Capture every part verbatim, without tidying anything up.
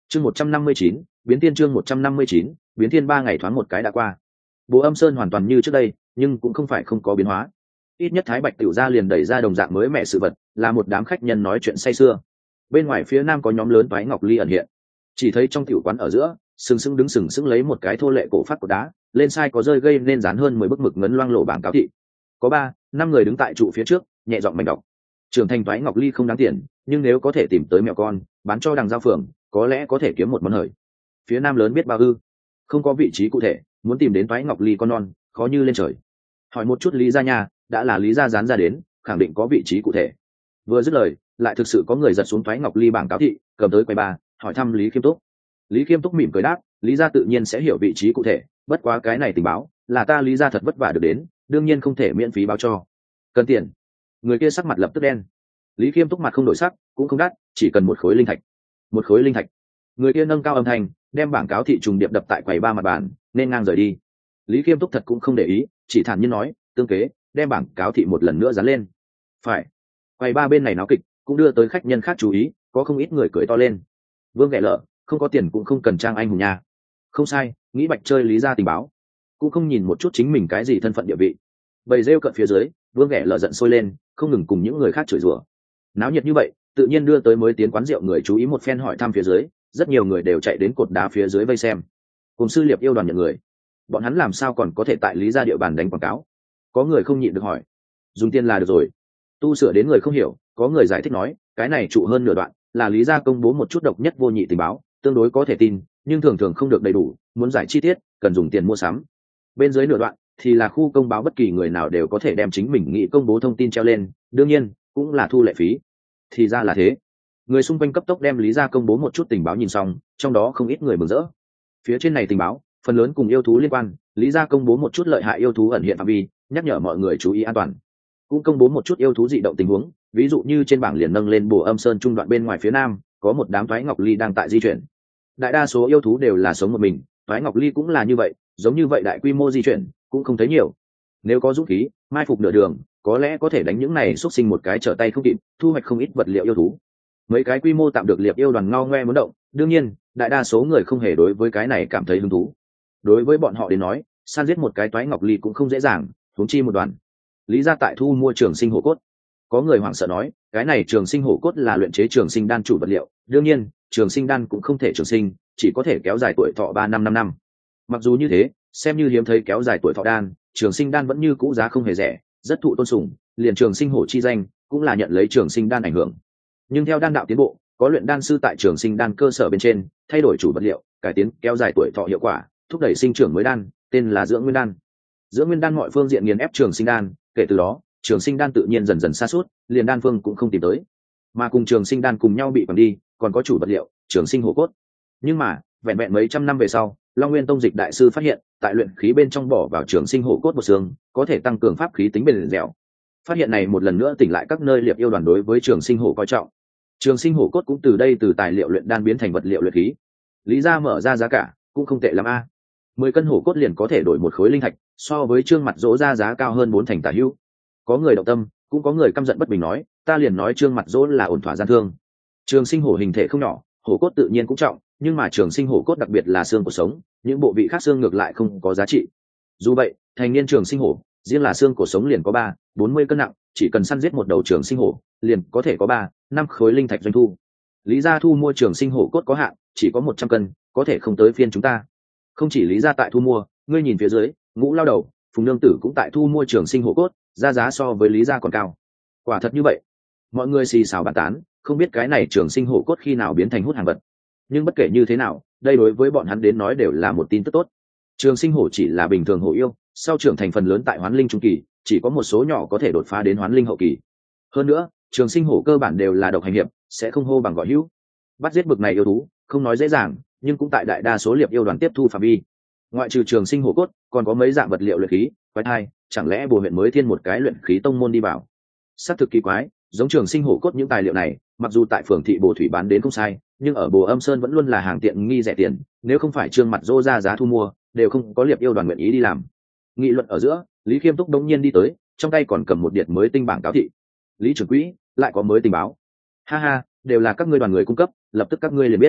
chương một trăm năm mươi chín biến thiên chương một trăm năm mươi chín biến thiên ba ngày thoáng một cái đã qua. Bố Âm Sơn hoàn toàn như trước đây, nhưng cũng không phải không có biến hóa. Ít nhất Thái Bạch tiểu gia liền đẩy ra đồng dạng mới mẹ sự vật, là một đám khách nhân nói chuyện say sưa. Bên ngoài phía nam có nhóm lớn toái ngọc ly ẩn hiện, chỉ thấy trong tiểu quán ở giữa sừng sững đứng sừng sững lấy một cái thô lệ cổ phát của đá, lên sai có rơi gây nên dán hơn mười bức mực ngấn loang lộ bảng cáo thị. Có ba năm người đứng tại trụ phía trước, nhẹ giọng mảnh đọc. Trưởng thành toái ngọc ly không đáng tiền, nhưng nếu có thể tìm tới mèo con bán cho đằng giao phường, có lẽ có thể kiếm một món hời. Phía nam lớn biết bao ư? Không có vị trí cụ thể, muốn tìm đến toái ngọc ly con non khó như lên trời. Hỏi một chút Lý gia nhà, đã là Lý gia dán ra đến, khẳng định có vị trí cụ thể. Vừa dứt lời, lại thực sự có người giật xuống toái ngọc ly bảng cáo thị, cầm tới quầy ba, hỏi thăm Lý Khiêm Túc. Lý Khiêm Túc mỉm cười đáp, Lý gia tự nhiên sẽ hiểu vị trí cụ thể, bất quá cái này tình báo là ta Lý gia thật vất vả được đến, đương nhiên không thể miễn phí báo cho. Cần tiền? Người kia sắc mặt lập tức đen. Lý Khiêm Túc mặt không đổi sắc, cũng không đắt, chỉ cần một khối linh thạch. Một khối linh thạch. Người kia nâng cao âm thanh, đem bảng cáo thị trùng điệp đập tại quầy ba mặt bàn, nên ngang rời đi. Lý Khiêm Túc thật cũng không để ý, chỉ thản nhiên nói, tương kế, đem bảng cáo thị một lần nữa dán lên. Phải. Quầy ba bên này náo kịch, cũng đưa tới khách nhân khác chú ý, có không ít người cười to lên. Vương ghẻ lợ, không có tiền cũng không cần trang anh hùng nha. Không sai, nghĩ bạch chơi Lý gia tình báo, cũng không nhìn một chút chính mình cái gì thân phận địa vị. Bầy rêu cận phía dưới, Vương ghẻ lợ giận sôi lên, không ngừng cùng những người khác chửi rủa. Náo nhiệt như vậy, tự nhiên đưa tới mới tiến quán rượu người chú ý một phen hỏi thăm phía dưới, rất nhiều người đều chạy đến cột đá phía dưới vây xem. Cùng sư liệp yêu đoàn nhận người, bọn hắn làm sao còn có thể tại Lý gia địa bàn đánh quảng cáo? Có người không nhịn được hỏi. Dùng tiền là được rồi. Tu sửa đến người không hiểu, có người giải thích nói, cái này trụ hơn nửa đoạn, là Lý gia công bố một chút độc nhất vô nhị tình báo, tương đối có thể tin, nhưng thường thường không được đầy đủ, muốn giải chi tiết, cần dùng tiền mua sắm. Bên dưới nửa đoạn thì là khu công báo, bất kỳ người nào đều có thể đem chính mình nghĩ công bố thông tin treo lên, đương nhiên cũng là thu lệ phí. Thì ra là thế. Người xung quanh cấp tốc đem Lý gia công bố một chút tình báo nhìn xong, trong đó không ít người mừng rỡ. Phía trên này tình báo phần lớn cùng yêu thú liên quan, Lý gia công bố một chút lợi hại yêu thú ẩn hiện phạm vi, nhắc nhở mọi người chú ý an toàn. Cũng công bố một chút yêu thú dị động tình huống, ví dụ như trên bảng liền nâng lên Bồ Âm Sơn trung đoạn bên ngoài phía nam có một đám toái ngọc ly đang tại di chuyển. Đại đa số yêu thú đều là sống một mình, toái ngọc ly cũng là như vậy, giống như vậy đại quy mô di chuyển cũng không thấy nhiều. Nếu có dũng khí mai phục nửa đường, có lẽ có thể đánh những này xuất sinh một cái trở tay không kịp, thu hoạch không ít vật liệu yêu thú. Mấy cái quy mô tạm được liệp yêu đoàn ngao ngoe muốn động, đương nhiên đại đa số người không hề đối với cái này cảm thấy hứng thú. Đối với bọn họ đến nói, săn giết một cái toái ngọc ly cũng không dễ dàng, huống chi một đoàn. Lý gia tại thu mua trường sinh hổ cốt. Có người hoảng sợ nói, cái này trường sinh hổ cốt là luyện chế trường sinh đan chủ vật liệu, đương nhiên trường sinh đan cũng không thể trường sinh, chỉ có thể kéo dài tuổi thọ ba năm năm năm. Mặc dù như thế, xem như hiếm thấy kéo dài tuổi thọ đan, trường sinh đan vẫn như cũ giá không hề rẻ, rất thụ tôn sùng, liền trường sinh hổ chi danh cũng là nhận lấy trường sinh đan ảnh hưởng. Nhưng theo đan đạo tiến bộ, có luyện đan sư tại trường sinh đan cơ sở bên trên thay đổi chủ vật liệu, cải tiến kéo dài tuổi thọ hiệu quả, thúc đẩy sinh trưởng mới đan, tên là dưỡng nguyên đan. Dưỡng nguyên đan mọi phương diện nghiền ép trường sinh đan, kể từ đó trường sinh đan tự nhiên dần dần sa sút, liền đan phương cũng không tìm tới, mà cùng trường sinh đan cùng nhau bị quẳng đi, còn có chủ vật liệu trường sinh hổ cốt. Nhưng mà vẹn vẹn mấy trăm năm về sau, Long Nguyên Tông Dịch đại sư phát hiện, tại luyện khí bên trong bỏ vào trường sinh hổ cốt một xương, có thể tăng cường pháp khí tính bền dẻo. Phát hiện này một lần nữa tỉnh lại các nơi liệp yêu đoàn đối với trường sinh hổ coi trọng. Trường sinh hổ cốt cũng từ đây từ tài liệu luyện đan biến thành vật liệu luyện khí. Lý gia mở ra giá cả cũng không tệ lắm a. Mười cân hổ cốt liền có thể đổi một khối linh thạch, so với trương mặt dỗ ra giá cao hơn bốn thành tả hữu. Có người động tâm, cũng có người căm giận bất bình nói, ta liền nói trương mặt dỗ là ổn thỏa gian thương. Trường sinh hổ hình thể không nhỏ, hổ cốt tự nhiên cũng trọng, nhưng mà trường sinh hổ cốt đặc biệt là xương của sống, những bộ vị khác xương ngược lại không có giá trị. Dù vậy, thành niên trường sinh hổ, riêng là xương cổ sống liền có ba bốn mươi cân nặng, chỉ cần săn giết một đầu trường sinh hổ liền có thể có ba năm khối linh thạch doanh thu. Lý gia thu mua trường sinh hổ cốt có hạn, chỉ có một trăm cân, có thể không tới phiên chúng ta. Không chỉ Lý gia tại thu mua, ngươi nhìn phía dưới, Ngũ lao đầu, Phùng nương tử cũng tại thu mua trường sinh hổ cốt, ra giá so với Lý gia còn cao. Quả thật như vậy, mọi người xì xào bàn tán, không biết cái này trường sinh hổ cốt khi nào biến thành hút hàng vật. Nhưng bất kể như thế nào, đây đối với bọn hắn đến nói đều là một tin tức tốt. Trường sinh hổ chỉ là bình thường hổ yêu, sau trưởng thành phần lớn tại hoán linh trung kỳ, chỉ có một số nhỏ có thể đột phá đến hoán linh hậu kỳ. Hơn nữa, trường sinh hổ cơ bản đều là độc hành hiệp, sẽ không hô bằng gọi hữu. Bắt giết bực này yêu thú không nói dễ dàng, nhưng cũng tại đại đa số liệp yêu đoàn tiếp thu phạm vi. Ngoại trừ trường sinh hổ cốt, còn có mấy dạng vật liệu luyện khí, quái thai, chẳng lẽ Bồ huyện mới thiên một cái luyện khí tông môn đi vào? Xác thực kỳ quái, giống trường sinh hổ cốt những tài liệu này, mặc dù tại phường thị Bồ thủy bán đến không sai, nhưng ở Bồ Âm Sơn vẫn luôn là hàng tiện nghi rẻ tiền, nếu không phải trương mặt dô ra giá thu mua, đều không có liệp yêu đoàn nguyện ý đi làm. Nghị luận ở giữa, Lý Khiêm Túc đống nhiên đi tới, trong tay còn cầm một điện mới tinh bảng cáo thị. Lý trưởng quỹ, lại có mới tình báo. Ha ha, đều là các ngươi đoàn người cung cấp, lập tức các ngươi liền biết.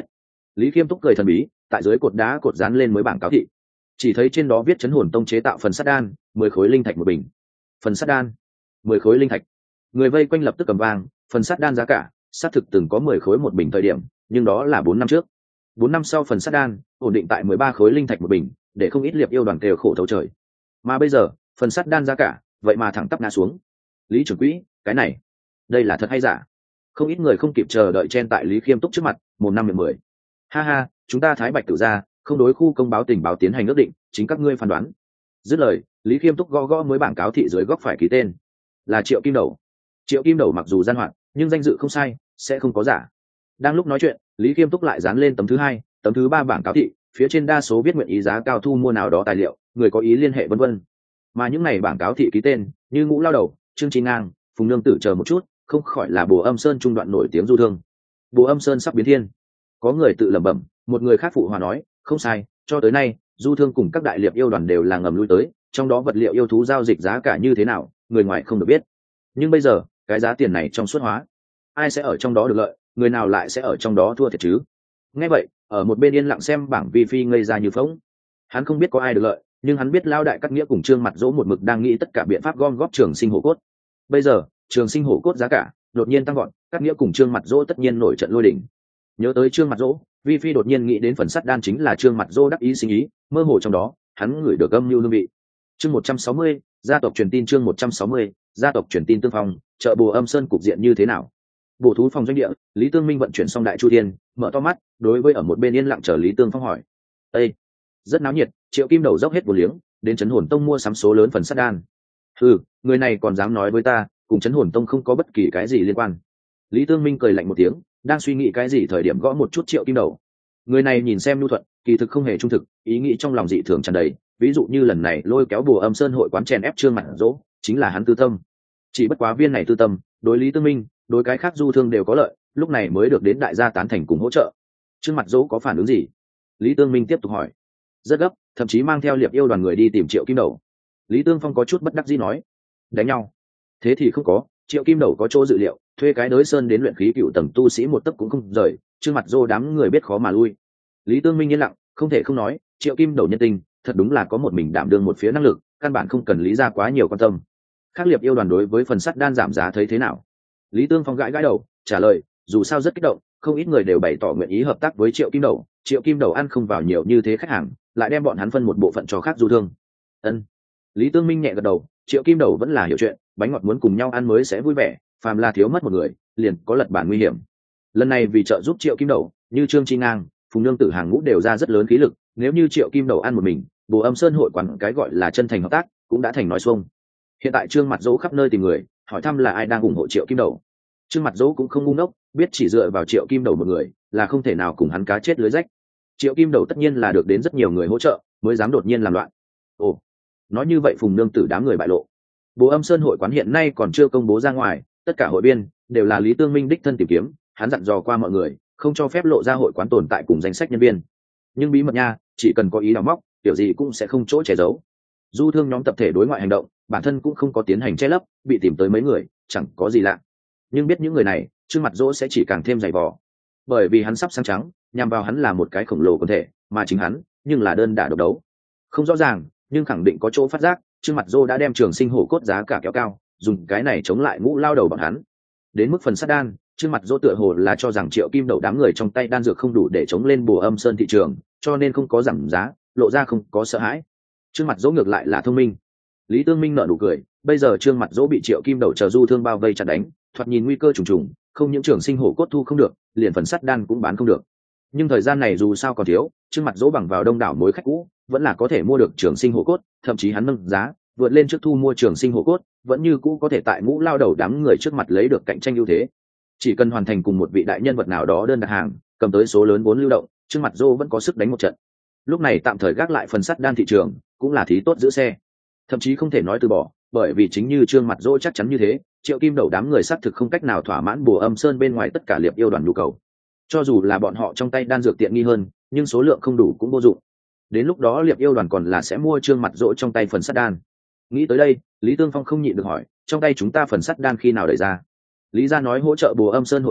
Lý Khiêm Túc cười thần bí, tại dưới cột đá cột dán lên mới bảng cáo thị, chỉ thấy trên đó viết chấn hồn tông chế tạo phần sắt đan, mười khối linh thạch một bình. Phần sắt đan, mười khối linh thạch. Người vây quanh lập tức cầm vang, phần sắt đan giá cả xác thực từng có mười khối một bình thời điểm, nhưng đó là bốn năm trước. Bốn năm sau phần sắt đan ổn định tại mười ba khối linh thạch một bình, để không ít liệp yêu đoàn kêu khổ thấu trời. Mà bây giờ, phần sắt đan giá cả vậy mà thẳng tắp ngã xuống. Lý trưởng quỹ, cái này, đây là thật hay giả? Không ít người không kịp chờ đợi chen tại Lý Khiêm Túc trước mặt, một năm miệng mười. Ha ha, chúng ta Thái Bạch tự ra, không đối khu công báo tình báo tiến hành ước định, chính các ngươi phán đoán. Dứt lời, Lý Khiêm Túc gõ gõ mới bảng cáo thị dưới góc phải ký tên, là Triệu Kim Đầu. Triệu Kim Đầu mặc dù gian hoạt, nhưng danh dự không sai, sẽ không có giả. Đang lúc nói chuyện, Lý Khiêm Túc lại dán lên tấm thứ hai, tấm thứ ba bảng cáo thị, phía trên đa số viết nguyện ý giá cao thu mua nào đó tài liệu, người có ý liên hệ vân vân. Mà những này bảng cáo thị ký tên, như Ngũ Lao Đầu, Trương Chi Ngang, Phùng Nương Tử chờ một chút, không khỏi là Bồ Âm Sơn trung đoạn nổi tiếng du thương. Bồ Âm Sơn sắp biến thiên. Có người tự lẩm bẩm, một người khác phụ hòa nói, không sai, cho tới nay, du thương cùng các đại liệp yêu đoàn đều là ngầm lui tới, trong đó vật liệu yêu thú giao dịch giá cả như thế nào, người ngoài không được biết. Nhưng bây giờ, cái giá tiền này trong suốt hóa, ai sẽ ở trong đó được lợi, người nào lại sẽ ở trong đó thua thiệt chứ? Nghe vậy, ở một bên yên lặng xem bảng vi phi ngây ra như phỗng. Hắn không biết có ai được lợi, nhưng hắn biết Lao Đại Cắt Nghĩa cùng Trương Mặt Dỗ một mực đang nghĩ tất cả biện pháp gom góp trường sinh hổ cốt. Bây giờ, trường sinh hổ cốt giá cả đột nhiên tăng gọn, Cắt Nghĩa cùng Trương Mặt Dỗ tất nhiên nổi trận lôi đỉnh. Nhớ tới Trương Mặt Dỗ, vi phi đột nhiên nghĩ đến phần sắt đan chính là Trương Mặt Dỗ đắc ý sinh ý, mơ hồ trong đó, hắn ngửi được âm mưu hương vị. Chương một trăm sáu mươi, gia tộc truyền tin. Chương một trăm sáu mươi, gia tộc truyền tin tương phong, chợ Bồ Âm Sơn cục diện như thế nào? Bổ thú phòng doanh địa, Lý Tương Minh vận chuyển xong đại chu thiên, mở to mắt, đối với ở một bên yên lặng chờ Lý Tương Phong hỏi: "Ê, rất náo nhiệt, Triệu Kim Đầu dốc hết vô liếng, đến Chấn Hồn Tông mua sắm số lớn phần sắt đan." "Ừ, người này còn dám nói với ta, cùng Chấn Hồn Tông không có bất kỳ cái gì liên quan." Lý Tương Minh cười lạnh một tiếng, đang suy nghĩ cái gì thời điểm gõ một chút Triệu Kim Đầu. Người này nhìn xem nhu thuận, kỳ thực không hề trung thực, ý nghĩ trong lòng dị thường tràn đầy, ví dụ như lần này lôi kéo Bùa Âm Sơn hội quán chèn ép Trương Mặt Dỗ, chính là hắn tư tâm. Chỉ bất quá viên này tư tâm, đối Lý Tương Minh, đối cái khác du thương đều có lợi, lúc này mới được đến đại gia tán thành cùng hỗ trợ. Trương Mặt Dỗ có phản ứng gì? Lý Tương Minh tiếp tục hỏi. Rất gấp, thậm chí mang theo liệp yêu đoàn người đi tìm Triệu Kim Đầu. Lý Tương Phong có chút bất đắc dĩ nói. Đánh nhau? Thế thì không có, Triệu Kim Đầu có chỗ dự liệu, thuê cái đới sơn đến luyện khí cựu tầng tu sĩ một tấc cũng không rời, Trương Mặt Dỗ đám người biết khó mà lui. Lý Tương Minh yên lặng, không thể không nói, Triệu Kim Đầu nhân tình, thật đúng là có một mình đảm đương một phía năng lực, căn bản không cần lý ra quá nhiều quan tâm. Khác liệp yêu đoàn đối với phần sắt đan giảm giá thấy thế nào? Lý Tương Phong gãi gãi đầu, trả lời, dù sao rất kích động, không ít người đều bày tỏ nguyện ý hợp tác với Triệu Kim Đầu. Triệu Kim Đầu ăn không vào nhiều như thế khách hàng, lại đem bọn hắn phân một bộ phận cho khác du thương. Ân. Lý Tương Minh nhẹ gật đầu, Triệu Kim Đầu vẫn là hiểu chuyện, bánh ngọt muốn cùng nhau ăn mới sẽ vui vẻ, phàm là thiếu mất một người, liền có lật bản nguy hiểm. Lần này vì trợ giúp Triệu Kim Đầu, như Trương Chi Ngang, Phùng Nương Tử hàng ngũ đều ra rất lớn khí lực, nếu như Triệu Kim Đầu ăn một mình, Bồ Âm Sơn hội quán cái gọi là chân thành hợp tác, cũng đã thành nói xuông. Hiện tại Trương Mặt Dỗ khắp nơi tìm người, hỏi thăm là ai đang ủng hộ Triệu Kim Đầu. Trương Mặt Dỗ cũng không ngu ngốc, biết chỉ dựa vào Triệu Kim Đầu một người là không thể nào cùng hắn cá chết lưới rách. Triệu Kim Đầu tất nhiên là được đến rất nhiều người hỗ trợ, mới dám đột nhiên làm loạn. Ồ, nói như vậy Phùng Nương Tử đám người bại lộ. Bồ Âm Sơn hội quán hiện nay còn chưa công bố ra ngoài, tất cả hội viên đều là Lý Tương Minh đích thân tìm kiếm, hắn dặn dò qua mọi người, không cho phép lộ ra hội quán tồn tại cùng danh sách nhân viên. Nhưng bí mật nha, chỉ cần có ý đào móc, kiểu gì cũng sẽ không chỗ che giấu. Du thương nhóm tập thể đối ngoại hành động, bản thân cũng không có tiến hành che lấp, bị tìm tới mấy người, chẳng có gì lạ. Nhưng biết những người này, Trương Mặt Dỗ sẽ chỉ càng thêm dày vò, bởi vì hắn sắp sáng trắng, nhằm vào hắn là một cái khổng lồ quần thể, mà chính hắn, nhưng là đơn đả độc đấu. Không rõ ràng, nhưng khẳng định có chỗ phát giác, Trương Mặt Dỗ đã đem trường sinh hổ cốt giá cả kéo cao, dùng cái này chống lại Ngũ Lao Đầu bọn hắn. Đến mức phần sắt đan, Trương Mặt Dỗ tựa hồ là cho rằng Triệu Kim Đầu đám người trong tay đan dược không đủ để chống lên Bồ Âm Sơn thị trường, cho nên không có giảm giá, lộ ra không có sợ hãi. Trương Mặt Dỗ ngược lại là thông minh. Lý Tương Minh nở nụ cười, bây giờ Trương Mặt Dỗ bị Triệu Kim Đầu chờ du thương bao vây chặt đánh, thoạt nhìn nguy cơ trùng trùng, không những trường sinh hổ cốt thu không được, liền phần sắt đan cũng bán không được. Nhưng thời gian này dù sao còn thiếu, Trương Mặt Dỗ bằng vào đông đảo mối khách cũ, vẫn là có thể mua được trường sinh hổ cốt, thậm chí hắn nâng giá, vượt lên trước thu mua trường sinh hổ cốt, vẫn như cũ có thể tại Ngũ Lao Đầu đám người trước mặt lấy được cạnh tranh ưu thế. Chỉ cần hoàn thành cùng một vị đại nhân vật nào đó đơn đặt hàng, cầm tới số lớn vốn lưu động, Trương Mặt Dỗ vẫn có sức đánh một trận. Lúc này tạm thời gác lại phần sắt đan thị trường, cũng là thí tốt giữ xe. Thậm chí không thể nói từ bỏ, bởi vì chính như Trương Mặt Dỗ chắc chắn như thế, Triệu Kim Đầu đám người xác thực không cách nào thỏa mãn Bồ Âm Sơn bên ngoài tất cả liệp yêu đoàn nhu cầu. Cho dù là bọn họ trong tay đan dược tiện nghi hơn, nhưng số lượng không đủ cũng vô dụng. Đến lúc đó liệp yêu đoàn còn là sẽ mua Trương Mặt Dỗ trong tay phần sắt đan. Nghĩ tới đây, Lý Tương Phong không nhịn được hỏi, trong tay chúng ta phần sắt đan khi nào đẩy ra? Lý gia nói hỗ trợ Bồ Âm Sơn hội quán,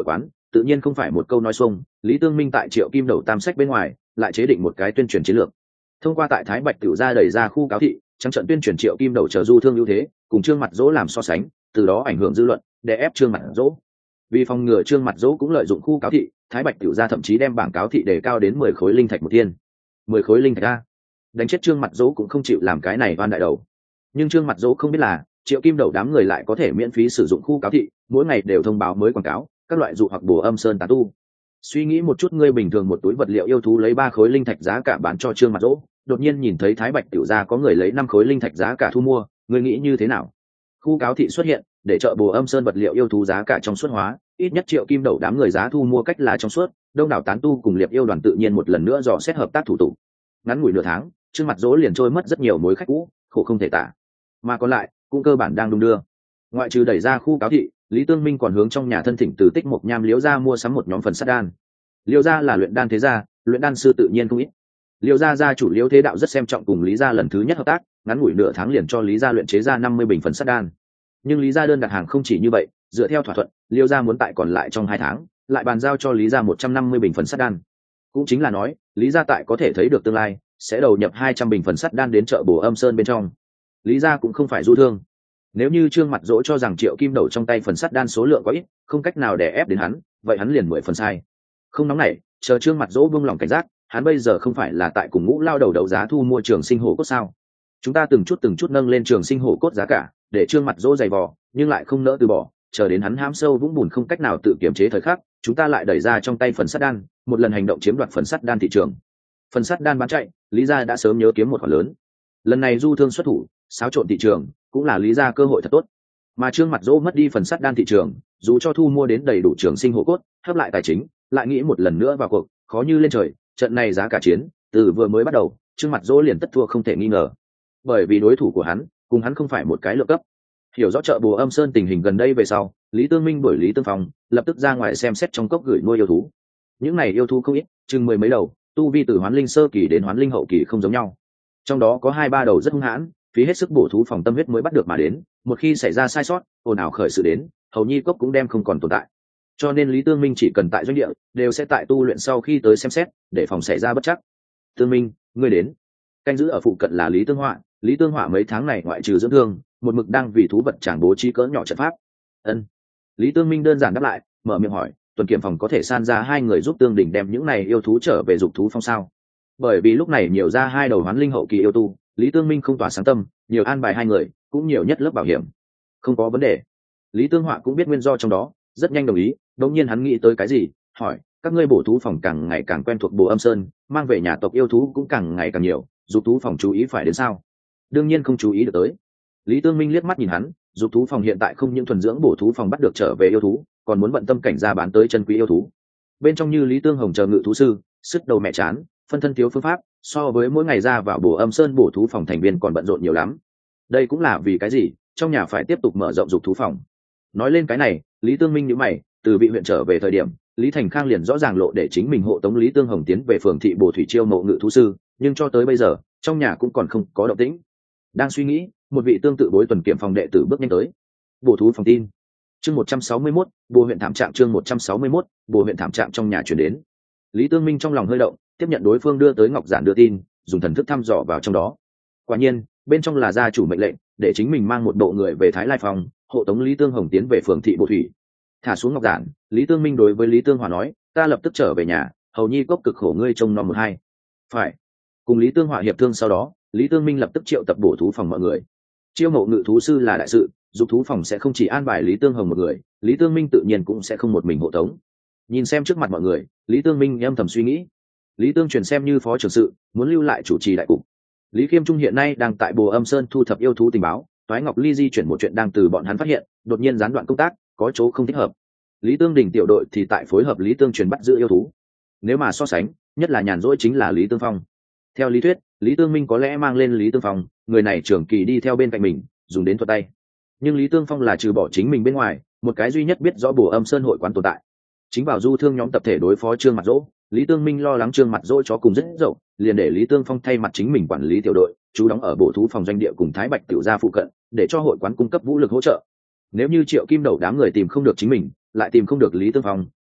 tự nhiên không phải một câu nói xuông. Lý Tương Minh tại Triệu Kim Đầu tam sách bên ngoài lại chế định một cái tuyên truyền chiến lược, thông qua tại Thái Bạch Tiểu Gia đẩy ra khu cáo thị, trắng trận tuyên truyền Triệu Kim Đầu chờ du thương ưu thế, cùng Trương Mặt Dỗ làm so sánh, từ đó ảnh hưởng dư luận, đè ép Trương Mặt Dỗ. Vì phòng ngừa Trương Mặt Dỗ cũng lợi dụng khu cáo thị, Thái Bạch Tiểu Gia thậm chí đem bảng cáo thị đề cao đến mười khối linh thạch một thiên. Mười khối linh thạch a, đánh chết Trương Mặt Dỗ cũng không chịu làm cái này oan đại đầu. Nhưng Trương Mặt Dỗ không biết là Triệu Kim Đầu đám người lại có thể miễn phí sử dụng khu cáo thị, mỗi ngày đều thông báo mới quảng cáo các loại dụ hoặc bổ âm sơn tà tu. Suy nghĩ một chút, ngươi bình thường một túi vật liệu yêu thú lấy ba khối linh thạch giá cả bán cho Trương Mặt Dỗ, đột nhiên nhìn thấy Thái Bạch Tiểu Gia có người lấy năm khối linh thạch giá cả thu mua, ngươi nghĩ như thế nào? Khu cáo thị xuất hiện để chợ bổ âm sơn vật liệu yêu thú giá cả trong suốt hóa, ít nhất Triệu Kim Đầu đám người giá thu mua cách là trong suốt, đông đảo tán tu cùng liệp yêu đoàn tự nhiên một lần nữa dò xét hợp tác thủ tục. Ngắn ngủi nửa tháng, Trương Mặt Dỗ liền trôi mất rất nhiều mối khách cũ, khổ không thể tả. Mà còn lại cũng cơ bản đang đung đưa. Ngoại trừ đẩy ra khu cáo thị, Lý Tương Minh còn hướng trong nhà thân thỉnh từ Tích Mộc Nham Liễu gia mua sắm một nhóm phần sắt đan. Liễu gia là luyện đan thế gia, luyện đan sư tự nhiên không ít. Liễu gia gia chủ Liễu Thế Đạo rất xem trọng cùng Lý gia lần thứ nhất hợp tác, ngắn ngủi nửa tháng liền cho Lý gia luyện chế ra năm mươi bình phần sắt đan. Nhưng Lý gia đơn đặt hàng không chỉ như vậy, dựa theo thỏa thuận, Liễu gia muốn tại còn lại trong hai tháng, lại bàn giao cho Lý gia một trăm năm mươi bình phần sắt đan. Cũng chính là nói, Lý gia tại có thể thấy được tương lai, sẽ đầu nhập hai trăm bình phần sắt đan đến chợ Bổ Âm Sơn bên trong. Lý gia cũng không phải du thương. Nếu như Trương Mặt Dỗ cho rằng Triệu Kim Đầu trong tay phần sắt đan số lượng quá ít, không cách nào đè ép đến hắn, vậy hắn liền mười phần sai. Không nóng nảy, chờ Trương Mặt Dỗ buông lòng cảnh giác, hắn bây giờ không phải là tại cùng Ngũ lao đầu đấu giá thu mua Trường Sinh Hổ Cốt sao? Chúng ta từng chút từng chút nâng lên Trường Sinh Hổ Cốt giá cả, để Trương Mặt Dỗ dày vò, nhưng lại không nỡ từ bỏ, chờ đến hắn hãm sâu vũng bùn không cách nào tự kiểm chế thời khắc, chúng ta lại đẩy ra trong tay phần sắt đan, một lần hành động chiếm đoạt phần sắt đan thị trường. Phần sắt đan bán chạy, Lý gia đã sớm nhớ kiếm một khoản lớn. Lần này du thương xuất thủ, xáo trộn thị trường, cũng là Lý gia cơ hội thật tốt. Mà Trương Mặt Dỗ mất đi phần sắt đan thị trường, dù cho thu mua đến đầy đủ Trường Sinh Hổ Cốt, hấp lại tài chính, lại nghĩ một lần nữa vào cuộc, khó như lên trời. Trận này giá cả chiến, từ vừa mới bắt đầu, Trương Mặt Dỗ liền tất thua không thể nghi ngờ. Bởi vì đối thủ của hắn, cùng hắn không phải một cái lựa cấp. Hiểu rõ chợ Bồ Âm Sơn tình hình gần đây về sau, Lý Tương Minh đuổi Lý Tương Phong, lập tức ra ngoài xem xét trong cốc gửi nuôi yêu thú. Những này yêu thú không ít, chừng mười mấy đầu, tu vi từ Hoán Linh sơ kỳ đến Hoán Linh hậu kỳ không giống nhau. Trong đó có hai ba đầu rất hung hãn, phí hết sức bổ thú phòng tâm huyết mới bắt được mà đến, một khi xảy ra sai sót, ồn ào khởi sự đến, hầu nhi cốc cũng đem không còn tồn tại. Cho nên Lý Tương Minh chỉ cần tại doanh địa, đều sẽ tại tu luyện sau khi tới xem xét, để phòng xảy ra bất chắc. Tương Minh, ngươi đến. Canh giữ ở phụ cận là Lý Tương Họa, Lý Tương Họa mấy tháng này ngoại trừ dưỡng thương, một mực đang vì thú vật chẳng bố trí cỡ nhỏ trận pháp. Ân. Lý Tương Minh đơn giản đáp lại, mở miệng hỏi, tuần kiểm phòng có thể san ra hai người giúp Tương Đình đem những này yêu thú trở về dục thú phong sao? Bởi vì lúc này nhiều ra hai đầu Hoán Linh hậu kỳ yêu tu, Lý Tương Minh không tỏa sáng tâm, nhiều an bài hai người, cũng nhiều nhất lớp bảo hiểm. Không có vấn đề. Lý Tương Họa cũng biết nguyên do trong đó, rất nhanh đồng ý. Đột nhiên hắn nghĩ tới cái gì, hỏi, các ngươi bổ thú phòng càng ngày càng quen thuộc Bồ Âm Sơn, mang về nhà tộc yêu thú cũng càng ngày càng nhiều, dục thú phòng chú ý phải đến sao? Đương nhiên không chú ý được tới. Lý Tương Minh liếc mắt nhìn hắn, dục thú phòng hiện tại không những thuần dưỡng bổ thú phòng bắt được trở về yêu thú, còn muốn bận tâm cảnh ra bán tới chân quý yêu thú. Bên trong như Lý Tương Hồng chờ ngự thú sư, sức đầu mẹ chán, phân thân thiếu phương pháp, so với mỗi ngày ra vào Bổ Âm Sơn bổ thú phòng thành viên còn bận rộn nhiều lắm. Đây cũng là vì cái gì trong nhà phải tiếp tục mở rộng dục thú phòng. Nói lên cái này, Lý Tương Minh nhíu mày, từ vị huyện trở về thời điểm, Lý Thành Khang liền rõ ràng lộ để chính mình hộ tống Lý Tương Hồng tiến về phường thị Bổ Thủy chiêu mộ ngự thú sư, nhưng cho tới bây giờ, trong nhà cũng còn không có động tĩnh. Đang suy nghĩ, một vị tương tự bối tuần kiểm phòng đệ tử bước nhanh tới. Bổ thú phòng tin. Chương một trăm sáu mươi mốt, Bồ huyện thảm trạng chương một trăm sáu mươi mốt, Bồ huyện thảm trạng trong nhà truyền đến. Lý Tương Minh trong lòng hơi động, tiếp nhận đối phương đưa tới ngọc giản đưa tin, dùng thần thức thăm dò vào trong đó. Quả nhiên, bên trong là gia chủ mệnh lệnh, để chính mình mang một bộ người về Thái Lai phòng, hộ tống Lý Tương Hồng tiến về phường thị Bồ Thủy. Thả xuống ngọc giản, Lý Tương Minh đối với Lý Tương Hòa nói, ta lập tức trở về nhà, hầu nhi cốc cực khổ ngươi trông nom một hai. Phải. Cùng Lý Tương Hòa hiệp thương sau đó, Lý Tương Minh lập tức triệu tập bổ thú phòng mọi người. Chiêu mộ ngự thú sư là đại sự, dục thú phòng sẽ không chỉ an bài Lý Tương Hồng một người, Lý Tương Minh tự nhiên cũng sẽ không một mình hộ tống. Nhìn xem trước mặt mọi người, Lý Tương Minh âm thầm suy nghĩ. Lý Tương truyền xem như phó trưởng sự, muốn lưu lại chủ trì đại cục. Lý Khiêm Trung hiện nay đang tại Bồ Âm Sơn thu thập yêu thú tình báo, Toái Ngọc Ly di chuyển một chuyện đang từ bọn hắn phát hiện, đột nhiên gián đoạn công tác, có chỗ không thích hợp. Lý Tương Đình tiểu đội thì tại phối hợp Lý Tương truyền bắt giữ yêu thú. Nếu mà so sánh, nhất là nhàn rỗi chính là Lý Tương Phong. Theo lý thuyết, Lý Tương Minh có lẽ mang lên Lý Tương Phong, người này trưởng kỳ đi theo bên cạnh mình, dùng đến thuật tay. Nhưng Lý Tương Phong là trừ bỏ chính mình bên ngoài, một cái duy nhất biết rõ Bồ Âm Sơn hội quán tồn tại. Chính bảo du thương nhóm tập thể đối phó Trương Mặt Dỗ, Lý Tương Minh lo lắng Trương Mặt Dỗ chó cùng rất dậu, liền để Lý Tương Phong thay mặt chính mình quản lý tiểu đội, chú đóng ở bổ thú phòng doanh địa cùng Thái Bạch tiểu gia phụ cận, để cho hội quán cung cấp vũ lực hỗ trợ. Nếu như Triệu Kim Đầu đám người tìm không được chính mình, lại tìm không được Lý Tương Phong,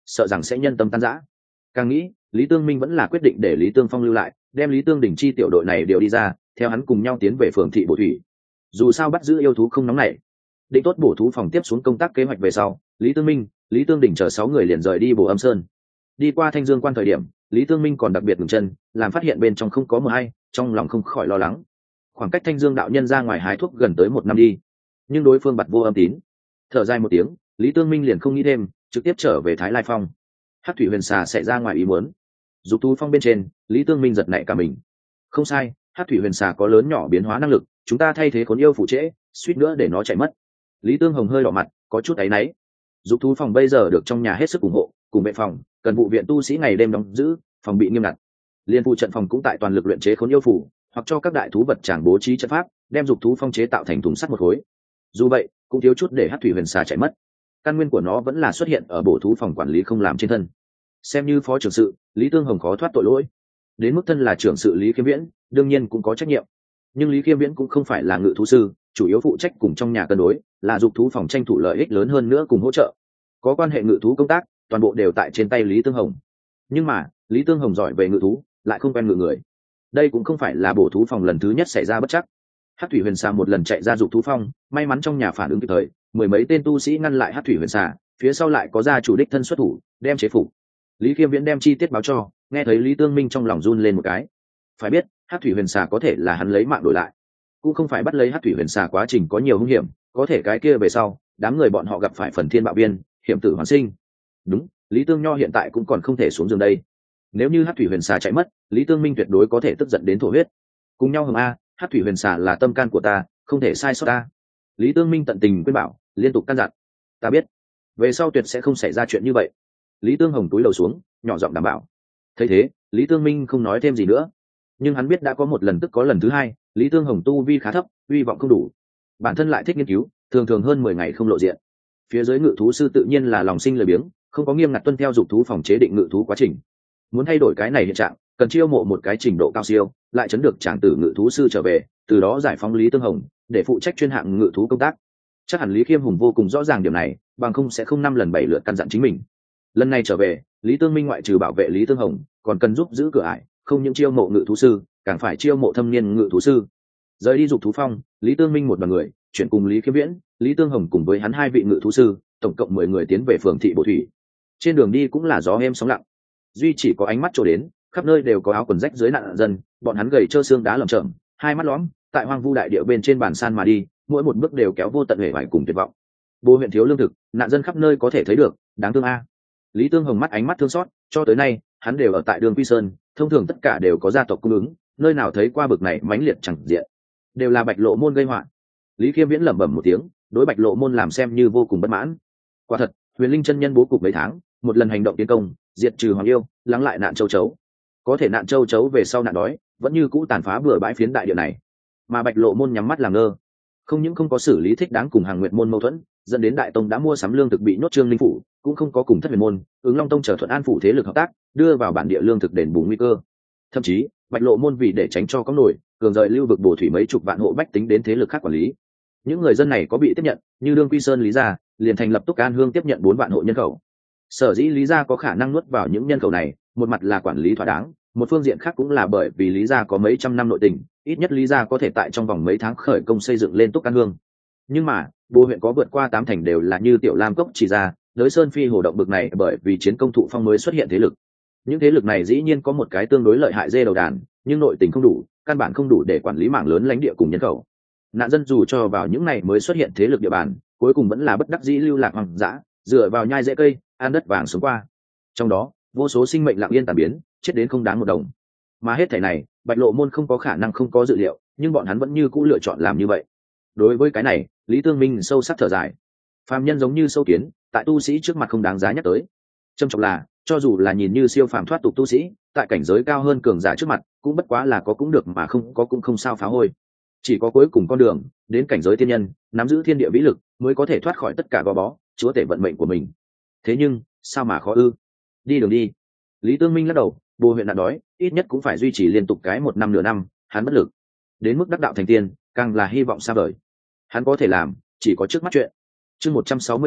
sợ rằng sẽ nhân tâm tan rã. Càng nghĩ, Lý Tương Minh vẫn là quyết định để Lý Tương Phong lưu lại, đem Lý Tương Đình chi tiểu đội này đều đi ra, theo hắn cùng nhau tiến về phường thị Bổ Thủy. Dù sao bắt giữ yêu thú không nóng nảy. Định tốt bổ thú phòng tiếp xuống công tác kế hoạch về sau, Lý Tương Minh, Lý Tương Đình chờ sáu người liền rời đi Bổ Âm Sơn. Đi qua Thanh Dương quan thời điểm, Lý Tương Minh còn đặc biệt ngừng chân, làm phát hiện bên trong không có mờ hay, trong lòng không khỏi lo lắng. Khoảng cách Thanh Dương đạo nhân ra ngoài hái thuốc gần tới một năm đi, nhưng đối phương bặt vô âm tín. Thở dài một tiếng, Lý Tương Minh liền không nghĩ thêm, trực tiếp trở về Thái Lai Phong. Hắc thủy huyền xà sẽ ra ngoài ý muốn. Dục thú phong bên trên, Lý Tương Minh giật nảy cả mình. Không sai, Hắc thủy huyền xà có lớn nhỏ biến hóa năng lực, chúng ta thay thế khốn yêu phụ trễ, suýt nữa để nó chạy mất. Lý Tương Hồng hơi đỏ mặt, có chút áy náy. Dục thú phòng bây giờ được trong nhà hết sức ủng hộ, cùng vệ phòng, cần vụ viện tu sĩ ngày đêm đóng giữ, phòng bị nghiêm ngặt. Liên phụ trận phòng cũng tại toàn lực luyện chế khốn yêu phủ, hoặc cho các đại thú vật tràng bố trí trận pháp, đem dục thú phong chế tạo thành thùng sắt một khối. Dù vậy, cũng thiếu chút để Hắc thủy huyền xà chạy mất. Căn nguyên của nó vẫn là xuất hiện ở bổ thú phòng quản lý không làm trên thân. Xem như phó trưởng sự, Lý Tương Hồng khó thoát tội lỗi. Đến mức thân là trưởng sự Lý Khiêm Viễn, đương nhiên cũng có trách nhiệm. Nhưng Lý Khiêm Viễn cũng không phải là ngự thú sư, chủ yếu phụ trách cùng trong nhà cân đối, là dục thú phòng tranh thủ lợi ích lớn hơn nữa cùng hỗ trợ. Có quan hệ ngự thú công tác, toàn bộ đều tại trên tay Lý Tương Hồng. Nhưng mà, Lý Tương Hồng giỏi về ngự thú, lại không quen ngự người. Đây cũng không phải là bổ thú phòng lần thứ nhất xảy ra bất trắc. Hắc thủy huyền xà một lần chạy ra dục thú phong, may mắn trong nhà phản ứng kịp thời, mười mấy tên tu sĩ ngăn lại Hắc thủy huyền xà, phía sau lại có gia chủ đích thân xuất thủ, đem chế phục. Lý Khiêm Viễn đem chi tiết báo cho, nghe thấy Lý Tương Minh trong lòng run lên một cái. Phải biết, Hắc thủy huyền xà có thể là hắn lấy mạng đổi lại, cũng không phải bắt lấy Hắc thủy huyền xà quá trình có nhiều hung hiểm, có thể cái kia về sau, đám người bọn họ gặp phải phần thiên bạo biên, hiểm tử hoàn sinh. Đúng, Lý Tương Nho hiện tại cũng còn không thể xuống giường đây. Nếu như Hắc thủy huyền xà chạy mất, Lý Tương Minh tuyệt đối có thể tức giận đến thổ huyết. Cùng nhau hưởng a, Hắc thủy huyền xà là tâm can của ta, không thể sai sót ta. Lý Tương Minh tận tình khuyên bảo, liên tục căn dặn. Ta biết, về sau tuyệt sẽ không xảy ra chuyện như vậy. Lý Tương Hồng túi đầu xuống, nhỏ giọng đảm bảo. Thấy thế, Lý Tương Minh không nói thêm gì nữa. Nhưng hắn biết đã có một lần tức có lần thứ hai, Lý Tương Hồng tu vi khá thấp, uy vọng không đủ. Bản thân lại thích nghiên cứu, thường thường hơn mười ngày không lộ diện. Phía dưới ngự thú sư tự nhiên là lòng sinh lười biếng, không có nghiêm ngặt tuân theo dục thú phòng chế định ngự thú quá trình. Muốn thay đổi cái này hiện trạng, cần chiêu mộ một cái trình độ cao siêu, lại chấn được tràng tử ngự thú sư trở về, từ đó giải phóng Lý Tương Hồng, để phụ trách chuyên hạng ngự thú công tác. Chắc hẳn Lý Khiêm Hùng vô cùng rõ ràng điểm này, bằng không sẽ không năm lần bảy lượt căn dặn chính mình. Lần này trở về, Lý Tương Minh ngoại trừ bảo vệ Lý Tương Hồng, còn cần giúp giữ cửa ải, không những chiêu mộ ngự thú sư, càng phải chiêu mộ thâm niên ngự thú sư. Rời đi dục thú phong, Lý Tương Minh một đoàn người chuyển cùng Lý Khiêm Viễn, Lý Tương Hồng cùng với hắn hai vị ngự thú sư, tổng cộng mười người tiến về phường thị Bổ Thủy. Trên đường đi cũng là gió êm sóng lặng, duy chỉ có ánh mắt trổ đến, khắp nơi đều có áo quần rách dưới nạn dân, bọn hắn gầy trơ xương đá lởm chởm, hai mắt lõm, tại hoang vu đại địa bên trên bàn san mà đi, mỗi một bước đều kéo vô tận hề vải cùng tuyệt vọng. Bố huyện thiếu lương thực, nạn dân khắp nơi có thể thấy được, đáng thương a. Lý Tương Hồng mắt ánh mắt thương xót, cho tới nay hắn đều ở tại Đường Quy Sơn, thông thường tất cả đều có gia tộc cung ứng, nơi nào thấy qua bực này mãnh liệt chẳng diện, đều là Bạch Lộ môn gây họa. Lý Khiêm Viễn lẩm bẩm một tiếng, đối Bạch Lộ môn làm xem như vô cùng bất mãn. Quả thật, Huyền Linh chân nhân bố cục mấy tháng, một lần hành động tiến công, diệt trừ hoàng yêu, lắng lại nạn châu chấu. Có thể nạn châu chấu về sau nạn đói, vẫn như cũ tàn phá bừa bãi phiến đại địa này. Mà Bạch Lộ môn nhắm mắt làm ngơ, không những không có xử lý thích đáng cùng Hàng Nguyệt môn mâu thuẫn, dẫn đến Đại Tông đã mua sắm lương thực bị nhốt Trương Linh phủ, cũng không có cùng Thất Huyền môn, Ứng Long tông trở Thuận An phủ thế lực hợp tác, đưa vào bản địa lương thực đền bù nguy cơ. Thậm chí, Bạch Lộ môn vì để tránh cho có nổi, cường rời lưu vực Bổ Thủy mấy chục vạn hộ bách tính đến thế lực khác quản lý. Những người dân này có bị tiếp nhận, như Đương Quy Sơn Lý gia, liền thành lập Túc An Hương tiếp nhận bốn vạn hộ nhân khẩu. Sở dĩ Lý gia có khả năng nuốt vào những nhân khẩu này, một mặt là quản lý thỏa đáng, một phương diện khác cũng là bởi vì Lý gia có mấy trăm năm nội tình, ít nhất Lý gia có thể tại trong vòng mấy tháng khởi công xây dựng lên Túc An Hương. Nhưng mà, Bồ huyện có vượt qua tám thành đều là như Tiểu Lam Cốc chỉ ra, Đới Sơn Phi hồ động bực này bởi vì chiến công thụ phong mới xuất hiện thế lực. Những thế lực này dĩ nhiên có một cái tương đối lợi hại dê đầu đàn, nhưng nội tình không đủ, căn bản không đủ để quản lý mảng lớn lãnh địa cùng nhân khẩu. Nạn dân dù cho vào những này mới xuất hiện thế lực địa bàn, cuối cùng vẫn là bất đắc dĩ lưu lạc hoang dã, dựa vào nhai rễ cây, ăn đất vàng sống qua. Trong đó, vô số sinh mệnh lặng yên tàn biến, chết đến không đáng một đồng. Mà hết thảy này, Bạch Lộ môn không có khả năng không có dự liệu, nhưng bọn hắn vẫn như cũ lựa chọn làm như vậy. Đối với cái này, Lý Tương Minh sâu sắc thở dài. Phàm nhân giống như sâu kiến, tại tu sĩ trước mặt không đáng giá nhắc tới. Trâm trọng là, cho dù là nhìn như siêu phàm thoát tục tu sĩ, tại cảnh giới cao hơn cường giả trước mặt, cũng bất quá là có cũng được mà không có cũng không sao phá hôi. Chỉ có cuối cùng con đường, đến cảnh giới thiên nhân, nắm giữ thiên địa vĩ lực, mới có thể thoát khỏi tất cả gò bó, chúa tể vận mệnh của mình. Thế nhưng, sao mà khó ư? Đi đường đi. Lý Tương Minh lắc đầu, Bồ huyện nạn đói, ít nhất cũng phải duy trì liên tục cái một năm nửa năm, hắn bất lực. Đến mức đắc đạo thành tiên, càng là hy vọng xa vời. Hắn có thể làm, chỉ có trước mắt chuyện. Chương một trăm sáu mươi hai,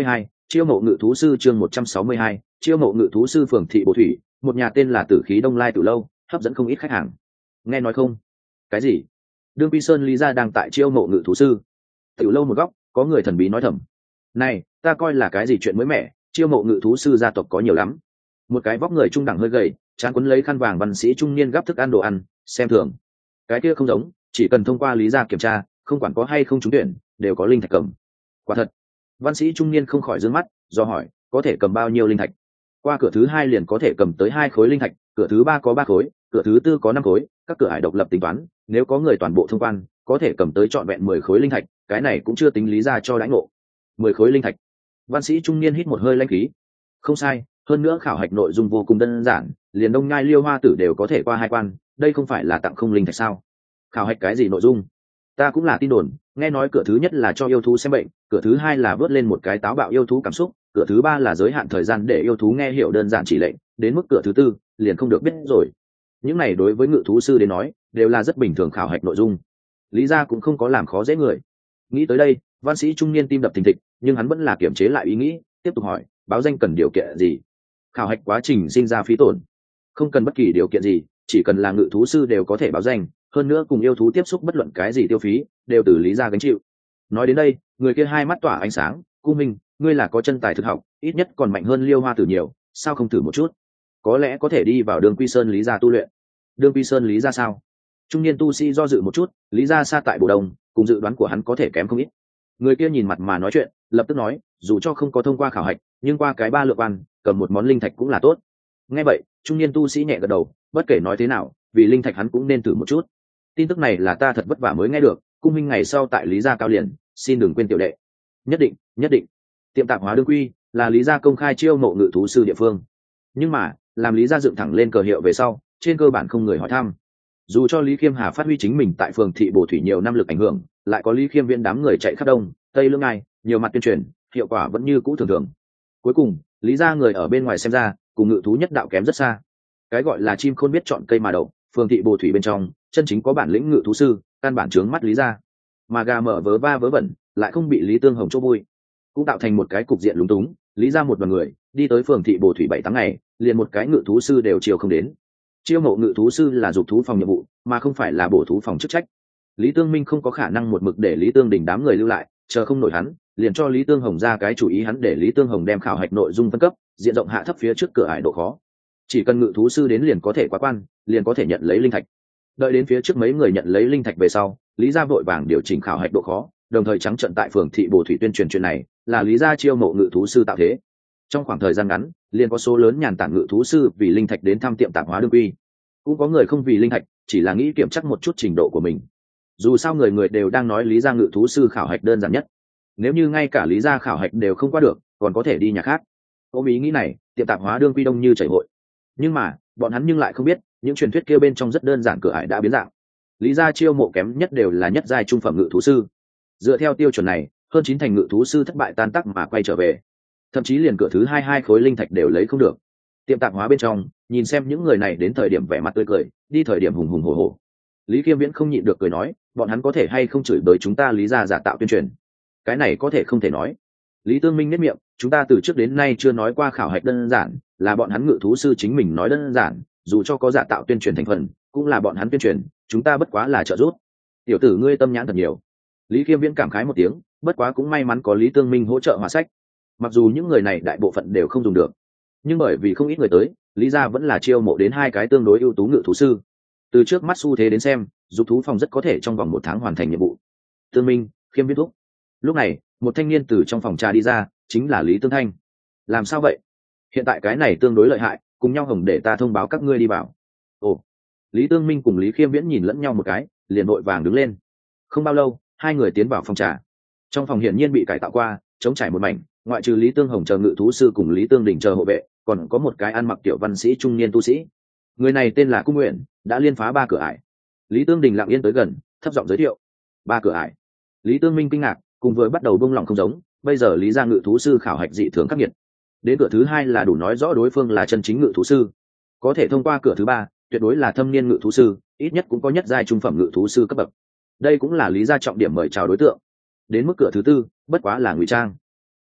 Chiêu mộ ngự thú sư chương một trăm sáu mươi hai, chiêu mộ ngự thú sư phường thị Bồ Thủy, một nhà tên là Tử Khí Đông Lai từ lâu, hấp dẫn không ít khách hàng. Nghe nói không? Cái gì? Đương Quy Sơn Lý gia đang tại chiêu mộ ngự thú sư. Tiểu lâu một góc, có người thần bí nói thầm. Này, ta coi là cái gì chuyện mới mẻ, chiêu mộ ngự thú sư gia tộc có nhiều lắm. Một cái vóc người trung đẳng hơi gầy, trán quấn lấy khăn vàng văn sĩ trung niên gắp thức ăn đồ ăn, xem thường. Cái kia không giống, chỉ cần thông qua Lý gia kiểm tra, không quản có hay không trúng tuyển, đều có linh thạch cầm. Quả thật. Văn sĩ trung niên không khỏi giương mắt, do hỏi, có thể cầm bao nhiêu linh thạch? Qua cửa thứ hai liền có thể cầm tới hai khối linh thạch, cửa thứ ba có ba khối, cửa thứ tư có năm khối, các cửa ải độc lập tính toán, nếu có người toàn bộ thông quan, có thể cầm tới trọn vẹn mười khối linh thạch, cái này cũng chưa tính Lý gia cho đãi ngộ. Mười khối linh thạch. Văn sĩ trung niên hít một hơi lãnh khí. Không sai, hơn nữa khảo hạch nội dung vô cùng đơn giản, liền Đông Nhai Liêu Hoa Tử đều có thể qua hai quan, đây không phải là tặng không linh thạch sao? Khảo hạch cái gì nội dung? Ta cũng là tin đồn, nghe nói cửa thứ nhất là cho yêu thú xem bệnh, cửa thứ hai là vớt lên một cái táo bạo yêu thú cảm xúc, cửa thứ ba là giới hạn thời gian để yêu thú nghe hiểu đơn giản chỉ lệnh, đến mức cửa thứ tư liền không được biết rồi. Những này đối với ngự thú sư đến nói đều là rất bình thường khảo hạch nội dung. Lý gia cũng không có làm khó dễ người. Nghĩ tới đây, văn sĩ trung niên tim đập thình thịch, nhưng hắn vẫn là kiềm chế lại ý nghĩ, tiếp tục hỏi, báo danh cần điều kiện gì? Khảo hạch quá trình sinh ra phí tổn. Không cần bất kỳ điều kiện gì, chỉ cần là ngự thú sư đều có thể báo danh, hơn nữa cùng yêu thú tiếp xúc bất luận cái gì tiêu phí đều từ Lý gia gánh chịu. Nói đến đây, người kia hai mắt tỏa ánh sáng, "Cung Minh, ngươi là có chân tài thực học, ít nhất còn mạnh hơn Liêu Hoa Tử nhiều, sao không thử một chút? Có lẽ có thể đi vào Đường Quy Sơn Lý gia tu luyện." Đường Quy Sơn Lý gia sao? Trung niên tu sĩ do dự một chút, Lý gia xa tại Bồ Đông, cùng dự đoán của hắn có thể kém không ít. Người kia nhìn mặt mà nói chuyện, lập tức nói, dù cho không có thông qua khảo hạch, nhưng qua cái ba lựa quan, cầm một món linh thạch cũng là tốt. Nghe vậy, trung niên tu sĩ nhẹ gật đầu, bất kể nói thế nào, vì linh thạch hắn cũng nên thử một chút. Tin tức này là ta thật vất vả mới nghe được, Cung Minh ngày sau tại Lý gia cao liền, xin đừng quên tiểu đệ. Nhất định, nhất định. Tiệm tạp hóa Đương Quy là Lý gia công khai chiêu mộ ngự thú sư địa phương, nhưng mà làm Lý gia dựng thẳng lên cờ hiệu về sau, trên cơ bản không người hỏi thăm. Dù cho Lý Khiêm Hà phát huy chính mình tại phường thị Bồ Thủy nhiều năm lực ảnh hưởng, lại có Lý Khiêm Viễn đám người chạy khắp đông tây lưỡng ai, nhiều mặt tuyên truyền, hiệu quả vẫn như cũ thường thường. Cuối cùng, Lý gia người ở bên ngoài xem ra, cùng ngự thú nhất đạo kém rất xa. Cái gọi là chim khôn biết chọn cây mà đậu, phường thị Bồ Thủy bên trong, chân chính có bản lĩnh ngự thú sư, căn bản trướng mắt Lý gia. Mà gà mở vớ va vớ vẩn, lại không bị Lý Tương Hồng chỗ vui, cũng tạo thành một cái cục diện lúng túng. Lý gia một đoàn người đi tới phường thị Bồ Thủy bảy tháng ngày, liền một cái ngự thú sư đều chiều không đến. Chiêu mộ ngự thú sư là dục thú phòng nhiệm vụ, mà không phải là bổ thú phòng chức trách. Lý Tương Minh không có khả năng một mực để Lý Tương Đình đám người lưu lại, chờ không nổi hắn, liền cho Lý Tương Hồng ra cái chủ ý, hắn để Lý Tương Hồng đem khảo hạch nội dung phân cấp, diện rộng hạ thấp phía trước cửa ải độ khó. Chỉ cần ngự thú sư đến liền có thể qua quan, liền có thể nhận lấy linh thạch. Đợi đến phía trước mấy người nhận lấy linh thạch về sau, Lý gia vội vàng điều chỉnh khảo hạch độ khó, đồng thời trắng trận tại phường thị Bồ Thủy tuyên truyền chuyện này, là Lý gia chiêu mộ ngự thú sư tạo thế. Trong khoảng thời gian ngắn, liền có số lớn nhàn tản ngự thú sư vì linh thạch đến thăm tiệm tạp hóa Đương Quy. Cũng có người không vì linh thạch, chỉ là nghĩ kiểm chắc một chút trình độ của mình. Dù sao người người đều đang nói Lý gia ngự thú sư khảo hạch đơn giản nhất, nếu như ngay cả Lý gia khảo hạch đều không qua được, còn có thể đi nhà khác. Ôm ý nghĩ này, tiệm tạp hóa Đương Quy đông như chảy hội. Nhưng mà bọn hắn nhưng lại không biết, những truyền thuyết kia bên trong rất đơn giản cửa ải đã biến dạng. Lý gia chiêu mộ kém nhất đều là nhất giai trung phẩm ngự thú sư. Dựa theo tiêu chuẩn này, hơn chín thành ngự thú sư thất bại tan tác mà quay trở về, thậm chí liền cửa thứ hai hai khối linh thạch đều lấy không được. Tiệm tạp hóa bên trong, nhìn xem những người này đến thời điểm vẻ mặt tươi cười, đi thời điểm hùng hùng hổ hổ. Lý Kiêm Viễn không nhịn được cười nói, bọn hắn có thể hay không chửi bới chúng ta Lý gia giả tạo tuyên truyền? Cái này có thể không thể nói. Lý Tương Minh nhếch miệng, chúng ta từ trước đến nay chưa nói qua khảo hạch đơn giản, là bọn hắn ngự thú sư chính mình nói đơn giản, dù cho có giả tạo tuyên truyền thành phần, cũng là bọn hắn tuyên truyền, chúng ta bất quá là trợ giúp. Tiểu tử ngươi tâm nhãn thật nhiều. Lý Kiêm Viễn cảm khái một tiếng, bất quá cũng may mắn có Lý Tương Minh hỗ trợ hòa sách. Mặc dù những người này đại bộ phận đều không dùng được, nhưng bởi vì không ít người tới, Lý gia vẫn là chiêu mộ đến hai cái tương đối ưu tú ngự thú sư. Từ trước mắt xu thế đến xem, dục thú phòng rất có thể trong vòng một tháng hoàn thành nhiệm vụ. Tương Minh, Khiêm Viễn thúc. Lúc này, một thanh niên từ trong phòng trà đi ra, chính là Lý Tương Thanh. Làm sao vậy? Hiện tại cái này tương đối lợi hại, cùng nhau hồng để ta thông báo các ngươi đi vào. Ồ. Lý Tương Minh cùng Lý Khiêm Viễn nhìn lẫn nhau một cái, liền vội vàng đứng lên. Không bao lâu, hai người tiến vào phòng trà. Trong phòng hiển nhiên bị cải tạo qua, chống trải một mảnh, ngoại trừ Lý Tương Hồng chờ ngự thú sư cùng Lý Tương Đình chờ hộ vệ, còn có một cái ăn mặc tiểu văn sĩ trung niên tu sĩ. Người này tên là Cung Nguyện, đã liên phá ba cửa ải. Lý Tương Đình lặng yên tới gần, thấp giọng giới thiệu. Ba cửa ải. Lý Tương Minh kinh ngạc, cùng với bắt đầu buông lỏng không giống, bây giờ Lý gia ngự thú sư khảo hạch dị thường khắc nghiệt. Đến cửa thứ hai là đủ nói rõ đối phương là chân chính ngự thú sư. Có thể thông qua cửa thứ ba, tuyệt đối là thâm niên ngự thú sư, ít nhất cũng có nhất giai trung phẩm ngự thú sư cấp bậc. Đây cũng là Lý gia trọng điểm mời chào đối tượng. Đến mức cửa thứ tư, bất quá là ngụy trang.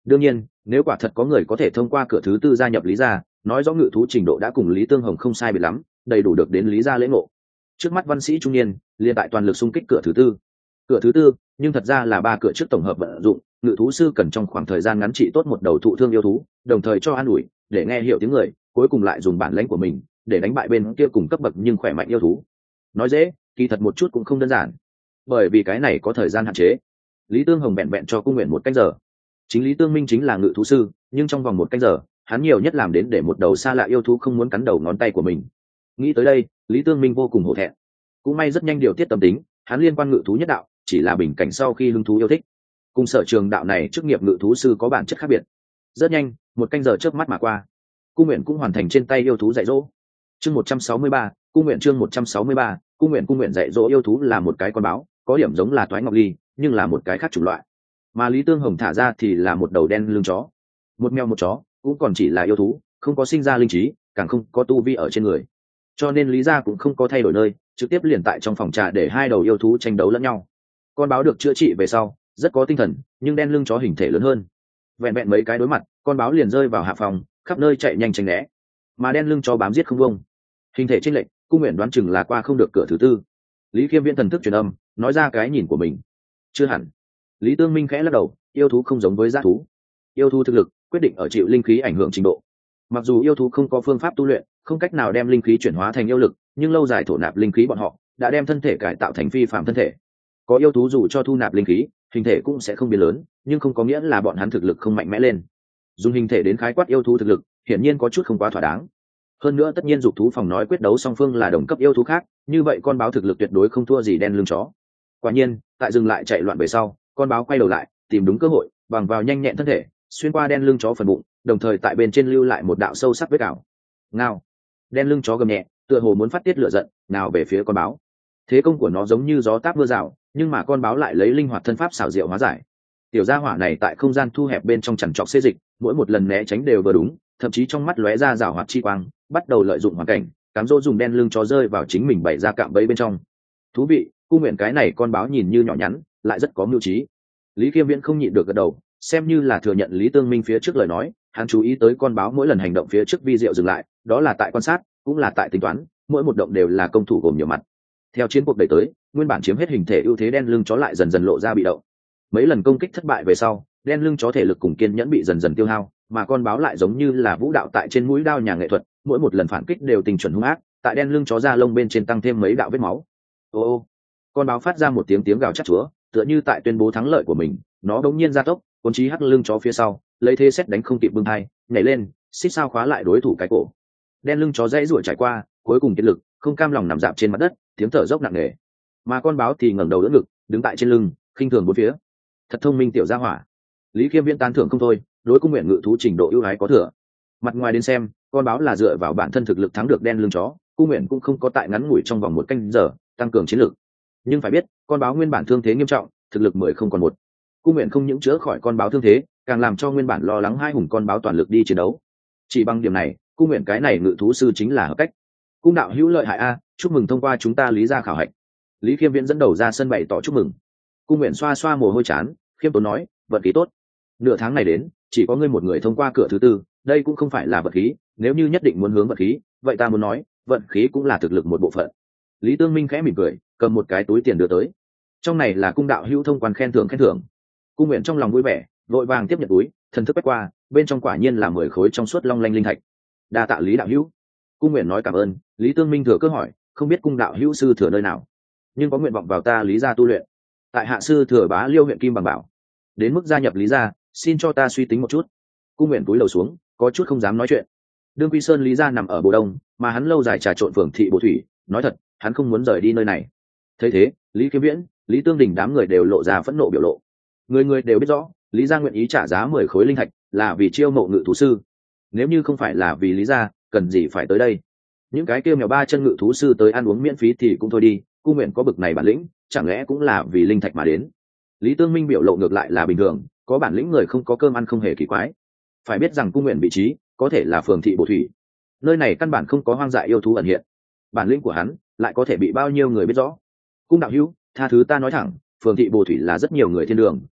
Đương nhiên nếu quả thật có người có thể thông qua cửa thứ tư gia nhập lý gia, nói rõ ngự thú trình độ đã cùng Lý Tương Hồng không sai biệt lắm, đầy đủ được đến lý gia lễ ngộ. Trước mắt văn sĩ trung niên liền tại toàn lực xung kích cửa thứ tư. Cửa thứ tư nhưng thật ra là ba cửa trước tổng hợp vận dụng, ngự thú sư cần trong khoảng thời gian ngắn trị tốt một đầu thụ thương yêu thú, đồng thời cho an ủi để nghe hiểu tiếng người, cuối cùng lại dùng bản lĩnh của mình để đánh bại bên kia cùng cấp bậc nhưng khỏe mạnh yêu thú. Nói dễ, kỳ thật một chút cũng không đơn giản, bởi vì cái này có thời gian hạn chế. Lý Tương Hồng bẹn bẹn cho Cung Nguyện một canh giờ. Chính Lý Tương Minh chính là ngự thú sư, nhưng trong vòng một canh giờ hắn nhiều nhất làm đến để một đầu xa lạ yêu thú không muốn cắn đầu ngón tay của mình. Nghĩ tới đây, Lý Tương Minh vô cùng hổ thẹn. Cũng may rất nhanh điều tiết tâm tính, hắn liên quan ngự thú nhất đạo chỉ là bình cảnh sau khi hứng thú yêu thích, cùng sở trường đạo này chức nghiệp ngự thú sư có bản chất khác biệt. Rất nhanh, một canh giờ chớp mắt mà qua, Cung Nguyện cũng hoàn thành trên tay yêu thú dạy dỗ. Chương một trăm sáu mươi ba, Cung Nguyện chương một trăm sáu mươi ba, Cung Nguyện Cung Nguyện dạy dỗ yêu thú là một cái con báo, có điểm giống là toái ngọc ly, nhưng là một cái khác chủng loại. Mà Lý Tương Hồng thả ra thì là một đầu đen lưng chó. Một mèo một chó, cũng còn chỉ là yêu thú, không có sinh ra linh trí, càng không có tu vi ở trên người. Cho nên Lý gia cũng không có thay đổi nơi, trực tiếp liền tại trong phòng trà để hai đầu yêu thú tranh đấu lẫn nhau. Con báo được chữa trị về sau, rất có tinh thần, nhưng đen lưng chó hình thể lớn hơn. Vẹn vẹn mấy cái đối mặt, con báo liền rơi vào hạ phòng, khắp nơi chạy nhanh tránh né. Mà đen lưng chó bám giết không vông. Hình thể chênh lệch, Cung Nguyện đoán chừng là qua không được cửa thứ tư. Lý Khiêm Viễn thần thức truyền âm, nói ra cái nhìn của mình. Chưa hẳn. Lý Tương Minh khẽ lắc đầu, yêu thú không giống với dã thú. Yêu thú thực lực quyết định ở chịu linh khí ảnh hưởng trình độ. Mặc dù yêu thú không có phương pháp tu luyện, không cách nào đem linh khí chuyển hóa thành yêu lực, nhưng lâu dài thổ nạp linh khí bọn họ đã đem thân thể cải tạo thành phi phàm thân thể. Có yêu thú dù cho thu nạp linh khí, hình thể cũng sẽ không biến lớn, nhưng không có nghĩa là bọn hắn thực lực không mạnh mẽ lên. Dùng hình thể đến khái quát yêu thú thực lực, hiển nhiên có chút không quá thỏa đáng. Hơn nữa tất nhiên dục thú phòng nói quyết đấu song phương là đồng cấp yêu thú khác, như vậy con báo thực lực tuyệt đối không thua gì đen lưng chó. Quả nhiên, tại dừng lại chạy loạn về sau, con báo quay đầu lại, tìm đúng cơ hội, bằng vào nhanh nhẹn thân thể, xuyên qua đen lưng chó phần bụng, đồng thời tại bên trên lưu lại một đạo sâu sắc vết cào. Ngao. Đen lưng chó gầm nhẹ, tựa hồ muốn phát tiết lửa giận, nào về phía con báo. Thế công của nó giống như gió táp mưa rào, nhưng mà con báo lại lấy linh hoạt thân pháp xảo diệu hóa giải. Tiểu gia hỏa này tại không gian thu hẹp bên trong chằn trọc xê dịch, mỗi một lần né tránh đều vừa đúng, thậm chí trong mắt lóe ra rào hoạt chi quang, bắt đầu lợi dụng hoàn cảnh, cám dỗ dùng đen lưng chó rơi vào chính mình bày ra cạm bẫy bên trong. Thú vị, Cung Nguyện cái này con báo nhìn như nhỏ nhắn, lại rất có mưu trí. Lý Khiêm Viễn không nhịn được gật đầu, xem như là thừa nhận Lý Tương Minh phía trước lời nói, hắn chú ý tới con báo mỗi lần hành động phía trước vi diệu dừng lại, đó là tại quan sát, cũng là tại tính toán, mỗi một động đều là công thủ gồm nhiều mặt. Theo chiến cuộc đẩy tới, nguyên bản chiếm hết hình thể ưu thế đen lưng chó lại dần dần lộ ra bị động. Mấy lần công kích thất bại về sau, đen lưng chó thể lực cùng kiên nhẫn bị dần dần tiêu hao, mà con báo lại giống như là vũ đạo tại trên mũi đao nhà nghệ thuật, mỗi một lần phản kích đều tình chuẩn hung ác, tại đen lưng chó da lông bên trên tăng thêm mấy đạo vết máu. Ô ô, con báo phát ra một tiếng tiếng gào chát chúa, tựa như tại tuyên bố thắng lợi của mình, nó đống nhiên ra tốc, cuốn chí hắc lưng chó phía sau, lấy thế xét đánh không kịp bưng hai, nhảy lên, xích sao khóa lại đối thủ cái cổ. Đen lưng chó dãy ruổi trải qua, cuối cùng kiệt lực, không cam lòng nằm dạp trên mặt đất, tiếng thở dốc nặng nề. Mà con báo thì ngẩng đầu đỡ ngực, đứng tại trên lưng, khinh thường bốn phía. Thật thông minh tiểu gia hỏa. Lý Khiêm Viễn tán thưởng không thôi, đối Cung Nguyện ngự thú trình độ ưu ái có thừa. Mặt ngoài đến xem, con báo là dựa vào bản thân thực lực thắng được đen lưng chó, Cung Nguyện cũng không có tại ngắn ngủi trong vòng một canh giờ tăng cường chiến lực. Nhưng phải biết, con báo nguyên bản thương thế nghiêm trọng, thực lực mười không còn một. Cung Nguyện không những chữa khỏi con báo thương thế, càng làm cho nguyên bản lo lắng hai hùng con báo toàn lực đi chiến đấu. Chỉ bằng điểm này, Cung Nguyện cái này ngự thú sư chính là hợp cách. Cung đạo hữu lợi hại a, chúc mừng thông qua chúng ta Lý gia khảo hạch. Lý Khiêm Viễn dẫn đầu ra sân bày tỏ chúc mừng. Cung Nguyện xoa xoa mồ hôi chán, khiêm tốn nói, vận khí tốt. Nửa tháng này đến, chỉ có ngươi một người thông qua cửa thứ tư, đây cũng không phải là vận khí, nếu như nhất định muốn hướng vận khí, vậy ta muốn nói, vận khí cũng là thực lực một bộ phận. Lý Tương Minh khẽ mỉm cười, cầm một cái túi tiền đưa tới. Trong này là cung đạo hữu thông quan khen thưởng khen thưởng. Cung Nguyện trong lòng vui vẻ, vội vàng tiếp nhận túi, thần thức quét qua, bên trong quả nhiên là mười khối trong suốt long lanh linh thạch. Đa tạ Lý đạo hữu. Cung Nguyện nói cảm ơn. Lý Tương Minh thừa cơ hỏi, không biết cung đạo hữu sư thừa nơi nào, nhưng có nguyện vọng vào ta Lý gia tu luyện. Tại hạ sư thừa Bá Liêu huyện Kim Bằng Bảo, đến mức gia nhập Lý gia, xin cho ta suy tính một chút. Cung Nguyện cúi đầu xuống, có chút không dám nói chuyện. Đương Quy Sơn Lý gia nằm ở Bồ Đông, mà hắn lâu dài trà trộn phường thị Bồ Thủy, nói thật, hắn không muốn rời đi nơi này. Thấy thế, Lý Khiêm Viễn, Lý Tương Đình đám người đều lộ ra phẫn nộ biểu lộ. Người người đều biết rõ, Lý gia nguyện ý trả giá mười khối linh thạch là vì chiêu mộ ngự thú sư. Nếu như không phải là vì Lý gia, cần gì phải tới đây? Những cái kêu mèo ba chân ngự thú sư tới ăn uống miễn phí thì cũng thôi đi, Cung Nguyện có bực này bản lĩnh, chẳng lẽ cũng là vì linh thạch mà đến? Lý Tương Minh biểu lộ ngược lại là bình thường, có bản lĩnh người không có cơm ăn không hề kỳ quái. Phải biết rằng Cung Nguyện vị trí có thể là phường thị Bồ Thủy, nơi này căn bản không có hoang dại yêu thú ẩn hiện, bản lĩnh của hắn lại có thể bị bao nhiêu người biết rõ. Cung đạo hữu, tha thứ ta nói thẳng, phường thị Bồ Thủy là rất nhiều người thiên đường,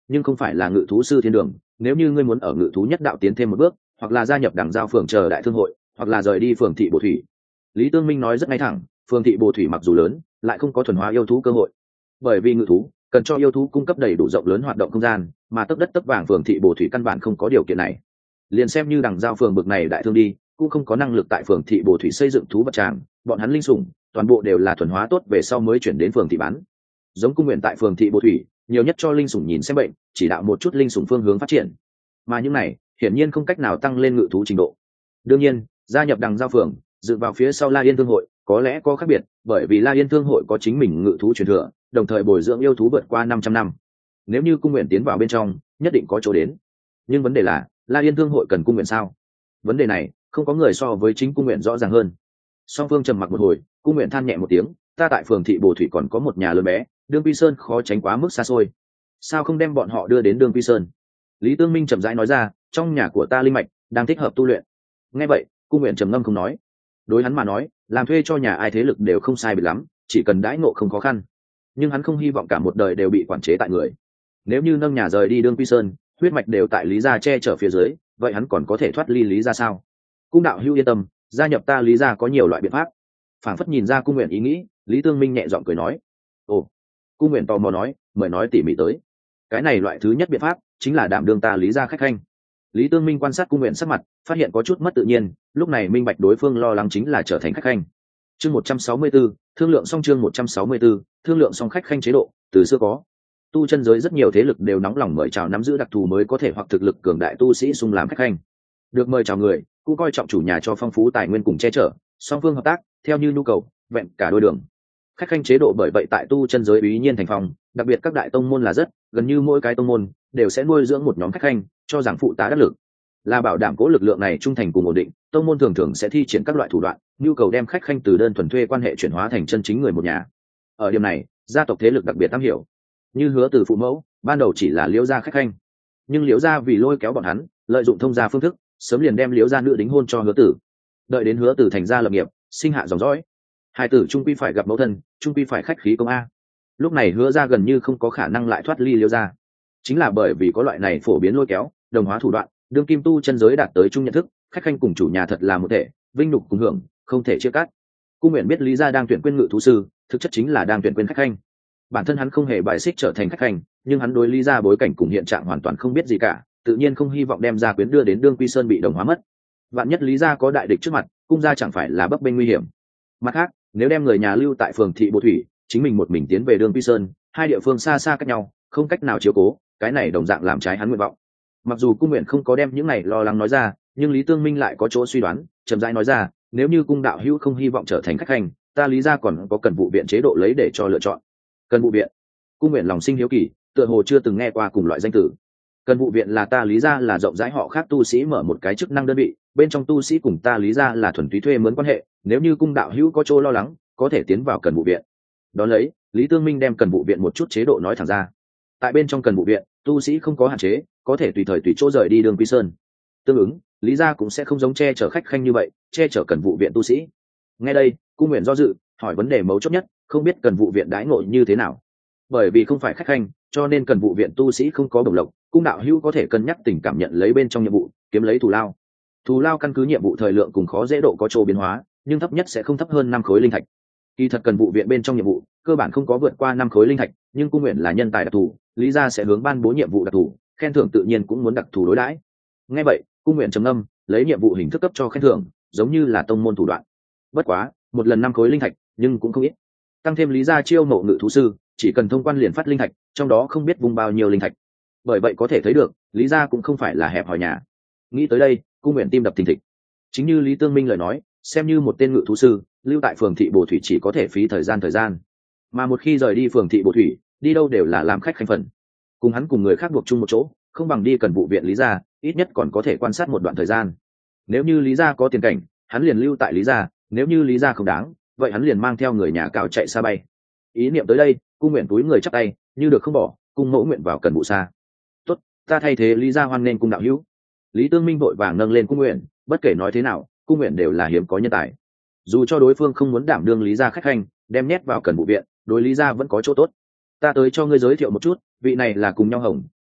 nhưng không phải là ngự thú sư thiên đường. Nếu như ngươi muốn ở ngự thú nhất đạo tiến thêm một bước, hoặc là gia nhập đảng giao phường chờ đại thương hội, hoặc là rời đi phường thị bồ thủy. Lý Tương Minh nói rất ngay thẳng, phường thị bồ thủy mặc dù lớn, lại không có thuần hóa yêu thú cơ hội, bởi vì ngự thú cần cho yêu thú cung cấp đầy đủ rộng lớn hoạt động không gian, mà tấc đất tấc vàng phường thị bồ thủy căn bản không có điều kiện này. Liền xem như đảng giao phường bực này đại thương đi, cũng không có năng lực tại phường thị bồ thủy xây dựng thú vật tràng, bọn hắn linh sủng toàn bộ đều là thuần hóa tốt về sau mới chuyển đến phường thị bán. Giống cung nguyện tại phường thị bồ thủy, nhiều nhất cho linh sủng nhìn xem bệnh, chỉ đạo một chút linh sủng phương hướng phát triển, mà những này hiển nhiên không cách nào tăng lên ngự thú trình độ. Đương nhiên, gia nhập đằng giao phường, dựa vào phía sau La Yên thương hội, có lẽ có khác biệt, bởi vì La Yên thương hội có chính mình ngự thú truyền thừa, đồng thời bồi dưỡng yêu thú vượt qua năm trăm năm. Nếu như cung nguyện tiến vào bên trong, nhất định có chỗ đến. Nhưng vấn đề là, La Yên thương hội cần cung nguyện sao? Vấn đề này, không có người so với chính cung nguyện rõ ràng hơn. Song Phương trầm mặc một hồi, cung nguyện than nhẹ một tiếng, ta tại phường thị bồ thủy còn có một nhà lớn bé, Đương Quy Sơn khó tránh quá mức xa xôi. Sao không đem bọn họ đưa đến Đương Quy Sơn? Lý Tương Minh chậm rãi nói ra, trong nhà của ta linh mạch đang thích hợp tu luyện. Nghe vậy, cung nguyện trầm ngâm không nói. Đối hắn mà nói, làm thuê cho nhà ai thế lực đều không sai biệt lắm, chỉ cần đãi ngộ không khó khăn. Nhưng hắn không hy vọng cả một đời đều bị quản chế tại người. Nếu như nâng nhà rời đi Đương Quy Sơn, huyết mạch đều tại Lý gia che chở phía dưới, vậy hắn còn có thể thoát ly Lý gia sao? Cung đạo hữu yên tâm, gia nhập ta Lý gia có nhiều loại biện pháp. Phảng phất nhìn ra cung nguyện ý nghĩ, Lý Tương Minh nhẹ giọng cười nói. Ồ, cung nguyện tò mò nói, mời nói tỉ mỉ tới. Cái này loại thứ nhất biện pháp chính là đảm đương ta Lý gia khách khanh. Lý Tương Minh quan sát cung nguyện sắc mặt, phát hiện có chút mất tự nhiên, lúc này minh bạch đối phương lo lắng chính là trở thành khách khanh. Chương một trăm sáu mươi 164, thương lượng xong chương một trăm sáu mươi 164, thương lượng xong khách khanh chế độ, từ xưa có. Tu chân giới rất nhiều thế lực đều nóng lòng mời chào nắm giữ đặc thù mới có thể hoặc thực lực cường đại tu sĩ xung làm khách khanh. Được mời chào người, cũng coi trọng chủ nhà cho phong phú tài nguyên cùng che chở, song phương hợp tác, theo như nhu cầu, vẹn cả đôi đường. Khách khanh chế độ bởi vậy tại tu chân giới úy nhiên thành phong, đặc biệt các đại tông môn là rất, gần như mỗi cái tông môn đều sẽ nuôi dưỡng một nhóm khách khanh, cho rằng phụ tá đắc lực. Là bảo đảm cố lực lượng này trung thành cùng ổn định, tông môn thường thường sẽ thi triển các loại thủ đoạn, nhu cầu đem khách khanh từ đơn thuần thuê quan hệ chuyển hóa thành chân chính người một nhà. Ở điểm này, gia tộc thế lực đặc biệt am hiểu. Như Hứa Từ phụ mẫu, ban đầu chỉ là Liễu gia khách khanh, nhưng Liễu gia vì lôi kéo bọn hắn, lợi dụng thông gia phương thức, sớm liền đem Liễu gia nữ đính hôn cho Hứa Tử. Đợi đến Hứa Tử thành gia lập nghiệp, sinh hạ dòng dõi, hai tử trung quy phải gặp mẫu thân, trung quy phải khách khí công a. Lúc này Hứa gia gần như không có khả năng lại thoát ly Liễu gia. Chính là bởi vì có loại này phổ biến lôi kéo, đồng hóa thủ đoạn, đương kim tu chân giới đạt tới chung nhận thức, khách khanh cùng chủ nhà thật là một thể, vinh nhục cùng hưởng, không thể chia cắt. Cung Nguyện biết Lý gia đang tuyển quên ngự thú sư, thực chất chính là đang tuyển quên khách khanh. Bản thân hắn không hề bài xích trở thành khách khanh, nhưng hắn đối Lý gia bối cảnh cùng hiện trạng hoàn toàn không biết gì cả, tự nhiên không hy vọng đem gia quyến đưa đến Đương Quy Sơn bị đồng hóa mất. Vạn nhất Lý gia có đại địch trước mặt, cung gia chẳng phải là bấp bênh nguy hiểm. Mặt khác, nếu đem người nhà lưu tại phường thị Bồ Thủy, chính mình một mình tiến về Đương Quy Sơn, hai địa phương xa xa cách nhau, không cách nào chiếu cố, cái này đồng dạng làm trái hắn nguyện vọng. Mặc dù Cung Nguyện không có đem những này lo lắng nói ra, nhưng Lý Tương Minh lại có chỗ suy đoán, chậm rãi nói ra, nếu như cung đạo hữu không hy vọng trở thành khách khanh, ta Lý gia còn có cần vụ viện chế độ lấy để cho lựa chọn. Cần vụ viện? Cung Nguyện lòng sinh hiếu kỳ, tựa hồ chưa từng nghe qua cùng loại danh từ. Cần vụ viện là ta Lý gia là rộng rãi họ khác tu sĩ mở một cái chức năng đơn vị, bên trong tu sĩ cùng ta Lý gia là thuần túy thuê mướn quan hệ, nếu như cung đạo hữu có chỗ lo lắng, có thể tiến vào cần vụ viện. Đó lấy, Lý Tương Minh đem cần vụ viện một chút chế độ nói thẳng ra. Tại bên trong cần vụ viện, tu sĩ không có hạn chế, có thể tùy thời tùy chỗ rời đi Đường Quy Sơn. Tương ứng, Lý gia cũng sẽ không giống che chở khách khanh như vậy, che chở cần vụ viện tu sĩ. Nghe đây, Cung Nguyện do dự, hỏi vấn đề mấu chốt nhất, không biết cần vụ viện đãi ngộ như thế nào. Bởi vì không phải khách khanh, cho nên cần vụ viện tu sĩ không có bổng lộc, cung đạo hữu có thể cân nhắc tình cảm nhận lấy bên trong nhiệm vụ, kiếm lấy thù lao. Thù lao căn cứ nhiệm vụ thời lượng cùng khó dễ độ có chỗ biến hóa, nhưng thấp nhất sẽ không thấp hơn năm khối linh thạch. Kỳ thật cần vụ viện bên trong nhiệm vụ, cơ bản không có vượt qua năm khối linh thạch, nhưng Cung Nguyện là nhân tài đặc thù, Lý gia sẽ hướng ban bố nhiệm vụ đặc thù, khen thưởng tự nhiên cũng muốn đặc thù đối đãi. Nghe vậy, Cung Nguyện trầm ngâm, lấy nhiệm vụ hình thức cấp cho khen thưởng, giống như là tông môn thủ đoạn. Bất quá, một lần năm khối linh thạch, nhưng cũng không ít. Tăng thêm Lý gia chiêu mộ ngự thú sư, chỉ cần thông quan liền phát linh thạch, trong đó không biết vùng bao nhiêu linh thạch. Bởi vậy có thể thấy được, Lý gia cũng không phải là hẹp hòi nhà. Nghĩ tới đây, Cung Nguyện tim đập thình thịch. Chính như Lý Tương Minh lời nói, xem như một tên ngự thú sư, lưu tại phường thị Bồ Thủy chỉ có thể phí thời gian thời gian, mà một khi rời đi phường thị Bồ Thủy, đi đâu đều là làm khách khanh phần. Cùng hắn cùng người khác buộc chung một chỗ, không bằng đi cần vụ viện Lý gia, ít nhất còn có thể quan sát một đoạn thời gian. Nếu như Lý gia có tiền cảnh, hắn liền lưu tại Lý gia, nếu như Lý gia không đáng, vậy hắn liền mang theo người nhà cao chạy xa bay. Ý niệm tới đây, Cung Nguyện túi người chắp tay, như được không bỏ, cung mẫu nguyện vào cần vụ xa. Tốt, ta thay thế Lý gia hoan nên cung đạo hữu. Lý Tương Minh vội vàng nâng lên Cung Nguyện, bất kể nói thế nào, Cung Nguyện đều là hiếm có nhân tài. Dù cho đối phương không muốn đảm đương Lý gia khách khanh, đem nhét vào cần vụ viện, đối Lý gia vẫn có chỗ tốt. Ta tới cho ngươi giới thiệu một chút, vị này là Cùng Nhau Hồng,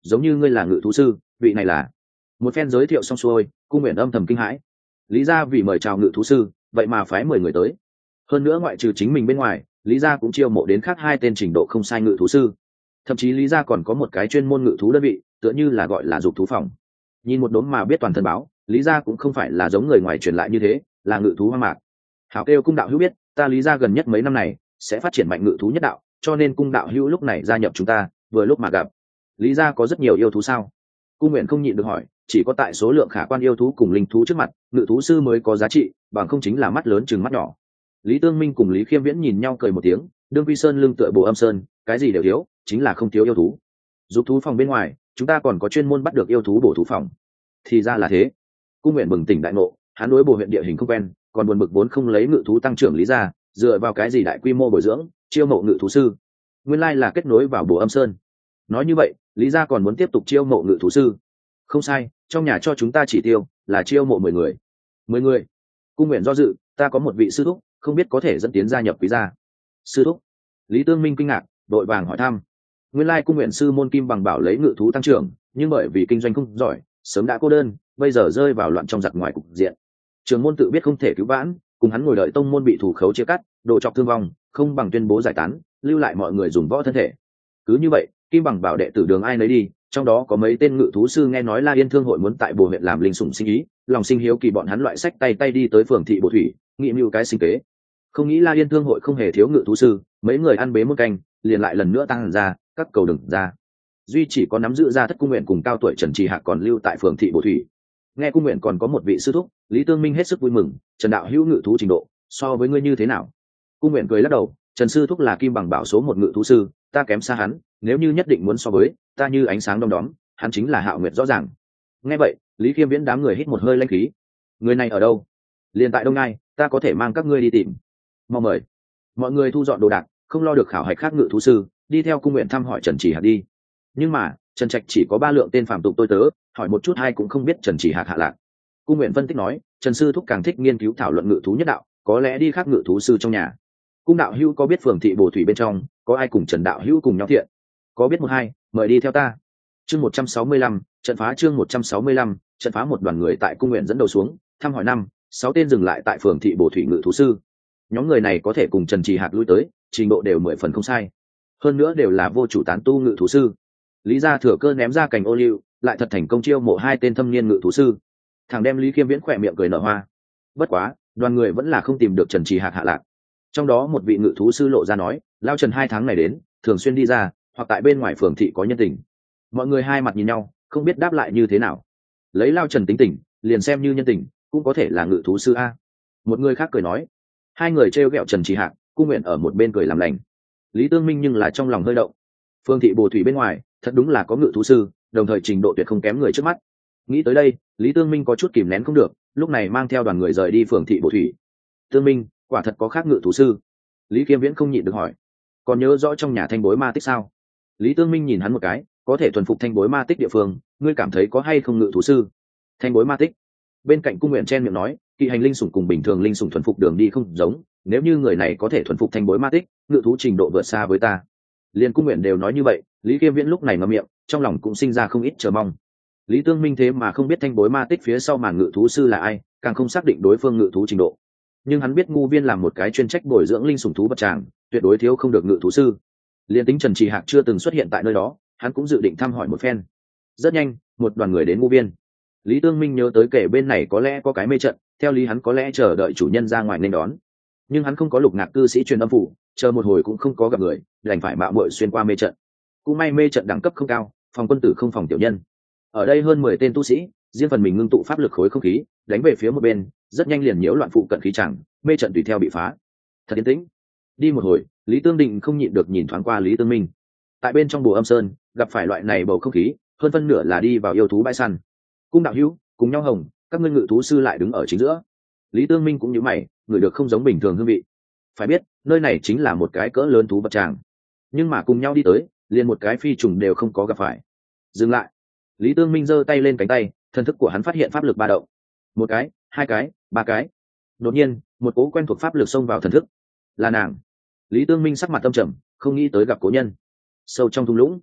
giống như ngươi là ngự thú sư, vị này là. Một phen giới thiệu xong xuôi, cung nguyện âm thầm kinh hãi. Lý gia vì mời chào ngự thú sư, vậy mà phái mười người tới. Hơn nữa ngoại trừ chính mình bên ngoài, Lý gia cũng chiêu mộ đến khác hai tên trình độ không sai ngự thú sư. Thậm chí Lý gia còn có một cái chuyên môn ngự thú đơn vị, tựa như là gọi là dục thú phòng. Nhìn một đốm mà biết toàn thân báo, Lý gia cũng không phải là giống người ngoài truyền lại như thế, là ngự thú hoang mạc. Hảo kêu cung đạo hữu biết, ta Lý gia gần nhất mấy năm này sẽ phát triển mạnh ngự thú nhất đạo, cho nên cung đạo hữu lúc này gia nhập chúng ta, vừa lúc mà gặp. Lý gia có rất nhiều yêu thú sao? Cung nguyện không nhịn được hỏi, chỉ có tại số lượng khả quan yêu thú cùng linh thú trước mặt, ngự thú sư mới có giá trị, bằng không chính là mắt lớn chừng mắt nhỏ. Lý Tương Minh cùng Lý Khiêm Viễn nhìn nhau cười một tiếng, đương quy sơn lưng tựa Bồ Âm Sơn, cái gì đều thiếu, chính là không thiếu yêu thú. Dục thú phòng bên ngoài, chúng ta còn có chuyên môn bắt được yêu thú bổ thú phòng. Thì ra là thế. Cung nguyện bừng tỉnh đại ngộ, hắn đối Bồ huyện địa hình không quen, còn buồn bực vốn không lấy ngự thú tăng trưởng Lý gia, dựa vào cái gì đại quy mô bồi dưỡng, chiêu mộ ngự thú sư. Nguyên lai là kết nối vào Bồ Âm Sơn. Nói như vậy, Lý gia còn muốn tiếp tục chiêu mộ ngự thú sư. Không sai, trong nhà cho chúng ta chỉ tiêu là chiêu mộ mười người. Mười người? Cung nguyện do dự, ta có một vị sư thúc, không biết có thể dẫn tiến gia nhập quý gia. Sư thúc? Lý Tương Minh kinh ngạc, đội vàng hỏi thăm. Nguyên lai cung nguyện sư môn kim bằng bảo lấy ngự thú tăng trưởng, nhưng bởi vì kinh doanh không giỏi, sớm đã cô đơn, bây giờ rơi vào loạn trong giặc ngoài cục diện. Trường môn tự biết không thể cứu vãn, cùng hắn ngồi đợi tông môn bị thủ khấu chia cắt, độ chọc thương vong, không bằng tuyên bố giải tán, lưu lại mọi người dùng võ thân thể. Cứ như vậy, kim bằng bảo đệ tử đường ai nấy đi, trong đó có mấy tên ngự thú sư nghe nói La Yên Thương hội muốn tại Bồ huyện làm linh sủng sinh ý, lòng sinh hiếu kỳ bọn hắn loại sách tay tay đi tới phường thị Bồ thủy, nghĩ mưu cái sinh kế. Không nghĩ La Yên Thương hội không hề thiếu ngự thú sư, mấy người ăn bế một canh, liền lại lần nữa tăng ra, các cầu đừng ra. Duy chỉ có nắm giữ ra thất cung nguyện cùng cao tuổi Trần Trì Hạc còn lưu tại phường thị Bồ thủy. Nghe cung nguyện còn có một vị sư thúc, Lý Tương Minh hết sức vui mừng, Trần đạo hữu ngự thú trình độ, so với ngươi như thế nào? Cung nguyện cười lắc đầu, Trần sư thúc là kim bằng bảo số một ngự thú sư, ta kém xa hắn, nếu như nhất định muốn so với, ta như ánh sáng đom đóm, hắn chính là Hạo Nguyệt rõ ràng. Nghe vậy, Lý Khiêm Viễn đám người hít một hơi lãnh khí. Người này ở đâu? Liền tại Đông Nai, ta có thể mang các ngươi đi tìm. Mau mời. Mọi người thu dọn đồ đạc, không lo được khảo hạch khác ngự thú sư, đi theo cung nguyện thăm hỏi Trần Chỉ Hạc đi. Nhưng mà, Trần Trạch chỉ có ba lượng tên phàm tục tôi tớ, hỏi một chút hay cũng không biết Trần Chỉ Hạc hạ lạc. Cung nguyện phân tích nói, Trần sư thúc càng thích nghiên cứu thảo luận ngự thú nhất đạo, có lẽ đi khác ngự thú sư trong nhà. Cung đạo hữu có biết phường thị Bồ thủy bên trong có ai cùng Trần đạo hữu cùng nhau thiện? Có biết một hai, mời đi theo ta. Chương một trăm sáu mươi lăm, trận phá chương một trăm sáu mươi lăm, trận phá. Một đoàn người tại cung nguyện dẫn đầu xuống, thăm hỏi năm, sáu tên dừng lại tại phường thị Bồ thủy ngự thú sư. Nhóm người này có thể cùng Trần Trì Hạc lui tới, trình độ đều mười phần không sai. Hơn nữa đều là vô chủ tán tu ngự thú sư. Lý gia thừa cơ ném ra cành ô liu, lại thật thành công chiêu mộ hai tên thâm niên ngự thú sư. Thằng đem Lý Khiêm Viễn khỏe miệng cười nở hoa. Bất quá, đoàn người vẫn là không tìm được Trần Trì Hạc hạ lạc. Trong đó một vị ngự thú sư lộ ra nói, lao Trần hai tháng này đến, thường xuyên đi ra, hoặc tại bên ngoài phường thị có nhân tình. Mọi người hai mặt nhìn nhau, không biết đáp lại như thế nào. Lấy lao Trần tính tình, liền xem như nhân tình, cũng có thể là ngự thú sư a. Một người khác cười nói. Hai người trêu ghẹo Trần Trì Hạc, cung nguyện ở một bên cười làm lành. Lý Tương Minh nhưng là trong lòng hơi động. Phương thị Bồ thủy bên ngoài, thật đúng là có ngự thú sư, đồng thời trình độ tuyệt không kém người trước mắt. Nghĩ tới đây, Lý Tương Minh có chút kìm nén không được, lúc này mang theo đoàn người rời đi phường thị Bồ thủy. Tương Minh, quả thật có khác ngự thú sư? Lý Khiêm Viễn không nhịn được hỏi. Còn nhớ rõ trong nhà thanh bối ma tích sao? Lý Tương Minh nhìn hắn một cái, có thể thuần phục thanh bối ma tích địa phương, ngươi cảm thấy có hay không ngự thú sư? Thanh bối ma tích. Bên cạnh cung nguyện chen miệng nói, kỵ hành linh sủng cùng bình thường linh sủng thuần phục đường đi không giống, nếu như người này có thể thuần phục thanh bối ma tích, ngự thú trình độ vượt xa với ta. Liên cung nguyện đều nói như vậy, Lý Khiêm Viễn lúc này ngậm miệng, trong lòng cũng sinh ra không ít chờ mong. Lý Tương Minh thế mà không biết thanh bối ma tích phía sau màn ngự thú sư là ai, càng không xác định đối phương ngự thú trình độ. Nhưng hắn biết ngu viên làm một cái chuyên trách bồi dưỡng linh sủng thú vật tràng, tuyệt đối thiếu không được ngự thú sư. Liên tính Trần Trì Hạc chưa từng xuất hiện tại nơi đó, hắn cũng dự định thăm hỏi một phen. Rất nhanh, một đoàn người đến ngu viên. Lý Tương Minh nhớ tới kể bên này có lẽ có cái mê trận, theo lý hắn có lẽ chờ đợi chủ nhân ra ngoài nên đón. Nhưng hắn không có lục ngạc cư sĩ truyền âm phủ, chờ một hồi cũng không có gặp người, đành phải mạo muội xuyên qua mê trận. Cũng may mê trận đẳng cấp không cao, phòng quân tử không phòng tiểu nhân. Ở đây hơn mười tên tu sĩ, riêng phần mình ngưng tụ pháp lực khối không khí, đánh về phía một bên, rất nhanh liền nhiễu loạn phụ cận khí chẳng, mê trận tùy theo bị phá. Thật yên tĩnh. Đi một hồi, Lý Tương Định không nhịn được nhìn thoáng qua Lý Tương Minh. Tại bên trong Bồ Âm Sơn, gặp phải loại này bầu không khí, hơn phân nửa là đi vào yêu thú bãi săn. Cung đạo hữu, cùng nhau hồng, các ngươi ngự thú sư lại đứng ở chính giữa. Lý Tương Minh cũng như mày, người được không giống bình thường hương vị. Phải biết, nơi này chính là một cái cỡ lớn thú vật tràng, nhưng mà cùng nhau đi tới, liền một cái phi trùng đều không có gặp phải. Dừng lại. Lý Tương Minh giơ tay lên cánh tay, thần thức của hắn phát hiện pháp lực ba động. Một cái, hai cái, ba cái. Đột nhiên, một cố quen thuộc pháp lực xông vào thần thức. Là nàng. Lý Tương Minh sắc mặt âm trầm, không nghĩ tới gặp cố nhân. Sâu trong thung lũng,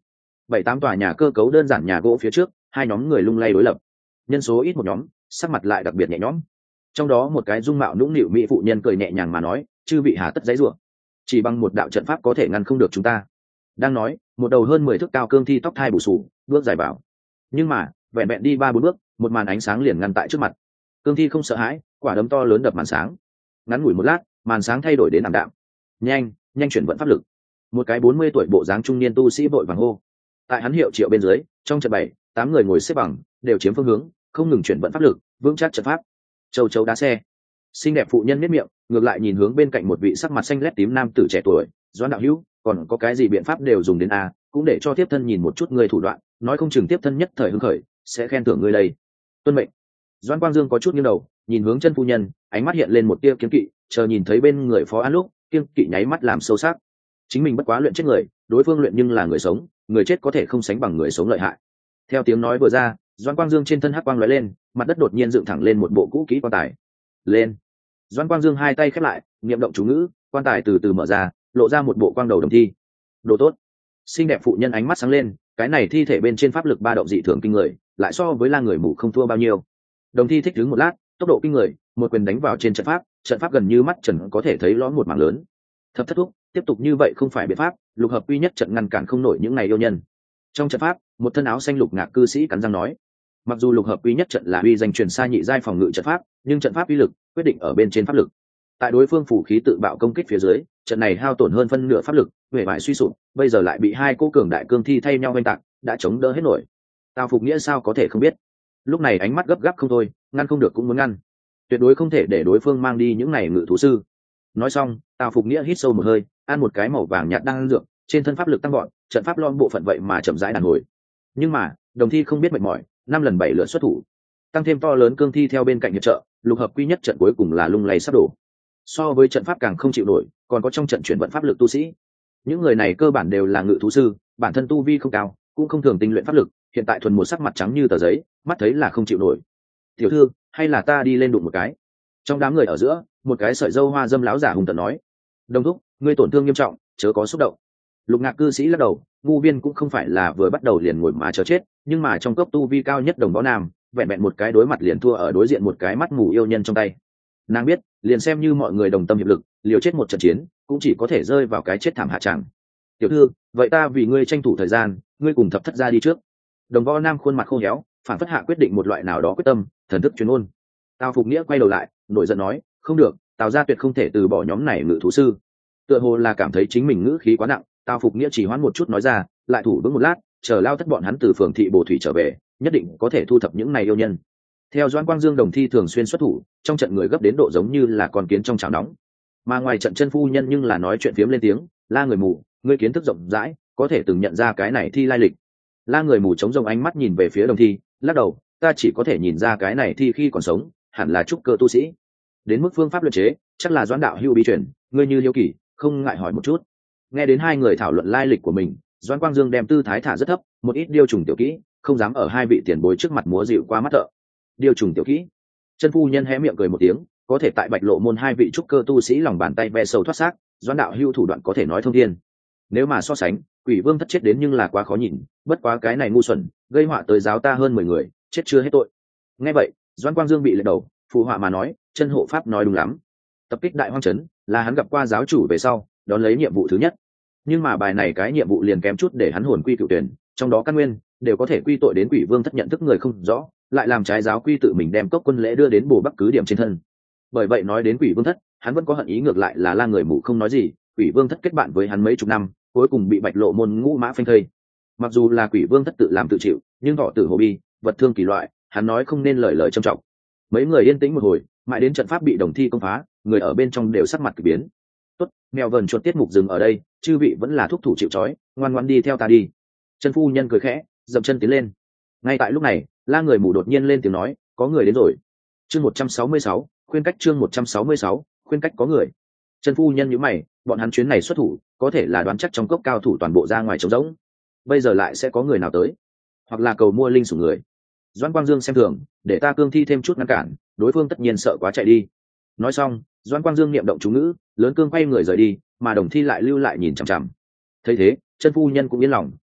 bảy tám tòa nhà cơ cấu đơn giản nhà gỗ phía trước, hai nhóm người lung lay đối lập, nhân số ít một nhóm, sắc mặt lại đặc biệt nhẹ nhõm. Trong đó một cái dung mạo nũng nịu mỹ phụ nhân cười nhẹ nhàng mà nói, chư vị hà tất giấy rủa, chỉ bằng một đạo trận pháp có thể ngăn không được chúng ta. Đang nói, một đầu hơn mười thước cao cương thi tóc thai bù xù bước dài vào, nhưng mà vẹn vẹn đi ba bốn bước, một màn ánh sáng liền ngăn tại trước mặt. Cương thi không sợ hãi, quả đấm to lớn đập màn sáng, ngắn ngủi một lát, màn sáng thay đổi đến ảm đạm. Nhanh, nhanh chuyển vận pháp lực. Một cái bốn mươi tuổi bộ dáng trung niên tu sĩ vội vàng hô. Tại hắn hiệu triệu bên dưới, trong trận bảy tám người ngồi xếp bằng, đều chiếm phương hướng, không ngừng chuyển vận pháp lực, vững chắc trận pháp. Châu chấu đá xe. Xinh đẹp phụ nhân miết miệng, ngược lại nhìn hướng bên cạnh một vị sắc mặt xanh lét tím nam tử trẻ tuổi, Doãn đạo hữu, còn có cái gì biện pháp đều dùng đến a, cũng để cho tiếp thân nhìn một chút người thủ đoạn, nói không chừng tiếp thân nhất thời hứng khởi, sẽ khen thưởng ngươi đây. Tuân mệnh. Doãn Quang Dương có chút nghiêng đầu, nhìn hướng chân phu nhân, ánh mắt hiện lên một tia kiêng kỵ, chờ nhìn thấy bên người Phó An lúc, kiêng kỵ nháy mắt làm sâu sắc. Chính mình bất quá luyện chết người, đối phương luyện nhưng là người sống, người chết có thể không sánh bằng người sống lợi hại. Theo tiếng nói vừa ra, Doãn Quang Dương trên thân hắc quang lóe lên, mặt đất đột nhiên dựng thẳng lên một bộ cũ kỹ quan tài. Lên. Doãn Quang Dương hai tay khép lại, niệm động chú ngữ, quan tài từ từ mở ra, lộ ra một bộ quang đầu đồng thi. Đồ tốt. Xinh đẹp phụ nhân ánh mắt sáng lên, cái này thi thể bên trên pháp lực ba động dị thường kinh người, lại so với la người mù không thua bao nhiêu. Đồng thi thích đứng một lát, tốc độ kinh người, một quyền đánh vào trên trận pháp, trận pháp gần như mắt trần có thể thấy lõm một mảng lớn. Thập thất thúc, tiếp tục như vậy không phải biện pháp, lục hợp quy nhất trận ngăn cản không nổi những này yêu nhân. Trong trận pháp, một thân áo xanh lục ngạc cư sĩ cắn răng nói, mặc dù lục hợp quy nhất trận là uy danh truyền xa nhị giai phòng ngự trận pháp, nhưng trận pháp uy lực quyết định ở bên trên pháp lực. Tại đối phương phủ khí tự bạo công kích phía dưới, trận này hao tổn hơn phân nửa pháp lực, huệ vải suy sụp, bây giờ lại bị hai cô cường đại cương thi thay nhau oanh tạc, đã chống đỡ hết nổi. Tào Phục Nghĩa sao có thể không biết? Lúc này ánh mắt gấp gáp không thôi, ngăn không được cũng muốn ngăn, tuyệt đối không thể để đối phương mang đi những này ngự thú sư. Nói xong, Tào Phục Nghĩa hít sâu một hơi, ăn một cái màu vàng nhạt đang ăn dược, trên thân pháp lực tăng gọn, trận pháp lom bộ phận vậy mà chậm rãi đàn hồi. Nhưng mà đồng thi không biết mệt mỏi, năm lần bảy lượt xuất thủ, tăng thêm to lớn cương thi theo bên cạnh hiệp trợ, lục hợp quy nhất trận cuối cùng là lung lay sắp đổ. So với trận pháp càng không chịu nổi, còn có trong trận chuyển vận pháp lực tu sĩ. Những người này cơ bản đều là ngự thú sư, bản thân tu vi không cao, cũng không thường tinh luyện pháp lực, hiện tại thuần một sắc mặt trắng như tờ giấy, mắt thấy là không chịu nổi. Tiểu thư, hay là ta đi lên đụng một cái? Trong đám người ở giữa, một cái sợi dâu hoa dâm láo giả hùng tận nói. Đồng thúc, ngươi tổn thương nghiêm trọng, chớ có xúc động. Lục ngạc cư sĩ lắc đầu, ngu viên cũng không phải là vừa bắt đầu liền ngồi mà chờ chết, nhưng mà trong cốc tu vi cao nhất đồng võ nam, vẹn vẹn một cái đối mặt liền thua ở đối diện một cái mắt mù yêu nhân trong tay. Nàng biết, liền xem như mọi người đồng tâm hiệp lực, liều chết một trận chiến, cũng chỉ có thể rơi vào cái chết thảm hạ tràng. Tiểu thư, vậy ta vì ngươi tranh thủ thời gian, ngươi cùng thập thất ra đi trước. Đồng võ nam khuôn mặt khô héo, phản phất hạ quyết định một loại nào đó quyết tâm, thần thức chuyên ôn. Tào Phục Nghĩa quay đầu lại, nổi giận nói, không được, Tào gia tuyệt không thể từ bỏ nhóm này ngự thú sư. Tựa hồ là cảm thấy chính mình ngữ khí quá nặng, Tào Phục Nghĩa chỉ hoãn một chút nói ra, lại thủ vững một lát, chờ lao thất bọn hắn từ phường thị Bồ Thủy trở về, nhất định có thể thu thập những này yêu nhân. Theo Doãn Quang Dương đồng thi thường xuyên xuất thủ, trong trận người gấp đến độ giống như là con kiến trong chảo nóng. Mà ngoài trận chân phu nhân nhưng là nói chuyện phiếm lên tiếng, la người mù, ngươi kiến thức rộng rãi, có thể từng nhận ra cái này thi lai lịch. La người mù chống rồng ánh mắt nhìn về phía đồng thi, lắc đầu, ta chỉ có thể nhìn ra cái này thi khi còn sống, hẳn là trúc cơ tu sĩ. Đến mức phương pháp luyện chế, chắc là Doãn đạo hữu bí truyền, ngươi như liêu kỳ, không ngại hỏi một chút. Nghe đến hai người thảo luận lai lịch của mình, Doãn Quang Dương đem tư thái thả rất thấp, một ít điêu trùng tiểu kỹ, không dám ở hai vị tiền bối trước mặt múa dịu qua mắt thợ. Điêu trùng tiểu kỹ. Chân phu nhân hé miệng cười một tiếng, có thể tại Bạch Lộ môn hai vị trúc cơ tu sĩ lòng bàn tay ve sâu thoát xác, Doãn đạo hữu thủ đoạn có thể nói thông thiên. Nếu mà so sánh, Quỷ Vương thất chết đến nhưng là quá khó nhìn, bất quá cái này ngu xuẩn, gây họa tới giáo ta hơn mười người, chết chưa hết tội. Nghe vậy, Doãn Quang Dương bị lật đầu, phụ họa mà nói, chân hộ pháp nói đúng lắm. Tập kích Đại Hoang trấn là hắn gặp qua giáo chủ về sau, đón lấy nhiệm vụ thứ nhất. Nhưng mà bài này cái nhiệm vụ liền kém chút để hắn hồn quy cựu tuyển, trong đó căn nguyên đều có thể quy tội đến Quỷ Vương thất nhận thức người không rõ, lại làm trái giáo quy tự mình đem cốc quân lễ đưa đến Bồ Bắc cứ điểm trên thân. Bởi vậy nói đến Quỷ Vương thất, hắn vẫn có hận ý, ngược lại là la người mù không nói gì, Quỷ Vương thất kết bạn với hắn mấy chục năm, cuối cùng bị Bạch Lộ môn ngũ mã phanh thây. Mặc dù là Quỷ Vương thất tự làm tự chịu, nhưng thọ tử hồ bi, vật thương kỳ loại, hắn nói không nên lời lời trầm trọng. Mấy người yên tĩnh một hồi, mãi đến trận pháp bị đồng thi công phá, người ở bên trong đều sắc mặt kỳ biến. Tốt, mèo vờn chuột tiết mục dừng ở đây, chư vị vẫn là thúc thủ chịu trói, ngoan ngoãn đi theo ta đi. Chân phu nhân cười khẽ, dậm chân tiến lên. Ngay tại lúc này, la người mù đột nhiên lên tiếng nói, có người đến rồi. Chương một trăm sáu mươi sáu, khuyên cách chương một trăm sáu mươi sáu, khuyên cách có người. Chân phu nhân nhíu mày, bọn hắn chuyến này xuất thủ, có thể là đoán chắc trong cốc cao thủ toàn bộ ra ngoài trống rỗng. Bây giờ lại sẽ có người nào tới, hoặc là cầu mua linh sủng người. Doãn Quang Dương xem thường, để ta cương thi thêm chút ngăn cản, đối phương tất nhiên sợ quá chạy đi. Nói xong, Doãn Quang Dương niệm động chú ngữ, lớn cương quay người rời đi, mà đồng thi lại lưu lại nhìn chằm chằm. Thấy thế, chân phu nhân cũng yên lòng,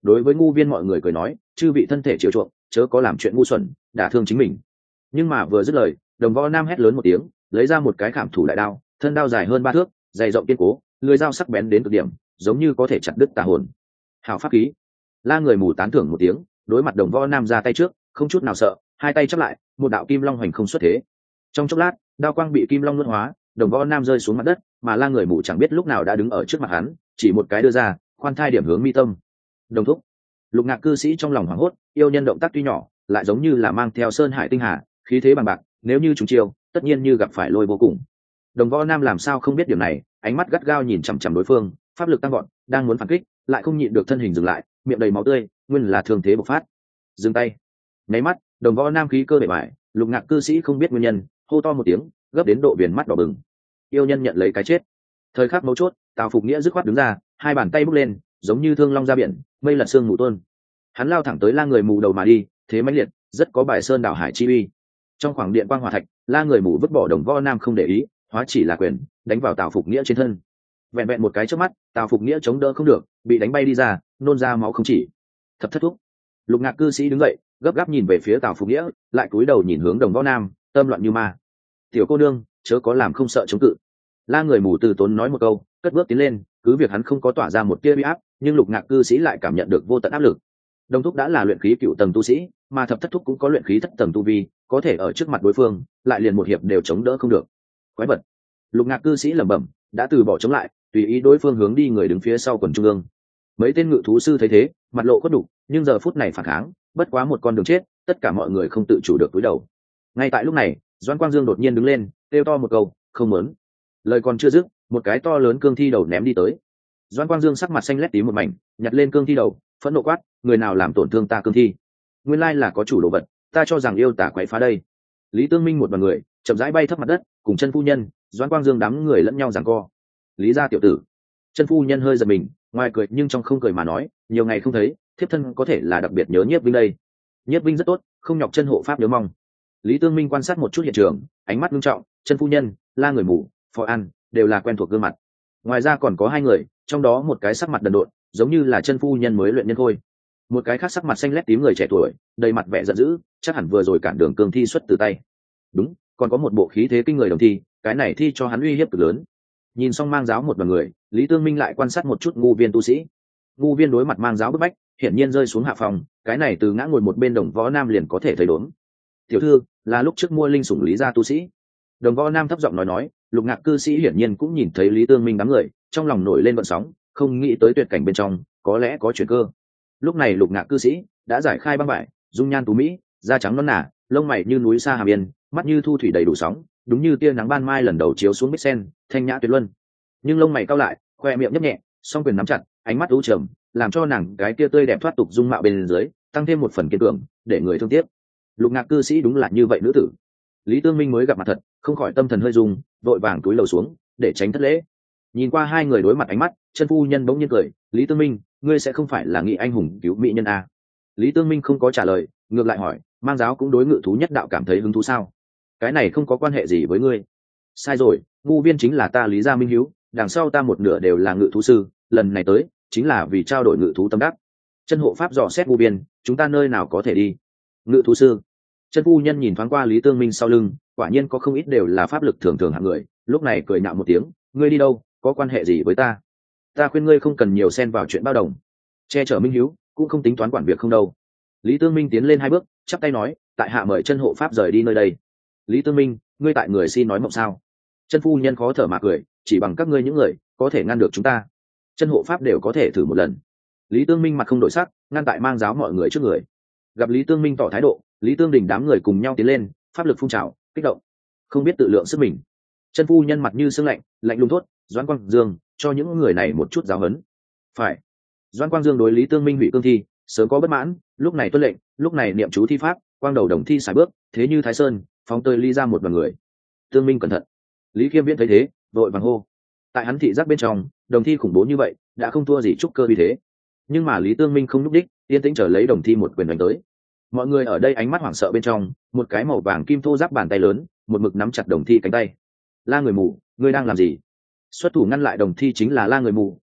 đối với ngu viên mọi người cười nói, chư vị thân thể chiều chuộng, chớ có làm chuyện ngu xuẩn đả thương chính mình. Nhưng mà vừa dứt lời, Đồng Võ Nam hét lớn một tiếng, lấy ra một cái khảm thủ đại đao, thân đao dài hơn ba thước, dày rộng kiên cố, lưỡi dao sắc bén đến cực điểm, giống như có thể chặt đứt tà hồn. Hào pháp khí. La Người Mù tán thưởng một tiếng, đối mặt Đồng Võ Nam ra tay trước, không chút nào sợ, hai tay chắp lại, một đạo kim long hoành không xuất thế. Trong chốc lát, đao quang bị kim long luân hóa, Đồng Võ Nam rơi xuống mặt đất, mà La Người Mù chẳng biết lúc nào đã đứng ở trước mặt hắn, chỉ một cái đưa ra, khoan thai điểm hướng mi tâm. Đồng thúc. Lục Ngạc cư sĩ trong lòng hoảng hốt, yêu nhân động tác tuy nhỏ, lại giống như là mang theo sơn hải tinh hà, khí thế bằng bạc, nếu như chúng chiêu, tất nhiên như gặp phải lôi vô cùng. Đồng Võ Nam làm sao không biết điểm này, ánh mắt gắt gao nhìn chằm chằm đối phương, pháp lực tăng vọt, đang muốn phản kích, lại không nhịn được thân hình dừng lại, miệng đầy máu tươi, nguyên là thương thế bộc phát. Dừng tay. Nháy mắt, Đồng Võ Nam khí cơ bể bại, Lục Ngạc cư sĩ không biết nguyên nhân, hô to một tiếng, gấp đến độ viền mắt đỏ bừng. Yêu nhân nhận lấy cái chết. Thời khắc mấu chốt, Tào Phục Nghĩa dứt khoát đứng ra, hai bàn tay bốc lên, giống như thương long ra biển, mây lật sương mù tuôn. Hắn lao thẳng tới La Người Mù đầu mà đi, thế mãnh liệt, rất có bài sơn đảo hải chi uy. Trong khoảng điện quang hỏa thạch, La Người Mù vứt bỏ Đồng Võ Nam không để ý, hóa chỉ là quyền, đánh vào Tào Phục Nghĩa trên thân. Vẹn vẹn một cái chớp mắt, Tào Phục Nghĩa chống đỡ không được, bị đánh bay đi ra, nôn ra máu không chỉ. Thập thất thúc. Lục Ngạc cư sĩ đứng dậy, gấp gáp nhìn về phía Tào Phục Nghĩa, lại cúi đầu nhìn hướng Đồng Võ Nam, tâm loạn như ma. Tiểu cô nương, chớ có làm không sợ chống cự. La Người Mù từ tốn nói một câu, cất bước tiến lên, cứ việc hắn không có tỏa ra một tia uy áp, nhưng Lục Ngạc cư sĩ lại cảm nhận được vô tận áp lực. Đồng thúc đã là luyện khí cựu tầng tu sĩ, mà thập thất thúc cũng có luyện khí thất tầng tu vi, có thể ở trước mặt đối phương, lại liền một hiệp đều chống đỡ không được. Quái vật. Lục Ngạc cư sĩ lẩm bẩm, đã từ bỏ chống lại, tùy ý đối phương hướng đi người đứng phía sau quần trung ương. Mấy tên ngự thú sư thấy thế, mặt lộ khuất đục, nhưng giờ phút này phản kháng, bất quá một con đường chết, tất cả mọi người không tự chủ được cúi đầu. Ngay tại lúc này, Doãn Quang Dương đột nhiên đứng lên, kêu to một câu, không muốn. Lời còn chưa dứt, một cái to lớn cương thi đầu ném đi tới. Doãn Quang Dương sắc mặt xanh lét tím một mảnh, nhặt lên cương thi đầu, phẫn nộ quát, người nào làm tổn thương ta cương thi? Nguyên lai là có chủ đồ vật, ta cho rằng yêu tả quậy phá đây. Lý Tương Minh một đoàn người chậm rãi bay thấp mặt đất, cùng chân phu nhân, Doãn Quang Dương đám người lẫn nhau giằng co. Lý gia tiểu tử. Chân phu nhân hơi giật mình, ngoài cười nhưng trong không cười mà nói, nhiều ngày không thấy, thiếp thân có thể là đặc biệt nhớ Nhiếp Vinh đây. Nhiếp Vinh rất tốt, không nhọc chân hộ pháp nhớ mong. Lý Tương Minh quan sát một chút hiện trường, ánh mắt nghiêm trọng, chân phu nhân, La Người Mù, Phò An đều là quen thuộc gương mặt. Ngoài ra còn có hai người, trong đó một cái sắc mặt đần độn, giống như là chân phu nhân mới luyện nhân khôi. Một cái khác sắc mặt xanh lét tím người trẻ tuổi, đầy mặt vẻ giận dữ, chắc hẳn vừa rồi cản đường cương thi xuất từ tay. Đúng, còn có một bộ khí thế kinh người đồng thi, cái này thi cho hắn uy hiếp cực lớn. Nhìn xong mang giáo một đoàn người, Lý Tương Minh lại quan sát một chút ngu viên tu sĩ. Ngu viên đối mặt mang giáo bức bách, hiển nhiên rơi xuống hạ phòng, cái này từ ngã ngồi một bên Đồng Võ Nam liền có thể thấy đốn. Tiểu thư, là lúc trước mua linh sủng Lý gia tu sĩ. Đồng Võ Nam thấp giọng nói nói, Lục Ngạc cư sĩ hiển nhiên cũng nhìn thấy Lý Tương Minh đám người, trong lòng nổi lên vận sóng, không nghĩ tới tuyệt cảnh bên trong, có lẽ có chuyện cơ. Lúc này Lục Ngạc cư sĩ đã giải khai băng vải, dung nhan tú mỹ, da trắng nõn nà, lông mày như núi sa hàm yên, mắt như thu thủy đầy đủ sóng, đúng như tia nắng ban mai lần đầu chiếu xuống bích sen, thanh nhã tuyệt luân. Nhưng lông mày cau lại, khoe miệng nhấp nhẹ, song quyền nắm chặt, ánh mắt u trầm, làm cho nàng cái tia tươi đẹp thoát tục dung mạo bên dưới, tăng thêm một phần kiên cường, để người thương tiếc. Lục Ngạc cư sĩ đúng là như vậy nữ tử. Lý Tương Minh mới gặp mặt thật, không khỏi tâm thần hơi rung, vội vàng túi lầu xuống, để tránh thất lễ. Nhìn qua hai người đối mặt ánh mắt, chân phu nhân bỗng nhiên cười, Lý Tương Minh, ngươi sẽ không phải là nghị anh hùng cứu mỹ nhân à? Lý Tương Minh không có trả lời, ngược lại hỏi, mang giáo cũng đối ngự thú nhất đạo cảm thấy hứng thú sao? Cái này không có quan hệ gì với ngươi. Sai rồi, ngu viên chính là ta Lý gia minh hiếu, đằng sau ta một nửa đều là ngự thú sư, lần này tới chính là vì trao đổi ngự thú tâm đắc. Chân hộ pháp dò xét ngu viên, chúng ta nơi nào có thể đi? Ngự thú sư. Chân phu nhân nhìn thoáng qua Lý Tương Minh sau lưng, quả nhiên có không ít đều là pháp lực thường thường hạng người, lúc này cười nhạo một tiếng, ngươi đi đâu, có quan hệ gì với ta? Ta khuyên ngươi không cần nhiều xen vào chuyện bao đồng, che chở minh hiếu cũng không tính toán quản việc không đâu. Lý Tương Minh tiến lên hai bước, chắp tay nói, tại hạ mời chân hộ pháp rời đi nơi đây. Lý Tương Minh, ngươi tại người xin nói mộng sao? Chân phu nhân khó thở mà cười, chỉ bằng các ngươi những người có thể ngăn được chúng ta, chân hộ pháp đều có thể thử một lần. Lý Tương Minh mặt không đổi sắc, ngăn tại mang giáo mọi người trước người. Gặp Lý Tương Minh tỏ thái độ, Lý Tương Đình đám người cùng nhau tiến lên, pháp lực phun trào, kích động, không biết tự lượng sức mình. Chân phu nhân mặt như sương lạnh, lạnh lùng thốt, Doãn Quang Dương, cho những người này một chút giáo huấn. Phải. Doãn Quang Dương đối Lý Tương Minh hủy cương thi, sớm có bất mãn, lúc này tuân lệnh, lúc này niệm chú thi pháp, quang đầu đồng thi xài bước, thế như Thái Sơn, phóng tơi ly ra một đoàn người. Tương Minh cẩn thận. Lý Khiêm Viễn thấy thế, vội vàng hô. Tại hắn thị giác bên trong, đồng thi khủng bố như vậy, đã không thua gì trúc cơ vì thế. Nhưng mà Lý Tương Minh không lúc đích, yên tĩnh chờ lấy đồng thi một quyền đánh tới. Mọi người ở đây ánh mắt hoảng sợ bên trong, một cái màu vàng kim thô giáp bàn tay lớn, một mực nắm chặt đồng thi cánh tay. La Người Mù, ngươi đang làm gì? Xuất thủ ngăn lại đồng thi chính là La Người Mù,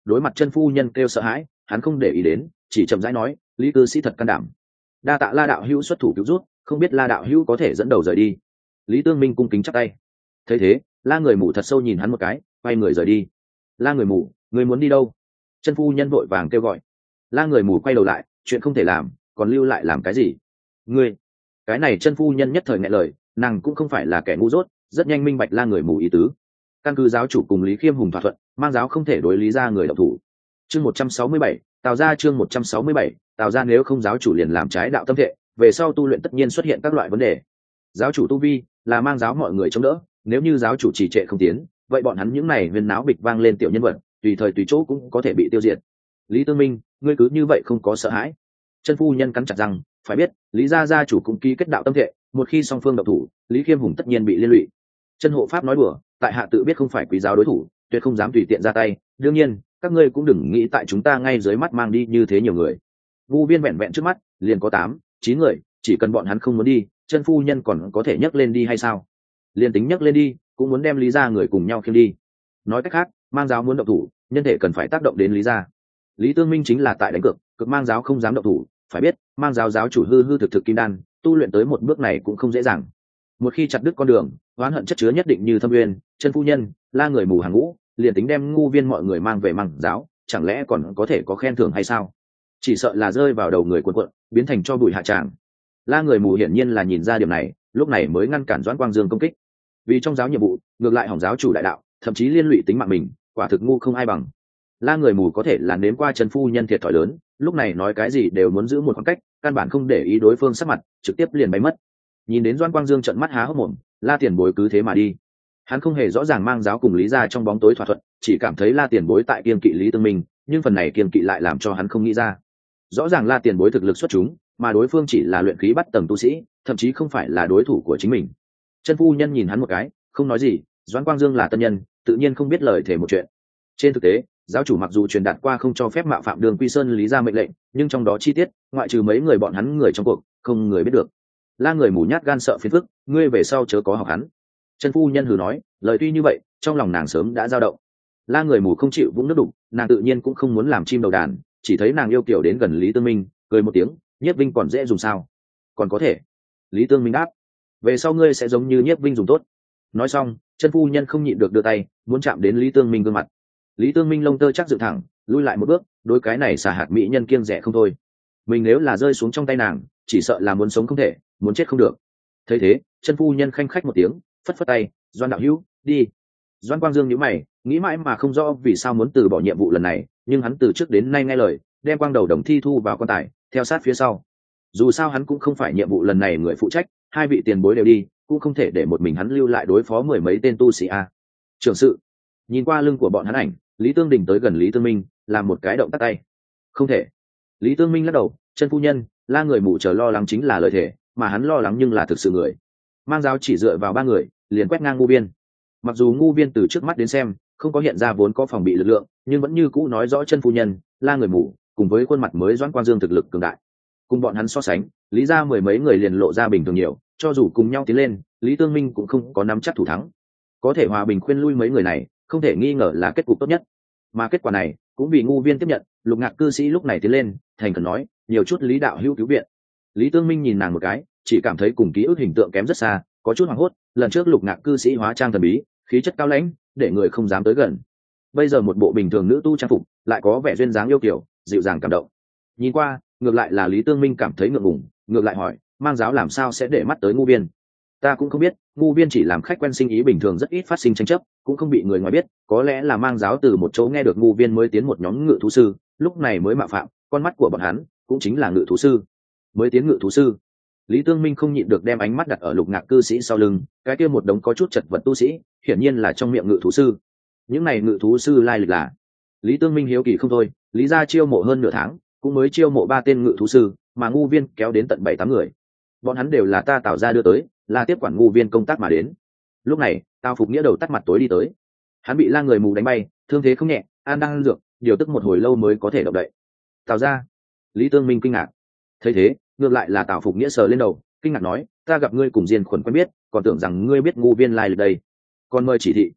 đối mặt chân phu nhân kêu sợ hãi, hắn không để ý đến, chỉ chậm rãi nói, lý cư sĩ thật can đảm, đa tạ La đạo hữu xuất thủ cứu rút, không biết La đạo hữu có thể dẫn đầu rời đi. Lý Tương Minh cung kính chắp tay. Thấy thế, La người mù thật sâu nhìn hắn một cái, quay người rời đi. La người mù, người muốn đi đâu? Chân phu nhân vội vàng kêu gọi. La người mù quay đầu lại, chuyện không thể làm, còn lưu lại làm cái gì? Ngươi, cái này chân phu nhân nhất thời nghẹn lời, nàng cũng không phải là kẻ ngu dốt, rất nhanh minh bạch La người mù ý tứ. Căn cứ giáo chủ cùng Lý Khiêm Hùng thỏa thuận, mang giáo không thể đối lý ra người động thủ. Chương một trăm sáu mươi bảy, Tào gia chương một trăm sáu mươi bảy, Tào gia nếu không giáo chủ liền làm trái đạo tâm thệ, về sau tu luyện tất nhiên xuất hiện các loại vấn đề. Giáo chủ tu vi là mang giáo mọi người chống đỡ, nếu như giáo chủ trì trệ không tiến, vậy bọn hắn những này huyên náo bịch vang lên tiểu nhân vật, tùy thời tùy chỗ cũng có thể bị tiêu diệt. Lý Tương Minh, ngươi cứ như vậy không có sợ hãi? Chân phu nhân cắn chặt răng, phải biết, Lý gia gia chủ cũng ký kết đạo tâm thệ, một khi song phương động thủ, Lý Khiêm Hùng tất nhiên bị liên lụy. Chân hộ pháp nói đùa, tại hạ tự biết không phải quý giáo đối thủ, tuyệt không dám tùy tiện ra tay, đương nhiên, các ngươi cũng đừng nghĩ tại chúng ta ngay dưới mắt mang đi như thế nhiều người. Vu viên vẹn vẹn trước mắt liền có tám chín người, chỉ cần bọn hắn không muốn đi, chân phu nhân còn có thể nhấc lên đi hay sao? Liền tính nhấc lên đi, cũng muốn đem lý gia người cùng nhau khiêng đi. Nói cách khác, mang giáo muốn động thủ, nhân thể cần phải tác động đến lý gia. Lý Tương Minh chính là tại đánh cược, cực mang giáo không dám động thủ, phải biết, mang giáo giáo chủ hư hư thực thực kim đan, tu luyện tới một bước này cũng không dễ dàng. Một khi chặt đứt con đường, oán hận chất chứa nhất định như thâm uyên, chân phu nhân, La người mù hàng ngũ, liền tính đem ngu viên mọi người mang về mang giáo, chẳng lẽ còn có thể có khen thưởng hay sao? Chỉ sợ là rơi vào đầu người cuộn cuộn, biến thành cho bụi hạ tràng. La người mù hiển nhiên là nhìn ra điểm này, lúc này mới ngăn cản Doãn Quang Dương công kích. Vì trong giáo nhiệm vụ, ngược lại hỏng giáo chủ đại đạo, thậm chí liên lụy tính mạng mình, quả thực ngu không ai bằng. La người mù có thể là nếm qua Trần phu nhân thiệt thòi lớn, lúc này nói cái gì đều muốn giữ một khoảng cách, căn bản không để ý đối phương sắc mặt, trực tiếp liền bay mất. Nhìn đến Doãn Quang Dương trợn mắt há hốc mồm, La tiền bối cứ thế mà đi. Hắn không hề rõ ràng mang giáo cùng Lý gia trong bóng tối thỏa thuận, chỉ cảm thấy La tiền bối tại kiên kỵ Lý Tương Minh, nhưng phần này kiên kỵ lại làm cho hắn không nghĩ ra. Rõ ràng La tiền bối thực lực xuất chúng, mà đối phương chỉ là luyện khí bắt tầng tu sĩ, thậm chí không phải là đối thủ của chính mình. Chân phu nhân nhìn hắn một cái, không nói gì. Doãn Quang Dương là tân nhân, tự nhiên không biết lời thể một chuyện. Trên thực tế, giáo chủ mặc dù truyền đạt qua không cho phép mạo phạm Đường Quy Sơn Lý gia mệnh lệnh, nhưng trong đó chi tiết, ngoại trừ mấy người bọn hắn người trong cuộc, không người biết được. La người mù nhát gan sợ phiền phức, ngươi về sau chớ có học hắn. Chân phu nhân hừ nói, lời tuy như vậy, trong lòng nàng sớm đã dao động. La người mù không chịu vũng nước đục, nàng tự nhiên cũng không muốn làm chim đầu đàn, chỉ thấy nàng yêu kiểu đến gần Lý Tương Minh, cười một tiếng, Nhiếp Vinh còn dễ dùng sao? Còn có thể. Lý Tương Minh đáp, về sau ngươi sẽ giống như Nhiếp Vinh dùng tốt. Nói xong, chân phu nhân không nhịn được đưa tay, muốn chạm đến Lý Tương Minh gương mặt. Lý Tương Minh lông tơ chắc dựng thẳng, lui lại một bước, đối cái này xả hạt mỹ nhân kiêng rẻ không thôi. Mình nếu là rơi xuống trong tay nàng, chỉ sợ là muốn sống không thể, muốn chết không được. Thấy thế, chân phu nhân khanh khách một tiếng, phất phất tay, Doan đạo hữu, đi. Doan Quang Dương nhíu mày, nghĩ mãi mà không rõ vì sao muốn từ bỏ nhiệm vụ lần này, nhưng hắn từ trước đến nay nghe lời, đem quang đầu đồng thi thu vào quan tài, theo sát phía sau. Dù sao hắn cũng không phải nhiệm vụ lần này người phụ trách, hai vị tiền bối đều đi, cũng không thể để một mình hắn lưu lại đối phó mười mấy tên tu sĩ a. Trưởng sự, nhìn qua lưng của bọn hắn ảnh, Lý Tương Đình tới gần Lý Tương Minh, làm một cái động tác tay. Không thể. Lý Tương Minh lắc đầu, chân phu nhân, La người mù chờ lo lắng chính là lời thể, mà hắn lo lắng nhưng là thực sự người. Mang giáo chỉ dựa vào ba người, liền quét ngang ngu viên. Mặc dù ngu viên từ trước mắt đến xem không có hiện ra vốn có phòng bị lực lượng, nhưng vẫn như cũ nói rõ chân phu nhân, La người mù, cùng với khuôn mặt mới Doãn Quang Dương thực lực cường đại. Cùng bọn hắn so sánh, Lý gia mười mấy người liền lộ ra bình thường nhiều, cho dù cùng nhau tiến lên, Lý Tương Minh cũng không có nắm chắc thủ thắng. Có thể hòa bình khuyên lui mấy người này, không thể nghi ngờ là kết cục tốt nhất. Mà kết quả này cũng vì ngu viên tiếp nhận, Lục Ngạc cư sĩ lúc này tiến lên, thành khẩn nói, nhiều chút Lý đạo hữu cứu viện. Lý Tương Minh nhìn nàng một cái, chỉ cảm thấy cùng ký ức hình tượng kém rất xa, có chút hoảng hốt. Lần trước Lục Ngạc cư sĩ hóa trang thần bí, khí chất cao lãnh, để người không dám tới gần. Bây giờ một bộ bình thường nữ tu trang phục, lại có vẻ duyên dáng yêu kiều, dịu dàng cảm động. Nhìn qua, ngược lại là Lý Tương Minh cảm thấy ngượng ngùng, ngược lại hỏi, mang giáo làm sao sẽ để mắt tới ngu viên? Ta cũng không biết, ngu viên chỉ làm khách quen sinh ý bình thường rất ít phát sinh tranh chấp, cũng không bị người ngoài biết, có lẽ là mang giáo từ một chỗ nghe được ngu viên mới tiến một nhóm ngự thú sư, lúc này mới mạo phạm, con mắt của bọn hắn cũng chính là ngự thú sư. Mới tiến ngự thú sư. Lý Tương Minh không nhịn được đem ánh mắt đặt ở Lục Ngạc cư sĩ sau lưng, cái kia một đống có chút chật vật tu sĩ, hiển nhiên là trong miệng ngự thú sư. Những này ngự thú sư lai lịch là? Lý Tương Minh hiếu kỳ không thôi, Lý gia chiêu mộ hơn nửa tháng, cũng mới chiêu mộ ba tên ngự thú sư, mà ngu viên kéo đến tận bảy tám người. Bọn hắn đều là ta tạo ra đưa tới, là tiếp quản ngu viên công tác mà đến. Lúc này, Tào Phục Nghĩa đầu tắt mặt tối đi tới. Hắn bị La người mù đánh bay, thương thế không nhẹ, an đang ăn dược, điều tức một hồi lâu mới có thể động đậy. Tào gia. Lý Tương Minh kinh ngạc. Thấy thế, ngược lại là Tào Phục Nghĩa sờ lên đầu, kinh ngạc nói, ta gặp ngươi cùng Diên Khuẩn quen biết, còn tưởng rằng ngươi biết ngu viên lai lịch đây. Còn mời chỉ thị.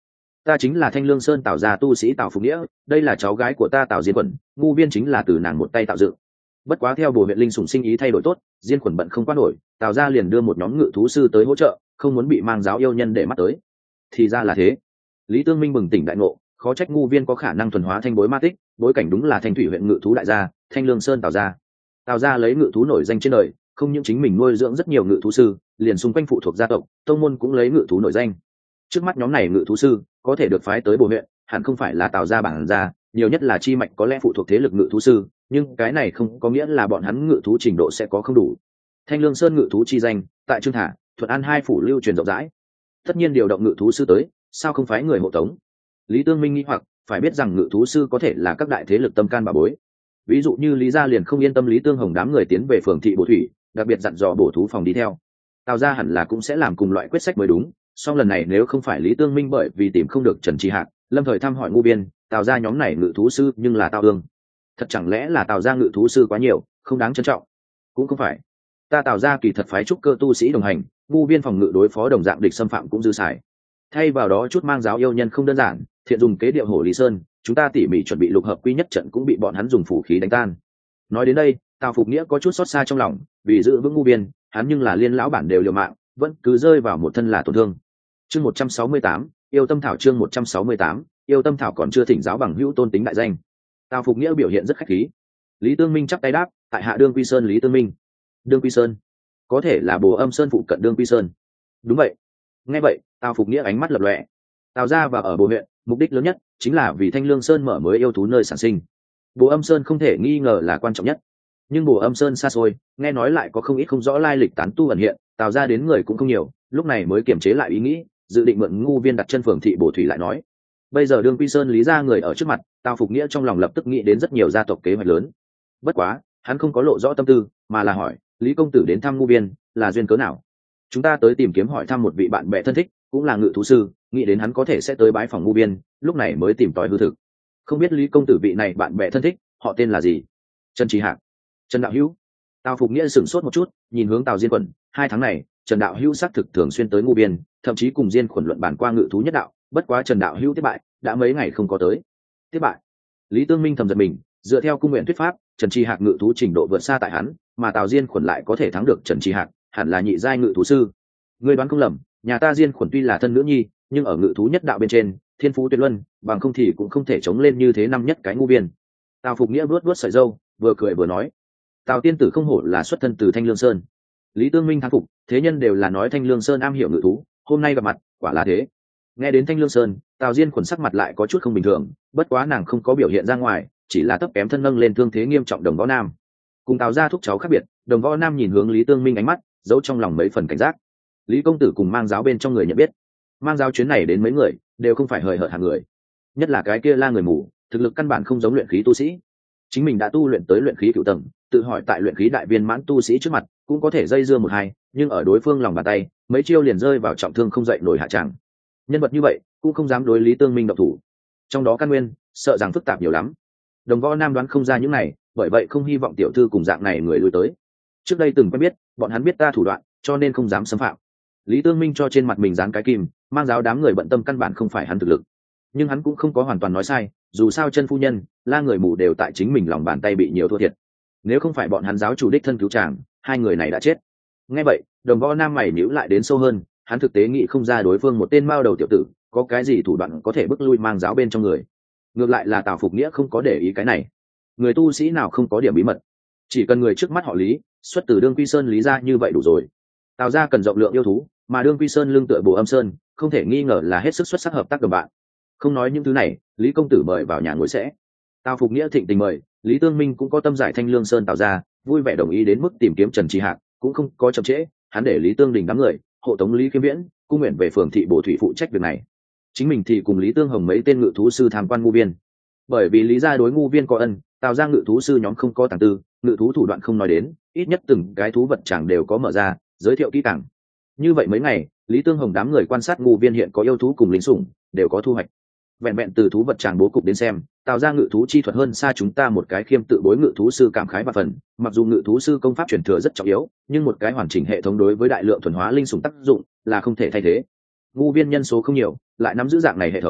Ta chính là Thanh Lương Sơn Tào gia tu sĩ Tào Phục Nghĩa, đây là cháu gái của ta Tào Diên Quẩn, ngu viên chính là từ nàng một tay tạo dựng. Bất quá theo bồ huyện linh sủng sinh ý thay đổi tốt, Diên Quẩn bận không qua nổi, Tào gia liền đưa một nhóm ngự thú sư tới hỗ trợ, không muốn bị mang giáo yêu nhân để mắt tới. Thì ra là thế. Lý Tương Minh bừng tỉnh đại ngộ, khó trách ngu viên có khả năng thuần hóa thanh bối ma tích, bối cảnh đúng là Thanh Thủy huyện ngự thú đại gia, Thanh Lương Sơn Tào gia. Tào gia lấy ngự thú nổi danh trên đời, không những chính mình nuôi dưỡng rất nhiều ngự thú sư, liền xung quanh phụ thuộc gia tộc, tông môn cũng lấy ngự thú nổi danh. Trước mắt nhóm này ngự thú sư có thể được phái tới bồ huyện, hẳn không phải là Tào gia bản gia, nhiều nhất là chi mạch có lẽ phụ thuộc thế lực ngự thú sư, nhưng cái này không có nghĩa là bọn hắn ngự thú trình độ sẽ có không đủ. Thanh Lương Sơn ngự thú chi danh, tại Trương Thả, Thuận An hai phủ lưu truyền rộng rãi. Tất nhiên điều động ngự thú sư tới, sao không phái người hộ tống? Lý Tương Minh nghĩ hoặc, phải biết rằng ngự thú sư có thể là các đại thế lực tâm can bà bối. Ví dụ như Lý gia liền không yên tâm Lý Tương Hồng đám người tiến về phường thị Bổ Thủy, đặc biệt dặn dò bổ thú phòng đi theo. Tào gia hẳn là cũng sẽ làm cùng loại quyết sách mới đúng, song lần này nếu không phải Lý Tương Minh bởi vì tìm không được Trần Trí Hạc, lâm thời thăm hỏi ngu biên, Tào gia nhóm này ngự thú sư nhưng là Tào ương. Thật chẳng lẽ là Tào gia ngự thú sư quá nhiều, không đáng trân trọng? Cũng không phải. Ta Tào gia kỳ thật phái trúc cơ tu sĩ đồng hành, ngu biên phòng ngự đối phó đồng dạng địch xâm phạm cũng dư xài. Thay vào đó chút mang giáo yêu nhân không đơn giản, thiện dùng kế điệu hổ Lý Sơn, chúng ta tỉ mỉ chuẩn bị lục hợp quy nhất trận cũng bị bọn hắn dùng phủ khí đánh tan. Nói đến đây, Tào Phục Nghĩa có chút xót xa trong lòng, vì giữ vững ngu biên, hắn nhưng là liên lão bản đều liều mạng, vẫn cứ rơi vào một thân là tổn thương. Chương một trăm sáu mươi tám, yêu tâm thảo chương một trăm sáu mươi tám, yêu tâm thảo còn chưa thỉnh giáo bằng hữu tôn tính đại danh. Tào Phục Nghĩa biểu hiện rất khách khí. Lý Tương Minh chắp tay đáp, tại hạ Đương Quy Sơn Lý Tương Minh. Đương Quy Sơn, có thể là Bồ Âm Sơn phụ cận Đương Quy Sơn. Đúng vậy. Nghe vậy, Tào Phục Nghĩa ánh mắt lập lòe. Tào gia và ở Bồ huyện, mục đích lớn nhất chính là vì Thanh Lương Sơn mở mới yêu thú nơi sản sinh. Bồ Âm Sơn không thể nghi ngờ là quan trọng nhất, nhưng Bồ Âm Sơn xa xôi, nghe nói lại có không ít không rõ lai lịch tán tu ẩn hiện, Tào gia đến người cũng không nhiều, lúc này mới kiềm chế lại ý nghĩ, dự định mượn ngu viên đặt chân phường thị Bổ Thủy lại nói. Bây giờ Đương Quy Sơn Lý gia người ở trước mặt, Tào Phục Nghĩa trong lòng lập tức nghĩ đến rất nhiều gia tộc kế hoạch lớn. Bất quá, hắn không có lộ rõ tâm tư, mà là hỏi, Lý công tử đến thăm ngu viên, là duyên cớ nào? Chúng ta tới tìm kiếm hỏi thăm một vị bạn bè thân thích, cũng là ngự thú sư, nghĩ đến hắn có thể sẽ tới bái phòng ngu viên, lúc này mới tìm tòi hư thực. Không biết Lý công tử vị này bạn bè thân thích, họ tên là gì? Trần Trí Hạc. Trần đạo hữu. Tào Phục Nghĩa sửng sốt một chút, nhìn hướng Tào Diên Quẩn, hai tháng này, Trần đạo hữu xác thực thường xuyên tới ngu biên, thậm chí cùng Diên Quẩn luận bàn qua ngự thú nhất đạo, bất quá Trần đạo hữu thất bại, đã mấy ngày không có tới. Thất bại? Lý Tương Minh thầm giật mình, dựa theo cung nguyện thuyết pháp, Trần Trí Hạc ngự thú trình độ vượt xa tại hắn, mà Tào Diên Quẩn lại có thể thắng được Trần Trí Hạc, hẳn là nhị giai ngự thú sư. Ngươi đoán không lầm, nhà ta Diên Quẩn tuy là thân nữ nhi, nhưng ở ngự thú nhất đạo bên trên, thiên phú tuyệt luân, bằng không thì cũng không thể chống lên như thế năm nhất cái ngu biên. Tào Phục Nghĩa vuốt vuốt sợi râu, vừa cười vừa nói, Tào tiên tử không hổ là xuất thân từ Thanh Lương Sơn. Lý Tương Minh thán phục, thế nhân đều là nói Thanh Lương Sơn am hiểu ngự thú, hôm nay gặp mặt, quả là thế. Nghe đến Thanh Lương Sơn, Tào Diên Quẩn sắc mặt lại có chút không bình thường, bất quá nàng không có biểu hiện ra ngoài, chỉ là thấp kém thân nâng lên thương thế nghiêm trọng Đồng Võ Nam. Cùng Tào gia thúc cháu khác biệt, Đồng Võ Nam nhìn hướng Lý Tương Minh ánh mắt, giấu trong lòng mấy phần cảnh giác. Lý công tử cùng mang giáo bên trong người nhận biết, mang giáo chuyến này đến mấy người, đều không phải hời hợt hàng người. Nhất là cái kia la người mù, thực lực căn bản không giống luyện khí tu sĩ. Chính mình đã tu luyện tới luyện khí cửu tầng, tự hỏi tại luyện khí đại viên mãn tu sĩ trước mặt, cũng có thể dây dưa một hai, nhưng ở đối phương lòng bàn tay, mấy chiêu liền rơi vào trọng thương không dậy nổi hạ tràng. Nhân vật như vậy, cũng không dám đối Lý Tương Minh động thủ. Trong đó căn nguyên, sợ rằng phức tạp nhiều lắm. Đồng Võ Nam đoán không ra những này, bởi vậy không hy vọng tiểu thư cùng dạng này người lui tới. Trước đây từng quen biết, bọn hắn biết ta thủ đoạn, cho nên không dám xâm phạm. Lý Tương Minh cho trên mặt mình dán cái kim, mang giáo đám người bận tâm căn bản không phải hắn thực lực, nhưng hắn cũng không có hoàn toàn nói sai, dù sao chân phu nhân, la người mù đều tại chính mình lòng bàn tay bị nhiều thua thiệt. Nếu không phải bọn hắn giáo chủ đích thân cứu chàng, hai người này đã chết. Nghe vậy, Đồng Võ Nam mày nhíu lại đến sâu hơn, hắn thực tế nghĩ không ra đối phương một tên mao đầu tiểu tử, có cái gì thủ đoạn có thể bức lui mang giáo bên trong người. Ngược lại là Tào Phục Nghĩa không có để ý cái này. Người tu sĩ nào không có điểm bí mật, chỉ cần người trước mắt họ Lý, xuất từ Đương Quy Sơn Lý gia như vậy đủ rồi. Tào gia cần rộng lượng yêu thú, mà Đương Quy Sơn lương tựa Bồ Âm Sơn, không thể nghi ngờ là hết sức xuất sắc hợp tác đồng bạn. Không nói những thứ này, Lý công tử mời vào nhà ngồi sẽ. Tào Phục Nghĩa thịnh tình mời, Lý Tương Minh cũng có tâm giải Thanh Lương Sơn Tào gia, vui vẻ đồng ý đến mức tìm kiếm Trần Trí Hạc, cũng không có chậm trễ, hắn để Lý Tương Đình đám người hộ tống Lý Kiếm Viễn, cung nguyện về phường thị Bổ Thủy phụ trách việc này. Chính mình thì cùng Lý Tương Hồng mấy tên ngự thú sư tham quan ngu viên. Bởi vì Lý gia đối ngu viên có ân, Tào gia ngự thú sư nhóm không có tàng tư, ngự thú thủ đoạn không nói đến, ít nhất từng cái thú vật chẳng đều có mở ra, giới thiệu kỹ càng. Như vậy mấy ngày, Lý Tương Hồng đám người quan sát ngu viên hiện có yêu thú cùng linh sủng, đều có thu hoạch. Vẹn vẹn từ thú vật tràng bố cục đến xem, Tào gia ngự thú chi thuật hơn xa chúng ta một cái khiêm tự bối ngự thú sư cảm khái và phần. Mặc dù ngự thú sư công pháp truyền thừa rất trọng yếu, nhưng một cái hoàn chỉnh hệ thống đối với đại lượng thuần hóa linh sủng tác dụng là không thể thay thế. Ngu viên nhân số không nhiều, lại nắm giữ dạng này hệ thống,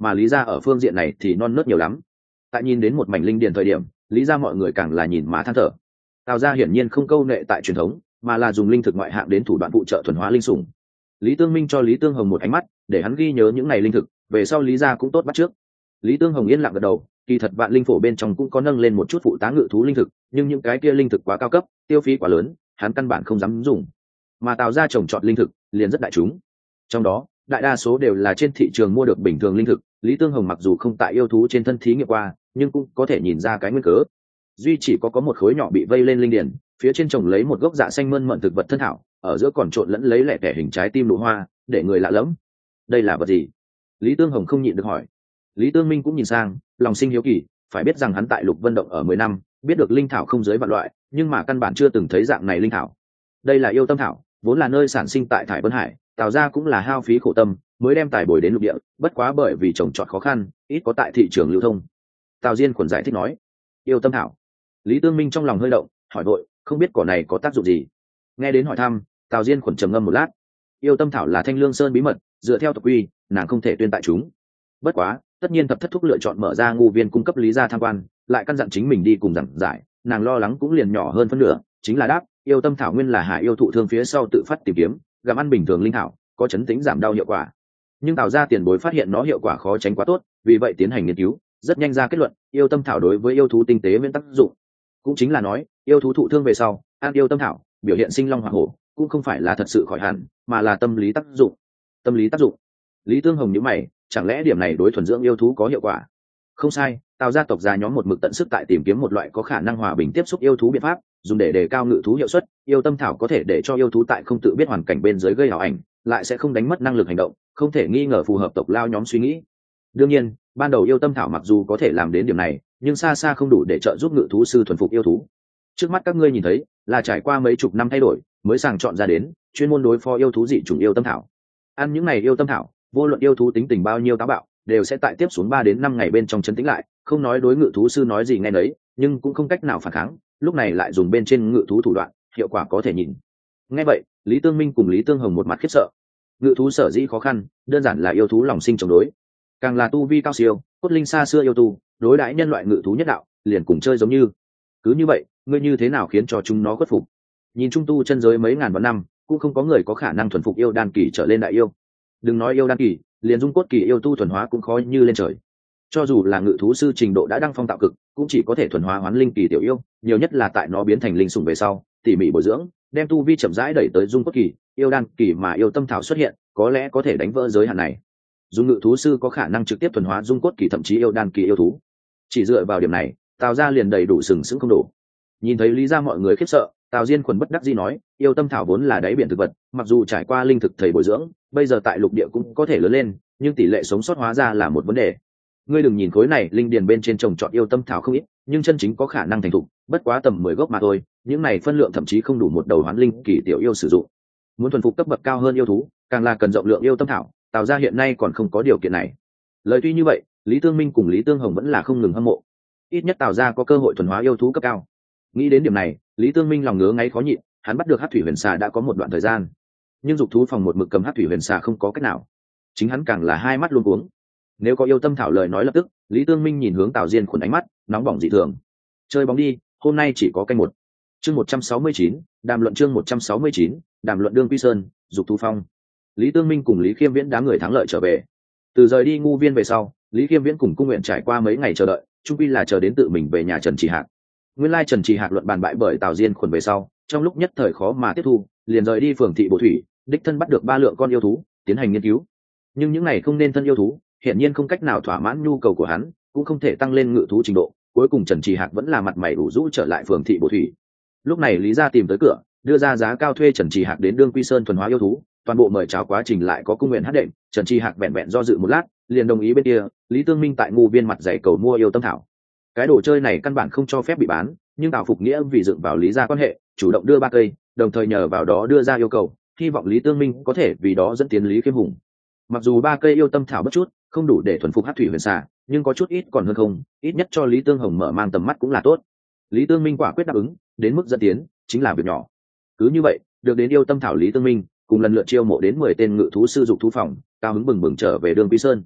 mà lý gia ở phương diện này thì non nớt nhiều lắm. Tại nhìn đến một mảnh linh điền thời điểm, lý gia mọi người càng là nhìn mà than thở. Tào gia hiển nhiên không câu nệ tại truyền thống, mà là dùng linh thực ngoại hạng đến thủ đoạn phụ trợ thuần hóa linh sủng. Lý Tương Minh cho Lý Tương Hồng một ánh mắt để hắn ghi nhớ những ngày linh thực, về sau lý gia cũng tốt bắt trước. Lý Tương Hồng yên lặng gật đầu, kỳ thật vạn linh phổ bên trong cũng có nâng lên một chút phụ tá ngự thú linh thực, nhưng những cái kia linh thực quá cao cấp, tiêu phí quá lớn, hắn căn bản không dám dùng. Mà Tào gia trồng trọt linh thực liền rất đại chúng, trong đó đại đa số đều là trên thị trường mua được bình thường linh thực. Lý Tương Hồng mặc dù không tại yêu thú trên thân thí nghiệm qua, nhưng cũng có thể nhìn ra cái nguyên cớ. Duy chỉ có có một khối nhỏ bị vây lên linh điển, phía trên trồng lấy một gốc dạ xanh mơn mận thực vật thân thảo, ở giữa còn trộn lẫn lấy lẻ tẻ hình trái tim nụ hoa, để người lạ lẫm. Đây là vật gì? Lý Tương Hồng không nhịn được hỏi. Lý Tương Minh cũng nhìn sang, lòng sinh hiếu kỳ, phải biết rằng hắn tại Lục Vân Động ở mười năm, biết được linh thảo không dưới vạn loại, nhưng mà căn bản chưa từng thấy dạng này linh thảo. Đây là yêu tâm thảo, vốn là nơi sản sinh tại Thải Vân Hải, Tào gia cũng là hao phí khổ tâm mới đem tài bồi đến lục địa, bất quá bởi vì trồng trọt khó khăn, ít có tại thị trường lưu thông. Tào Diên Khuẩn giải thích nói. Yêu tâm thảo. Lý Tương Minh trong lòng hơi động, hỏi vội, không biết cỏ này có tác dụng gì? Nghe đến hỏi thăm, Tào Diên Khuẩn trầm ngâm một lát. Yêu tâm thảo là Thanh Lương Sơn bí mật, dựa theo tộc quy, nàng không thể tuyên tại chúng. Bất quá, tất nhiên thập thất thúc lựa chọn mở ra ngu viên cung cấp lý gia tham quan, lại căn dặn chính mình đi cùng giảng giải, nàng lo lắng cũng liền nhỏ hơn phân nửa, chính là đáp, yêu tâm thảo nguyên là hải yêu thụ thương phía sau tự phát tìm kiếm, gặm ăn bình thường linh thảo, có chấn tĩnh giảm đau hiệu quả. Nhưng Tào gia tiền bối phát hiện nó hiệu quả khó tránh quá tốt, vì vậy tiến hành nghiên cứu, rất nhanh ra kết luận, yêu tâm thảo đối với yêu thú tinh tế miễn tác dụng. Cũng chính là nói, yêu thú thụ thương về sau, ăn yêu tâm thảo, biểu hiện sinh long hỏa hổ, cũng không phải là thật sự khỏi hẳn, mà là tâm lý tác dụng. Tâm lý tác dụng. Lý Tương Hồng nhíu mày, chẳng lẽ điểm này đối thuần dưỡng yêu thú có hiệu quả? Không sai, Tào gia tộc gia nhóm một mực tận sức tại tìm kiếm một loại có khả năng hòa bình tiếp xúc yêu thú biện pháp, dùng để đề cao ngự thú hiệu suất. Yêu tâm thảo có thể để cho yêu thú tại không tự biết hoàn cảnh bên dưới gây ảo ảnh, lại sẽ không đánh mất năng lực hành động, không thể nghi ngờ phù hợp tộc lao nhóm suy nghĩ. Đương nhiên, ban đầu yêu tâm thảo mặc dù có thể làm đến điểm này, nhưng xa xa không đủ để trợ giúp ngự thú sư thuần phục yêu thú. Trước mắt các ngươi nhìn thấy, là trải qua mấy chục năm thay đổi, mới sàng chọn ra đến, chuyên môn đối phó yêu thú dị chủng yêu tâm thảo. Ăn những này yêu tâm thảo, vô luận yêu thú tính tình bao nhiêu táo bạo, đều sẽ tại tiếp xuống ba đến năm ngày bên trong chấn tĩnh lại, không nói đối ngự thú sư nói gì nghe nấy, nhưng cũng không cách nào phản kháng, lúc này lại dùng bên trên ngự thú thủ đoạn, hiệu quả có thể nhìn. Nghe vậy, Lý Tương Minh cùng Lý Tương Hồng một mặt khiếp sợ. Ngự thú sở dĩ khó khăn, đơn giản là yêu thú lòng sinh chống đối, càng là tu vi cao siêu, cốt linh xa xưa yêu tu, đối đãi nhân loại ngự thú nhất đạo, liền cùng chơi giống như. Cứ như vậy, ngươi như thế nào khiến cho chúng nó khuất phục? Nhìn trung tu chân giới mấy ngàn vạn năm, cũng không có người có khả năng thuần phục yêu đan kỳ trở lên đại yêu. Đừng nói yêu đan kỳ, liền dung cốt kỳ yêu tu thuần hóa cũng khó như lên trời. Cho dù là ngự thú sư trình độ đã đăng phong tạo cực, cũng chỉ có thể thuần hóa hoán linh kỳ tiểu yêu, nhiều nhất là tại nó biến thành linh sủng về sau, tỉ mỉ bồi dưỡng, đem tu vi chậm rãi đẩy tới dung cốt kỳ, yêu đan kỳ mà yêu tâm thảo xuất hiện, có lẽ có thể đánh vỡ giới hạn này. Dung ngự thú sư có khả năng trực tiếp thuần hóa dung cốt kỳ thậm chí yêu đan kỳ yêu thú. Chỉ dựa vào điểm này, Tào gia liền đầy đủ sừng sững không đủ. Nhìn thấy lý gia mọi người khiếp sợ, Tào Diên Khuẩn bất đắc dĩ nói, yêu tâm thảo vốn là đáy biển thực vật, mặc dù trải qua linh thực thầy bồi dưỡng, bây giờ tại lục địa cũng có thể lớn lên, nhưng tỷ lệ sống sót hóa ra là một vấn đề. Ngươi đừng nhìn khối này linh điền bên trên trồng trọt yêu tâm thảo không ít, nhưng chân chính có khả năng thành thục, bất quá tầm mười gốc mà thôi, những này phân lượng thậm chí không đủ một đầu hoán linh kỳ tiểu yêu sử dụng. Muốn thuần phục cấp bậc cao hơn yêu thú, càng là cần rộng lượng yêu tâm thảo, Tào gia hiện nay còn không có điều kiện này. Lời tuy như vậy, Lý Tương Minh cùng Lý Tương Hồng vẫn là không ngừng hâm mộ. Ít nhất Tào gia có cơ hội thuần hóa yêu thú cấp cao. Nghĩ đến điểm này, Lý Tương Minh lòng ngứa ngáy khó nhịn, hắn bắt được Hắc Thủy Huyền Xà đã có một đoạn thời gian, nhưng dục thú phòng một mực cầm Hắc Thủy Huyền Xà không có cách nào. Chính hắn càng là hai mắt luôn cuống. Nếu có yêu tâm thảo lời nói lập tức, Lý Tương Minh nhìn hướng Tào Diên Khuẩn ánh mắt nóng bỏng dị thường. Chơi bóng đi, hôm nay chỉ có canh một. Chương một trăm sáu mươi chín, đàm luận chương một trăm sáu mươi chín, đàm luận đương quy sơn, dục thú phong. Lý Tương Minh cùng Lý Khiêm Viễn đám người thắng lợi trở về. Từ rời đi ngu viên về sau, Lý Khiêm Viễn cùng cung nguyện trải qua mấy ngày chờ đợi, chung quy là chờ đến tự mình về nhà Trần Trì Hạc. Nguyên lai Trần Trì Hạc luận bàn bại bởi Tào Diên Khuẩn về sau, trong lúc nhất thời khó mà tiếp thu, liền rời đi phường thị Bổ Thủy, đích thân bắt được ba lượng con yêu thú, tiến hành nghiên cứu. Nhưng những này không nên thân yêu thú, hiển nhiên không cách nào thỏa mãn nhu cầu của hắn, cũng không thể tăng lên ngự thú trình độ. Cuối cùng Trần Trì Hạc vẫn là mặt mày ủ rũ trở lại phường thị Bổ Thủy. Lúc này Lý gia tìm tới cửa, đưa ra giá cao thuê Trần Trì Hạc đến đương quy sơn thuần hóa yêu thú, toàn bộ mời chào quá trình lại có cung nguyện hát đệm. Trần Trì Hạc vẹn vẹn do dự một lát, liền đồng ý bên kia. Lý Tương Minh tại ngu viên mặt dạy cầu mua yêu tâm thảo. Cái đồ chơi này căn bản không cho phép bị bán, nhưng Tào Phục Nghĩa vì dựng vào Lý gia quan hệ, chủ động đưa ba cây, đồng thời nhờ vào đó đưa ra yêu cầu, hy vọng Lý Tương Minh có thể vì đó dẫn tiến Lý Khiêm Hùng. Mặc dù ba cây yêu tâm thảo bất chút, không đủ để thuần phục Hắc Thủy Huyền Xà, nhưng có chút ít còn hơn không, ít nhất cho Lý Tương Hồng mở mang tầm mắt cũng là tốt. Lý Tương Minh quả quyết đáp ứng, đến mức dẫn tiến chính là việc nhỏ. Cứ như vậy, được đến yêu tâm thảo Lý Tương Minh cùng lần lượt chiêu mộ đến mười tên ngự thú sư dục thú phòng, cao hứng bừng bừng trở về Đường Quy Sơn.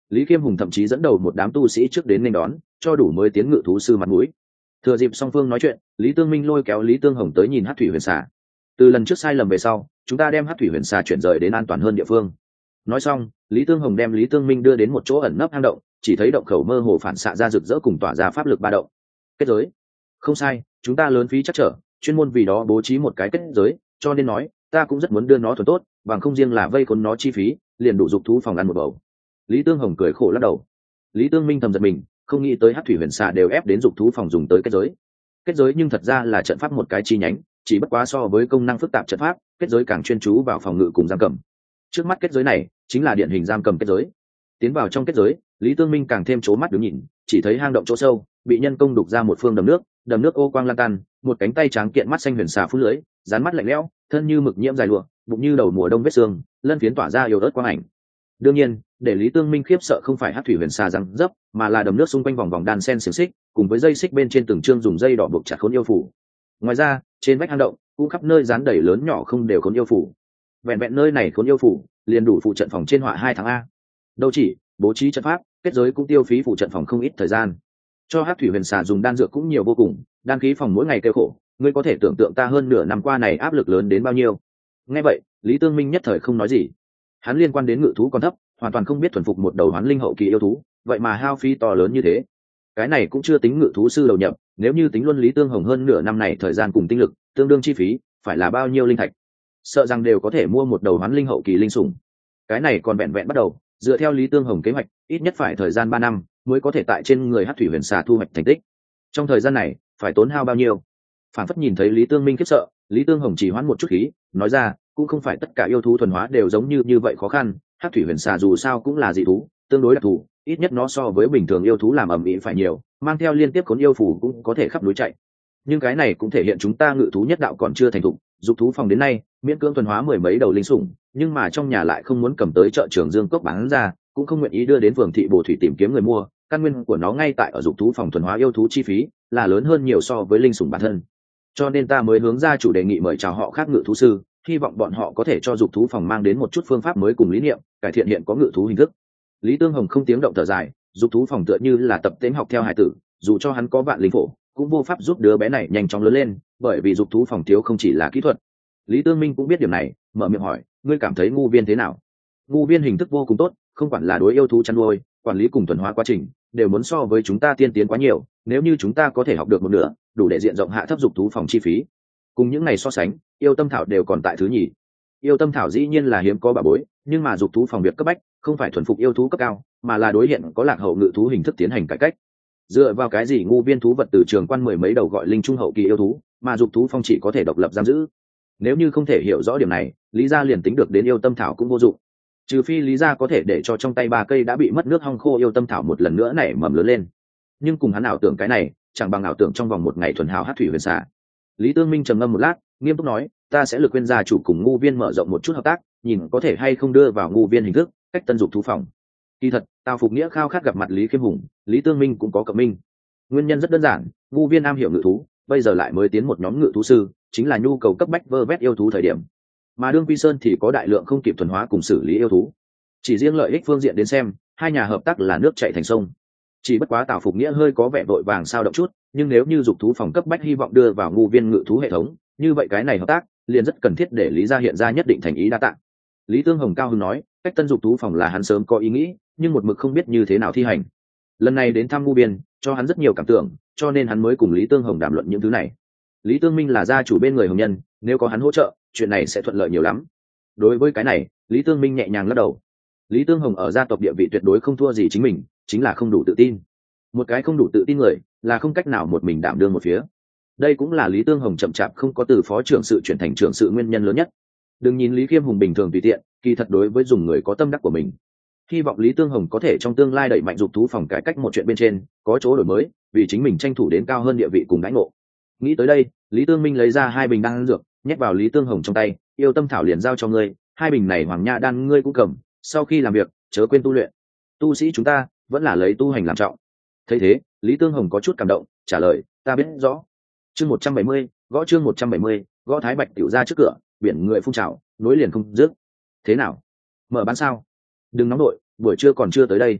Lý Khiêm Hùng thậm chí dẫn đầu một đám tu sĩ trước đến nên đón, cho đủ mới tiến ngự thú sư mặt mũi. Thừa dịp song phương nói chuyện, Lý Tương Minh lôi kéo Lý Tương Hồng tới nhìn Hắc Thủy Huyền Xà. Từ lần trước sai lầm về sau, chúng ta đem Hắc Thủy Huyền Xà chuyển rời đến an toàn hơn địa phương. Nói xong, Lý Tương Hồng đem Lý Tương Minh đưa đến một chỗ ẩn nấp hang động, chỉ thấy động khẩu mơ hồ phản xạ ra rực rỡ cùng tỏa ra pháp lực ba động. Kết giới. Không sai, chúng ta lớn phí chắc trở, chuyên môn vì đó bố trí một cái kết giới, cho nên nói, ta cũng rất muốn đưa nó thuần tốt, bằng không riêng là vây khốn nó chi phí, liền đủ dục thú phòng ăn một bầu. Lý Tương Hồng cười khổ lắc đầu. Lý Tương Minh thầm giật mình, không nghĩ tới Hắc Thủy Huyền Xà đều ép đến dục thú phòng dùng tới kết giới. Kết giới nhưng thật ra là trận pháp một cái chi nhánh, chỉ bất quá so với công năng phức tạp trận pháp, kết giới càng chuyên chú vào phòng ngự cùng giam cầm. Trước mắt kết giới này chính là điển hình giam cầm kết giới. Tiến vào trong kết giới, Lý Tương Minh càng thêm chố mắt đứng nhìn, chỉ thấy hang động chỗ sâu bị nhân công đục ra một phương đầm nước, đầm nước ô quang lan tan, một cánh tay trắng kiện mắt xanh huyền xà phun lưới, dán mắt lạnh lẽo, thân như mực nhiễm dài lụa, bụng như đầu mùa đông vết xương, lân phiến tỏa ra yếu ớt quang ảnh. Đương nhiên, để Lý Tương Minh khiếp sợ không phải Hắc Thủy Huyền Xà răng dấp, mà là đầm nước xung quanh vòng vòng đan sen xiềng xích, cùng với dây xích bên trên từng chương dùng dây đỏ buộc chặt khốn yêu phủ. Ngoài ra, trên vách hang động cũng khắp nơi dán đầy lớn nhỏ không đều khốn yêu phủ. Vẹn vẹn nơi này khốn yêu phủ, liền đủ phụ trận phòng trên họa hai tháng a. Đâu chỉ bố trí trận pháp, kết giới cũng tiêu phí phụ trận phòng không ít thời gian. Cho Hắc Thủy Huyền Xà dùng đan dược cũng nhiều vô cùng, đan khí phòng mỗi ngày kêu khổ, ngươi có thể tưởng tượng ta hơn nửa năm qua này áp lực lớn đến bao nhiêu. Nghe vậy, Lý Tương Minh nhất thời không nói gì. Hắn liên quan đến ngự thú còn thấp, hoàn toàn không biết thuần phục một đầu hoán linh hậu kỳ yêu thú, vậy mà hao phí to lớn như thế. Cái này cũng chưa tính ngự thú sư đầu nhập, nếu như tính luôn Lý Tương Hồng hơn nửa năm này thời gian cùng tinh lực, tương đương chi phí, phải là bao nhiêu linh thạch? Sợ rằng đều có thể mua một đầu hoán linh hậu kỳ linh sủng. Cái này còn vẹn vẹn bắt đầu, dựa theo Lý Tương Hồng kế hoạch, ít nhất phải thời gian ba năm mới có thể tại trên người Hắc Thủy Huyền Xà thu hoạch thành tích. Trong thời gian này, phải tốn hao bao nhiêu? Phản phất nhìn thấy Lý Tương Minh khiếp sợ, Lý Tương Hồng chỉ hoãn một chút khí, nói ra, cũng không phải tất cả yêu thú thuần hóa đều giống như như vậy khó khăn. Hắc Thủy Huyền Xà dù sao cũng là dị thú, tương đối đặc thù, ít nhất nó so với bình thường yêu thú làm ầm ĩ phải nhiều, mang theo liên tiếp khốn yêu phù cũng có thể khắp núi chạy. Nhưng cái này cũng thể hiện chúng ta ngự thú nhất đạo còn chưa thành thục, dục thú phòng đến nay miễn cưỡng thuần hóa mười mấy đầu linh sủng, nhưng mà trong nhà lại không muốn cầm tới chợ Trường Dương Cốc bán ra, cũng không nguyện ý đưa đến phường thị Bồ Thủy tìm kiếm người mua. Căn nguyên của nó ngay tại ở dục thú phòng thuần hóa yêu thú chi phí là lớn hơn nhiều so với linh sủng bản thân, cho nên ta mới hướng ra chủ đề nghị mời chào họ khác ngự thú sư, hy vọng bọn họ có thể cho dục thú phòng mang đến một chút phương pháp mới cùng lý niệm, cải thiện hiện có ngự thú hình thức. Lý Tương Hồng không tiếng động thở dài, dục thú phòng tựa như là tập tễnh học theo hải tử, dù cho hắn có vạn linh phổ, cũng vô pháp giúp đứa bé này nhanh chóng lớn lên, bởi vì dục thú phòng thiếu không chỉ là kỹ thuật. Lý Tương Minh cũng biết điểm này, mở miệng hỏi, ngươi cảm thấy ngu viên thế nào? Ngu viên hình thức vô cùng tốt, không quản là đối yêu thú chăn nuôi, quản lý cùng thuần hóa quá trình, đều muốn so với chúng ta tiên tiến quá nhiều. Nếu như chúng ta có thể học được một nửa, đủ để diện rộng hạ thấp dục thú phòng chi phí. Cùng những này so sánh, yêu tâm thảo đều còn tại thứ nhì. Yêu tâm thảo dĩ nhiên là hiếm có bà bối, nhưng mà dục thú phòng việc cấp bách không phải thuần phục yêu thú cấp cao, mà là đối hiện có lạc hậu ngự thú hình thức tiến hành cải cách. Dựa vào cái gì ngu viên thú vật từ trường quan mười mấy đầu gọi linh trung hậu kỳ yêu thú, mà dục thú phong chỉ có thể độc lập giam giữ? Nếu như không thể hiểu rõ điểm này, lý gia liền tính được đến yêu tâm thảo cũng vô dụng. Trừ phi lý gia có thể để cho trong tay ba cây đã bị mất nước hong khô yêu tâm thảo một lần nữa nảy mầm lớn lên. Nhưng cùng hắn ảo tưởng cái này, chẳng bằng ảo tưởng trong vòng một ngày thuần hào Hắc Thủy Huyền Xà. Lý Tương Minh trầm ngâm một lát, nghiêm túc nói, ta sẽ lực khuyên gia chủ cùng ngu viên mở rộng một chút hợp tác, nhìn có thể hay không đưa vào ngu viên hình thức cách tân dục thú phòng. Kỳ thật, Tào Phục Nghĩa khao khát gặp mặt Lý Khiêm Hùng, Lý Tương Minh cũng có cộng minh. Nguyên nhân rất đơn giản, ngu viên am hiểu ngự thú, bây giờ lại mới tiến một nhóm ngự thú sư, chính là nhu cầu cấp bách vơ vét yêu thú thời điểm. Mà đương Quy Sơn thì có đại lượng không kịp thuần hóa cùng xử lý yêu thú. Chỉ riêng lợi ích phương diện đến xem, hai nhà hợp tác là nước chảy thành sông. Chỉ bất quá Tào Phục Nghĩa hơi có vẻ vội vàng sao động chút, nhưng nếu như dục thú phòng cấp bách hy vọng đưa vào ngu viên ngự thú hệ thống, như vậy cái này hợp tác liền rất cần thiết để Lý gia hiện ra nhất định thành ý đa tạng. Lý Tương Hồng cao hứng nói, cách tân dục thú phòng là hắn sớm có ý nghĩ, nhưng một mực không biết như thế nào thi hành. Lần này đến thăm ngu viên, cho hắn rất nhiều cảm tưởng, cho nên hắn mới cùng Lý Tương Hồng đàm luận những thứ này. Lý Tương Minh là gia chủ bên người hồng nhân, nếu có hắn hỗ trợ, chuyện này sẽ thuận lợi nhiều lắm. Đối với cái này, Lý Tương Minh nhẹ nhàng lắc đầu. Lý Tương Hồng ở gia tộc địa vị tuyệt đối không thua gì chính mình, chính là không đủ tự tin. Một cái không đủ tự tin người, là không cách nào một mình đảm đương một phía. Đây cũng là Lý Tương Hồng chậm chạp không có từ phó trưởng sự chuyển thành trưởng sự nguyên nhân lớn nhất. Đừng nhìn Lý Khiêm Hùng bình thường tùy tiện, kỳ thật đối với dùng người có tâm đắc của mình. Hy vọng Lý Tương Hồng có thể trong tương lai đẩy mạnh dục thú phòng cải cách một chuyện bên trên, có chỗ đổi mới, vì chính mình tranh thủ đến cao hơn địa vị cùng đãi ngộ. Nghĩ tới đây, Lý Tương Minh lấy ra hai bình đan dược, nhét vào Lý Tương Hồng trong tay, yêu tâm thảo liền giao cho ngươi, hai bình này hoàng nha đan ngươi cũng cầm, sau khi làm việc, chớ quên tu luyện. Tu sĩ chúng ta vẫn là lấy tu hành làm trọng. Thấy thế, Lý Tương Hồng có chút cảm động, trả lời, ta biết rõ. Chương một trăm bảy mươi, gõ chương một trăm bảy mươi, gõ Thái Bạch tiểu ra trước cửa, biển người phun trào, nối liền không dứt. Thế nào? Mở bán sao? Đừng nóng đội, buổi trưa còn chưa tới đây.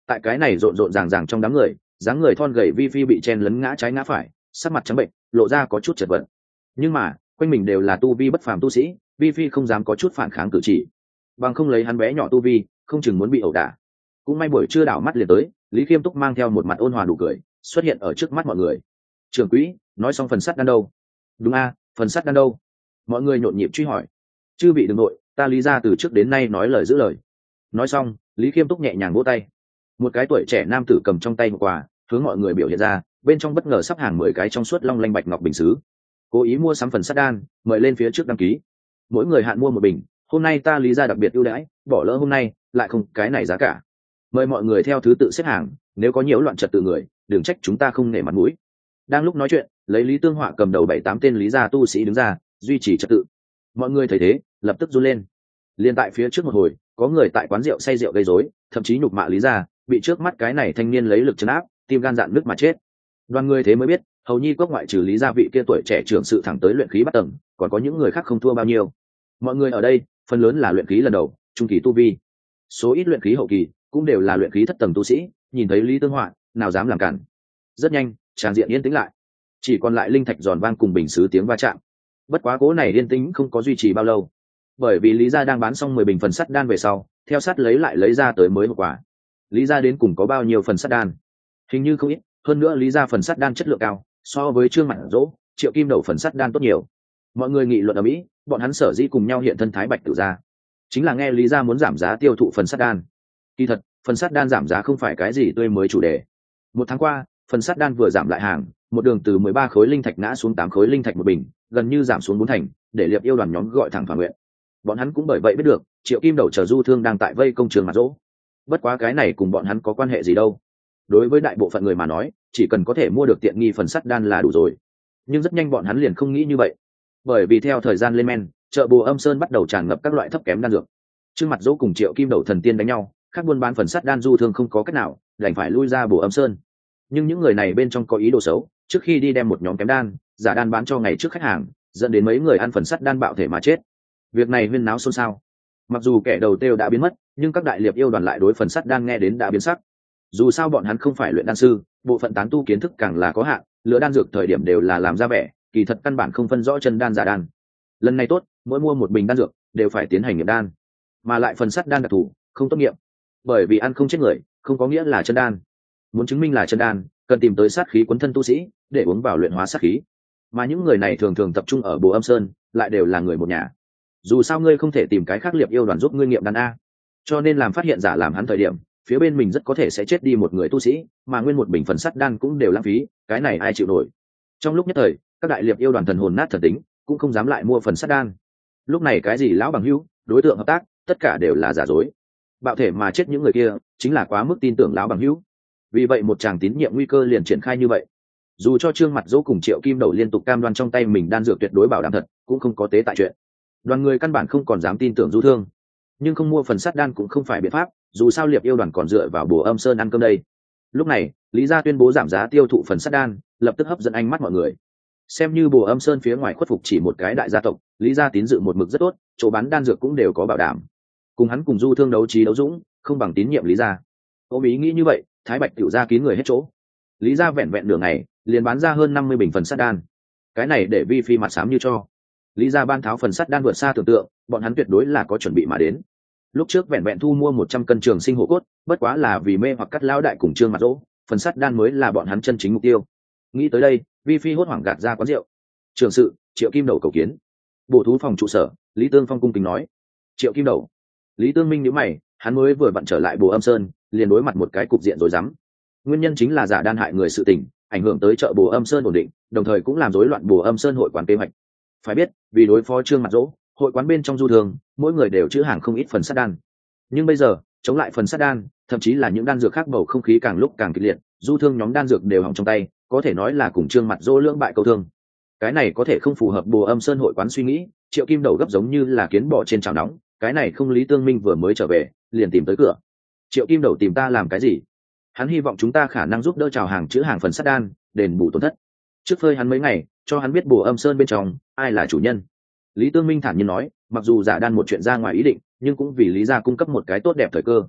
Tại cái này rộn rộn ràng ràng trong đám người, dáng người thon gầy vi phi bị chen lấn ngã trái ngã phải, sắc mặt trắng bệnh, lộ ra có chút chật vật. Nhưng mà quanh mình đều là tu vi bất phàm tu sĩ, vi phi không dám có chút phản kháng cử chỉ, bằng không lấy hắn bé nhỏ tu vi không chừng muốn bị ẩu đả. Cũng may buổi trưa đảo mắt liền tới, Lý Khiêm Túc mang theo một mặt ôn hòa nụ cười xuất hiện ở trước mắt mọi người. Trưởng quỹ, nói xong phần sắt đan đâu? Đúng a, phần sắt đan đâu? Mọi người nhộn nhịp truy hỏi. Chư vị đừng nội, ta Lý ra từ trước đến nay nói lời giữ lời. Nói xong, Lý Khiêm Túc nhẹ nhàng vỗ tay. Một cái tuổi trẻ nam tử cầm trong tay một quà hướng mọi người biểu hiện ra, bên trong bất ngờ sắp hàng mười cái trong suốt long lanh bạch ngọc bình sứ. Cố ý mua sắm phần sắt đan, mời lên phía trước đăng ký. Mỗi người hạn mua một bình, hôm nay ta Lý ra đặc biệt ưu đãi, bỏ lỡ hôm nay lại không cái này giá cả. Mời mọi người theo thứ tự xếp hàng, nếu có nhiễu loạn trật tự người đừng trách chúng ta không nể mặt mũi. Đang lúc nói chuyện, lấy Lý Tương Họa cầm đầu bảy tám tên Lý gia tu sĩ đứng ra duy trì trật tự. Mọi người thấy thế lập tức run lên. Liên tại phía trước một hồi, có người tại quán rượu say rượu gây rối, thậm chí nhục mạ Lý gia, bị trước mắt cái này thanh niên lấy lực trấn áp, tim gan dạn nước mà chết. Đoàn người thế mới biết, hầu nhi cốc ngoại trừ Lý gia vị kia tuổi trẻ trưởng sự thẳng tới luyện khí bắt tầng, còn có những người khác không thua bao nhiêu. Mọi người ở đây phần lớn là luyện khí lần đầu, trung kỳ tu vi, số ít luyện khí hậu kỳ cũng đều là luyện khí thất tầng tu sĩ. Nhìn thấy Lý Tương Họa, nào dám làm cản. Rất nhanh tràng diện yên tĩnh lại, chỉ còn lại linh thạch giòn vang cùng bình sứ tiếng va chạm. Bất quá cố này yên tĩnh không có duy trì bao lâu, bởi vì Lý gia đang bán xong mười bình phần sắt đan về sau, theo sát lấy lại lấy ra tới mới một quả. Lý gia đến cùng có bao nhiêu phần sắt đan? Hình như không ít, hơn nữa Lý gia phần sắt đan chất lượng cao, so với Trương Mạn Dỗ, Triệu Kim Đầu phần sắt đan tốt nhiều. Mọi người nghị luận ở mỹ, bọn hắn sở dĩ cùng nhau hiện thân Thái Bạch Tự gia, chính là nghe Lý gia muốn giảm giá tiêu thụ phần sắt đan. Kỳ thật, phần sắt đan giảm giá không phải cái gì tươi mới chủ đề. Một tháng qua, phần sắt đan vừa giảm lại hàng, một đường từ mười ba khối linh thạch ngã xuống tám khối linh thạch một bình, gần như giảm xuống bốn thành, để Liệp Yêu đoàn nhóm gọi thẳng phản nguyện. Bọn hắn cũng bởi vậy biết được, Triệu Kim Đầu chờ du thương đang tại vây công Trường Mạn Dỗ. Bất quá cái này cùng bọn hắn có quan hệ gì đâu? Đối với đại bộ phận người mà nói, chỉ cần có thể mua được tiện nghi phần sắt đan là đủ rồi. Nhưng rất nhanh bọn hắn liền không nghĩ như vậy, bởi vì theo thời gian lên men, chợ Bồ Âm Sơn bắt đầu tràn ngập các loại thấp kém đan dược. Trương Mạn Dỗ cùng Triệu Kim Đầu thần tiên đánh nhau, các buôn bán phần sắt đan du thương không có cách nào, đành phải lui ra Bồ Âm Sơn. Nhưng những người này bên trong có ý đồ xấu, trước khi đi đem một nhóm kém đan giả đan bán cho ngày trước khách hàng, dẫn đến mấy người ăn phần sắt đan bạo thể mà chết. Việc này huyên náo xôn xao. Mặc dù kẻ đầu tiêu đã biến mất, nhưng các đại liệp yêu đoàn lại đối phần sắt đan nghe đến đã biến sắc. Dù sao bọn hắn không phải luyện đan sư, bộ phận tán tu kiến thức càng là có hạn, lựa đan dược thời điểm đều là làm ra vẻ, kỳ thật căn bản không phân rõ chân đan giả đan. Lần này tốt, mỗi mua một bình đan dược đều phải tiến hành nghiệm đan, mà lại phần sắt đan đặc thù, không tốt nghiệm, bởi vì ăn không chết người, không có nghĩa là chân đan. Muốn chứng minh là chân đan, cần tìm tới sát khí quấn thân tu sĩ để uống vào luyện hóa sát khí, mà những người này thường thường tập trung ở Bồ Âm Sơn, lại đều là người một nhà. Dù sao ngươi không thể tìm cái khác liệp yêu đoàn giúp ngươi nghiệm đan a, cho nên làm phát hiện giả làm hắn thời điểm, phía bên mình rất có thể sẽ chết đi một người tu sĩ, mà nguyên một bình phần sắt đan cũng đều lãng phí, cái này ai chịu nổi. Trong lúc nhất thời, các đại liệp yêu đoàn thần hồn nát thần tính, cũng không dám lại mua phần sắt đan. Lúc này cái gì lão bằng hữu, đối tượng hợp tác, tất cả đều là giả dối. Bạo thể mà chết những người kia, chính là quá mức tin tưởng lão bằng hữu. Vì vậy một tràng tín nhiệm nguy cơ liền triển khai như vậy. Dù cho Trương Mạn Dỗ cùng Triệu Kim Đầu liên tục cam đoan trong tay mình đan dược tuyệt đối bảo đảm thật, cũng không có tế tại chuyện. Đoàn người căn bản không còn dám tin tưởng du thương. Nhưng không mua phần sắt đan cũng không phải biện pháp, dù sao liệp yêu đoàn còn dựa vào Bồ Âm Sơn ăn cơm đây. Lúc này Lý gia tuyên bố giảm giá tiêu thụ phần sắt đan, lập tức hấp dẫn ánh mắt mọi người. Xem như Bồ Âm Sơn phía ngoài khuất phục chỉ một cái đại gia tộc, Lý gia tín dự một mực rất tốt, chỗ bán đan dược cũng đều có bảo đảm. Cùng hắn cùng du thương đấu trí đấu dũng, không bằng tín nhiệm Lý gia. Ôm ý nghĩ như vậy, Thái Bạch tiểu gia kín người hết chỗ. Lý gia vẹn vẹn nửa ngày liền bán ra hơn năm mươi bình phần sắt đan, cái này để vi phi mặt xám như cho. Lý gia ban tháo phần sắt đan vượt xa tưởng tượng, bọn hắn tuyệt đối là có chuẩn bị mà đến. Lúc trước vẹn vẹn thu mua một trăm cân trường sinh hộ cốt, bất quá là vì mê hoặc cắt lão đại cùng Trương Mạn Dỗ, phần sắt đan mới là bọn hắn chân chính mục tiêu. Nghĩ tới đây, vi phi hốt hoảng gạt ra quán rượu. Trường sự, Triệu Kim Đầu cầu kiến. Bổ thú phòng trụ sở, Lý Tương Phong cung kính nói. Triệu Kim Đầu. Lý Tương Minh nhíu mày, hắn mới vừa vặn trở lại Bồ Âm Sơn, liền đối mặt một cái cục diện rối rắm. Nguyên nhân chính là giả đan hại người sự tình, ảnh hưởng tới chợ Bồ Âm Sơn ổn định, đồng thời cũng làm rối loạn Bồ Âm Sơn hội quán kế hoạch. Phải biết, vì đối phó Trương Mạn Dỗ, hội quán bên trong du thường, mỗi người đều chữ hàng không ít phần sắt đan. Nhưng bây giờ, chống lại phần sắt đan, thậm chí là những đan dược khác, bầu không khí càng lúc càng kịch liệt, du thương nhóm đan dược đều hỏng trong tay, có thể nói là cùng Trương Mạn Dỗ lưỡng bại câu thương. Cái này có thể không phù hợp Bồ Âm Sơn hội quán suy nghĩ, Triệu Kim Đầu gấp giống như là kiến bò trên chảo nóng, cái này không Lý Tương Minh vừa mới trở về, liền tìm tới cửa. Triệu Kim Đầu tìm ta làm cái gì? Hắn hy vọng chúng ta khả năng giúp đỡ chào hàng chữ hàng phần sắt đan, đền bù tổn thất. Trước phơi hắn mấy ngày, cho hắn biết Bồ Âm Sơn bên trong ai là chủ nhân. Lý Tương Minh thản nhiên nói, mặc dù giả đan một chuyện ra ngoài ý định, nhưng cũng vì Lý gia cung cấp một cái tốt đẹp thời cơ.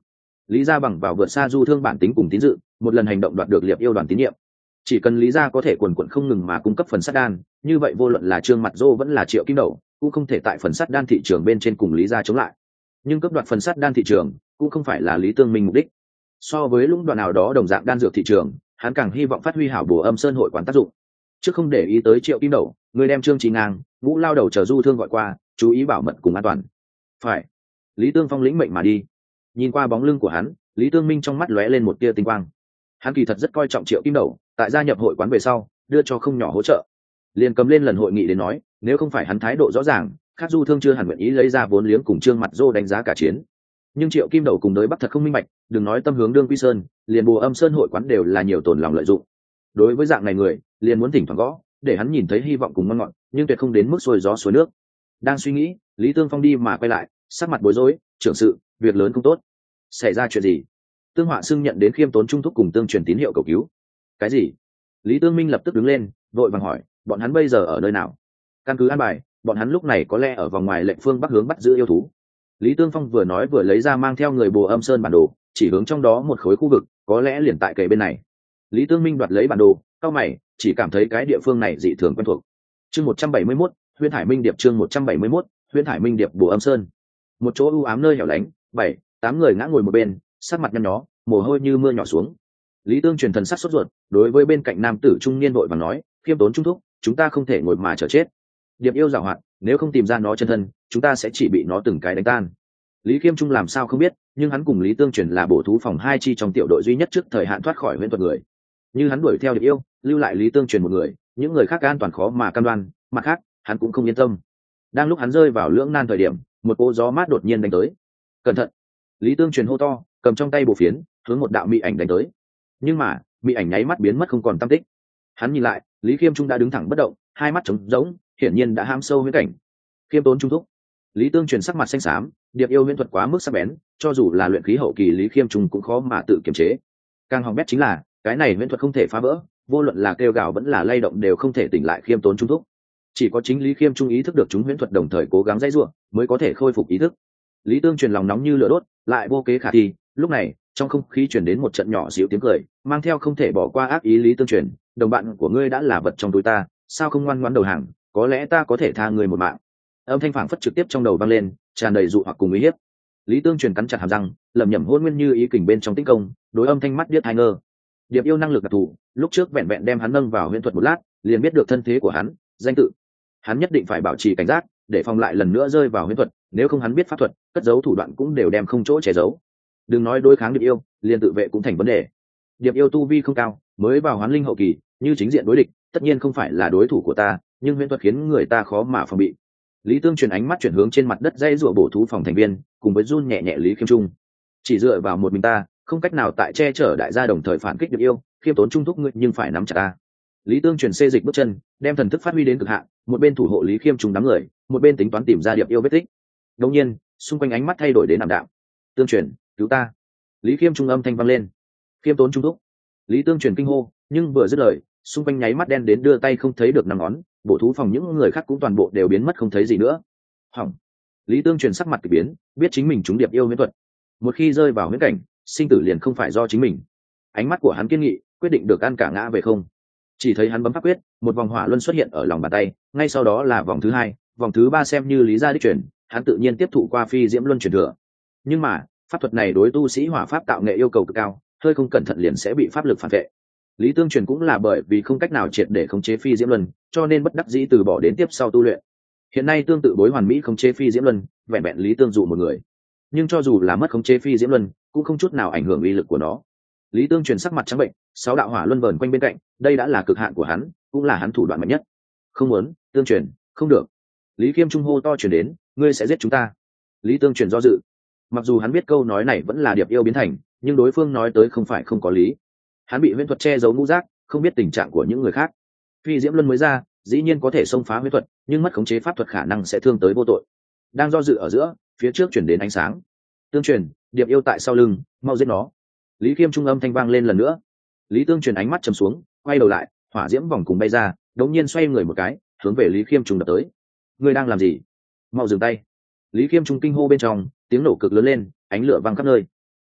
Lý gia bằng vào vượt xa du thương bản tính cùng tín dự, một lần hành động đoạt được Liệp Yêu đoàn tín nhiệm. Chỉ cần Lý gia có thể quần quần không ngừng mà cung cấp phần sắt đan, như vậy vô luận là Trương Mặt Dô vẫn là Triệu Kim Đậu, cũng không thể tại phần sắt đan thị trường bên trên cùng Lý gia chống lại. Nhưng cấp đoạt phần sắt đan thị trường cũng không phải là Lý Tương Minh mục đích. So với lũng đoạn nào đó đồng dạng đan dược thị trường, hắn càng hy vọng phát huy hảo Bồ Âm Sơn hội quán tác dụng. Chứ không để ý tới Triệu Kim Đậu, người đem Trương Trí Ngang, Ngũ Lao Đầu chờ du thương gọi qua, chú ý bảo mật cùng an toàn. Phải. Lý Tương Phong lĩnh mệnh mà đi. Nhìn qua bóng lưng của hắn, Lý Tương Minh trong mắt lóe lên một tia tinh quang. Hắn kỳ thật rất coi trọng Triệu Kim Đậu, tại gia nhập hội quán về sau, đưa cho không nhỏ hỗ trợ. Liền cầm lên lần hội nghị đến nói, nếu không phải hắn thái độ rõ ràng, khác du thương chưa hẳn nguyện ý lấy ra vốn liếng cùng Trương Mặt Dô đánh giá cả chiến. Nhưng Triệu Kim Đậu cùng đối Bắc thật không minh bạch, đừng nói tâm hướng đương quy sơn, liền Bồ Âm Sơn hội quán đều là nhiều tổn lòng lợi dụng. Đối với dạng này người, liền muốn thỉnh thoảng gõ, để hắn nhìn thấy hy vọng cùng ngon ngọt, nhưng tuyệt không đến mức xuôi gió suối nước. Đang suy nghĩ, Lý Tương Phong đi mà quay lại, sắc mặt bối rối, trưởng sự, việc lớn không tốt. Xảy ra chuyện gì? Tương Họa Sưng nhận đến khiêm tốn trung thúc cùng tương truyền tín hiệu cầu cứu. Cái gì? Lý Tương Minh lập tức đứng lên, vội vàng hỏi, bọn hắn bây giờ ở nơi nào? Căn cứ an bài, bọn hắn lúc này có lẽ ở vòng ngoài lệnh phương bắc hướng bắt giữ yêu thú. Lý Tương Phong vừa nói vừa lấy ra mang theo người Bồ Âm Sơn bản đồ, chỉ hướng trong đó một khối khu vực, có lẽ liền tại kề bên này. Lý Tương Minh đoạt lấy bản đồ, cau mày, chỉ cảm thấy cái địa phương này dị thường quen thuộc. Chương một trăm bảy mươi mốt, Huyễn Hải Minh Điệp chương một trăm bảy mươi mốt, Huyễn Hải Minh Điệp Bồ Âm Sơn. Một chỗ u ám nơi hẻo lánh, bảy, tám người ngã ngồi một bên, sắc mặt nhăn nhó, mồ hôi như mưa nhỏ xuống. Lý Tương truyền thần sắc sốt ruột, đối với bên cạnh nam tử trung niên vội vàng nói, khiêm tốn trung thúc, chúng ta không thể ngồi mà chờ chết. Điệp yêu giàu hoạt, nếu không tìm ra nó chân thân, chúng ta sẽ chỉ bị nó từng cái đánh tan. Lý Khiêm Trung làm sao không biết, nhưng hắn cùng Lý Tương truyền là bổ thú phòng hai chi trong tiểu đội duy nhất trước thời hạn thoát khỏi huyễn thuật người. Như hắn đuổi theo Điệp yêu, lưu lại Lý Tương truyền một người, những người khác an toàn khó mà cam đoan, mặt khác, hắn cũng không yên tâm. Đang lúc hắn rơi vào lưỡng nan thời điểm, một cỗ gió mát đột nhiên đánh tới. Cẩn thận! Lý Tương truyền hô to, cầm trong tay bổ phiến, hướng một đạo mị ảnh đánh tới. Nhưng mà, mị ảnh nháy mắt biến mất không còn tăm tích. Hắn nhìn lại, Lý Khiêm Trung đã đứng thẳng bất động, hai mắt trống rỗng, hiển nhiên đã ham sâu huyễn cảnh. Khiêm tốn trung thúc. Lý Tương truyền sắc mặt xanh xám, Điệp yêu huyễn thuật quá mức sắc bén, cho dù là luyện khí hậu kỳ Lý Khiêm Trung cũng khó mà tự kiềm chế. Càng hỏng bét chính là, cái này huyễn thuật không thể phá vỡ, vô luận là kêu gào vẫn là lay động đều không thể tỉnh lại Khiêm tốn trung thúc. Chỉ có chính Lý Khiêm Trung ý thức được chúng huyễn thuật đồng thời cố gắng dãy rủa, mới có thể khôi phục ý thức. Lý Tương truyền lòng nóng như lửa đốt, lại vô kế khả thi, lúc này, trong không khí truyền đến một trận nhỏ xíu tiếng cười, mang theo không thể bỏ qua ác ý. Lý Tương truyền, đồng bạn của ngươi đã là vật trong túi ta, sao không ngoan ngoãn đầu hàng, có lẽ ta có thể tha ngươi một mạng. Âm thanh phảng phất trực tiếp trong đầu vang lên, tràn đầy dụ hoặc cùng uy hiếp. Lý Tương truyền cắn chặt hàm răng, lẩm nhẩm hôn nguyên như ý kình bên trong tĩnh công, đối âm thanh mắt điếc hai ngơ. Điệp yêu năng lực đặc thù, lúc trước vẹn vẹn đem hắn nâng vào huyễn thuật một lát, liền biết được thân thế của hắn, danh tự. Hắn nhất định phải bảo trì cảnh giác, để phòng lại lần nữa rơi vào huyễn thuật, nếu không hắn biết pháp thuật, cất giấu thủ đoạn cũng đều đem không chỗ che giấu. Đừng nói đối kháng Điệp yêu, liền tự vệ cũng thành vấn đề. Điệp yêu tu vi không cao, mới vào hoán linh hậu kỳ, như chính diện đối địch, tất nhiên không phải là đối thủ của ta, nhưng huyễn thuật khiến người ta khó mà phòng bị. Lý Tương truyền ánh mắt chuyển hướng trên mặt đất dãy rủa bổ thú phòng thành viên, cùng với run nhẹ nhẹ Lý Khiêm Trung. Chỉ dựa vào một mình ta, không cách nào tại che chở đại gia đồng thời phản kích Điệp yêu, khiêm tốn trung thúc ngươi nhưng phải nắm chặt ta. Lý Tương truyền xê dịch bước chân, đem thần thức phát huy đến cực hạn, một bên thủ hộ Lý Khiêm Trung đám người, một bên tính toán tìm ra Điệp yêu vết tích. Đột nhiên, xung quanh ánh mắt thay đổi đến ảm đạm. Tương truyền, cứu ta! Lý Khiêm Trung âm thanh vang lên. Khiêm tốn trung thúc. Lý Tương truyền kinh hô, nhưng vừa dứt lời, xung quanh nháy mắt đen đến đưa tay không thấy được năm ngón, bổ thú phòng những người khác cũng toàn bộ đều biến mất không thấy gì nữa. Hỏng! Lý Tương truyền sắc mặt kỳ biến, biết chính mình trúng Điệp yêu huyễn thuật. Một khi rơi vào huyễn cảnh, sinh tử liền không phải do chính mình. Ánh mắt của hắn kiên nghị, quyết định được ăn cả ngã về không. Chỉ thấy hắn bấm pháp quyết, một vòng hỏa luân xuất hiện ở lòng bàn tay, ngay sau đó là vòng thứ hai, vòng thứ ba xem như Lý gia đích truyền, hắn tự nhiên tiếp thụ qua phi diễm luân truyền thừa. Nhưng mà, pháp thuật này đối tu sĩ hỏa pháp tạo nghệ yêu cầu cực cao, hơi không cẩn thận liền sẽ bị pháp lực phản vệ. Lý Tương truyền cũng là bởi vì không cách nào triệt để khống chế phi diễm luân, cho nên bất đắc dĩ từ bỏ đến tiếp sau tu luyện. Hiện nay tương tự bối hoàn mỹ khống chế phi diễm luân, vẹn vẹn Lý Tương dụ một người. Nhưng cho dù là mất khống chế phi diễm luân, cũng không chút nào ảnh hưởng uy lực của nó. Lý Tương truyền sắc mặt trắng bệnh, sáu đạo hỏa luân vờn quanh bên cạnh, đây đã là cực hạn của hắn, cũng là hắn thủ đoạn mạnh nhất. Không muốn, Tương truyền, không được. Lý Khiêm Trung hô to truyền đến, ngươi sẽ giết chúng ta. Lý Tương truyền do dự. Mặc dù hắn biết câu nói này vẫn là Điệp yêu biến thành, nhưng đối phương nói tới không phải không có lý. Hắn bị huyễn thuật che giấu ngũ giác, không biết tình trạng của những người khác. Phi diễm luân mới ra, dĩ nhiên có thể xông phá huyễn thuật, nhưng mất khống chế pháp thuật khả năng sẽ thương tới vô tội. Đang do dự ở giữa, phía trước chuyển đến ánh sáng. Tương truyền, Điệp yêu tại sau lưng, mau giết nó. Lý Khiêm Trung âm thanh vang lên lần nữa. Lý Tương truyền ánh mắt trầm xuống, quay đầu lại, hỏa diễm vòng cùng bay ra, đống nhiên xoay người một cái, hướng về Lý Khiêm Trung đập tới. Ngươi đang làm gì? Mau dừng tay! Lý Khiêm Trung kinh hô bên trong, tiếng nổ cực lớn lên, ánh lửa văng khắp nơi.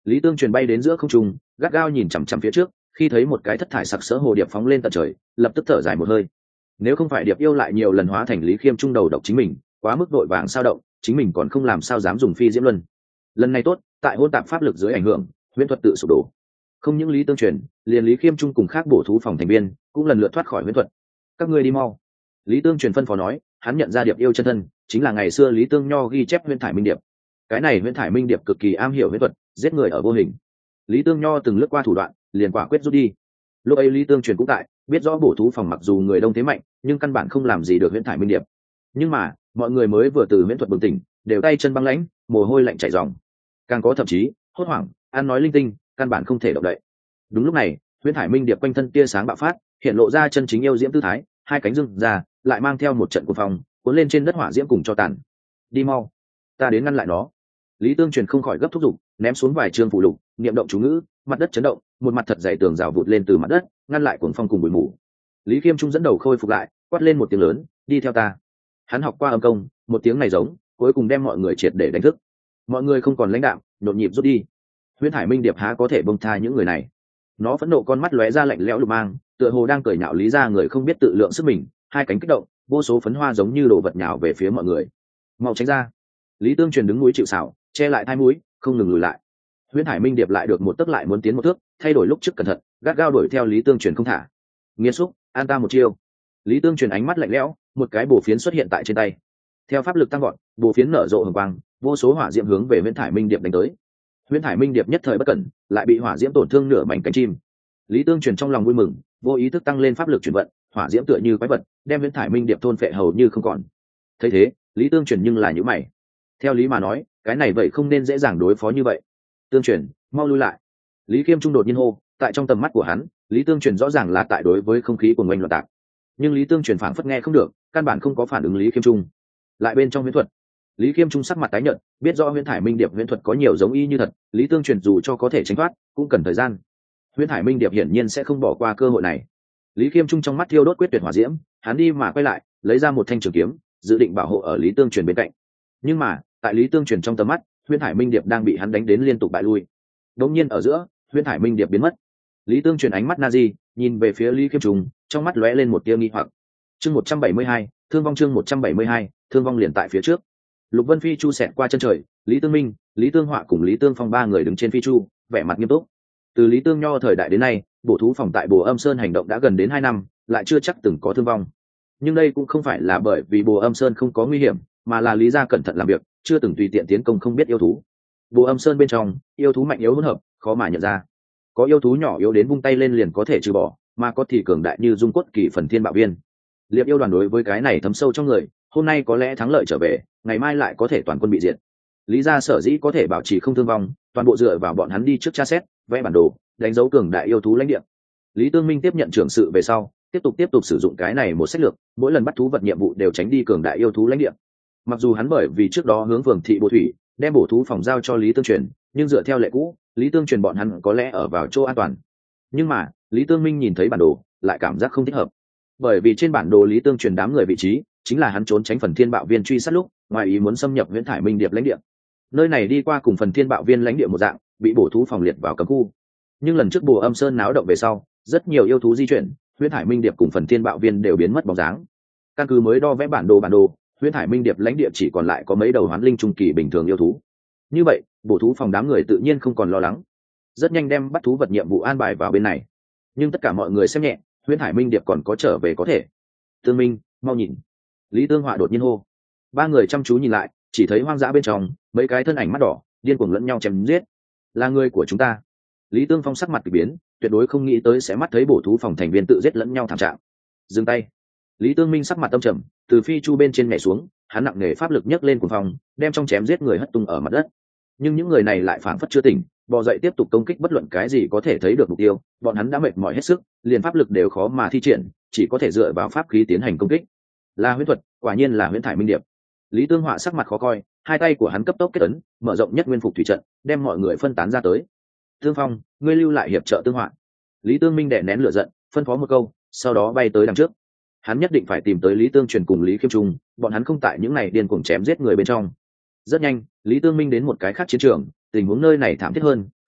Lý Tương Truyền bay đến giữa không trung, gắt gao nhìn chằm chằm phía trước, khi thấy một cái thất thải sặc sỡ hồ điệp phóng lên tận trời, lập tức thở dài một hơi. Nếu không phải điệp yêu lại nhiều lần hóa thành Lý Khiêm trung đầu độc chính mình, quá mức đội vàng sao động, chính mình còn không làm sao dám dùng phi diễm luân. Lần này tốt, tại hôn tạp pháp lực dưới ảnh hưởng, huyễn thuật tự sụp đổ. Không những Lý Tương Truyền, liền Lý Khiêm trung cùng khác bổ thú phòng thành viên cũng lần lượt thoát khỏi huyễn thuật. Các ngươi đi mau. Lý Tương Truyền phân phó nói, hắn nhận ra điệp yêu chân thân chính là ngày xưa Lý Tương Nho ghi chép huyễn thải minh điệp. Cái này huyễn thải minh điệp cực kỳ am hiểu huyễn thuật, giết người ở vô hình. Lý Tương Nho từng lướt qua thủ đoạn, liền quả quyết rút đi. Lúc ấy Lý Tương Truyền cũng tại, biết rõ bổ thú phòng mặc dù người đông thế mạnh, nhưng căn bản không làm gì được huyễn thải minh điệp. Nhưng mà mọi người mới vừa từ huyễn thuật bừng tỉnh, đều tay chân băng lãnh, mồ hôi lạnh chảy ròng. Càng có thậm chí hốt hoảng, ăn nói linh tinh, căn bản không thể động đậy. Đúng lúc này, huyễn thải minh điệp quanh thân tia sáng bạo phát, hiện lộ ra chân chính yêu diễm tư thái, hai cánh dương ra, lại mang theo một trận cuồng phong, cuốn lên trên đất hỏa diễm cùng cho tàn. Đi mau, ta đến ngăn lại nó. Lý Tương Truyền không khỏi gấp thúc giục, ném xuống vài chương phụ lục, niệm động chú ngữ, mặt đất chấn động, một mặt thật dày tường rào vụt lên từ mặt đất, ngăn lại cuồng phong cùng bụi mù. Lý Khiêm Trung dẫn đầu khôi phục lại, quát lên một tiếng lớn, đi theo ta. Hắn học qua âm công, một tiếng này giống, cuối cùng đem mọi người triệt để đánh thức. Mọi người không còn lãnh đạm, nhộn nhịp rút đi. Huyễn Hải Minh Điệp há có thể bông tha những người này? Nó phẫn nộ con mắt lóe ra lạnh lẽo lục mang, tựa hồ đang cười nhạo Lý gia người không biết tự lượng sức mình, hai cánh kích động, vô số phấn hoa giống như đồ vật nhào về phía mọi người. Mau tránh ra! Lý Tương Truyền đứng núi chịu sào, che lại thai mũi, không ngừng lùi lại. Huyễn Hải Minh Điệp lại được một tấc lại muốn tiến một thước, thay đổi lúc trước cẩn thận, gắt gao đuổi theo Lý Tương Truyền không thả. Nghiệt xúc, an ta một chiêu. Lý Tương Truyền ánh mắt lạnh lẽo, một cái bổ phiến xuất hiện tại trên tay. Theo pháp lực tăng vọt, bổ phiến nở rộ hừng quang, vô số hỏa diễm hướng về Huyễn Hải Minh Điệp đánh tới. Huyễn Hải Minh Điệp nhất thời bất cẩn, lại bị hỏa diễm tổn thương nửa mảnh cánh chim. Lý Tương Truyền trong lòng vui mừng, vô ý thức tăng lên pháp lực chuyển vận, hỏa diễm tựa như quái vật, đem Huyễn Hải Minh Điệp thôn phệ hầu như không còn. Thấy thế, Lý Tương Truyền nhưng là nhíu mày. Theo lý mà nói, cái này vậy không nên dễ dàng đối phó như vậy. Tương Truyền, mau lui lại. Lý Khiêm Trung đột nhiên hô, tại trong tầm mắt của hắn, Lý Tương Truyền rõ ràng là tại đối với không khí của ngoanh loạn tạc. Nhưng Lý Tương Truyền phảng phất nghe không được, căn bản không có phản ứng Lý Khiêm Trung. Lại bên trong huyễn thuật, Lý Khiêm Trung sắc mặt tái nhợt, biết rõ Huyễn Thải Minh Điệp huyễn thuật có nhiều giống y như thật, Lý Tương Truyền dù cho có thể tránh thoát, cũng cần thời gian. Huyễn Thải Minh Điệp hiển nhiên sẽ không bỏ qua cơ hội này. Lý Khiêm Trung trong mắt thiêu đốt quyết tuyệt hỏa diễm, hắn đi mà quay lại, lấy ra một thanh trường kiếm, dự định bảo hộ ở Lý Tương Truyền bên cạnh. Nhưng mà, tại Lý Tương Truyền trong tầm mắt, Huyễn Thải Minh Điệp đang bị hắn đánh đến liên tục bại lui. Đống nhiên ở giữa, Huyễn Thải Minh Điệp biến mất. Lý Tương Truyền ánh mắt Nazi, nhìn về phía Lý Khiêm Trung, trong mắt lóe lên một tia nghi hoặc. Chương một trăm bảy mươi hai, thương vong chương một trăm bảy mươi hai, thương vong liền tại phía trước. Lục Vân Phi chu xẹt qua chân trời, Lý Tương Minh, Lý Tương Họa cùng Lý Tương Phong ba người đứng trên phi chu, vẻ mặt nghiêm túc. Từ Lý Tương Nho thời đại đến nay, bổ thú phòng tại Bồ Âm Sơn hành động đã gần đến hai năm, lại chưa chắc từng có thương vong. Nhưng đây cũng không phải là bởi vì Bồ Âm Sơn không có nguy hiểm, mà là Lý gia cẩn thận làm việc, chưa từng tùy tiện tiến công không biết yêu thú. Bồ Âm Sơn bên trong, yêu thú mạnh yếu hỗn hợp, khó mà nhận ra. Có yêu thú nhỏ yếu đến vung tay lên liền có thể trừ bỏ, mà có thì cường đại như Dung Cốt Kỳ Phần Thiên Bạo Viên. Liệp yêu đoàn đối với cái này thấm sâu trong người, hôm nay có lẽ thắng lợi trở về, ngày mai lại có thể toàn quân bị diệt. Lý gia sở dĩ có thể bảo trì không thương vong, toàn bộ dựa vào bọn hắn đi trước tra xét, vẽ bản đồ, đánh dấu cường đại yêu thú lãnh địa. Lý Tương Minh tiếp nhận trưởng sự về sau, tiếp tục tiếp tục sử dụng cái này một sách lược, mỗi lần bắt thú vật nhiệm vụ đều tránh đi cường đại yêu thú lãnh địa. Mặc dù hắn bởi vì trước đó hướng Phường thị Bồ Thủy, đem bổ thú phòng giao cho Lý Tương Truyền, nhưng dựa theo lệ cũ, Lý Tương Truyền bọn hắn có lẽ ở vào chỗ an toàn. Nhưng mà, Lý Tương Minh nhìn thấy bản đồ, lại cảm giác không thích hợp. Bởi vì trên bản đồ Lý Tương Truyền đám người vị trí, chính là hắn trốn tránh Phần Thiên Bạo Viên truy sát lúc, ngoài ý muốn xâm nhập Huyễn Thải Minh Điệp lãnh địa. Nơi này đi qua cùng Phần Thiên Bạo Viên lãnh địa một dạng, bị bổ thú phòng liệt vào cấm khu. Nhưng lần trước Bồ Âm Sơn náo động về sau, rất nhiều yêu thú di chuyển, Huyễn Thải Minh Điệp cùng Phần Thiên Bạo Viên đều biến mất bóng dáng. Căn cứ mới đo vẽ bản đồ bản đồ, Huyễn Thải Minh Điệp lãnh địa chỉ còn lại có mấy đầu hoán linh trung kỳ bình thường yêu thú. Như vậy, bổ thú phòng đám người tự nhiên không còn lo lắng, rất nhanh đem bắt thú vật nhiệm vụ an bài vào bên này. Nhưng tất cả mọi người xem nhẹ, Huyễn Thải Minh Điệp còn có trở về có thể. Tương Minh, mau nhìn. Lý Tương Họa đột nhiên hô. Ba người chăm chú nhìn lại, chỉ thấy hoang dã bên trong mấy cái thân ảnh mắt đỏ điên cuồng lẫn nhau chém giết. Là người của chúng ta. Lý Tương Phong sắc mặt kỳ biến, tuyệt đối không nghĩ tới sẽ mắt thấy bổ thú phòng thành viên tự giết lẫn nhau thảm trạng. Dừng tay. Lý Tương Minh sắc mặt tâm trầm, từ phi chu bên trên nhảy xuống, hắn nặng nề pháp lực nhấc lên cuồng phong, đem trong chém giết người hất tung ở mặt đất. Nhưng những người này lại phảng phất chưa tỉnh, bò dậy tiếp tục công kích bất luận cái gì có thể thấy được mục tiêu. Bọn hắn đã mệt mỏi hết sức, liền pháp lực đều khó mà thi triển, chỉ có thể dựa vào pháp khí tiến hành công kích. Là huyễn thuật, quả nhiên là Huyễn Thải Minh Điệp. Lý Tương Họa sắc mặt khó coi, hai tay của hắn cấp tốc kết ấn, mở rộng nhất nguyên phục thủy trận, đem mọi người phân tán ra tới. Tương Phong, ngươi lưu lại hiệp trợ Tương Họa. Lý Tương Minh đè nén lửa giận, phân phó một câu, sau đó bay tới đằng trước. Hắn nhất định phải tìm tới Lý Tương Truyền cùng Lý Khiêm Trung, bọn hắn không tại những này điên cuồng chém giết người bên trong. Rất nhanh, Lý Tương Minh đến một cái khác chiến trường, tình huống nơi này thảm thiết hơn,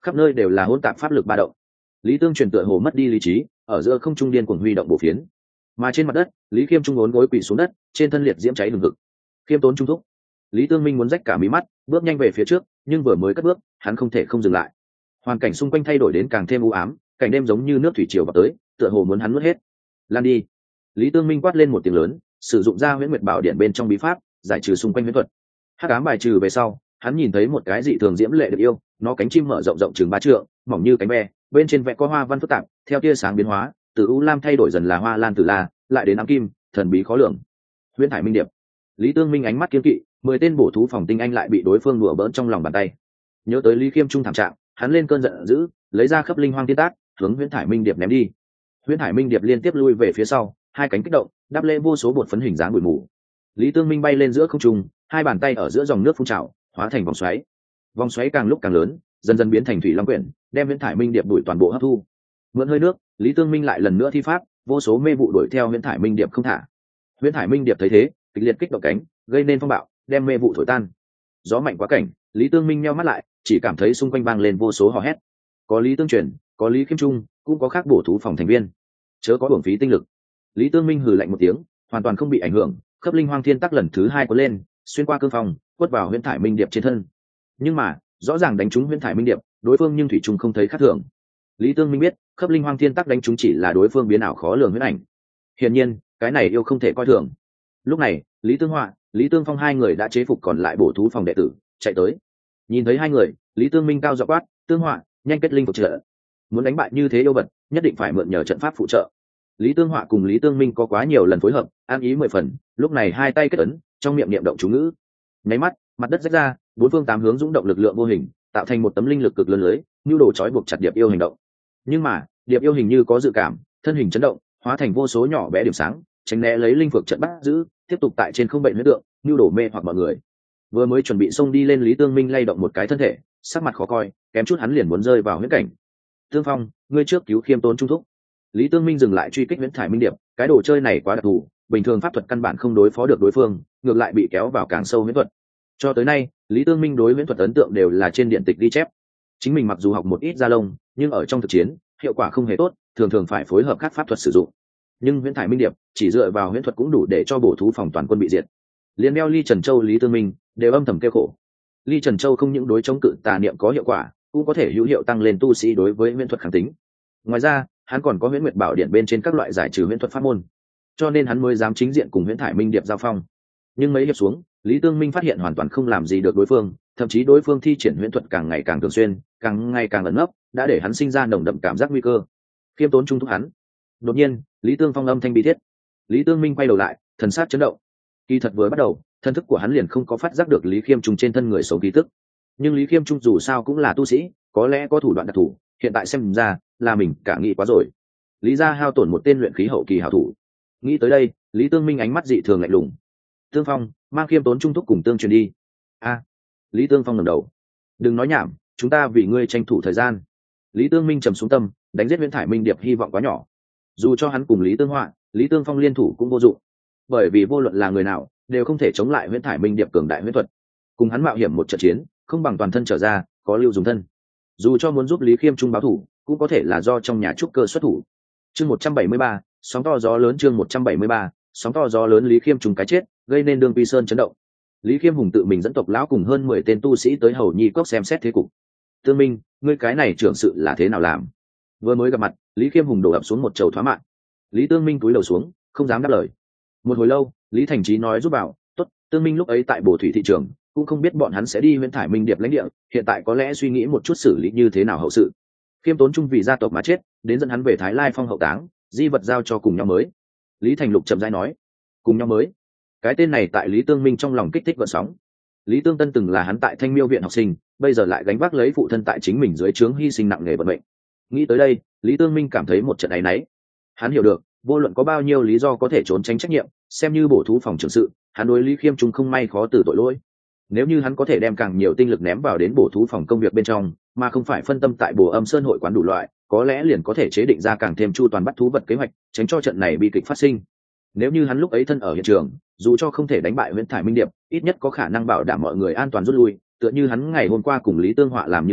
khắp nơi đều là hỗn tạp pháp lực ba động. Lý Tương truyền tựa hồ mất đi lý trí, ở giữa không trung điên cuồng huy động bổ phiến. Mà trên mặt đất, Lý Khiêm Trung uốn gối quỳ xuống đất, trên thân liệt diễm cháy hừng hực. Khiêm tốn trung thúc. Lý Tương Minh muốn rách cả mí mắt, bước nhanh về phía trước, nhưng vừa mới cất bước, hắn không thể không dừng lại. Hoàn cảnh xung quanh thay đổi đến càng thêm u ám, cảnh đêm giống như nước thủy triều vào tới, tựa hồ muốn hắn nuốt hết. Lan đi. Lý Tương Minh quát lên một tiếng lớn, sử dụng ra Huyễn Nguyệt Bảo Điện bên trong bí pháp, giải trừ xung quanh huyễn thuật. Hắc ám bài trừ về sau, hắn nhìn thấy một cái dị thường diễm lệ được yêu, nó cánh chim mở rộng rộng chừng ba trượng, mỏng như cánh ve, bên trên vẽ có hoa văn phức tạp, theo tia sáng biến hóa, từ u lam thay đổi dần là hoa lan tử la, lại đến ám kim, thần bí khó lường. Huyễn Thải Minh Điệp. Lý Tương Minh ánh mắt kiên kỵ, mười tên bổ thú phòng tinh anh lại bị đối phương đùa bỡn trong lòng bàn tay. Nhớ tới Lý Khiêm Trung thảm trạng, hắn lên cơn giận dữ, lấy ra khắp linh hoang tiên tác, hướng Huyễn Thải Minh Điệp ném đi. Huyễn Thải Minh Điệp liên tiếp lui về phía sau, hai cánh kích động, đáp lễ vô số bột phấn hình dáng bụi mù. Lý Tương Minh bay lên giữa không trung, hai bàn tay ở giữa dòng nước phun trào, hóa thành vòng xoáy. Vòng xoáy càng lúc càng lớn, dần dần biến thành thủy long quyển, đem Huyễn Thải Minh Điệp đuổi toàn bộ hấp thu. Mượn hơi nước, Lý Tương Minh lại lần nữa thi pháp, vô số mê vụ đuổi theo Huyễn Thải Minh Điệp không thả. Huyễn Thải Minh Điệp thấy thế, kịch liệt kích động cánh, gây nên phong bạo, đem mê vụ thổi tan. Gió mạnh quá cảnh, Lý Tương Minh nheo mắt lại, chỉ cảm thấy xung quanh vang lên vô số hò hét. Có Lý Tương Truyền, có Lý Khiêm Trung, cũng có khác bổ thú phòng thành viên. Chớ có uổng phí tinh lực. Lý Tương Minh hừ lạnh một tiếng, hoàn toàn không bị ảnh hưởng, khớp linh hoang thiên tắc lần thứ hai có lên, xuyên qua cương phòng, quất vào Huyễn Thải Minh Điệp trên thân. Nhưng mà, rõ ràng đánh trúng Huyễn Thải Minh Điệp, đối phương nhưng thủy chung không thấy khác thường. Lý Tương Minh biết, khớp linh hoang thiên tắc đánh trúng chỉ là đối phương biến ảo khó lường huyễn ảnh. Hiển nhiên, cái này yêu không thể coi thường. Lúc này, Lý Tương Họa, Lý Tương Phong hai người đã chế phục còn lại bổ thú phòng đệ tử, chạy tới. Nhìn thấy hai người, Lý Tương Minh cao giọng quát, "Tương Họa, nhanh kết linh phục trợ. Muốn đánh bại như thế yêu vật, nhất định phải mượn nhờ trận pháp phụ trợ." Lý Tương Họa cùng Lý Tương Minh có quá nhiều lần phối hợp, an ý mười phần, lúc này hai tay kết ấn, trong miệng niệm động chú ngữ. Nháy mắt, mặt đất rách ra, bốn phương tám hướng dũng động lực lượng vô hình, tạo thành một tấm linh lực cực lớn lưới, nhu đồ trói buộc chặt Điệp yêu hành động. Nhưng mà, Điệp yêu hình như có dự cảm, thân hình chấn động, hóa thành vô số nhỏ bé điểm sáng, tránh né lấy linh phược trận bắt giữ, tiếp tục tại trên không bệnh huyết tượng, nhu đồ mê hoặc mọi người. Vừa mới chuẩn bị xông đi lên, Lý Tương Minh lay động một cái thân thể, sắc mặt khó coi, kém chút hắn liền muốn rơi vào huyễn cảnh. "Tương Phong, ngươi trước cứu Khiêm Tốn trung thúc." Lý Tương Minh dừng lại truy kích Huyễn Thải Minh Điệp, cái đồ chơi này quá đặc thù, bình thường pháp thuật căn bản không đối phó được đối phương, ngược lại bị kéo vào càng sâu huyễn thuật. Cho tới nay, Lý Tương Minh đối huyễn thuật ấn tượng đều là trên điện tịch ghi chép. Chính mình mặc dù học một ít gia lông, nhưng ở trong thực chiến, hiệu quả không hề tốt, thường thường phải phối hợp các pháp thuật sử dụng. Nhưng Huyễn Thải Minh Điệp chỉ dựa vào huyễn thuật cũng đủ để cho bổ thú phòng toàn quân bị diệt. Liên đeo Ly Trần Châu, Lý Tương Minh đều âm thầm kêu khổ. Ly Trần Châu không những đối chống cự tà niệm có hiệu quả, cũng có thể hữu hiệu tăng lên tu sĩ đối với huyễn thuật kháng tính. Ngoài ra, hắn còn có Huyễn Nguyệt Bảo Điện bên trên các loại giải trừ huyễn thuật pháp môn, cho nên hắn mới dám chính diện cùng Huyễn Thải Minh Điệp giao phong. Nhưng mấy hiệp xuống, Lý Tương Minh phát hiện hoàn toàn không làm gì được đối phương, thậm chí đối phương thi triển huyễn thuật càng ngày càng thường xuyên, càng ngày càng ẩn nấp, đã để hắn sinh ra nồng đậm cảm giác nguy cơ. Khiêm Tốn trung thúc hắn. Đột nhiên, Lý Tương Phong âm thanh bi thiết. Lý Tương Minh quay đầu lại, thần sắc chấn động. Kỳ thật vừa bắt đầu, thân thức của hắn liền không có phát giác được Lý Khiêm Trung trên thân người sống ký tức. Nhưng Lý Khiêm Trung dù sao cũng là tu sĩ, có lẽ có thủ đoạn đặc thù, hiện tại xem ra là mình cả nghĩ quá rồi. Lý gia hao tổn một tên luyện khí hậu kỳ hảo thủ. Nghĩ tới đây, Lý Tương Minh ánh mắt dị thường lạnh lùng. "Tương Phong, mang Khiêm Tốn trung thúc cùng Tương Truyền đi." "A." Lý Tương Phong ngẩng đầu. "Đừng nói nhảm, chúng ta vì ngươi tranh thủ thời gian." Lý Tương Minh trầm xuống tâm, đánh giết Huyễn Thải Minh Điệp hy vọng quá nhỏ. Dù cho hắn cùng Lý Tương Họa, Lý Tương Phong liên thủ cũng vô dụng, bởi vì vô luận là người nào đều không thể chống lại Huyễn Thải Minh Điệp cường đại huyễn thuật. Cùng hắn mạo hiểm một trận chiến, không bằng toàn thân trở ra, có lưu dùng thân. Dù cho muốn giúp Lý Khiêm Trung báo thủ, cũng có thể là do trong nhà trúc cơ xuất thủ. Chương một trăm bảy mươi ba, sóng to gió lớn. Chương một trăm bảy mươi ba, sóng to gió lớn. Lý Khiêm Trung cái chết, gây nên Đường Quy Sơn chấn động. Lý Khiêm Hùng tự mình dẫn tộc lão cùng hơn mười tên tu sĩ tới Hầu Nhi Cốc xem xét thế cục. "Tương Minh, ngươi cái này trưởng sự là thế nào làm?" Vừa mới gặp mặt, Lý Khiêm Hùng đổ ập xuống một chầu thoá mạng. Lý Tương Minh cúi đầu xuống, không dám đáp lời. Một hồi lâu, Lý Thành Chí nói giúp bảo, "Tốt, Tương Minh lúc ấy tại Bổ Thủy thị trường, cũng không biết bọn hắn sẽ đi Huyễn Thải Minh Điệp lãnh địa, hiện tại có lẽ suy nghĩ một chút xử lý như thế nào hậu sự. Khiêm Tốn trung vì gia tộc mà chết, đến dẫn hắn về Thái Lai Phong hậu táng, di vật giao cho cùng nhau mới." Lý Thành Lục chậm rãi nói. "Cùng nhau mới?" Cái tên này tại Lý Tương Minh trong lòng kích thích gợn sóng. Lý Tương Tân từng là hắn tại Thanh Miêu viện học sinh, bây giờ lại gánh vác lấy phụ thân tại chính mình dưới trướng hy sinh nặng nề vận mệnh. Nghĩ tới đây, Lý Tương Minh cảm thấy một trận áy náy. Hắn hiểu được, vô luận có bao nhiêu lý do có thể trốn tránh trách nhiệm, xem như bổ thú phòng trưởng sự, hắn đối Lý Khiêm Trung không may khó từ tội lỗi. Nếu như hắn có thể đem càng nhiều tinh lực ném vào đến bổ thú phòng công việc bên trong, mà không phải phân tâm tại Bổ Âm Sơn hội quán đủ loại, có lẽ liền có thể chế định ra càng thêm chu toàn bắt thú vật kế hoạch, tránh cho trận này bi kịch phát sinh. Nếu như hắn lúc ấy thân ở hiện trường, dù cho không thể đánh bại Huyễn Thải Minh Điệp, ít nhất có khả năng bảo đảm mọi người an toàn rút lui, tựa như hắn ngày hôm qua cùng Lý Tương Họa làm như thế,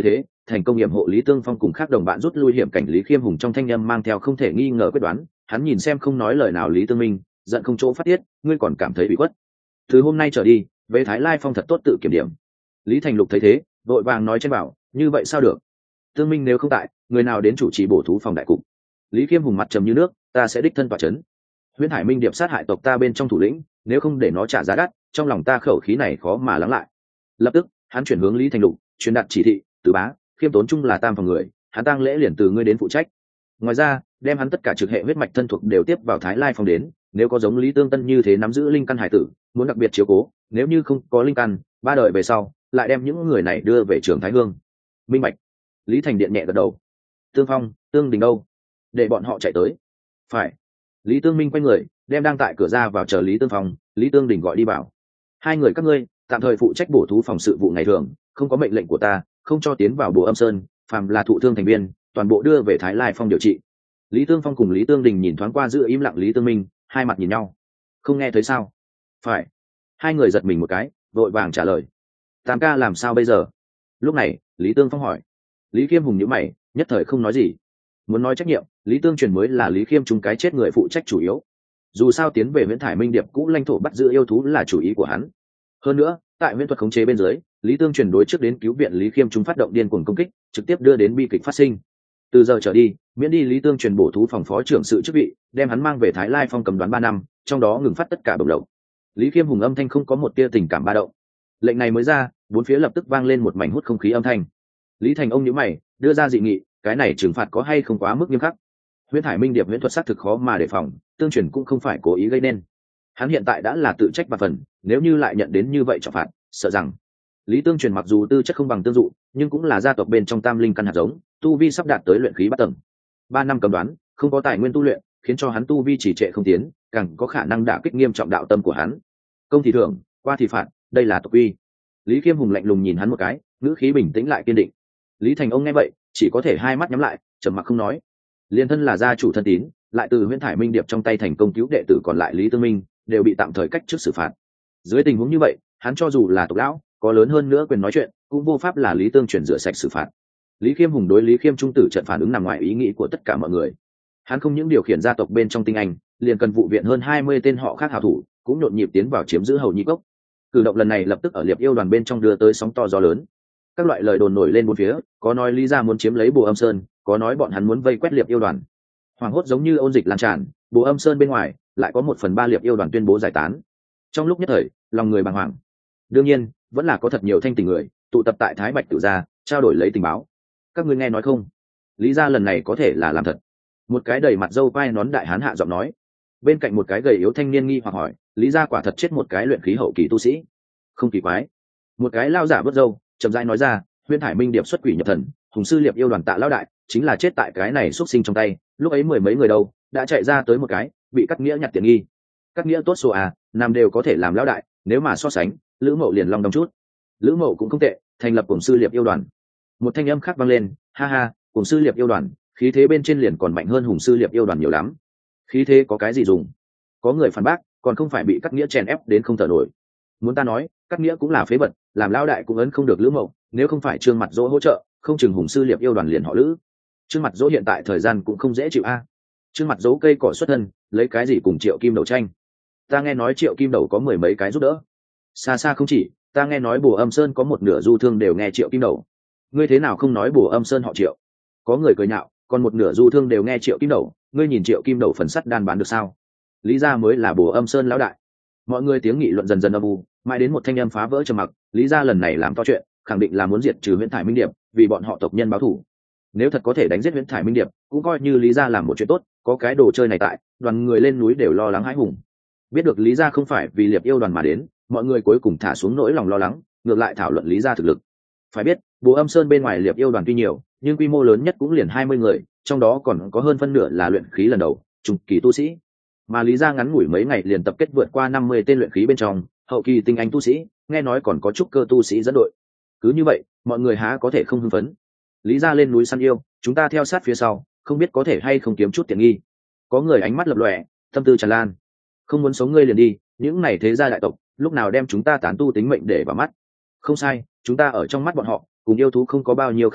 thành công nghiệm hộ Lý Tương Phong cùng khác đồng bạn rút lui hiểm cảnh. Lý Khiêm Hùng trong thanh â m mang theo không thể nghi ngờ quyết đoán. Hắn nhìn xem không nói lời nào Lý Tương Minh, giận không chỗ phát tiết, ngươi còn cảm thấy bị khuất. Từ hôm nay trở đi, về Thái Lai Phong thật tốt tự kiểm điểm. Lý Thành Lục thấy thế, vội vàng nói trên bảo, như vậy sao được? Tương Minh nếu không tại, người nào đến chủ trì bổ thú phòng đại cục? Lý Khiêm Hùng mặt trầm như nước, ta sẽ đích thân tọa chấn. Huyễn Hải Minh Điệp sát hại tộc ta bên trong thủ lĩnh, nếu không để nó trả giá đắt, trong lòng ta khẩu khí này khó mà lắng lại. Lập tức, hắn chuyển hướng Lý Thành Lục, truyền đạt chỉ thị, Tứ bá, Khiêm Tốn chung là tam phòng người, hắn tang lễ liền từ ngươi đến phụ trách. Ngoài ra, đem hắn tất cả trực hệ huyết mạch thân thuộc đều tiếp vào Thái Lai Phong đến, nếu có giống Lý Tương Tân như thế nắm giữ linh căn hải tử, muốn đặc biệt chiếu cố, nếu như không có linh căn, ba đời về sau, lại đem những người này đưa về trường Thái Hương. Minh bạch. Lý Thành Điện nhẹ gật đầu. Tương Phong, Tương Đình đâu? Để bọn họ chạy tới. Phải. Lý Tương Minh quay người, đem đang tại cửa ra vào chờ Lý Tương Phong, Lý Tương Đình gọi đi bảo. Hai người các ngươi tạm thời phụ trách bổ thú phòng sự vụ ngày thường, không có mệnh lệnh của ta, không cho tiến vào Bồ Âm Sơn, phàm là thụ thương thành viên, toàn bộ đưa về Thái Lai Phong điều trị. Lý Tương Phong cùng Lý Tương Đình nhìn thoáng qua giữ im lặng Lý Tương Minh, hai mặt nhìn nhau. Không nghe thấy sao? Phải. Hai người giật mình một cái, vội vàng trả lời. Tam ca làm sao bây giờ? Lúc này, Lý Tương Phong hỏi. Lý Khiêm Hùng nhíu mày, nhất thời không nói gì. Muốn nói trách nhiệm, Lý Tương Truyền mới là Lý Khiêm chúng cái chết người phụ trách chủ yếu. Dù sao tiến về Huyễn Thải Minh Điệp cũ lãnh thổ bắt giữ yêu thú là chủ ý của hắn. Hơn nữa, tại huyễn thuật khống chế bên dưới, Lý Tương Truyền đối trước đến cứu viện Lý Khiêm chúng phát động điên cuồng công kích, trực tiếp đưa đến bi kịch phát sinh. Từ giờ trở đi, miễn đi Lý Tương Truyền bổ thú phòng phó trưởng sự chức vị, đem hắn mang về Thái Lai Phong cầm đoán ba năm, trong đó ngừng phát tất cả bổng lộc. Lý Khiêm Hùng âm thanh không có một tia tình cảm ba động. Lệnh này mới ra, bốn phía lập tức vang lên một mảnh hút không khí âm thanh. Lý Thành ông nhíu mày, đưa ra dị nghị, cái này trừng phạt có hay không quá mức nghiêm khắc? Huyễn Thải Minh Điệp huyễn thuật xác thực khó mà đề phòng, Tương Truyền cũng không phải cố ý gây nên. Hắn hiện tại đã là tự trách và phần, nếu như lại nhận đến như vậy trọng phạt, sợ rằng Lý Tương Truyền mặc dù tư chất không bằng Tương Dụ, nhưng cũng là gia tộc bên trong tam linh căn hạt giống, tu vi sắp đạt tới luyện khí bát tầng. Ba năm cầm đoán, không có tài nguyên tu luyện, khiến cho hắn tu vi chỉ trệ không tiến, càng có khả năng đả kích nghiêm trọng đạo tâm của hắn. Công thì thưởng, qua thì phạt, đây là tộc quy. Lý Khiêm Hùng lạnh lùng nhìn hắn một cái, ngữ khí bình tĩnh lại kiên định. Lý Thành ông nghe vậy, chỉ có thể hai mắt nhắm lại, trầm mặc không nói. Liên thân là gia chủ thân tín, lại từ Huyễn Thải Minh Điệp trong tay thành công cứu đệ tử còn lại Lý Tương Minh, đều bị tạm thời cách trước xử phạt. Dưới tình huống như vậy, hắn cho dù là tộc lão, có lớn hơn nữa quyền nói chuyện, cũng vô pháp là Lý Tương Truyền rửa sạch xử phạt. Lý Khiêm Hùng đối Lý Khiêm trung tử trận phản ứng nằm ngoài ý nghĩ của tất cả mọi người. Hắn không những điều khiển gia tộc bên trong tinh anh, liền cần vụ viện hơn hai mươi tên họ khác hảo thủ, cũng nhộn nhịp tiến vào chiếm giữ Hầu Nhi Cốc. Cử động lần này lập tức ở Liệp Yêu đoàn bên trong đưa tới sóng to gió lớn. Các loại lời đồn nổi lên bốn phía, có nói Lý gia muốn chiếm lấy Bồ Âm Sơn, có nói bọn hắn muốn vây quét Liệp Yêu đoàn. Hoàng hốt giống như ôn dịch lan tràn, Bồ Âm Sơn bên ngoài lại có một phần ba Liệp Yêu đoàn tuyên bố giải tán. Trong lúc nhất thời, lòng người bàng hoàng. Đương nhiên, vẫn là có thật nhiều thanh tình người tụ tập tại Thái Bạch Tự gia, trao đổi lấy tình báo. Các ngươi nghe nói không? Lý gia lần này có thể là làm thật. Một cái đầy mặt râu quai nón đại hán hạ giọng nói. Bên cạnh một cái gầy yếu thanh niên nghi hoặc hỏi, Lý gia quả thật chết một cái luyện khí hậu kỳ tu sĩ? Không kỳ quái. Một cái lao giả vớt râu, chậm rãi nói ra, Huyễn Thải Minh Điệp xuất quỷ nhập thần, Hùng sư Liệp Yêu đoàn Tạ lão đại chính là chết tại cái này xuất sinh trong tay. Lúc ấy mười mấy người đâu, đã chạy ra tới một cái, bị Cắt Nghĩa nhặt tiện nghi. Cắt Nghĩa tốt số à, nam đều có thể làm lão đại, nếu mà so sánh, Lữ Mậu liền long đong chút. Lữ Mậu cũng không tệ, thành lập Hùng sư Liệp Yêu đoàn. Một thanh âm khác vang lên, ha ha, Hùng sư Liệp Yêu đoàn, khí thế bên trên liền còn mạnh hơn Hùng sư Liệp Yêu đoàn nhiều lắm. Khí thế có cái gì dùng? Có người phản bác, còn không phải bị Cắt Nghĩa chèn ép đến không thở nổi. Muốn ta nói, Cắt Nghĩa cũng là phế vật, làm lão đại cũng ấn không được Lữ Mậu, nếu không phải Trương Mặt Dỗ hỗ trợ, không chừng Hùng sư Liệp Yêu đoàn liền họ Lữ. Trương Mặt Dỗ hiện tại thời gian cũng không dễ chịu a. Trương Mặt Dỗ cây cỏ xuất thân, lấy cái gì cùng Triệu Kim Đầu tranh? Ta nghe nói Triệu Kim Đầu có mười mấy cái giúp đỡ. Xa xa không chỉ, ta nghe nói Bồ Âm Sơn có một nửa du thương đều nghe Triệu Kim Đầu. Ngươi thế nào không nói Bồ Âm Sơn họ Triệu? Có người cười nhạo, còn một nửa du thương đều nghe Triệu Kim Đầu, ngươi nhìn Triệu Kim Đầu phần sắt đan bán được sao? Lý gia mới là Bồ Âm Sơn lão đại. Mọi người tiếng nghị luận dần dần âm u, mãi đến một thanh âm phá vỡ trầm mặc, Lý gia lần này làm to chuyện, khẳng định là muốn diệt trừ Huyễn Thải Minh Điệp, vì bọn họ tộc nhân báo thù. Nếu thật có thể đánh giết Huyễn Thải Minh Điệp, cũng coi như Lý gia làm một chuyện tốt, có cái đồ chơi này tại, đoàn người lên núi đều lo lắng hãi hùng. Biết được Lý gia không phải vì Liệp Yêu đoàn mà đến, mọi người cuối cùng thả xuống nỗi lòng lo lắng, ngược lại thảo luận Lý gia thực lực. Phải biết, Bồ Âm Sơn bên ngoài Liệp Yêu đoàn tuy nhiều, nhưng quy mô lớn nhất cũng liền hai mươi người, trong đó còn có hơn phân nửa là luyện khí lần đầu, trung kỳ tu sĩ. Mà Lý gia ngắn ngủi mấy ngày liền tập kết vượt qua năm mươi tên luyện khí bên trong, hậu kỳ tinh anh tu sĩ, nghe nói còn có trúc cơ tu sĩ dẫn đội. Cứ như vậy, mọi người há có thể không hưng phấn. Lý gia lên núi săn yêu, chúng ta theo sát phía sau, không biết có thể hay không kiếm chút tiện nghi. Có người ánh mắt lập lòe, tâm tư tràn lan. Không muốn sống ngươi liền đi, những này thế gia đại tộc, lúc nào đem chúng ta tán tu tính mệnh để vào mắt. Không sai, chúng ta ở trong mắt bọn họ, cùng yêu thú không có bao nhiêu khác nhau,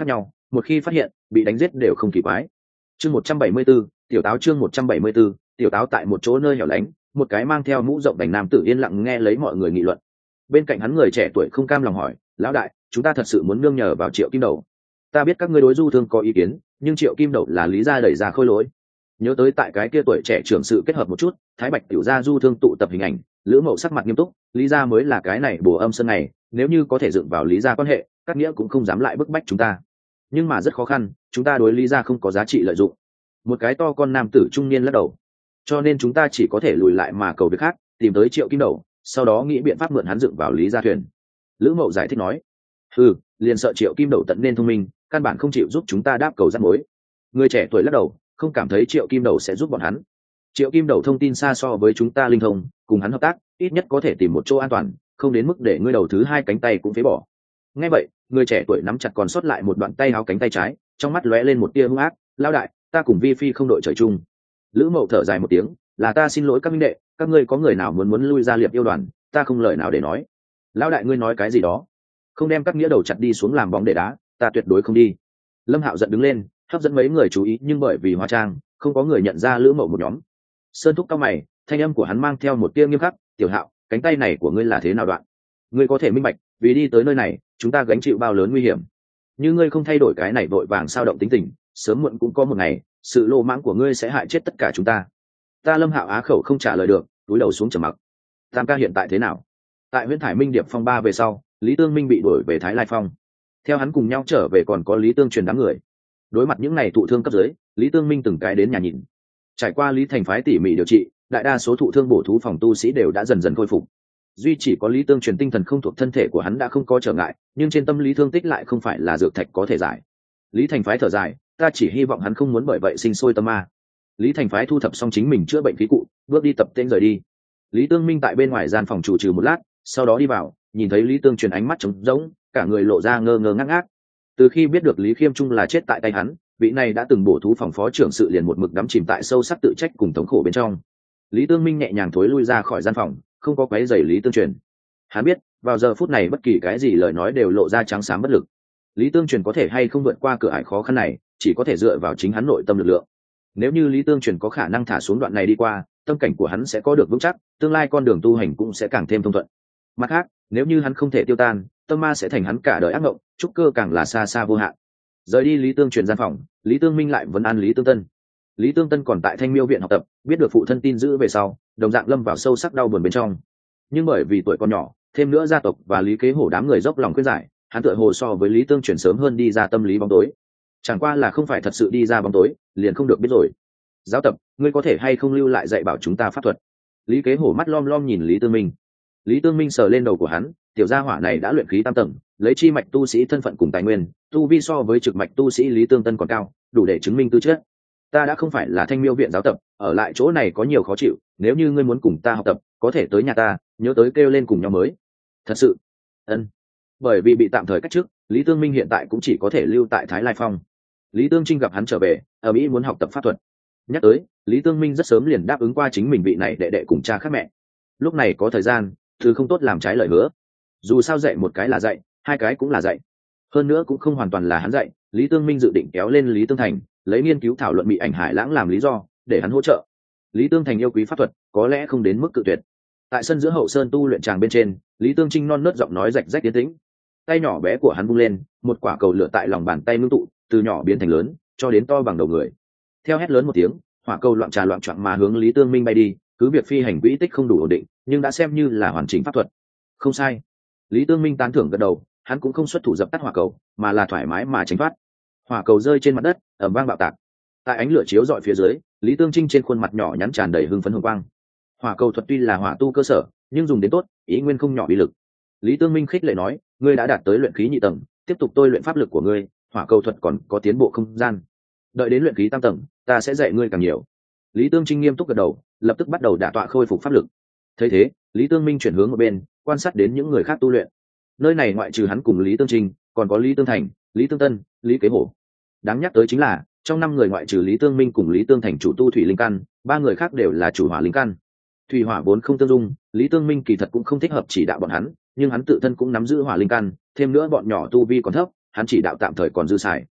một khi phát hiện bị đánh giết đều không kỳ quái. Chương một trăm bảy mươi 174, tiểu táo chương một trăm bảy mươi 174, tiểu táo tại một chỗ nơi hẻo lánh, một cái mang theo mũ rộng đành nam tử yên lặng nghe lấy mọi người nghị luận. Bên cạnh hắn người trẻ tuổi không cam lòng hỏi, lão đại, chúng ta thật sự muốn nương nhờ vào Triệu Kim Đầu? Ta biết các ngươi đối Du Thương có ý kiến, nhưng Triệu Kim Đầu là lý gia đẩy ra khôi lỗi. Nhớ tới tại cái kia tuổi trẻ trưởng sự kết hợp một chút, Thái Bạch tiểu gia Du Thương tụ tập hình ảnh, Lữ Mậu sắc mặt nghiêm túc, lý gia mới là cái này bổ âm sơn này, nếu như có thể dựng vào lý gia quan hệ, các nghĩa cũng không dám lại bức bách chúng ta. Nhưng mà rất khó khăn, chúng ta đối lý gia không có giá trị lợi dụng. Một cái to con nam tử trung niên lắc đầu. Cho nên chúng ta chỉ có thể lùi lại mà cầu việc khác, tìm tới Triệu Kim Đầu, sau đó nghĩ biện pháp mượn hắn dựng vào lý gia thuyền. Lữ Mậu giải thích nói, ừ, liền sợ Triệu Kim Đầu tận nên thông minh, căn bản không chịu giúp chúng ta đáp cầu rắc mối. Người trẻ tuổi lắc đầu, không cảm thấy Triệu Kim Đầu sẽ giúp bọn hắn. Triệu Kim Đầu thông tin xa so với chúng ta linh thông, cùng hắn hợp tác ít nhất có thể tìm một chỗ an toàn, không đến mức để ngươi đầu thứ hai cánh tay cũng phế bỏ. Nghe vậy, người trẻ tuổi nắm chặt còn sót lại một đoạn tay áo cánh tay trái, trong mắt lóe lên một tia hung ác, lao đại, ta cùng Vi Phi không đội trời chung. Lữ Mậu thở dài một tiếng, là ta xin lỗi các minh đệ, các ngươi có người nào muốn muốn lui ra liệp yêu đoàn, ta không lời nào để nói. Lão đại ngươi nói cái gì đó? Không đem các nghĩa đầu chặt đi xuống làm bóng để đá, ta tuyệt đối không đi. Lâm Hạo giận đứng lên, hấp dẫn mấy người chú ý, nhưng bởi vì hóa trang, không có người nhận ra Lữ Mậu một nhóm. Sơn Thúc cao mày, thanh âm của hắn mang theo một tia nghiêm khắc, "Tiểu Hạo, cánh tay này của ngươi là thế nào đoạn? Ngươi có thể minh bạch, vì đi tới nơi này, chúng ta gánh chịu bao lớn nguy hiểm. Như ngươi không thay đổi cái này vội vàng sao động tính tình, sớm muộn cũng có một ngày, sự lô mãng của ngươi sẽ hại chết tất cả chúng ta." Ta Lâm Hạo á khẩu không trả lời được, cúi đầu xuống trầm mặc. Tam ca hiện tại thế nào? Tại Huyễn Thải Minh Điệp phong ba về sau, Lý Tương Minh bị đuổi về Thái Lai Phong. Theo hắn cùng nhau trở về còn có Lý Tương truyền đám người. Đối mặt những này thụ thương cấp dưới, Lý Tương Minh từng cái đến nhà nhìn. Trải qua Lý Thành phái tỉ mỉ điều trị, đại đa số thụ thương bổ thú phòng tu sĩ đều đã dần dần khôi phục. Duy chỉ có Lý Tương truyền tinh thần không thuộc thân thể của hắn đã không có trở ngại, nhưng trên tâm lý thương tích lại không phải là dược thạch có thể giải. Lý Thành phái thở dài, ta chỉ hy vọng hắn không muốn bởi vậy sinh sôi tâm ma. Lý Thành phái thu thập xong chính mình chữa bệnh khí cụ, bước đi tập tên rời đi. Lý Tương Minh tại bên ngoài gian phòng chủ trừ một lát, sau đó đi vào, nhìn thấy Lý Tương truyền ánh mắt trống rỗng, cả người lộ ra ngơ ngơ ngác ngác. Từ khi biết được Lý Khiêm Trung là chết tại tay hắn, vị này đã từng bổ thú phòng phó trưởng sự liền một mực đắm chìm tại sâu sắc tự trách cùng thống khổ bên trong. Lý Tương Minh nhẹ nhàng thối lui ra khỏi gian phòng, không có quấy rầy Lý Tương truyền. Hắn biết, vào giờ phút này bất kỳ cái gì lời nói đều lộ ra trắng xám bất lực. Lý Tương truyền có thể hay không vượt qua cửa ải khó khăn này, chỉ có thể dựa vào chính hắn nội tâm lực lượng. Nếu như Lý Tương truyền có khả năng thả xuống đoạn này đi qua, tâm cảnh của hắn sẽ có được vững chắc, tương lai con đường tu hành cũng sẽ càng thêm thông thuận. Mặt khác, nếu như hắn không thể tiêu tan, tâm ma sẽ thành hắn cả đời ác mộng, trúc cơ càng là xa xa vô hạn. Rời đi Lý Tương truyền gian phòng, Lý Tương Minh lại vấn an Lý Tương Tân. Lý Tương Tân còn tại Thanh Miêu viện học tập, biết được phụ thân tin dữ về sau, đồng dạng lâm vào sâu sắc đau buồn bên trong. Nhưng bởi vì tuổi còn nhỏ, thêm nữa gia tộc và Lý Kế Hổ đám người dốc lòng khuyên giải, hắn tựa hồ so với Lý Tương truyền sớm hơn đi ra tâm lý bóng tối. Chẳng qua là không phải thật sự đi ra bóng tối, liền không được biết rồi. Giáo tập, ngươi có thể hay không lưu lại dạy bảo chúng ta pháp thuật? Lý Kế Hổ mắt lom lom nhìn Lý Tương Minh. Lý Tương Minh sờ lên đầu của hắn, tiểu gia hỏa này đã luyện khí tam tầng, lấy chi mạch tu sĩ thân phận cùng tài nguyên, tu vi so với trực mạch tu sĩ Lý Tương Tân còn cao, đủ để chứng minh tư chất. Ta đã không phải là Thanh Miêu viện giáo tập, ở lại chỗ này có nhiều khó chịu, nếu như ngươi muốn cùng ta học tập, có thể tới nhà ta, nhớ tới kêu lên cùng nhau mới. Thật sự? Ân. Bởi vì bị tạm thời cách chức, Lý Tương Minh hiện tại cũng chỉ có thể lưu tại Thái Lai Phong. Lý Tương Trinh gặp hắn trở về, ở Mỹ muốn học tập pháp thuật. Nhắc tới, Lý Tương Minh rất sớm liền đáp ứng qua chính mình vị này đệ đệ cùng cha khác mẹ. Lúc này có thời gian, thứ không tốt làm trái lời hứa. Dù sao dạy một cái là dạy, hai cái cũng là dạy. Hơn nữa cũng không hoàn toàn là hắn dạy, Lý Tương Minh dự định kéo lên Lý Tương Thành, lấy nghiên cứu thảo luận bị ảnh hải lãng làm lý do, để hắn hỗ trợ. Lý Tương Thành yêu quý pháp thuật, có lẽ không đến mức cự tuyệt. Tại sân giữa hậu sơn tu luyện tràng bên trên, Lý Tương Trinh non nớt giọng nói rạch rách tiến tĩnh. Tay nhỏ bé của hắn vung lên, một quả cầu lửa tại lòng bàn tay ngưng tụ, từ nhỏ biến thành lớn, cho đến to bằng đầu người. Theo hét lớn một tiếng, hỏa cầu loạn trà loạn choạng mà hướng Lý Tương Minh bay đi, cứ việc phi hành quỹ tích không đủ ổn định, nhưng đã xem như là hoàn chỉnh pháp thuật. Không sai. Lý Tương Minh tán thưởng gật đầu, hắn cũng không xuất thủ dập tắt hỏa cầu, mà là thoải mái mà tránh thoát. Hỏa cầu rơi trên mặt đất, ầm vang bạo tạc. Tại ánh lửa chiếu rọi phía dưới, Lý Tương Trinh trên khuôn mặt nhỏ nhắn tràn đầy hưng phấn hồng quang. Hỏa cầu thuật tuy là hỏa tu cơ sở, nhưng dùng đến tốt, ý nguyên không nhỏ uy lực. Lý Tương Minh khích lệ nói, ngươi đã đạt tới luyện khí nhị tầng, tiếp tục tôi luyện pháp lực của ngươi, hỏa cầu thuật còn có tiến bộ không gian. Đợi đến luyện khí tam tầng, ta sẽ dạy ngươi càng nhiều. Lý Tương Trinh nghiêm túc gật đầu, lập tức bắt đầu đả tọa khôi phục pháp lực. Thấy thế, Lý Tương Minh chuyển hướng một bên, quan sát đến những người khác tu luyện. Nơi này ngoại trừ hắn cùng Lý Tương Trinh, còn có Lý Tương Thành, Lý Tương Tân, Lý Kế Hổ. Đáng nhắc tới chính là, trong năm người ngoại trừ Lý Tương Minh cùng Lý Tương Thành chủ tu thủy linh căn, ba người khác đều là chủ hỏa linh căn. Thủy hỏa vốn không tương dung, Lý Tương Minh kỳ thật cũng không thích hợp chỉ đạo bọn hắn, nhưng hắn tự thân cũng nắm giữ hỏa linh căn, thêm nữa bọn nhỏ tu vi còn thấp, hắn chỉ đạo tạm thời còn dư xài.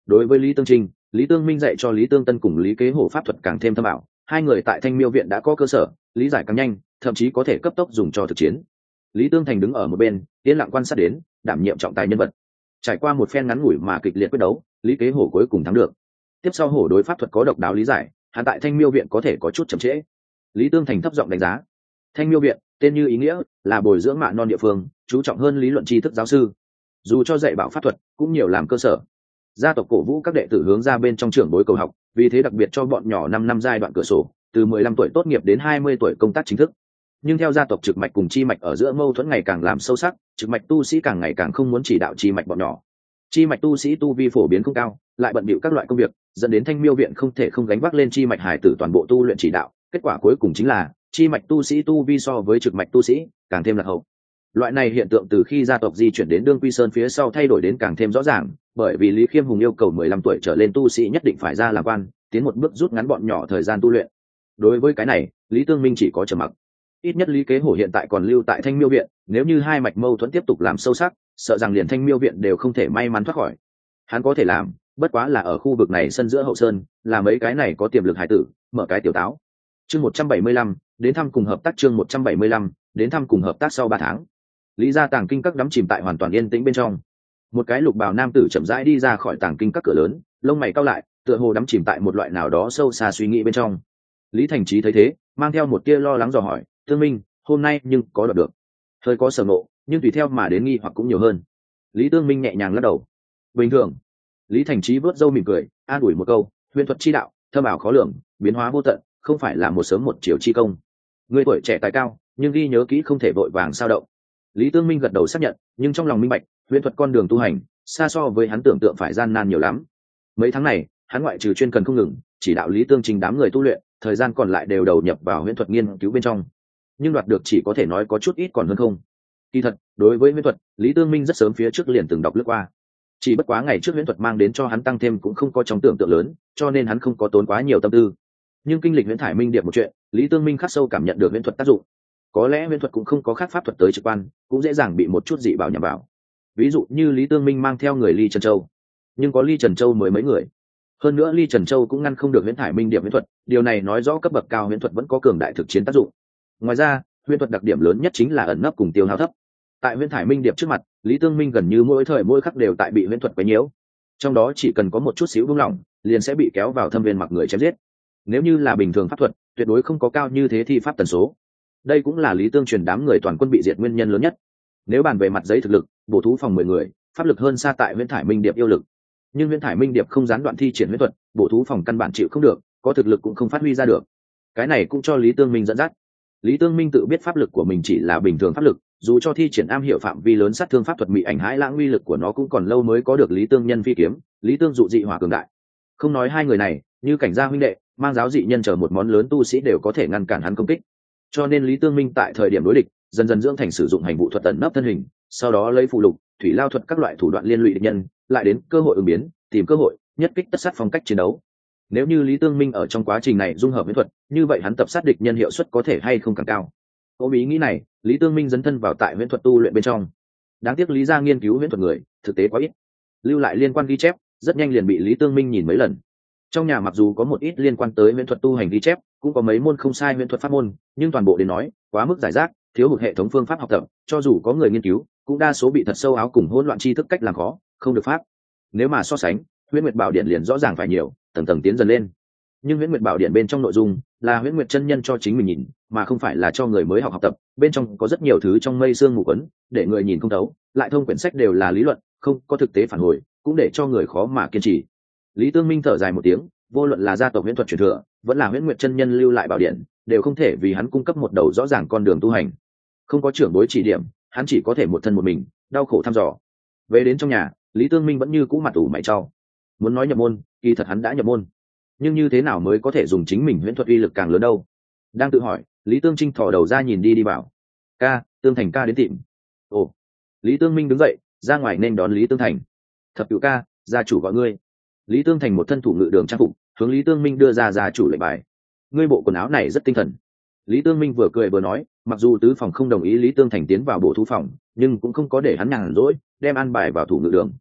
Đối với Lý Tương Trinh, Lý Tương Minh dạy cho Lý Tương Tân cùng Lý Kế Hổ pháp thuật càng thêm thâm ảo, hai người tại Thanh Miêu viện đã có cơ sở, lý giải càng nhanh, thậm chí có thể cấp tốc dùng cho thực chiến. Lý Tương Thành đứng ở một bên, yên lặng quan sát đến, đảm nhiệm trọng tài nhân vật. Trải qua một phen ngắn ngủi mà kịch liệt quyết đấu, Lý Kế Hổ cuối cùng thắng được. Tiếp sau Hổ đối pháp thuật có độc đáo lý giải, hắn tại Thanh Miêu viện có thể có chút chậm trễ. Lý Tương Thành thấp giọng đánh giá. Thanh Miêu viện, tên như ý nghĩa, là bồi dưỡng mạ non địa phương, chú trọng hơn lý luận tri thức giáo sư. Dù cho dạy bảo pháp thuật, cũng nhiều làm cơ sở. Gia tộc cổ vũ các đệ tử hướng ra bên trong trưởng bối cầu học, vì thế đặc biệt cho bọn nhỏ năm năm giai đoạn cửa sổ, từ mười lăm tuổi tốt nghiệp đến hai mươi tuổi công tác chính thức. Nhưng theo gia tộc trực mạch cùng chi mạch ở giữa mâu thuẫn ngày càng làm sâu sắc, trực mạch tu sĩ càng ngày càng không muốn chỉ đạo chi mạch bọn nhỏ. Chi mạch tu sĩ tu vi phổ biến không cao, lại bận bịu các loại công việc, dẫn đến Thanh Miêu viện không thể không gánh vác lên chi mạch hải tử toàn bộ tu luyện chỉ đạo. Kết quả cuối cùng chính là chi mạch tu sĩ tu vi so với trực mạch tu sĩ càng thêm lạc hậu. Loại này hiện tượng từ khi gia tộc di chuyển đến Đương Quy Sơn phía sau thay đổi đến càng thêm rõ ràng, bởi vì Lý Khiêm Hùng yêu cầu mười lăm tuổi trở lên tu sĩ nhất định phải ra làm quan, tiến một bước rút ngắn bọn nhỏ thời gian tu luyện. Đối với cái này, Lý Tương Minh chỉ có trầm mặc. Ít nhất Lý Kế Hổ hiện tại còn lưu tại Thanh Miêu viện, nếu như hai mạch mâu thuẫn tiếp tục làm sâu sắc, sợ rằng liền Thanh Miêu viện đều không thể may mắn thoát khỏi. Hắn có thể làm, bất quá là ở khu vực này sân giữa hậu sơn, là mấy cái này có tiềm lực hải tử, mở cái tiểu táo. Chương một trăm bảy mươi lăm, đến thăm cùng hợp tác chương một trăm bảy mươi lăm, đến thăm cùng hợp tác sau ba tháng. Lý gia tàng kinh các đắm chìm tại hoàn toàn yên tĩnh bên trong. Một cái lục bào nam tử chậm rãi đi ra khỏi tàng kinh các cửa lớn, lông mày cau lại, tựa hồ đắm chìm tại một loại nào đó sâu xa suy nghĩ bên trong. Lý Thành Chí thấy thế, mang theo một tia lo lắng dò hỏi, "Tương Minh, hôm nay nhưng có đoạt được?" Hơi có sở ngộ, nhưng tùy theo mà đến nghi hoặc cũng nhiều hơn. Lý Tương Minh nhẹ nhàng lắc đầu, "Bình thường." Lý Thành Chí vớt râu mỉm cười, an ủi một câu, "Huyền thuật chi đạo, thâm ảo khó lường, biến hóa vô tận, không phải là một sớm một chiều chi công. Ngươi tuổi trẻ tài cao, nhưng ghi nhớ kỹ không thể vội vàng sao động." Lý Tương Minh gật đầu xác nhận, nhưng trong lòng minh bạch, huyền thuật con đường tu hành, xa so với hắn tưởng tượng phải gian nan nhiều lắm. Mấy tháng này, hắn ngoại trừ chuyên cần không ngừng, chỉ đạo Lý Tương Trình đám người tu luyện, thời gian còn lại đều đầu nhập vào huyền thuật nghiên cứu bên trong. Nhưng đoạt được chỉ có thể nói có chút ít còn hơn không. Kỳ thật, đối với huyền thuật, Lý Tương Minh rất sớm phía trước liền từng đọc lướt qua. Chỉ bất quá ngày trước huyền thuật mang đến cho hắn tăng thêm cũng không có trong tưởng tượng lớn, cho nên hắn không có tốn quá nhiều tâm tư. Nhưng kinh lịch huyền thải minh điệp một chuyện, Lý Tương Minh khắc sâu cảm nhận được huyền thuật tác dụng. Có lẽ huyền thuật cũng không có khác pháp thuật tới trực quan, cũng dễ dàng bị một chút dị bảo nhằm vào. Ví dụ như Lý Tương Minh mang theo người Ly Trần Châu, nhưng có Ly Trần Châu mới mấy người. Hơn nữa Ly Trần Châu cũng ngăn không được huyền thải minh điệp huyền thuật, điều này nói rõ cấp bậc cao huyền thuật vẫn có cường đại thực chiến tác dụng. Ngoài ra, huyền thuật đặc điểm lớn nhất chính là ẩn nấp cùng tiêu hao thấp. Tại huyền thải minh điệp trước mặt, Lý Tương Minh gần như mỗi thời mỗi khắc đều tại bị huyền thuật quấy nhiễu. Trong đó chỉ cần có một chút xíu buông lỏng, liền sẽ bị kéo vào thâm viên mặc người chém giết. Nếu như là bình thường pháp thuật, tuyệt đối không có cao như thế thi pháp tần số. Đây cũng là Lý Tương truyền đám người toàn quân bị diệt nguyên nhân lớn nhất. Nếu bàn về mặt giấy thực lực, bổ thú phòng mười người, pháp lực hơn xa tại huyền thải minh điệp yêu lực. Nhưng huyền thải minh điệp không gián đoạn thi triển huyền thuật, bổ thú phòng căn bản chịu không được, có thực lực cũng không phát huy ra được. Cái này cũng cho Lý Tương Minh dẫn dắt. Lý Tương Minh tự biết pháp lực của mình chỉ là bình thường pháp lực, dù cho thi triển am hiểu phạm vi lớn sát thương pháp thuật mị ảnh hãi lãng uy lực của nó cũng còn lâu mới có được Lý Tương nhân phi kiếm, Lý Tương dụ dị hỏa cường đại. Không nói hai người này, như cảnh gia huynh đệ, mang giáo dị nhân chờ một món lớn tu sĩ đều có thể ngăn cản hắn công kích. Cho nên Lý Tương Minh tại thời điểm đối địch, dần dần dưỡng thành sử dụng hành vụ thuật tận nấp thân hình, sau đó lấy phụ lục, thủy lao thuật các loại thủ đoạn liên lụy địch nhân, lại đến cơ hội ứng biến, tìm cơ hội, nhất kích tất sát phong cách chiến đấu. Nếu như Lý Tương Minh ở trong quá trình này dung hợp với thuật, như vậy hắn tập sát địch nhân hiệu suất có thể hay không càng cao. Ôm ý nghĩ này, Lý Tương Minh dấn thân vào tại huyễn thuật tu luyện bên trong. Đáng tiếc Lý gia nghiên cứu huyễn thuật người, thực tế quá ít. Lưu lại liên quan ghi chép, rất nhanh liền bị Lý Tương Minh nhìn mấy lần. Trong nhà mặc dù có một ít liên quan tới huyễn thuật tu hành ghi chép, cũng có mấy môn không sai huyễn thuật pháp môn, nhưng toàn bộ đến nói, quá mức giải rác, thiếu hụt hệ thống phương pháp học tập, cho dù có người nghiên cứu, cũng đa số bị thật sâu áo cùng hỗn loạn tri thức cách làm khó, không được pháp. Nếu mà so sánh, Huyễn Nguyệt Bảo Điện liền rõ ràng phải nhiều, tầng tầng tiến dần lên. Nhưng Huyễn Nguyệt Bảo Điện bên trong nội dung là Huyễn Nguyệt chân nhân cho chính mình nhìn, mà không phải là cho người mới học học tập, bên trong có rất nhiều thứ trong mây sương mù quấn, để người nhìn không thấu, lại thông quyển sách đều là lý luận, không có thực tế phản hồi, cũng để cho người khó mà kiên trì. Lý Tương Minh thở dài một tiếng, vô luận là gia tộc huyễn thuật truyền thừa, vẫn là Huyễn Nguyệt chân nhân lưu lại bảo điện, đều không thể vì hắn cung cấp một đầu rõ ràng con đường tu hành. Không có trưởng bối chỉ điểm, hắn chỉ có thể một thân một mình, đau khổ thăm dò. Về đến trong nhà, Lý Tương Minh vẫn như cũ mặt ủ mày trao. Muốn nói nhập môn, kỳ thật hắn đã nhập môn, nhưng như thế nào mới có thể dùng chính mình huyễn thuật uy lực càng lớn đâu? Đang tự hỏi, Lý Tương Trinh thò đầu ra nhìn đi đi bảo, ca, Tương Thành ca đến tìm. Ồ, Lý Tương Minh đứng dậy, ra ngoài nên đón Lý Tương Thành. Thập cửu ca, gia chủ gọi ngươi. Lý Tương Thành một thân thủ ngự đường trang phục, hướng Lý Tương Minh đưa ra gia chủ lệnh bài. Ngươi bộ quần áo này rất tinh thần. Lý Tương Minh vừa cười vừa nói, mặc dù tứ phòng không đồng ý Lý Tương Thành tiến vào bộ thú phòng, nhưng cũng không có để hắn nhàn rỗi, đem an bài vào thủ ngự đường.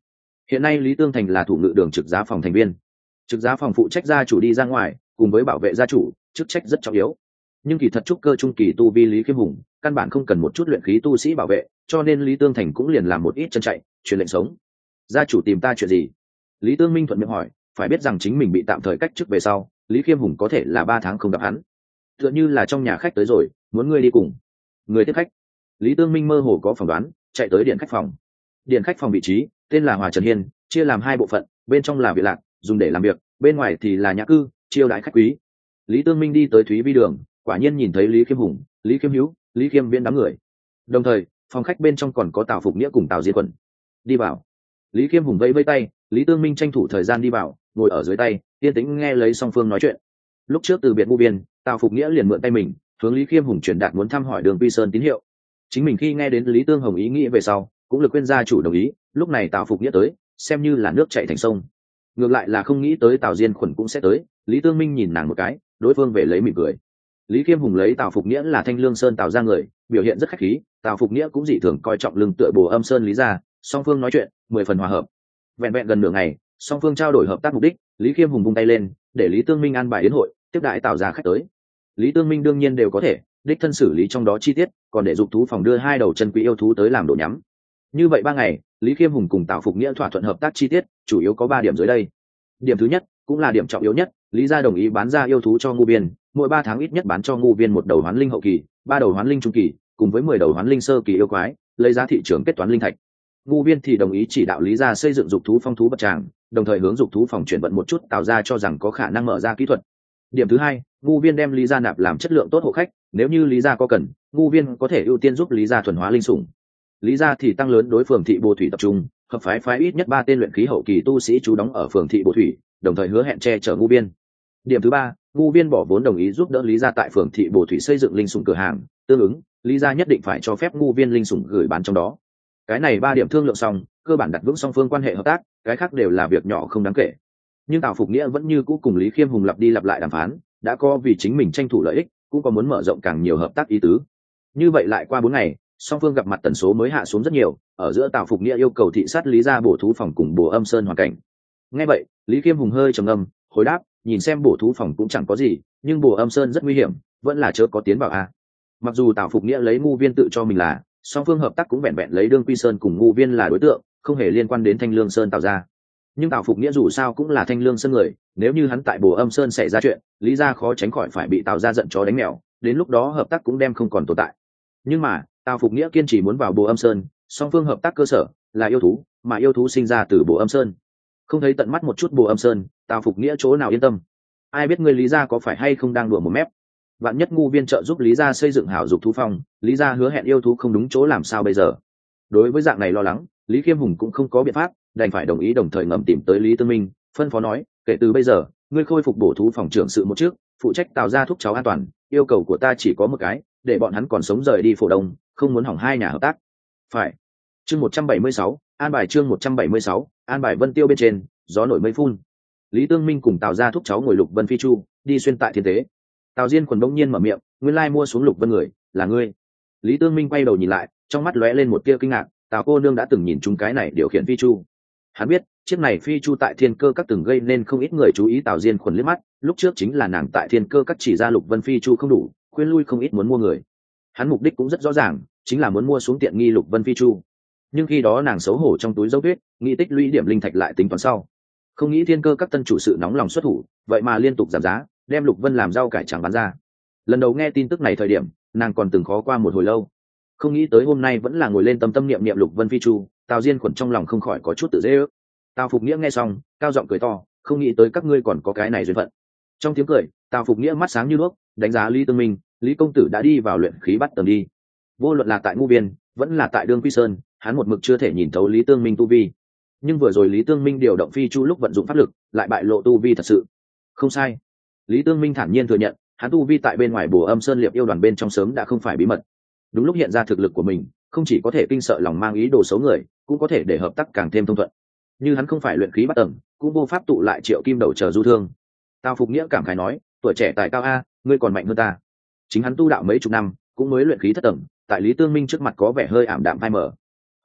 Hiện nay Lý Tương Thành là thủ ngự đường trực giá phòng thành viên, trực giá phòng phụ trách gia chủ đi ra ngoài cùng với bảo vệ gia chủ, chức trách rất trọng yếu. Nhưng kỳ thật trúc cơ trung kỳ tu vi Lý Khiêm Hùng căn bản không cần một chút luyện khí tu sĩ bảo vệ, cho nên Lý Tương Thành cũng liền làm một ít chân chạy truyền lệnh sống. Gia chủ tìm ta chuyện gì? Lý Tương Minh thuận miệng hỏi, phải biết rằng chính mình bị tạm thời cách chức về sau, Lý Khiêm Hùng có thể là ba tháng không gặp hắn, tựa như là trong nhà khách tới rồi, muốn ngươi đi cùng. Người tiếp khách. Lý Tương Minh mơ hồ có phỏng đoán, chạy tới điện khách phòng. Điện khách phòng vị trí tên là Hòa Trần Hiên, chia làm hai bộ phận, bên trong là viện lạc dùng để làm việc, bên ngoài thì là nhà cư chiêu đãi khách quý. Lý Tương Minh đi tới Thúy Vi đường, quả nhiên nhìn thấy Lý Khiêm Hùng, Lý Khiêm Hữu, Lý Khiêm Viễn đám người. Đồng thời phòng khách bên trong còn có Tào Phục Nghĩa cùng Tào Diên Quẩn. Đi vào. Lý Khiêm Hùng vẫy vẫy tay, Lý Tương Minh tranh thủ thời gian đi vào, ngồi ở dưới tay yên tĩnh nghe lấy song phương nói chuyện. Lúc trước từ biệt ngu biên, Tào Phục Nghĩa liền mượn tay mình hướng Lý Khiêm Hùng truyền đạt muốn thăm hỏi đường Quy Sơn tín hiệu. Chính mình khi nghe đến Lý Tương Hồng ý nghĩ về sau cũng lực khuyên gia chủ đồng ý, lúc này Tào Phục Nghĩa tới xem như là nước chảy thành sông. Ngược lại là không nghĩ tới Tào Diên Khuẩn cũng sẽ tới. Lý Tương Minh nhìn nàng một cái, đối phương về lấy mỉm cười. Lý Khiêm Hùng lấy Tào Phục Nghĩa là Thanh Lương Sơn Tào ra người, biểu hiện rất khách khí. Tào Phục Nghĩa cũng dị thường coi trọng lưng tựa Bồ Âm Sơn Lý gia, song phương nói chuyện mười phần hòa hợp. Vẹn vẹn gần nửa ngày, song phương trao đổi hợp tác mục đích. Lý Khiêm Hùng vung tay lên để Lý Tương Minh an bài yến hội tiếp đại Tào gia khách tới. Lý Tương Minh đương nhiên đều có thể đích thân xử lý trong đó chi tiết, còn để dục thú phòng đưa hai đầu chân quý yêu thú tới làm đồ nhắm. Như vậy ba ngày, Lý Khiêm Hùng cùng Tào Phục Nghĩa thỏa thuận hợp tác chi tiết, chủ yếu có ba điểm dưới đây. Điểm thứ nhất, cũng là điểm trọng yếu nhất, Lý gia đồng ý bán ra yêu thú cho ngu biên, mỗi ba tháng ít nhất bán cho ngu biên một đầu hoán linh hậu kỳ, ba đầu hoán linh trung kỳ, cùng với mười đầu hoán linh sơ kỳ yêu quái, lấy giá thị trường kết toán linh thạch. Ngu biên thì đồng ý chỉ đạo Lý gia xây dựng dục thú phong thú bậc tràng, đồng thời hướng dục thú phòng chuyển vận một chút Tào gia cho rằng có khả năng mở ra kỹ thuật. Điểm thứ hai, ngu biên đem Lý gia nạp làm chất lượng tốt hộ khách, nếu như Lý gia có cần, ngu biên có thể ưu tiên giúp Lý gia thuần hóa linh sủng. Lý gia thì tăng lớn đối phường thị Bồ Thủy tập trung, hợp phái phái ít nhất ba tên luyện khí hậu kỳ tu sĩ trú đóng ở phường thị Bồ Thủy, đồng thời hứa hẹn che chở ngu biên. Điểm thứ ba, ngu biên bỏ vốn đồng ý giúp đỡ Lý gia tại phường thị Bồ Thủy xây dựng linh sủng cửa hàng, tương ứng, Lý gia nhất định phải cho phép ngu biên linh sủng gửi bán trong đó. Cái này ba điểm thương lượng xong, cơ bản đặt vững song phương quan hệ hợp tác, cái khác đều là việc nhỏ không đáng kể. Nhưng Tào Phục Nghĩa vẫn như cũ cùng Lý Khiêm Hùng lặp đi lặp lại đàm phán, đã có vì chính mình tranh thủ lợi ích, cũng có muốn mở rộng càng nhiều hợp tác ý tứ. Như vậy lại qua bốn ngày, song phương gặp mặt tần số mới hạ xuống rất nhiều, ở giữa Tào Phục Nghĩa yêu cầu thị sát Lý gia bổ thú phòng cùng Bồ Âm Sơn hoàn cảnh. Nghe vậy, Lý Khiêm Hùng hơi trầm ngâm, hồi đáp, nhìn xem bổ thú phòng cũng chẳng có gì, nhưng Bồ Âm Sơn rất nguy hiểm, vẫn là chớ có tiến vào a. Mặc dù Tào Phục Nghĩa lấy ngu viên tự cho mình là, song phương hợp tác cũng vẹn vẹn lấy đương Quy Sơn cùng ngu viên là đối tượng, không hề liên quan đến Thanh Lương Sơn Tào gia. Nhưng Tào Phục Nghĩa dù sao cũng là Thanh Lương Sơn người, nếu như hắn tại Bồ Âm Sơn xảy ra chuyện, Lý gia khó tránh khỏi phải bị Tào gia giận chó đánh mèo, đến lúc đó hợp tác cũng đem không còn tồn tại. Nhưng mà Tào Phục Nghĩa kiên trì muốn vào Bồ Âm Sơn, song phương hợp tác cơ sở là yêu thú, mà yêu thú sinh ra từ Bồ Âm Sơn, không thấy tận mắt một chút Bồ Âm Sơn, Tào Phục Nghĩa chỗ nào yên tâm. Ai biết người Lý gia có phải hay không đang đùa một mép? Vạn nhất ngu viên trợ giúp Lý gia xây dựng hảo dục thú phong, Lý gia hứa hẹn yêu thú không đúng chỗ làm sao bây giờ? Đối với dạng này lo lắng, Lý Khiêm Hùng cũng không có biện pháp, đành phải đồng ý, đồng thời ngầm tìm tới Lý Tương Minh, phân phó nói, kể từ bây giờ, ngươi khôi phục bổ thú phòng trưởng sự một trước, phụ trách Tào gia thúc cháu an toàn, yêu cầu của ta chỉ có một cái, để bọn hắn còn sống rời đi Phổ Đông, không muốn hỏng hai nhà hợp tác. Phải. Chương một trăm bảy mươi sáu, an bài chương một trăm bảy mươi sáu, an bài Vân Tiêu bên trên, gió nổi mây phun. Lý Tương Minh cùng Tào gia thúc cháu ngồi Lục Vân Phi Chu, đi xuyên tại thiên tế. Tào Diên quần đông nhiên mở miệng, nguyên lai mua xuống Lục Vân người, là ngươi. Lý Tương Minh quay đầu nhìn lại, trong mắt lóe lên một tia kinh ngạc, Tào cô nương đã từng nhìn chúng cái này điều khiển Phi Chu. Hắn biết, chiếc này Phi Chu tại Thiên Cơ Các từng gây nên không ít người chú ý Tào Diên quần liếc mắt, lúc trước chính là nàng tại Thiên Cơ Các chỉ ra Lục Vân Phi Chu không đủ, khuyên lui không ít muốn mua người. Hắn mục đích cũng rất rõ ràng, chính là muốn mua xuống tiện nghi Lục Vân Phi Chu. Nhưng khi đó nàng xấu hổ trong túi dấu tuyết, nghĩ tích lũy điểm linh thạch lại tính toán sau. Không nghĩ Thiên Cơ Các tân chủ sự nóng lòng xuất thủ, vậy mà liên tục giảm giá, đem Lục Vân làm rau cải trắng bán ra. Lần đầu nghe tin tức này thời điểm, nàng còn từng khó qua một hồi lâu. Không nghĩ tới hôm nay vẫn là ngồi lên tâm tâm niệm niệm Lục Vân Phi Chu, Tào Diên quẩn trong lòng không khỏi có chút tự dễ ước. Tào Phục Nghĩa nghe xong, cao giọng cười to, không nghĩ tới các ngươi còn có cái này duyên phận. Trong tiếng cười, Tào Phục Nghĩa mắt sáng như đuốc, đánh giá Lý Tương Minh, Lý công tử đã đi vào luyện khí bắt tầng đi. Vô luận là tại Ngũ Viên, vẫn là tại Đương Quy Sơn, hắn một mực chưa thể nhìn thấu Lý Tương Minh tu vi. Nhưng vừa rồi Lý Tương Minh điều động Phi Chu lúc vận dụng pháp lực, lại bại lộ tu vi thật sự. Không sai. Lý Tương Minh thản nhiên thừa nhận, hắn tu vi tại bên ngoài Bồ Âm Sơn Liệp yêu đoàn bên trong sớm đã không phải bí mật. Đúng lúc hiện ra thực lực của mình, không chỉ có thể kinh sợ lòng mang ý đồ xấu người, cũng có thể để hợp tác càng thêm thông thuận. Như hắn không phải luyện khí bắt tầng, cũng vô pháp tụ lại Triệu Kim Đầu chờ du thương. Tào Phục Nghĩa cảm khái nói, tuổi trẻ tài cao a, ngươi còn mạnh hơn ta. Chính hắn tu đạo mấy chục năm, cũng mới luyện khí thất tầng, tại Lý Tương Minh trước mặt có vẻ hơi ảm đạm phai mờ.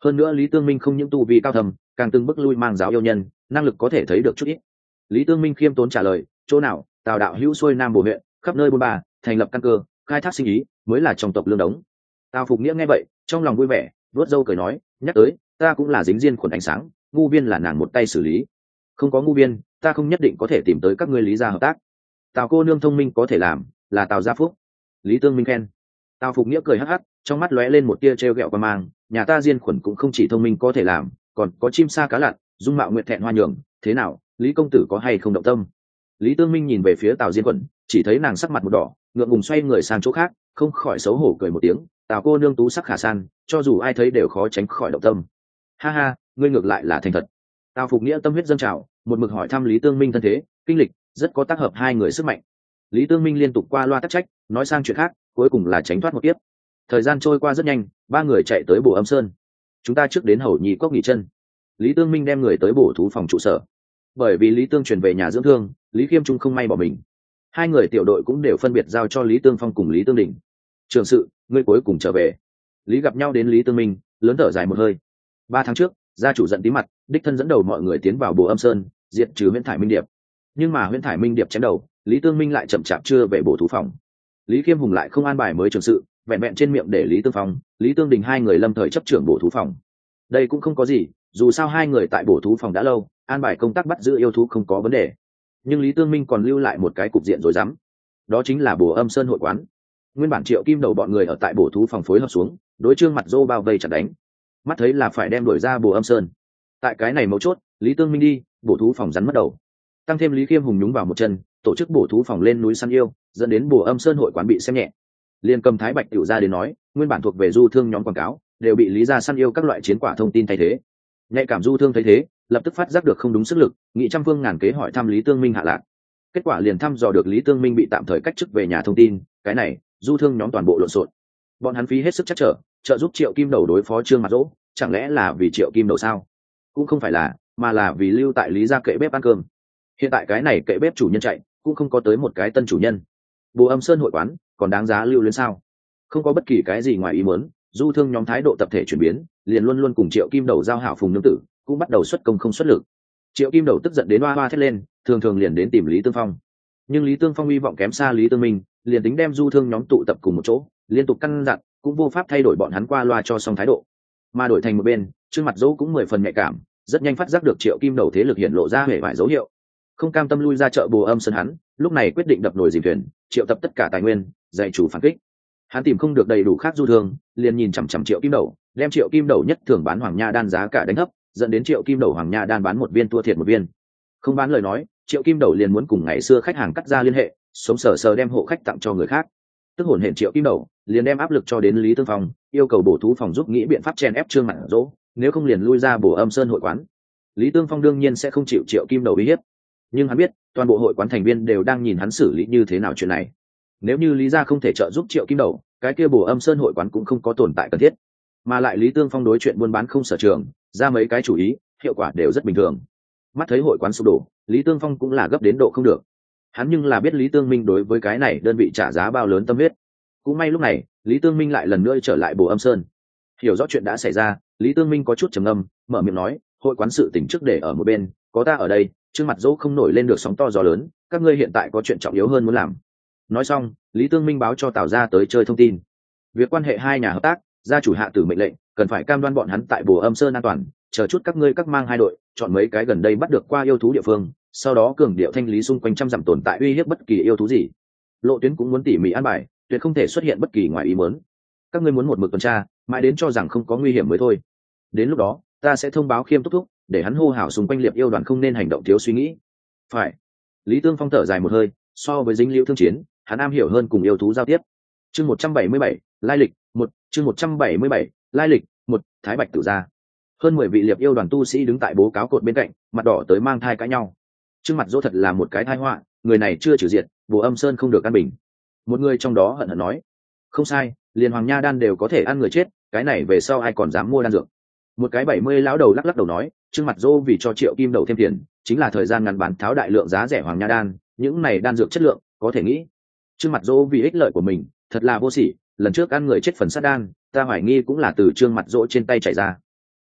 Hơn nữa Lý Tương Minh không những tu vi cao thầm, càng từng bước lui mang giáo yêu nhân, năng lực có thể thấy được chút ít. Lý Tương Minh khiêm tốn trả lời, chỗ nào, Tào đạo hữu xuôi nam bổ huyện, khắp nơi buôn ba, thành lập căn cơ, khai thác sinh ý, mới là trong tộc lương đống. Tào Phục Nghĩa nghe vậy, trong lòng vui vẻ, vuốt râu cười nói, nhắc tới, ta cũng là dính diên khuẩn ánh sáng, ngu viên là nàng một tay xử lý. Không có ngu viên, ta không nhất định có thể tìm tới các ngươi Lý gia hợp tác. Tào cô nương thông minh có thể làm, là Tào gia phúc. Lý Tương Minh khen. Tào Phục Nghĩa cười hắc hắc, trong mắt lóe lên một tia trêu ghẹo qua mang, nhà ta diên khuẩn cũng không chỉ thông minh có thể làm, còn có chim sa cá lặn, dung mạo nguyệt thẹn hoa nhường, thế nào, Lý công tử có hay không động tâm? Lý Tương Minh nhìn về phía Tào Diên Quẩn, chỉ thấy nàng sắc mặt một đỏ, ngượng ngùng xoay người sang chỗ khác, không khỏi xấu hổ cười một tiếng. Tào cô nương tú sắc khả san, cho dù ai thấy đều khó tránh khỏi động tâm. Ha ha, ngươi ngược lại là thành thật. Tào Phục Nghĩa tâm huyết dâng trào, một mực hỏi thăm Lý Tương Minh thân thế, kinh lịch, rất có tác hợp hai người sức mạnh. Lý Tương Minh liên tục qua loa tắc trách, nói sang chuyện khác, cuối cùng là tránh thoát một kiếp. Thời gian trôi qua rất nhanh, ba người chạy tới Bồ Âm Sơn. Chúng ta trước đến Hầu Nhi Cốc nghỉ chân. Lý Tương Minh đem người tới bổ thú phòng trụ sở. Bởi vì Lý Tương chuyển về nhà dưỡng thương, Lý Khiêm Trung không may bỏ mình. Hai người tiểu đội cũng đều phân biệt giao cho Lý Tương Phong cùng Lý Tương Đình. Trường sự, ngươi cuối cùng trở về. Lý gặp nhau đến Lý Tương Minh, lớn thở dài một hơi. Ba tháng trước, gia chủ giận tí mặt, đích thân dẫn đầu mọi người tiến vào Bồ Âm Sơn, diệt trừ Huyễn Thải Minh Điệp. Nhưng mà Huyễn Thải Minh Điệp chém đầu, Lý Tương Minh lại chậm chạp chưa về bổ thú phòng. Lý Khiêm Hùng lại không an bài mới trường sự, vẹn vẹn trên miệng để Lý Tương Phong, Lý Tương Đình hai người lâm thời chấp trưởng bổ thú phòng. Đây cũng không có gì, dù sao hai người tại bổ thú phòng đã lâu, an bài công tác bắt giữ yêu thú không có vấn đề. Nhưng Lý Tương Minh còn lưu lại một cái cục diện rối rắm, đó chính là Bồ Âm Sơn hội quán. Nguyên bản Triệu Kim Đầu bọn người ở tại bổ thú phòng phối hợp xuống, đối Trương Mặt Dô bao vây chặt đánh, mắt thấy là phải đem đuổi ra Bồ Âm Sơn. Tại cái này mấu chốt, Lý Tương Minh đi, bổ thú phòng rắn mất đầu. Tăng thêm Lý Khiêm Hùng nhúng vào một chân, tổ chức bổ thú phòng lên núi săn yêu, dẫn đến Bồ Âm Sơn hội quán bị xem nhẹ. Liên cầm Thái Bạch tiểu ra đến nói, nguyên bản thuộc về du thương nhóm quảng cáo, đều bị Lý gia săn yêu các loại chiến quả thông tin thay thế. Nhạy cảm du thương thấy thế, lập tức phát giác được không đúng sức lực, nghị trăm phương ngàn kế hỏi thăm Lý Tương Minh hạ lạc. Kết quả liền thăm dò được Lý Tương Minh bị tạm thời cách chức về nhà thông tin, cái này du thương nhóm toàn bộ lộn xộn. Bọn hắn phí hết sức chắc trở, trợ giúp Triệu Kim Đầu đối phó Trương Mặt Dỗ, chẳng lẽ là vì Triệu Kim Đầu sao? Cũng không phải là, mà là vì lưu tại Lý gia kệ bếp ăn cơm. Hiện tại cái này kệ bếp chủ nhân chạy, cũng không có tới một cái tân chủ nhân. Bồ Âm Sơn hội quán còn đáng giá lưu lên sao? Không có bất kỳ cái gì ngoài ý muốn, du thương nhóm thái độ tập thể chuyển biến, liền luôn luôn cùng Triệu Kim Đầu giao hảo phùng nương tử, cũng bắt đầu xuất công không xuất lực. Triệu Kim Đầu tức giận đến oa oa thét lên, thường thường liền đến tìm Lý Tương Phong. Nhưng Lý Tương Phong hy vọng kém xa Lý Tương Minh, liền tính đem du thương nhóm tụ tập cùng một chỗ, liên tục căn dặn, cũng vô pháp thay đổi bọn hắn qua loa cho xong thái độ. Mà đổi thành một bên, Trương Mặt Dỗ cũng mười phần nhạy cảm, rất nhanh phát giác được Triệu Kim Đầu thế lực hiện lộ ra hề vài dấu hiệu. Không cam tâm lui ra chợ Bồ Âm Sơn hắn, lúc này quyết định đập nồi dìm thuyền, triệu tập tất cả tài nguyên, dạy chủ phản kích. Hắn tìm không được đầy đủ khác du thương, liền nhìn chằm chằm Triệu Kim Đầu, đem Triệu Kim Đầu nhất thường bán hoàng nha đan giá cả đánh hấp, dẫn đến Triệu Kim Đầu hoàng nha đan bán một viên thua thiệt một viên. Không bán lời nói, Triệu Kim Đầu liền muốn cùng ngày xưa khách hàng cắt ra liên hệ, sống sờ sờ đem hộ khách tặng cho người khác. Tức hồn hển Triệu Kim Đầu liền đem áp lực cho đến Lý Tương Phong, yêu cầu bổ thú phòng giúp nghĩ biện pháp chen ép Trương Mặt Dỗ, nếu không liền lui ra Bồ Âm Sơn hội quán. Lý Tương Phong đương nhiên sẽ không chịu Triệu Kim Đầu uy hiếp, nhưng hắn biết toàn bộ hội quán thành viên đều đang nhìn hắn xử lý như thế nào chuyện này. Nếu như Lý gia không thể trợ giúp Triệu Kim Đầu, cái kia Bồ Âm Sơn hội quán cũng không có tồn tại cần thiết. Mà lại Lý Tương Phong đối chuyện buôn bán không sở trường, ra mấy cái chủ ý, hiệu quả đều rất bình thường. Mắt thấy hội quán sụp đổ, Lý Tương Phong cũng là gấp đến độ không được. Hắn nhưng là biết Lý Tương Minh đối với cái này đơn vị trả giá bao lớn tâm huyết. Cũng may lúc này, Lý Tương Minh lại lần nữa trở lại Bồ Âm Sơn. Hiểu rõ chuyện đã xảy ra, Lý Tương Minh có chút trầm ngâm, mở miệng nói, hội quán sự tình trước để ở một bên, có ta ở đây, Trương Mặt Dỗ không nổi lên được sóng to gió lớn, các ngươi hiện tại có chuyện trọng yếu hơn muốn làm. Nói xong, Lý Tương Minh báo cho Tào gia tới chơi thông tin. Việc quan hệ hai nhà hợp tác, gia chủ hạ tử mệnh lệnh, cần phải cam đoan bọn hắn tại Bồ Âm Sơn an toàn, chờ chút các ngươi các mang hai đội, chọn mấy cái gần đây bắt được qua yêu thú địa phương, sau đó cường điệu thanh lý xung quanh trăm dặm tồn tại uy hiếp bất kỳ yêu thú gì. Lộ tuyến cũng muốn tỉ mỉ an bài, tuyệt không thể xuất hiện bất kỳ ngoài ý muốn. Các ngươi muốn một mực tuần tra, mãi đến cho rằng không có nguy hiểm mới thôi. Đến lúc đó, ta sẽ thông báo Khiêm thúc thúc, để hắn hô hào xung quanh liệp yêu đoàn không nên hành động thiếu suy nghĩ. Phải. Lý Tương Phong thở dài một hơi, so với dính liễu thương chiến, hắn am hiểu hơn cùng yêu thú giao tiếp. Chương một trăm bảy mươi bảy, lai lịch, một, chương một trăm bảy mươi bảy, lai lịch, một, Thái Bạch tự ra. Hơn mười vị liệp yêu đoàn tu sĩ đứng tại bố cáo cột bên cạnh, mặt đỏ tới mang thai cãi nhau. Trương Mặt Dỗ thật là một cái tai họa, người này chưa trừ diệt, Bồ Âm Sơn không được an bình. Một người trong đó hận hận nói, không sai, liền hoàng nha đan đều có thể ăn người chết, cái này về sau ai còn dám mua đan dược. Một cái bảy mươi lão đầu lắc lắc đầu nói, Trương Mặt Dỗ vì cho Triệu Kim Đầu thêm tiền, chính là thời gian ngắn bán tháo đại lượng giá rẻ hoàng nha đan, những này đan dược chất lượng, có thể nghĩ. Trương Mặt Dỗ vì ích lợi của mình, thật là vô sỉ, lần trước ăn người chết phần sát đan, ta hoài nghi cũng là từ Trương Mặt Dỗ trên tay chảy ra.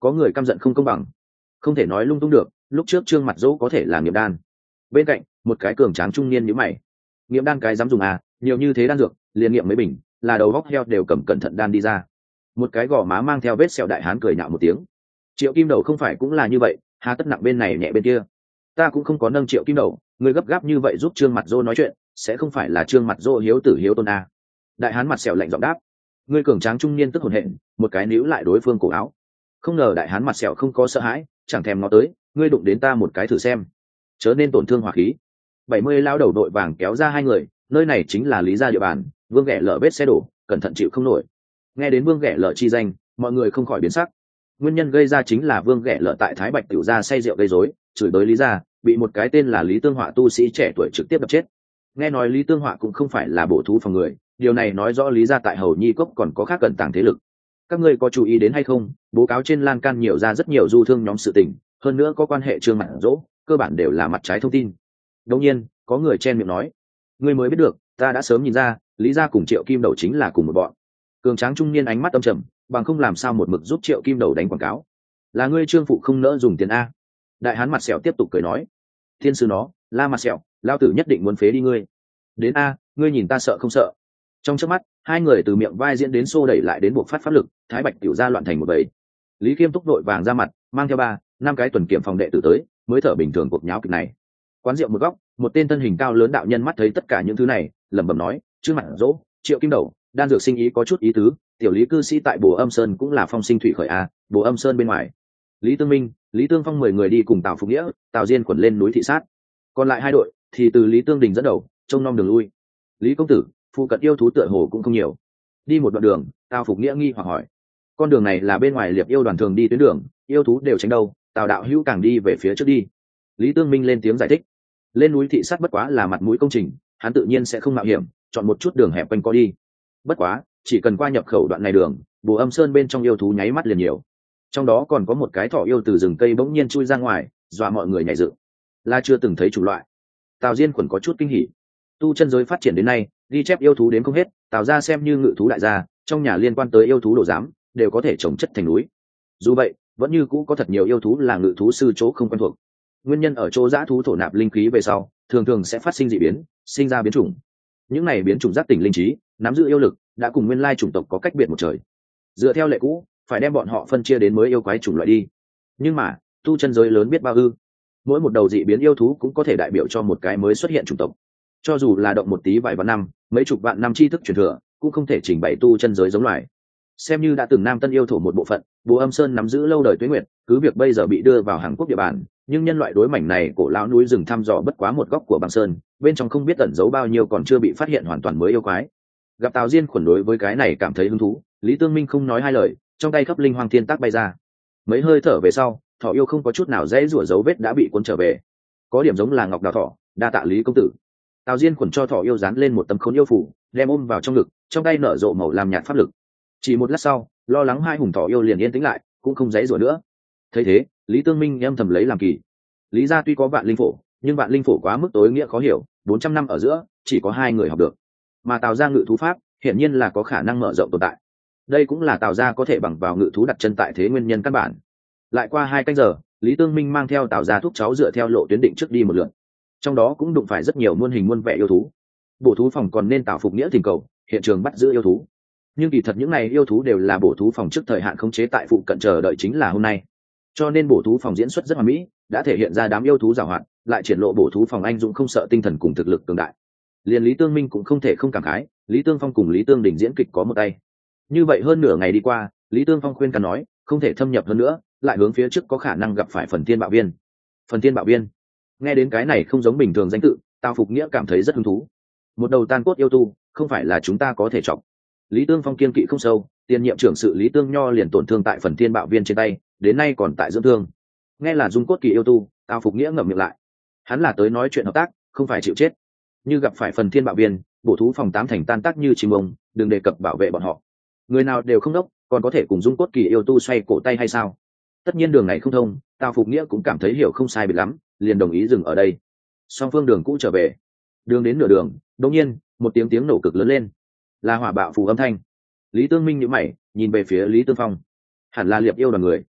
có người căm giận không công bằng, không thể nói lung tung được. Lúc trước Trương Mặt Dỗ có thể là nghiệm đan, bên cạnh một cái cường tráng trung niên nhíu mày. Nghiệm đan cái dám dùng à, nhiều như thế đan dược liền nghiệm mấy bình, là đầu góc heo đều cầm cẩn thận đan đi ra. Một cái gò má mang theo vết sẹo đại hán cười nhạo một tiếng. Triệu Kim Đầu không phải cũng là như vậy, hà tất nặng bên này nhẹ bên kia. Ta cũng không có nâng Triệu Kim Đầu, người gấp gáp như vậy giúp Trương Mặt Dỗ nói chuyện, sẽ không phải là Trương Mặt Dỗ hiếu tử hiếu tôn à. Đại hán mặt sẹo lạnh giọng đáp. Người cường tráng trung niên tức hồn hện, một cái níu lại đối phương cổ áo. Không ngờ đại hán mặt sẹo không có sợ hãi, chẳng thèm ngó tới, ngươi đụng đến ta một cái thử xem, chớ nên tổn thương hỏa khí. Bảy mươi lao đầu đội vàng kéo ra hai người, nơi này chính là Lý gia địa bàn, Vương Ghẻ lở vết xe đổ, cẩn thận chịu không nổi. Nghe đến Vương Ghẻ lở chi danh, mọi người không khỏi biến sắc. Nguyên nhân gây ra chính là Vương Ghẻ lở tại Thái Bạch tiểu gia say rượu gây rối, chửi bới Lý gia, bị một cái tên là Lý Tương Họa tu sĩ trẻ tuổi trực tiếp đập chết. Nghe nói Lý Tương Họa cũng không phải là bổ thú phòng người, điều này nói rõ Lý gia tại Hầu Nhi Cốc còn có khác cận tàng thế lực. Các ngươi có chú ý đến hay không, bố cáo trên lan can nhiều ra rất nhiều du thương nhóm sự tình, hơn nữa có quan hệ Trương Mặt Dỗ, cơ bản đều là mặt trái thông tin. Đương nhiên, có người chen miệng nói, ngươi mới biết được, ta đã sớm nhìn ra, Lý gia cùng Triệu Kim Đầu chính là cùng một bọn. Cường tráng trung niên ánh mắt âm trầm, bằng không làm sao một mực giúp Triệu Kim Đầu đánh quảng cáo. Là ngươi Trương phụ không nỡ dùng tiền a. Đại hán mặt sẹo tiếp tục cười nói, thiên sư nó, La mặt sẹo, lao tử nhất định muốn phế đi ngươi. Đến a, ngươi nhìn ta sợ không sợ? Trong chớp mắt, hai người từ miệng vai diễn đến xô đẩy lại đến buộc phát pháp lực, Thái Bạch tiểu gia loạn thành một bầy. Lý Kiêm túc đội vàng ra mặt, mang theo ba năm cái tuần kiểm phòng đệ tử tới, mới thở bình thường cuộc nháo kịch này. Quán rượu một góc, một tên thân hình cao lớn đạo nhân mắt thấy tất cả những thứ này, lẩm bẩm nói, Trương Mặt Dỗ, Triệu Kim Đầu, đan dược sinh ý có chút ý tứ, tiểu Lý cư sĩ tại Bồ Âm Sơn cũng là phong sinh thủy khởi a, Bồ Âm Sơn bên ngoài. Lý Tương Minh, Lý Tương Phong mười người đi cùng Tào Phục Nghĩa, Tào Diên quẩn lên núi thị sát. Còn lại hai đội thì từ Lý Tương Đình dẫn đầu, trông nom đường lui. Lý công tử, phụ cận yêu thú tựa hồ cũng không nhiều. Đi một đoạn đường, Tào Phục Nghĩa nghi hoặc hỏi, con đường này là bên ngoài liệp yêu đoàn thường đi tuyến đường, yêu thú đều tránh đâu, Tào đạo hữu càng đi về phía trước đi. Lý Tương Minh lên tiếng giải thích, lên núi thị sát bất quá là mặt mũi công trình, hắn tự nhiên sẽ không mạo hiểm, chọn một chút đường hẹp quanh co đi. Bất quá, chỉ cần qua nhập khẩu đoạn này đường, Bồ Âm Sơn bên trong yêu thú nháy mắt liền nhiều. Trong đó còn có một cái thỏ yêu từ rừng cây bỗng nhiên chui ra ngoài, dọa mọi người nhảy dựng. Là chưa từng thấy chủng loại. Tào Diên quẩn có chút kinh hỉ. Tu chân giới phát triển đến nay, ghi chép yêu thú đến không hết, Tào gia xem như ngự thú đại gia, trong nhà liên quan tới yêu thú đồ giám đều có thể trồng chất thành núi. Dù vậy, vẫn như cũ có thật nhiều yêu thú là ngự thú sư chỗ không quen thuộc. Nguyên nhân ở chỗ dã thú thổ nạp linh khí về sau, thường thường sẽ phát sinh dị biến, sinh ra biến chủng. Những này biến chủng giác tỉnh linh trí, nắm giữ yêu lực, đã cùng nguyên lai chủng tộc có cách biệt một trời. Dựa theo lệ cũ, phải đem bọn họ phân chia đến mới yêu quái chủng loại đi. Nhưng mà, tu chân giới lớn biết bao ư? Mỗi một đầu dị biến yêu thú cũng có thể đại biểu cho một cái mới xuất hiện chủng tộc. Cho dù là động một tí vài vạn năm, mấy chục vạn năm tri thức truyền thừa, cũng không thể trình bày tu chân giới giống loài. Xem như đã từng Nam Tân yêu thổ một bộ phận, Bồ Âm Sơn nắm giữ lâu đời tuế nguyệt, cứ việc bây giờ bị đưa vào Hàn Quốc địa bàn, nhưng nhân loại đối mảnh này cổ lão núi rừng thăm dò bất quá một góc của băng sơn, bên trong không biết tẩn giấu bao nhiêu còn chưa bị phát hiện hoàn toàn mới yêu quái. Gặp Tào Diên khuẩn đối với cái này cảm thấy hứng thú, Lý Tương Minh không nói hai lời, trong tay khắp linh hoàng thiên tác bay ra. Mấy hơi thở về sau, thỏ yêu không có chút nào dễ rủa dấu vết đã bị cuốn trở về. Có điểm giống là ngọc đào thỏ, đa tạ Lý công tử. Tào Diên khuẩn cho thỏ yêu dán lên một tấm khốn yêu phủ, đem ôm vào trong ngực, trong tay nở rộ màu làm nhạt pháp lực. Chỉ một lát sau, lo lắng hai hùng thỏ yêu liền yên tĩnh lại, cũng không dãy rủa nữa. Thấy thế, Lý Tương Minh âm thầm lấy làm kỳ. Lý gia tuy có vạn linh phổ, nhưng vạn linh phổ quá mức tối nghĩa khó hiểu, bốn trăm năm ở giữa chỉ có hai người học được. Mà Tào gia ngự thú pháp, hiển nhiên là có khả năng mở rộng tồn tại. Đây cũng là Tào gia có thể bằng vào ngự thú đặt chân tại thế nguyên nhân căn bản. Lại qua hai canh giờ, Lý Tương Minh mang theo Tào gia thúc cháu dựa theo lộ tuyến định trước đi một lượt. Trong đó cũng đụng phải rất nhiều muôn hình muôn vẻ yêu thú. Bổ thú phòng còn nên Tào Phục Nghĩa thỉnh cầu, hiện trường bắt giữ yêu thú. Nhưng kỳ thật những này yêu thú đều là bổ thú phòng trước thời hạn khống chế tại phụ cận chờ đợi chính là hôm nay. Cho nên bổ thú phòng diễn xuất rất hoàn mỹ, đã thể hiện ra đám yêu thú giàu hoạt, lại triển lộ bổ thú phòng anh dũng không sợ tinh thần cùng thực lực cường đại. Liên Lý Tương Minh cũng không thể không cảm khái, Lý Tương Phong cùng Lý Tương Đình diễn kịch có một tay. Như vậy hơn nửa ngày đi qua, Lý Tương Phong khuyên can nói, không thể thâm nhập hơn nữa, lại hướng phía trước có khả năng gặp phải phần thiên bạo viên. Phần thiên bạo viên. Nghe đến cái này không giống bình thường danh tự, Tào Phục Nghĩa cảm thấy rất hứng thú. Một đầu tan cốt yêu tu, không phải là chúng ta có thể chọc. Lý Tương Phong kiên kỵ không sâu, tiền nhiệm trưởng sự Lý Tương Nho liền tổn thương tại phần thiên bạo viên trên tay, đến nay còn tại dưỡng thương. Nghe là dung cốt kỳ yêu tu, Tào Phục Nghĩa ngậm miệng lại. Hắn là tới nói chuyện hợp tác, không phải chịu chết. Như gặp phải phần thiên bạo viên, bổ thú phòng tám thành tan tác như chim ông, đừng đề cập bảo vệ bọn họ. Người nào đều không đốc, còn có thể cùng dung cốt kỳ yêu tu xoay cổ tay hay sao? Tất nhiên đường này không thông, Tào Phục Nghĩa cũng cảm thấy hiểu không sai biệt lắm, liền đồng ý dừng ở đây. Song phương đường cũ trở về, đường đến nửa đường, đột nhiên một tiếng tiếng nổ cực lớn lên, là hỏa bạo phù âm thanh. Lý Tương Minh nhíu mày, nhìn về phía Lý Tương Phong, hẳn là liệp yêu đoàn người.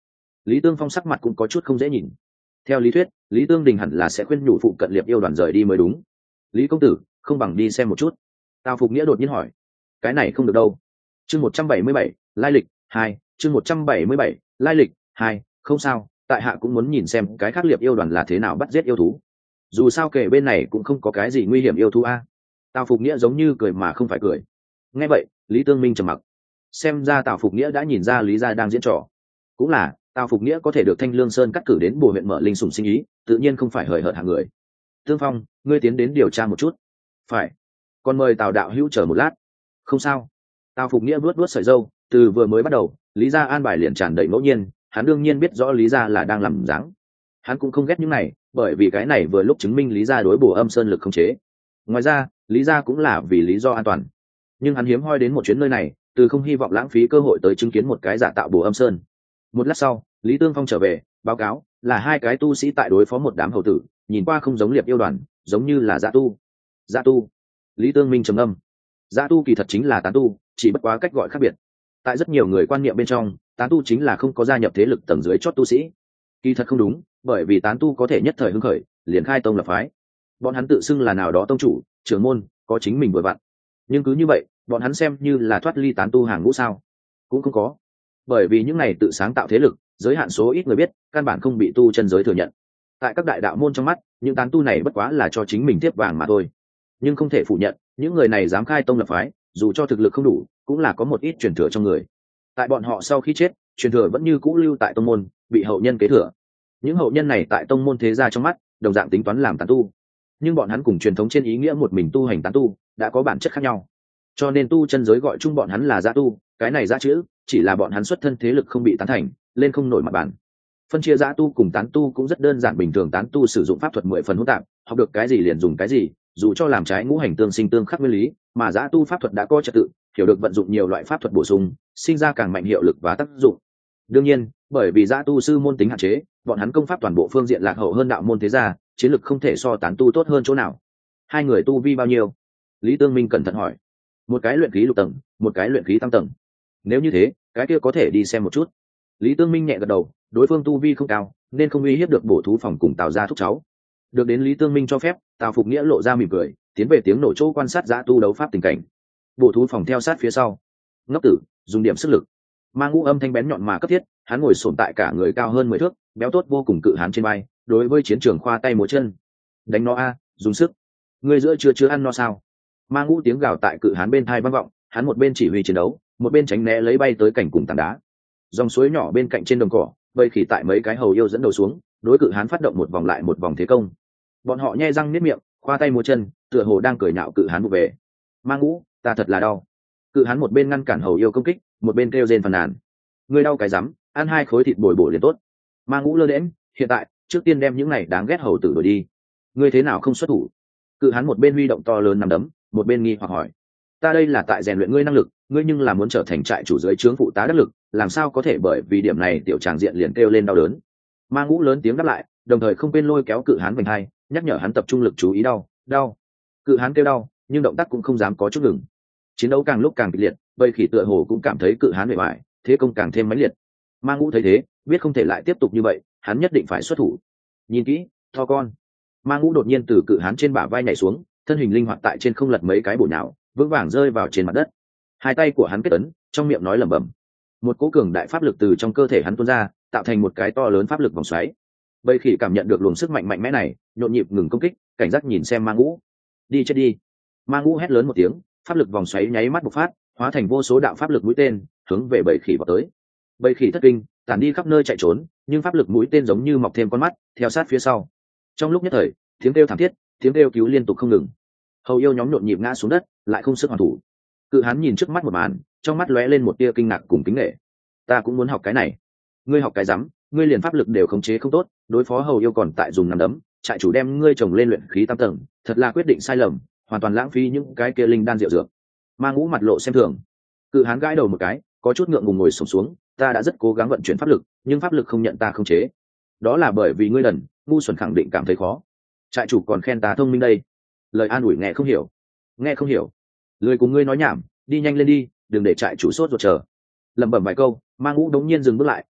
Lý Tương Phong sắc mặt cũng có chút không dễ nhìn. Theo lý thuyết, Lý Tương Đình hẳn là sẽ khuyên nhủ phụ cận Liệp Yêu đoàn rời đi mới đúng. Lý công tử, không bằng đi xem một chút. Tào Phục Nghĩa đột nhiên hỏi. Cái này không được đâu. Chương một trăm bảy mươi bảy, lai lịch hai, chương một trăm bảy mươi bảy, lai lịch hai, không sao, tại hạ cũng muốn nhìn xem cái khác Liệp Yêu đoàn là thế nào bắt giết yêu thú. Dù sao kể bên này cũng không có cái gì nguy hiểm yêu thú a. Tào Phục Nghĩa giống như cười mà không phải cười. Nghe vậy, Lý Tương Minh trầm mặc. Xem ra Tào Phục Nghĩa đã nhìn ra Lý gia đang diễn trò. Cũng là, Tào Phục Nghĩa có thể được Thanh Lương Sơn cắt cử đến bùa huyện mở linh sủng sinh ý, tự nhiên không phải hời hợt hạng người. Tương Phong, ngươi tiến đến điều tra một chút. Phải. Còn mời Tào đạo hữu chờ một lát. Không sao. Tào Phục Nghĩa vuốt vuốt sợi râu, từ vừa mới bắt đầu, Lý gia an bài liền tràn đầy ngẫu nhiên, hắn đương nhiên biết rõ Lý gia là đang làm dáng. Hắn cũng không ghét những này, bởi vì cái này vừa lúc chứng minh Lý gia đối bổ âm sơn lực không chế. Ngoài ra, Lý gia cũng là vì lý do an toàn. Nhưng hắn hiếm hoi đến một chuyến nơi này, từ không hy vọng lãng phí cơ hội tới chứng kiến một cái giả tạo bổ âm sơn. Một lát sau, Lý Tương Phong trở về, báo cáo là hai cái tu sĩ tại đối phó một đám hầu tử, nhìn qua không giống Liệp Yêu đoàn, giống như là giả tu. Giả tu. Lý Tương Minh trầm âm. Giả tu kỳ thật chính là tán tu, chỉ bất quá cách gọi khác biệt. Tại rất nhiều người quan niệm bên trong, tán tu chính là không có gia nhập thế lực tầng dưới chót tu sĩ. Kỳ thật không đúng, bởi vì tán tu có thể nhất thời hưng khởi, liền khai tông lập phái. Bọn hắn tự xưng là nào đó tông chủ, trưởng môn, có chính mình vừa vặn. Nhưng cứ như vậy, bọn hắn xem như là thoát ly tán tu hàng ngũ sao? Cũng không có. Bởi vì những này tự sáng tạo thế lực, giới hạn số ít người biết, căn bản không bị tu chân giới thừa nhận. Tại các đại đạo môn trong mắt, những tán tu này bất quá là cho chính mình tiếp vàng mà thôi. Nhưng không thể phủ nhận, những người này dám khai tông lập phái, dù cho thực lực không đủ, cũng là có một ít truyền thừa trong người. Tại bọn họ sau khi chết, truyền thừa vẫn như cũ lưu tại tông môn, bị hậu nhân kế thừa. Những hậu nhân này tại tông môn thế gia trong mắt, đồng dạng tính toán làm tán tu. Nhưng bọn hắn cùng truyền thống trên ý nghĩa một mình tu hành tán tu, đã có bản chất khác nhau. Cho nên tu chân giới gọi chung bọn hắn là giả tu, cái này giả chữ, chỉ là bọn hắn xuất thân thế lực không bị tán thành, lên không nổi mặt bản. Phân chia giả tu cùng tán tu cũng rất đơn giản, bình thường tán tu sử dụng pháp thuật mười phần hỗn tạp, học được cái gì liền dùng cái gì, dù cho làm trái ngũ hành tương sinh tương khắc nguyên lý, mà giả tu pháp thuật đã có trật tự, hiểu được vận dụng nhiều loại pháp thuật bổ sung, sinh ra càng mạnh hiệu lực và tác dụng. Đương nhiên, bởi vì giả tu sư môn tính hạn chế, bọn hắn công pháp toàn bộ phương diện lạc hậu hơn đạo môn thế gia, chiến lực không thể so tán tu tốt hơn chỗ nào. Hai người tu vi bao nhiêu? Lý Tương Minh cẩn thận hỏi. Một cái luyện khí lục tầng, một cái luyện khí tam tầng. Nếu như thế, cái kia có thể đi xem một chút. Lý Tương Minh nhẹ gật đầu, đối phương tu vi không cao, nên không uy hiếp được bổ thú phòng cùng Tào gia thúc cháu. Được đến Lý Tương Minh cho phép, Tào Phục Nghĩa lộ ra mỉm cười, tiến về tiếng nổ chỗ quan sát dã tu đấu pháp tình cảnh. Bổ thú phòng theo sát phía sau. Ngốc tử, dùng điểm sức lực. Mang ngũ âm thanh bén nhọn mà cấp thiết, hắn ngồi xổm tại cả người cao hơn mười thước, béo tốt vô cùng cự hán trên vai, đối với chiến trường khoa tay múa chân. Đánh nó a, dùng sức. Ngươi giữa chưa chưa ăn no sao? Mang ngũ tiếng gào tại cự hán bên thai vang vọng, hắn một bên chỉ huy chiến đấu, một bên tránh né lấy bay tới cảnh cùng tảng đá. Dòng suối nhỏ bên cạnh trên đồng cỏ, bầy khỉ tại mấy cái hầu yêu dẫn đầu xuống, đối cự hán phát động một vòng lại một vòng thế công. Bọn họ nhe răng niết miệng, khoa tay múa chân, tựa hồ đang cười nhạo cự hán vụ về. Mang ngũ, ta thật là đau. Cự hán một bên ngăn cản hầu yêu công kích, một bên kêu rên phàn nàn. Ngươi đau cái rắm, ăn hai khối thịt bồi bổ liền tốt. Mang ngũ lơ đễnh, hiện tại, trước tiên đem những này đáng ghét hầu tử đuổi đi. Ngươi thế nào không xuất thủ? Cự hán một bên huy động to lớn nằm đấm, một bên nghi hoặc hỏi. Ta đây là tại rèn luyện ngươi năng lực, ngươi nhưng là muốn trở thành trại chủ dưới trướng phụ tá đắc lực, làm sao có thể bởi vì điểm này tiểu tràng diện liền kêu lên đau đớn. Mang ngũ lớn tiếng đáp lại, đồng thời không quên lôi kéo cự hán vành hai, nhắc nhở hắn tập trung lực chú ý đau, đau. Cự hán kêu đau, nhưng động tác cũng không dám có chút ngừng. Chiến đấu càng lúc càng kịch liệt, bầy khỉ tựa hồ cũng cảm thấy cự hán bề bại, thế công càng thêm mãnh liệt. Mang ngũ thấy thế, biết không thể lại tiếp tục như vậy, hắn nhất định phải xuất thủ. Nhìn kỹ, to con. Mang ngũ đột nhiên từ cự hán trên bả vai nhảy xuống, thân hình linh hoạt tại trên không lật mấy cái bổ nhào, vững vàng rơi vào trên mặt đất. Hai tay của hắn kết ấn, trong miệng nói lẩm bẩm. Một cỗ cường đại pháp lực từ trong cơ thể hắn tuôn ra, tạo thành một cái to lớn pháp lực vòng xoáy. Bầy khỉ cảm nhận được luồng sức mạnh mạnh mẽ này, nhộn nhịp ngừng công kích, cảnh giác nhìn xem Mang ngũ. Đi chết đi. Mang ngũ hét lớn một tiếng, pháp lực vòng xoáy nháy mắt bộc phát, hóa thành vô số đạo pháp lực mũi tên, hướng về bầy khỉ vào tới. Bầy khỉ thất kinh, tản đi khắp nơi chạy trốn, nhưng pháp lực mũi tên giống như mọc thêm con mắt, theo sát phía sau. Trong lúc nhất thời, tiếng kêu thảm thiết, tiếng kêu cứu liên tục không ngừng. Hầu yêu nhóm nhộn nhịp ngã xuống đất, lại không sức hoàn thủ. Cự hán nhìn trước mắt một màn, trong mắt lóe lên một tia kinh ngạc cùng kính nể. Ta cũng muốn học cái này. Ngươi học cái rắm, ngươi liền pháp lực đều khống chế không tốt, đối phó hầu yêu còn tại dùng nắm đấm, trại chủ đem ngươi trồng lên luyện khí tam tầng, thật là quyết định sai lầm, hoàn toàn lãng phí những cái kia linh đan diệu dược. Mang ngũ mặt lộ xem thường. Cự hán gãi đầu một cái, có chút ngượng ngùng ngồi xổm xuống, ta đã rất cố gắng vận chuyển pháp lực, nhưng pháp lực không nhận ta khống chế. Đó là bởi vì ngươi đần, ngu xuẩn khẳng định cảm thấy khó. Trại chủ còn khen ta thông minh đây. Lời an ủi nghe không hiểu. Nghe không hiểu. Lười cùng ngươi nói nhảm, đi nhanh lên đi, đừng để trại chủ sốt ruột chờ. Lẩm bẩm vài câu, Mang ngũ đống nhiên dừng bước lại,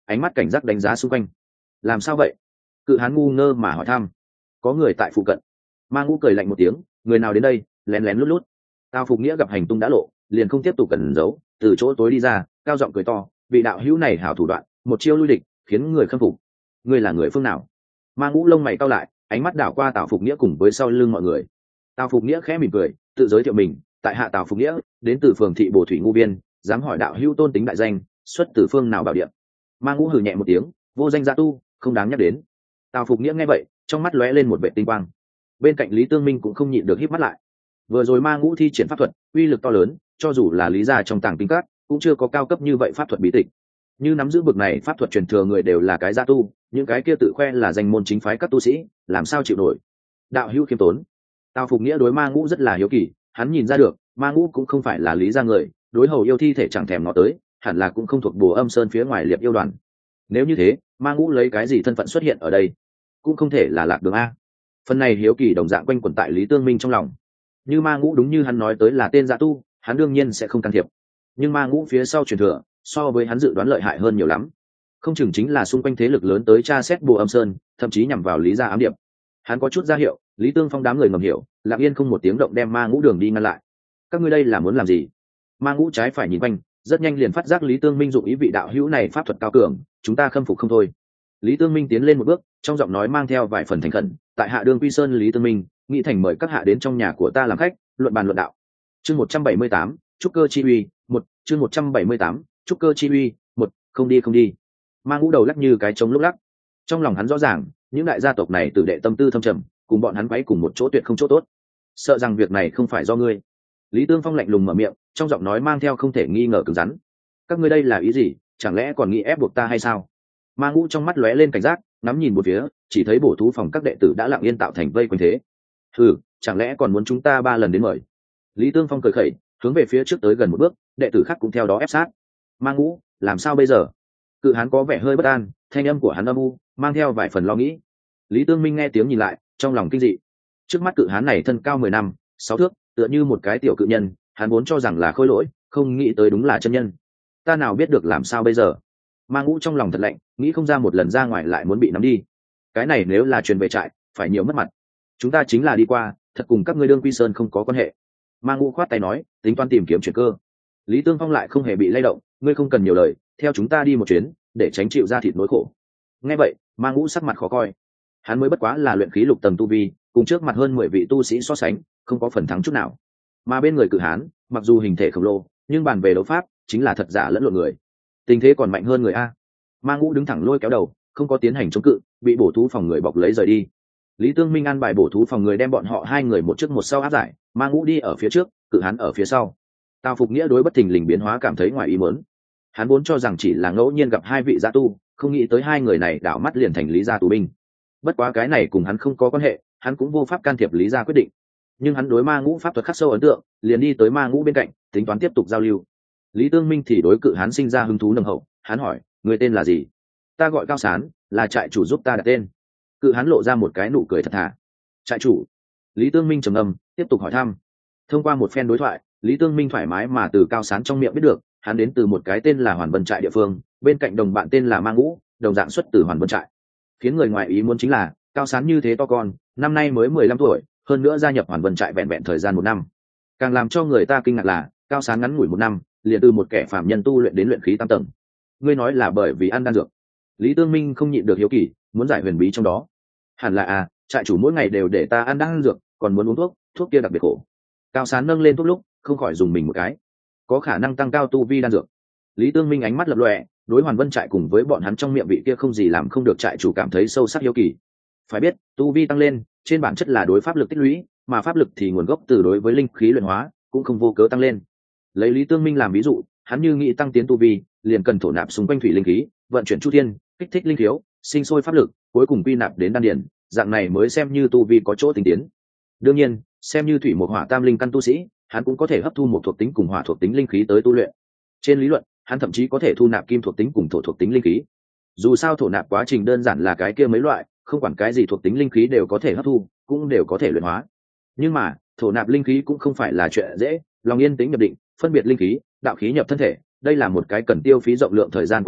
ánh mắt cảnh giác đánh giá xung quanh. Làm sao vậy? Cự hán ngu ngơ mà hỏi thăm. Có người tại phụ cận. Ma Ngũ cười lạnh một tiếng, người nào đến đây? Lén lén lút lút. Tào Phục Nghĩa gặp hành tung đã lộ, liền không tiếp tục cẩn giấu, từ chỗ tối đi ra, cao giọng cười to, vị đạo hữu này hảo thủ đoạn, một chiêu lui địch, khiến người khâm phục. Ngươi là người phương nào? Ma Ngũ lông mày cau lại, ánh mắt đảo qua Tào Phục Nghĩa cùng với sau lưng mọi người. Tào Phục Nghĩa khẽ mỉm cười, tự giới thiệu mình, tại hạ Tào Phục Nghĩa, đến từ phường thị Bồ Thủy Ngu Biên, dám hỏi đạo hữu tôn tính đại danh, xuất từ phương nào bảo địa? Ma Ngũ hừ nhẹ một tiếng, vô danh gia tu, không đáng nhắc đến. Tào Phục Nghĩa nghe vậy, trong mắt lóe lên một vẻ tinh quang. Bên cạnh Lý Tương Minh cũng không nhịn được híp mắt lại. Vừa rồi Ma Ngũ thi triển pháp thuật, uy lực to lớn, cho dù là lý gia trong tàng kinh các, cũng chưa có cao cấp như vậy pháp thuật bí tịch. Như nắm giữ bực này pháp thuật truyền thừa người đều là cái gia tu, những cái kia tự khoe là danh môn chính phái các tu sĩ, làm sao chịu nổi? Đạo hữu khiêm tốn. Tào Phục Nghĩa đối Ma Ngũ rất là hiếu kỳ, hắn nhìn ra được, Ma Ngũ cũng không phải là lý gia người, đối hầu yêu thi thể chẳng thèm ngó tới, hẳn là cũng không thuộc Bồ Âm Sơn phía ngoài Liệp yêu đoàn. Nếu như thế, Ma Ngũ lấy cái gì thân phận xuất hiện ở đây? Cũng không thể là Lạc Đường a. Phần này hiếu kỳ đồng dạng quanh quẩn tại Lý Tương Minh trong lòng. Như Ma Ngũ đúng như hắn nói tới là tên dạ tu, hắn đương nhiên sẽ không can thiệp. Nhưng Ma Ngũ phía sau truyền thừa, so với hắn dự đoán lợi hại hơn nhiều lắm. Không chừng chính là xung quanh thế lực lớn tới tra xét Bồ Âm Sơn, thậm chí nhằm vào Lý gia ám điểm. Hắn có chút ra hiệu, Lý Tương Phong đám người ngầm hiểu, lặng yên không một tiếng động đem Ma Ngũ đường đi ngăn lại. Các ngươi đây là muốn làm gì? Ma Ngũ trái phải nhìn quanh, rất nhanh liền phát giác Lý Tương Minh dụng ý vị đạo hữu này pháp thuật cao cường, chúng ta khâm phục không thôi. Lý Tương Minh tiến lên một bước, trong giọng nói mang theo vài phần thành khẩn, tại hạ đương Quy Sơn Lý Tương Minh, nghĩ thành mời các hạ đến trong nhà của ta làm khách, luận bàn luận đạo. Chương một trăm bảy mươi tám, trúc cơ chi uy, một, chương một trăm bảy mươi tám, trúc cơ chi uy, một, không đi không đi. Ma Ngũ đầu lắc như cái trống lúc lắc. Trong lòng hắn rõ ràng, những đại gia tộc này tử đệ tâm tư thâm trầm, cùng bọn hắn quấy cùng một chỗ tuyệt không chỗ tốt. Sợ rằng việc này không phải do ngươi. Lý Tương Phong lạnh lùng mở miệng, trong giọng nói mang theo không thể nghi ngờ cứng rắn. Các ngươi đây là ý gì, chẳng lẽ còn nghĩ ép buộc ta hay sao? Ma Ngũ trong mắt lóe lên cảnh giác, ngắm nhìn một phía, chỉ thấy bổ thú phòng các đệ tử đã lặng yên tạo thành vây quanh thế. Hừ, chẳng lẽ còn muốn chúng ta ba lần đến mời? Lý Tương Phong cười khẩy, hướng về phía trước tới gần một bước, đệ tử khác cũng theo đó ép sát. Ma Ngũ, làm sao bây giờ? Cự hán có vẻ hơi bất an, thanh âm của hắn âm u, mang theo vài phần lo nghĩ. Lý Tương Minh nghe tiếng nhìn lại, trong lòng kinh dị. Trước mắt cự hán này thân cao mười năm, sáu thước, tựa như một cái tiểu cự nhân, hắn vốn cho rằng là khôi lỗi, không nghĩ tới đúng là chân nhân. Ta nào biết được làm sao bây giờ? Ma Ngũ trong lòng thật lạnh, nghĩ không ra một lần ra ngoài lại muốn bị nắm đi. Cái này nếu là truyền về trại, phải nhiều mất mặt. Chúng ta chính là đi qua, thật cùng các ngươi đương Quy Sơn không có quan hệ. Ma Ngũ khoát tay nói, tính toán tìm kiếm chuyển cơ. Lý Tương Phong lại không hề bị lay động, ngươi không cần nhiều lời, theo chúng ta đi một chuyến, để tránh chịu ra thịt nỗi khổ. Nghe vậy, Ma Ngũ sắc mặt khó coi. Hắn mới bất quá là luyện khí lục tầng tu vi, cùng trước mặt hơn mười vị tu sĩ so sánh, không có phần thắng chút nào. Mà bên người cự hán, mặc dù hình thể khổng lồ, nhưng bàn về đấu pháp, chính là thật giả lẫn lộn người. Tình thế còn mạnh hơn người a. Ma Ngũ đứng thẳng lôi kéo đầu, không có tiến hành chống cự, bị bổ thú phòng người bọc lấy rời đi. Lý Tương Minh an bài bổ thú phòng người đem bọn họ hai người một trước một sau áp giải, Ma Ngũ đi ở phía trước, cự hán ở phía sau. Tào Phục Nghĩa đối bất thình lình biến hóa cảm thấy ngoài ý muốn. Hắn vốn cho rằng chỉ là ngẫu nhiên gặp hai vị gia tu, không nghĩ tới hai người này đảo mắt liền thành Lý gia tù binh. Bất quá cái này cùng hắn không có quan hệ, hắn cũng vô pháp can thiệp Lý gia quyết định. Nhưng hắn đối Ma Ngũ pháp thuật khắc sâu ấn tượng, liền đi tới Ma Ngũ bên cạnh, tính toán tiếp tục giao lưu. Lý Tương Minh thì đối cự hán sinh ra hứng thú nồng hậu, hắn hỏi, người tên là gì? Ta gọi Cao Sán, là trại chủ giúp ta đặt tên. Cự hán lộ ra một cái nụ cười thật thà. Trại chủ. Lý Tương Minh trầm ngâm, tiếp tục hỏi thăm. Thông qua một phen đối thoại, Lý Tương Minh thoải mái mà từ Cao Sán trong miệng biết được, hắn đến từ một cái tên là Hoàn Vân trại địa phương, bên cạnh đồng bạn tên là Ma Ngũ, đồng dạng xuất từ Hoàn Vân trại. Khiến người ngoài ý muốn chính là, Cao Sán như thế to con, năm nay mới mười lăm tuổi, hơn nữa gia nhập Hoàn Vân trại vẹn vẹn thời gian một năm. Càng làm cho người ta kinh ngạc là, Cao Sán ngắn ngủi một năm, liền từ một kẻ phàm nhân tu luyện đến luyện khí tam tầng. Ngươi nói là bởi vì ăn đan dược? Lý Tương Minh không nhịn được hiếu kỳ, muốn giải huyền bí trong đó. Hẳn là à, trại chủ mỗi ngày đều để ta ăn đan dược, còn muốn uống thuốc, thuốc kia đặc biệt khổ. Cao Sán nâng lên thuốc lúc, không khỏi dùng mình một cái. Có khả năng tăng cao tu vi đan dược. Lý Tương Minh ánh mắt lập lòe, đối Hoàn Vân trại cùng với bọn hắn trong miệng vị kia không gì làm không được trại chủ cảm thấy sâu sắc hiếu kỳ. Phải biết, tu vi tăng lên, trên bản chất là đối pháp lực tích lũy, mà pháp lực thì nguồn gốc từ đối với linh khí luyện hóa, cũng không vô cớ tăng lên. Lấy Lý Tương Minh làm ví dụ, hắn như nghĩ tăng tiến tu vi, liền cần thổ nạp xung quanh thủy linh khí, vận chuyển chu thiên, kích thích linh khiếu, sinh sôi pháp lực, cuối cùng quy nạp đến đan điển, dạng này mới xem như tu vi có chỗ tinh tiến. Đương nhiên, xem như thủy một hỏa tam linh căn tu sĩ, hắn cũng có thể hấp thu một thuộc tính cùng hỏa thuộc tính linh khí tới tu luyện. Trên lý luận, hắn thậm chí có thể thu nạp kim thuộc tính cùng thổ thuộc tính linh khí. Dù sao thổ nạp quá trình đơn giản là cái kia mấy loại, không quản cái gì thuộc tính linh khí đều có thể hấp thu, cũng đều có thể luyện hóa. Nhưng mà, thổ nạp linh khí cũng không phải là chuyện dễ, lòng yên tĩnh nhập định, phân biệt linh khí, đạo khí nhập thân thể, đây là một cái cần tiêu phí rộng lượng thời gian quá trình,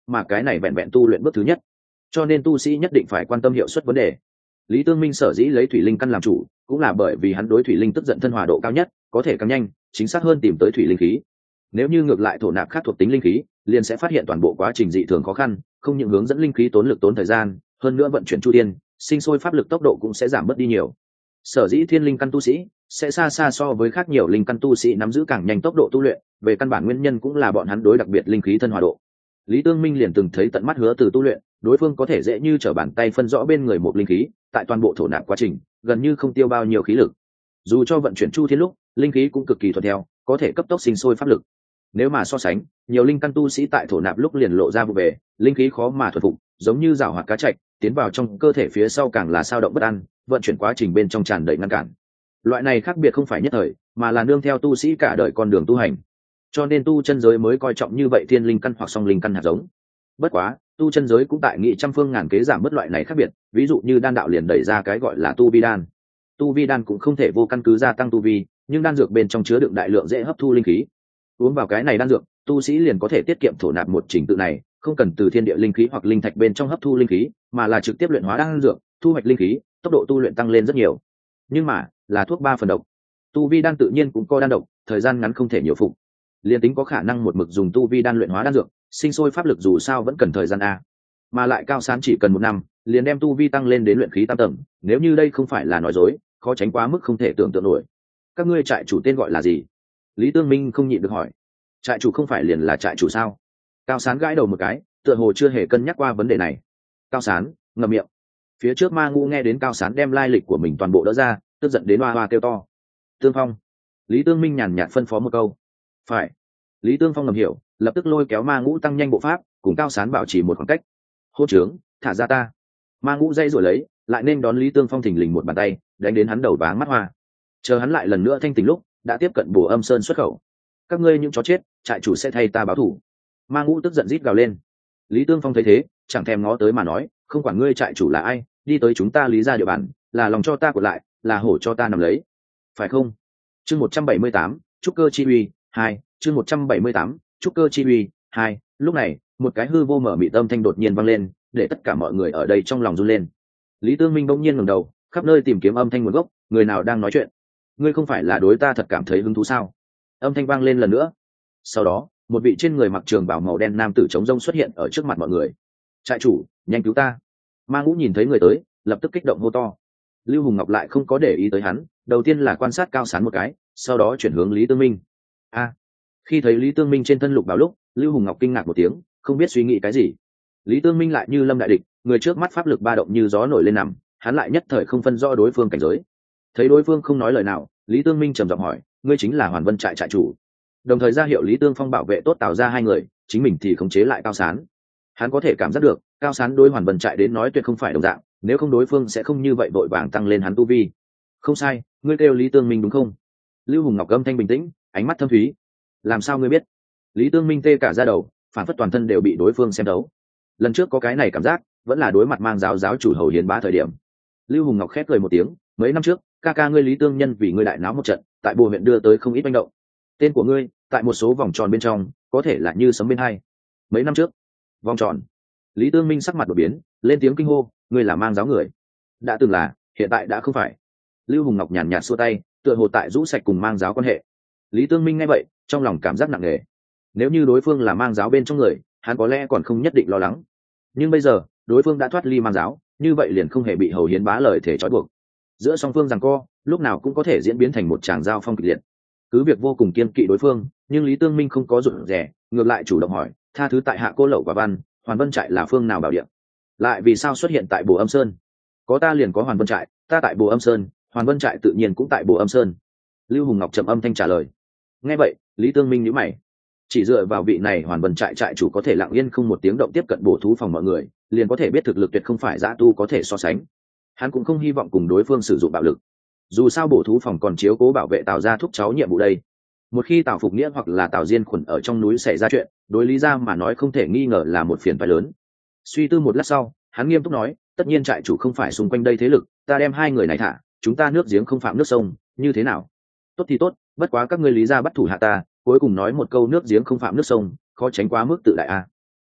mà cái này vẹn vẹn tu luyện bước thứ nhất, cho nên tu sĩ nhất định phải quan tâm hiệu suất vấn đề. Lý Tương Minh sở dĩ lấy thủy linh căn làm chủ cũng là bởi vì hắn đối thủy linh tức giận thân hòa độ cao nhất, có thể càng nhanh chính xác hơn tìm tới thủy linh khí. Nếu như ngược lại thổ nạp khác thuộc tính linh khí, liền sẽ phát hiện toàn bộ quá trình dị thường khó khăn, không những hướng dẫn linh khí tốn lực tốn thời gian, hơn nữa vận chuyển chu tiên sinh sôi pháp lực tốc độ cũng sẽ giảm bớt đi nhiều. Sở dĩ thiên linh căn tu sĩ sẽ xa xa so với khác nhiều linh căn tu sĩ nắm giữ càng nhanh tốc độ tu luyện, về căn bản nguyên nhân cũng là bọn hắn đối đặc biệt linh khí thân hòa độ. Lý Tương Minh liền từng thấy tận mắt Hứa Từ tu luyện, đối phương có thể dễ như trở bàn tay phân rõ bên người một linh khí, tại toàn bộ thổ nạp quá trình gần như không tiêu bao nhiêu khí lực. Dù cho vận chuyển chu thiên lúc, linh khí cũng cực kỳ thuận theo, có thể cấp tốc sinh sôi pháp lực. Nếu mà so sánh, nhiều linh căn tu sĩ tại thổ nạp lúc liền lộ ra vụ về, linh khí khó mà thuần phục, giống như rào hoạt cá trạch, tiến vào trong cơ thể phía sau càng là sao động bất an, vận chuyển quá trình bên trong tràn đầy ngăn cản. Loại này khác biệt không phải nhất thời, mà là nương theo tu sĩ cả đời con đường tu hành. Cho nên tu chân giới mới coi trọng như vậy thiên linh căn hoặc song linh căn hạt giống. Bất quá, tu chân giới cũng tại nghị trăm phương ngàn kế giảm bớt loại này khác biệt, ví dụ như đan đạo liền đẩy ra cái gọi là tu vi đan. Tu vi đan cũng không thể vô căn cứ gia tăng tu vi, nhưng đan dược bên trong chứa đựng đại lượng dễ hấp thu linh khí. Uống vào cái này đan dược, tu sĩ liền có thể tiết kiệm thổ nạp một trình tự này, không cần từ thiên địa linh khí hoặc linh thạch bên trong hấp thu linh khí, mà là trực tiếp luyện hóa đan dược, thu hoạch linh khí, tốc độ tu luyện tăng lên rất nhiều. Nhưng mà, là thuốc ba phần độc. Tu vi đan tự nhiên cũng có đan độc, thời gian ngắn không thể nhiều phục. Liên tính có khả năng một mực dùng tu vi đan luyện hóa đan dược, sinh sôi pháp lực dù sao vẫn cần thời gian a. Mà lại Cao Sán chỉ cần một năm, liền đem tu vi tăng lên đến luyện khí tam tầng, nếu như đây không phải là nói dối, khó tránh quá mức không thể tưởng tượng nổi. Các ngươi trại chủ tên gọi là gì? Lý Tương Minh không nhịn được hỏi. Trại chủ không phải liền là trại chủ sao? Cao Sán gãi đầu một cái, tựa hồ chưa hề cân nhắc qua vấn đề này. Cao Sán ngậm miệng. Phía trước Ma Ngũ nghe đến Cao Sán đem lai lịch của mình toàn bộ đỡ ra, tức giận đến hoa hoa kêu to. Tương Phong. Lý Tương Minh nhàn nhạt phân phó một câu. Phải. Lý Tương Phong ngầm hiểu, lập tức lôi kéo Ma Ngũ tăng nhanh bộ pháp, cùng Cao Sán bảo trì một khoảng cách. Hô trướng, thả ra ta. Ma Ngũ dây rồi lấy, lại nên đón Lý Tương Phong thình lình một bàn tay, đánh đến hắn đầu váng mắt hoa. Chờ hắn lại lần nữa thanh tỉnh lúc, đã tiếp cận Bồ Âm Sơn xuất khẩu. Các ngươi những chó chết, trại chủ sẽ thay ta báo thù. Ma Ngũ tức giận rít gào lên. Lý Tương Phong thấy thế, chẳng thèm ngó tới mà nói, không quản ngươi trại chủ là ai, đi tới chúng ta Lý gia địa bàn, là lòng cho ta của lại, là hổ cho ta nằm lấy, phải không? Chương một trăm bảy mươi tám, trúc cơ chi uy hai. Chương một trăm bảy mươi tám, trúc cơ chi uy hai. Lúc này, một cái hư vô mở mịt âm thanh đột nhiên vang lên, để tất cả mọi người ở đây trong lòng run lên. Lý Tương Minh bỗng nhiên ngẩng đầu, khắp nơi tìm kiếm âm thanh nguồn gốc, người nào đang nói chuyện? Ngươi không phải là đối ta thật cảm thấy hứng thú sao? Âm thanh vang lên lần nữa. Sau đó, một vị trên người mặc trường bào màu đen nam tử chống rông xuất hiện ở trước mặt mọi người. Trại chủ, nhanh cứu ta! Ma Ngũ nhìn thấy người tới, lập tức kích động hô to. Lưu Hùng Ngọc lại không có để ý tới hắn, đầu tiên là quan sát Cao Sán một cái, sau đó chuyển hướng Lý Tương Minh. A! Khi thấy Lý Tương Minh trên thân lục bảo lúc, Lưu Hùng Ngọc kinh ngạc một tiếng, không biết suy nghĩ cái gì. Lý Tương Minh lại như lâm đại địch, người trước mắt pháp lực ba động như gió nổi lên nằm, hắn lại nhất thời không phân rõ đối phương cảnh giới. Thấy đối phương không nói lời nào, Lý Tương Minh trầm giọng hỏi, ngươi chính là Hoàn Vân trại trại chủ? Đồng thời ra hiệu Lý Tương Phong bảo vệ tốt Tào ra hai người, chính mình thì khống chế lại Cao Sán. Hắn có thể cảm giác được, Cao Sán đối Hoàn Vân trại đến nói tuyệt không phải đồng dạng, nếu không đối phương sẽ không như vậy vội vàng tăng lên hắn tu vi. Không sai, ngươi kêu Lý Tương Minh đúng không? Lưu Hùng Ngọc âm thanh bình tĩnh, ánh mắt thâm thúy. Làm sao ngươi biết? Lý Tương Minh tê cả da đầu, phản phất toàn thân đều bị đối phương xem thấu. Lần trước có cái này cảm giác, vẫn là đối mặt mang giáo giáo chủ Hầu Hiến Bá thời điểm. Lưu Hùng Ngọc khép cười một tiếng, mấy năm trước, ca ca ngươi Lý Tương Nhân vì ngươi đại náo một trận, tại Bồ huyện đưa tới không ít manh động. Tên của ngươi, tại một số vòng tròn bên trong, có thể là như sấm bên hai. Mấy năm trước, vòng tròn. Lý Tương Minh sắc mặt đột biến, lên tiếng kinh hô, ngươi là mang giáo người? Đã từng là, hiện tại đã không phải. Lưu Hùng Ngọc nhàn nhạt xua tay, tựa hồ tại rũ sạch cùng mang giáo quan hệ. Lý Tương Minh nghe vậy, trong lòng cảm giác nặng nề. Nếu như đối phương là mang giáo bên trong người, hắn có lẽ còn không nhất định lo lắng. Nhưng bây giờ, đối phương đã thoát ly mang giáo, như vậy liền không hề bị Hầu Hiến Bá lời thể trói buộc. Giữa song phương giằng co, lúc nào cũng có thể diễn biến thành một tràng giao phong kịch liệt. Cứ việc vô cùng kiên kỵ đối phương, nhưng Lý Tương Minh không có rụt rè, ngược lại chủ động hỏi, tha thứ tại hạ cô lậu quả văn, Hoàn Vân trại là phương nào bảo địa? Lại vì sao xuất hiện tại Bồ Âm Sơn? Có ta liền có Hoàn Vân trại, ta tại Bồ Âm Sơn, Hoàn Vân trại tự nhiên cũng tại Bồ Âm Sơn. Lưu Hùng Ngọc trầm âm thanh trả lời. Nghe vậy, Lý Tương Minh nhíu mày. Chỉ dựa vào vị này Hoàn Vân trại trại chủ có thể lặng yên không một tiếng động tiếp cận bổ thú phòng mọi người, liền có thể biết thực lực tuyệt không phải dã tu có thể so sánh. Hắn cũng không hy vọng cùng đối phương sử dụng bạo lực. Dù sao bổ thú phòng còn chiếu cố bảo vệ Tào gia thúc cháu nhiệm vụ đây. Một khi Tào Phục Nghĩa hoặc là Tào Diên Khuẩn ở trong núi xảy ra chuyện, đối lý ra mà nói không thể nghi ngờ là một phiền toái lớn. Suy tư một lát sau, hắn nghiêm túc nói, tất nhiên trại chủ không phải xung quanh đây thế lực, ta đem hai người này thả, chúng ta nước giếng không phạm nước sông, như thế nào? Tốt thì tốt, bất quá các ngươi lý ra bắt thủ hạ ta, cuối cùng nói một câu nước giếng không phạm nước sông, khó tránh quá mức tự đại a.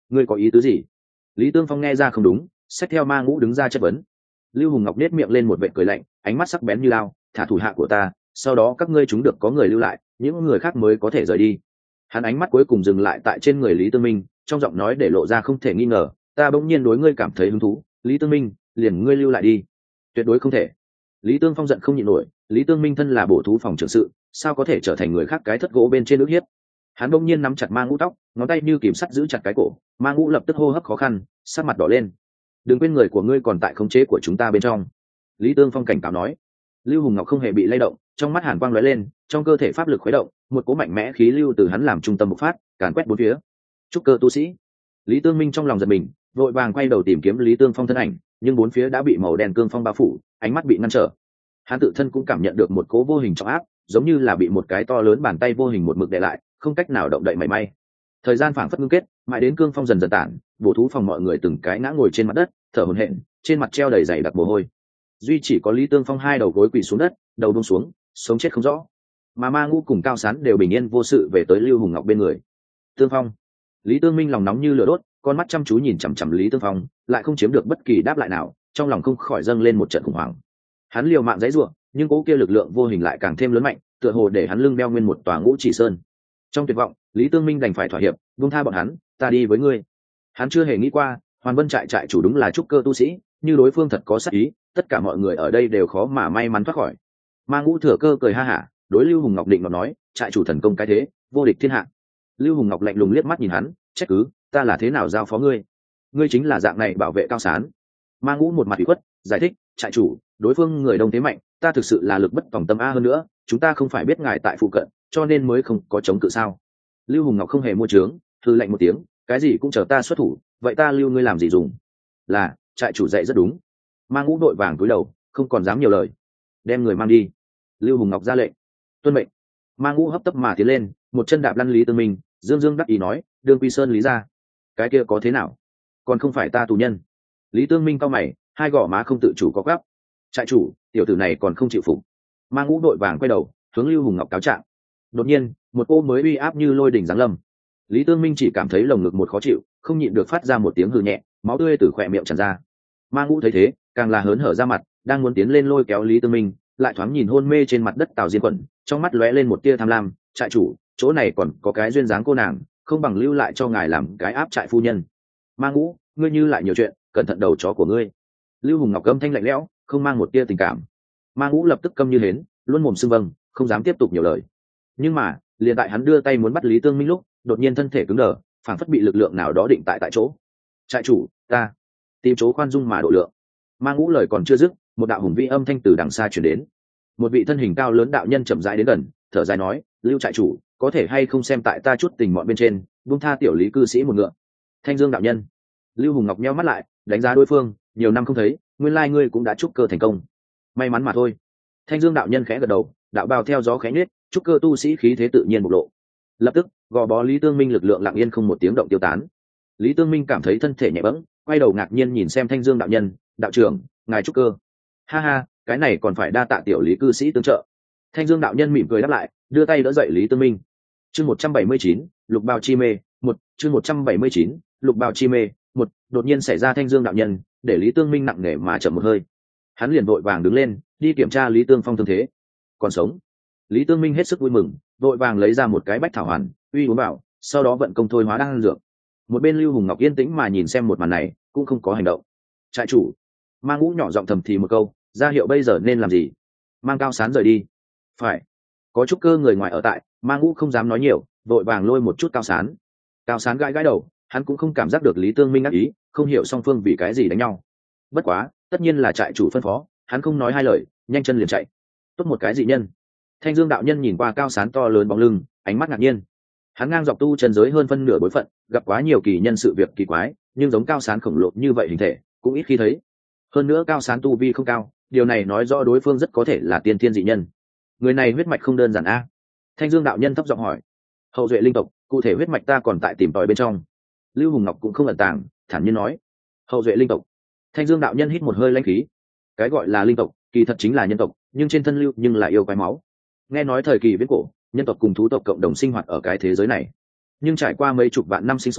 ngươi có ý tứ gì? Lý Tương Phong nghe ra không đúng, xách theo Ma Ngũ đứng ra chất vấn. Lưu Hùng Ngọc nết miệng lên một vệt cười lạnh, ánh mắt sắc bén như lao, thả thủ hạ của ta, sau đó các ngươi chúng được có người lưu lại, những người khác mới có thể rời đi. Hắn ánh mắt cuối cùng dừng lại tại trên người Lý Tương Minh, trong giọng nói để lộ ra không thể nghi ngờ, ta bỗng nhiên đối ngươi cảm thấy hứng thú, Lý Tương Minh, liền ngươi lưu lại đi. Tuyệt đối không thể. Lý Tương Phong giận không nhịn nổi, Lý Tương Minh thân là bổ thú phòng trưởng sự, sao có thể trở thành người khác cái thất gỗ bên trên ước hiếp. Hắn bỗng nhiên nắm chặt Ma Ngũ tóc, ngón tay như kìm sắt giữ chặt cái cổ, Ma Ngũ lập tức hô hấp khó khăn, sắc mặt đỏ lên. Đừng quên người của ngươi còn tại khống chế của chúng ta bên trong. Lý Tương Phong cảnh cáo nói. Lưu Hùng Ngọc không hề bị lay động, trong mắt hàn quang lóe lên, trong cơ thể pháp lực khuấy động, một cỗ mạnh mẽ khí lưu từ hắn làm trung tâm bộc phát, càn quét bốn phía. Trúc cơ tu sĩ. Lý Tương Minh trong lòng giật mình, vội vàng quay đầu tìm kiếm Lý Tương Phong thân ảnh, nhưng bốn phía đã bị màu đen cương phong bao phủ, ánh mắt bị ngăn trở. Hắn tự thân cũng cảm nhận được một cỗ vô hình trọng áp, giống như là bị một cái to lớn bàn tay vô hình một mực đè lại, không cách nào động đậy mảy may. Thời gian phảng phất ngưng kết, mãi đến cương phong dần dần tản, bổ thú phòng mọi người từng cái ngã ngồi trên mặt đất, thở hổn hển, trên mặt treo đầy dày đặc mồ hôi. Duy chỉ có Lý Tương Phong hai đầu gối quỳ xuống đất, đầu buông xuống, sống chết không rõ. Mà Ma Ngũ cùng Cao Sán đều bình yên vô sự về tới Lưu Hùng Ngọc bên người. Tương Phong. Lý Tương Minh lòng nóng như lửa đốt, con mắt chăm chú nhìn chằm chằm Lý Tương Phong, lại không chiếm được bất kỳ đáp lại nào, trong lòng không khỏi dâng lên một trận khủng hoảng. Hắn liều mạng giãy giụa, nhưng cố kia lực lượng vô hình lại càng thêm lớn mạnh, tựa hồ để hắn lưng đeo nguyên một tòa Ngũ Chỉ Sơn. Trong tuyệt vọng, Lý Tương Minh đành phải thỏa hiệp, buông tha bọn hắn, ta đi với ngươi. Hắn chưa hề nghĩ qua, Hoàn Vân trại trại chủ đúng là trúc cơ tu sĩ, như đối phương thật có sát ý, tất cả mọi người ở đây đều khó mà may mắn thoát khỏi. Ma Ngũ thừa cơ cười ha hả, đối Lưu Hùng Ngọc định nó nói, trại chủ thần công cái thế, vô địch thiên hạ. Lưu Hùng Ngọc lạnh lùng liếc mắt nhìn hắn, trách cứ, ta là thế nào giao phó ngươi? Ngươi chính là dạng này bảo vệ Cao Sán. Ma Ngũ một mặt ủy khuất, giải thích, trại chủ, đối phương người đông thế mạnh, ta thực sự là lực bất tòng tâm a, hơn nữa, chúng ta không phải biết ngài tại phụ cận, cho nên mới không có chống cự sao? Lưu Hùng Ngọc không hề mua trướng, thư lạnh một tiếng, cái gì cũng chờ ta xuất thủ, vậy ta lưu ngươi làm gì dùng? Là, trại chủ dạy rất đúng. Ma Ngũ đội vàng cúi đầu, không còn dám nhiều lời. Đem người mang đi. Lưu Hùng Ngọc ra lệnh. Tuân mệnh. Ma Ngũ hấp tấp mà tiến lên, một chân đạp lăn Lý Tương Minh, dương dương đắc ý nói, đương Quy Sơn Lý ra. Cái kia có thế nào? Còn không phải ta tù nhân. Lý Tương Minh cau mày, hai gò má không tự chủ có gắp. Trại chủ, tiểu tử này còn không chịu phục. Ma Ngũ đội vàng quay đầu, hướng Lưu Hùng Ngọc cáo trạng. Đột nhiên, một cô mới uy áp như lôi đỉnh giáng lâm. Lý Tương Minh chỉ cảm thấy lồng ngực một khó chịu, không nhịn được phát ra một tiếng hừ nhẹ, máu tươi từ khỏe miệng tràn ra. Ma Ngũ thấy thế, càng là hớn hở ra mặt, đang muốn tiến lên lôi kéo Lý Tương Minh, lại thoáng nhìn hôn mê trên mặt đất Tào Diên Quẩn, trong mắt lóe lên một tia tham lam, trại chủ, chỗ này còn có cái duyên dáng cô nàng, không bằng lưu lại cho ngài làm cái áp trại phu nhân. Ma Ngũ, ngươi như lại nhiều chuyện, cẩn thận đầu chó của ngươi. Lưu Hùng Ngọc âm thanh lạnh lẽo, không mang một tia tình cảm. Ma Ngũ lập tức câm như hến, luôn mồm xưng vâng, không dám tiếp tục nhiều lời. Nhưng mà, liền tại hắn đưa tay muốn bắt Lý Tương Minh lúc, đột nhiên thân thể cứng đờ, phảng phất bị lực lượng nào đó định tại tại chỗ. Trại chủ, ta tìm chỗ khoan dung mà độ lượng. Ma Ngũ lời còn chưa dứt, một đạo hùng vĩ âm thanh từ đằng xa truyền đến. Một vị thân hình cao lớn đạo nhân chậm rãi đến gần, thở dài nói, Lưu trại chủ, có thể hay không xem tại ta chút tình mọn bên trên, buông tha tiểu Lý cư sĩ một ngựa. Thanh Dương đạo nhân. Lưu Hùng Ngọc nheo mắt lại, đánh giá đối phương, nhiều năm không thấy, nguyên lai ngươi cũng đã trúc cơ thành công. May mắn mà thôi. Thanh Dương đạo nhân khẽ gật đầu, đạo bào theo gió khẽ nhếch, trúc cơ tu sĩ khí thế tự nhiên bộc lộ. Lập tức, gò bó Lý Tương Minh lực lượng lặng yên không một tiếng động tiêu tán. Lý Tương Minh cảm thấy thân thể nhẹ bẫng, quay đầu ngạc nhiên nhìn xem Thanh Dương đạo nhân, đạo trưởng, ngài trúc cơ. Ha ha, cái này còn phải đa tạ tiểu Lý cư sĩ tương trợ. Thanh Dương đạo nhân mỉm cười đáp lại, đưa tay đỡ dậy Lý Tương Minh. Chương một trăm bảy mươi chín, Lục Bào chi mê, một, chương một trăm bảy mươi chín, Lục Bào chi mê, một, đột nhiên xảy ra Thanh Dương đạo nhân, để Lý Tương Minh nặng nề mà chậm một hơi. Hắn liền vội vàng đứng lên, đi kiểm tra Lý Tương Phong thương thế. Còn sống. Lý Tương Minh hết sức vui mừng, vội vàng lấy ra một cái bách thảo hoàn, uy uống vào, sau đó vận công thôi hóa đan dược. Một bên Lưu Hùng Ngọc yên tĩnh mà nhìn xem một màn này, cũng không có hành động. Trại chủ. Ma Ngũ nhỏ giọng thầm thì một câu, ra hiệu bây giờ nên làm gì. Mang Cao Sán rời đi. Phải. Có chút cơ người ngoài ở tại, Ma Ngũ không dám nói nhiều, vội vàng lôi một chút Cao Sán. Cao Sán gãi gãi đầu, hắn cũng không cảm giác được Lý Tương Minh ác ý, không hiểu song phương vì cái gì đánh nhau. Bất quá, tất nhiên là trại chủ phân phó, hắn không nói hai lời, nhanh chân liền chạy. Tốt một cái dị nhân. Thanh Dương đạo nhân nhìn qua Cao Sán to lớn bóng lưng, ánh mắt ngạc nhiên. Hắn ngang dọc tu chân giới hơn phân nửa bối phận, gặp quá nhiều kỳ nhân sự việc kỳ quái, nhưng giống Cao Sán khổng lồ như vậy hình thể, cũng ít khi thấy. Hơn nữa Cao Sán tu vi không cao, điều này nói rõ đối phương rất có thể là tiên thiên dị nhân. Người này huyết mạch không đơn giản a. Thanh Dương đạo nhân thấp giọng hỏi. Hậu duệ linh tộc, cụ thể huyết mạch ta còn tại tìm tòi bên trong. Lưu Hùng Ngọc cũng không ẩn tàng, thản nhiên nói. Hậu duệ linh tộc. Thanh Dương đạo nhân hít một hơi lãnh khí. Cái gọi là linh tộc, kỳ thật chính là nhân tộc, nhưng trên thân lưu nhưng lại yêu quái máu. Nghe nói thời kỳ viễn cổ, nhân tộc cùng thú tộc cộng đồng sinh hoạt ở cái thế giới này, nhưng trải qua mấy chục vạn năm sinh sôi,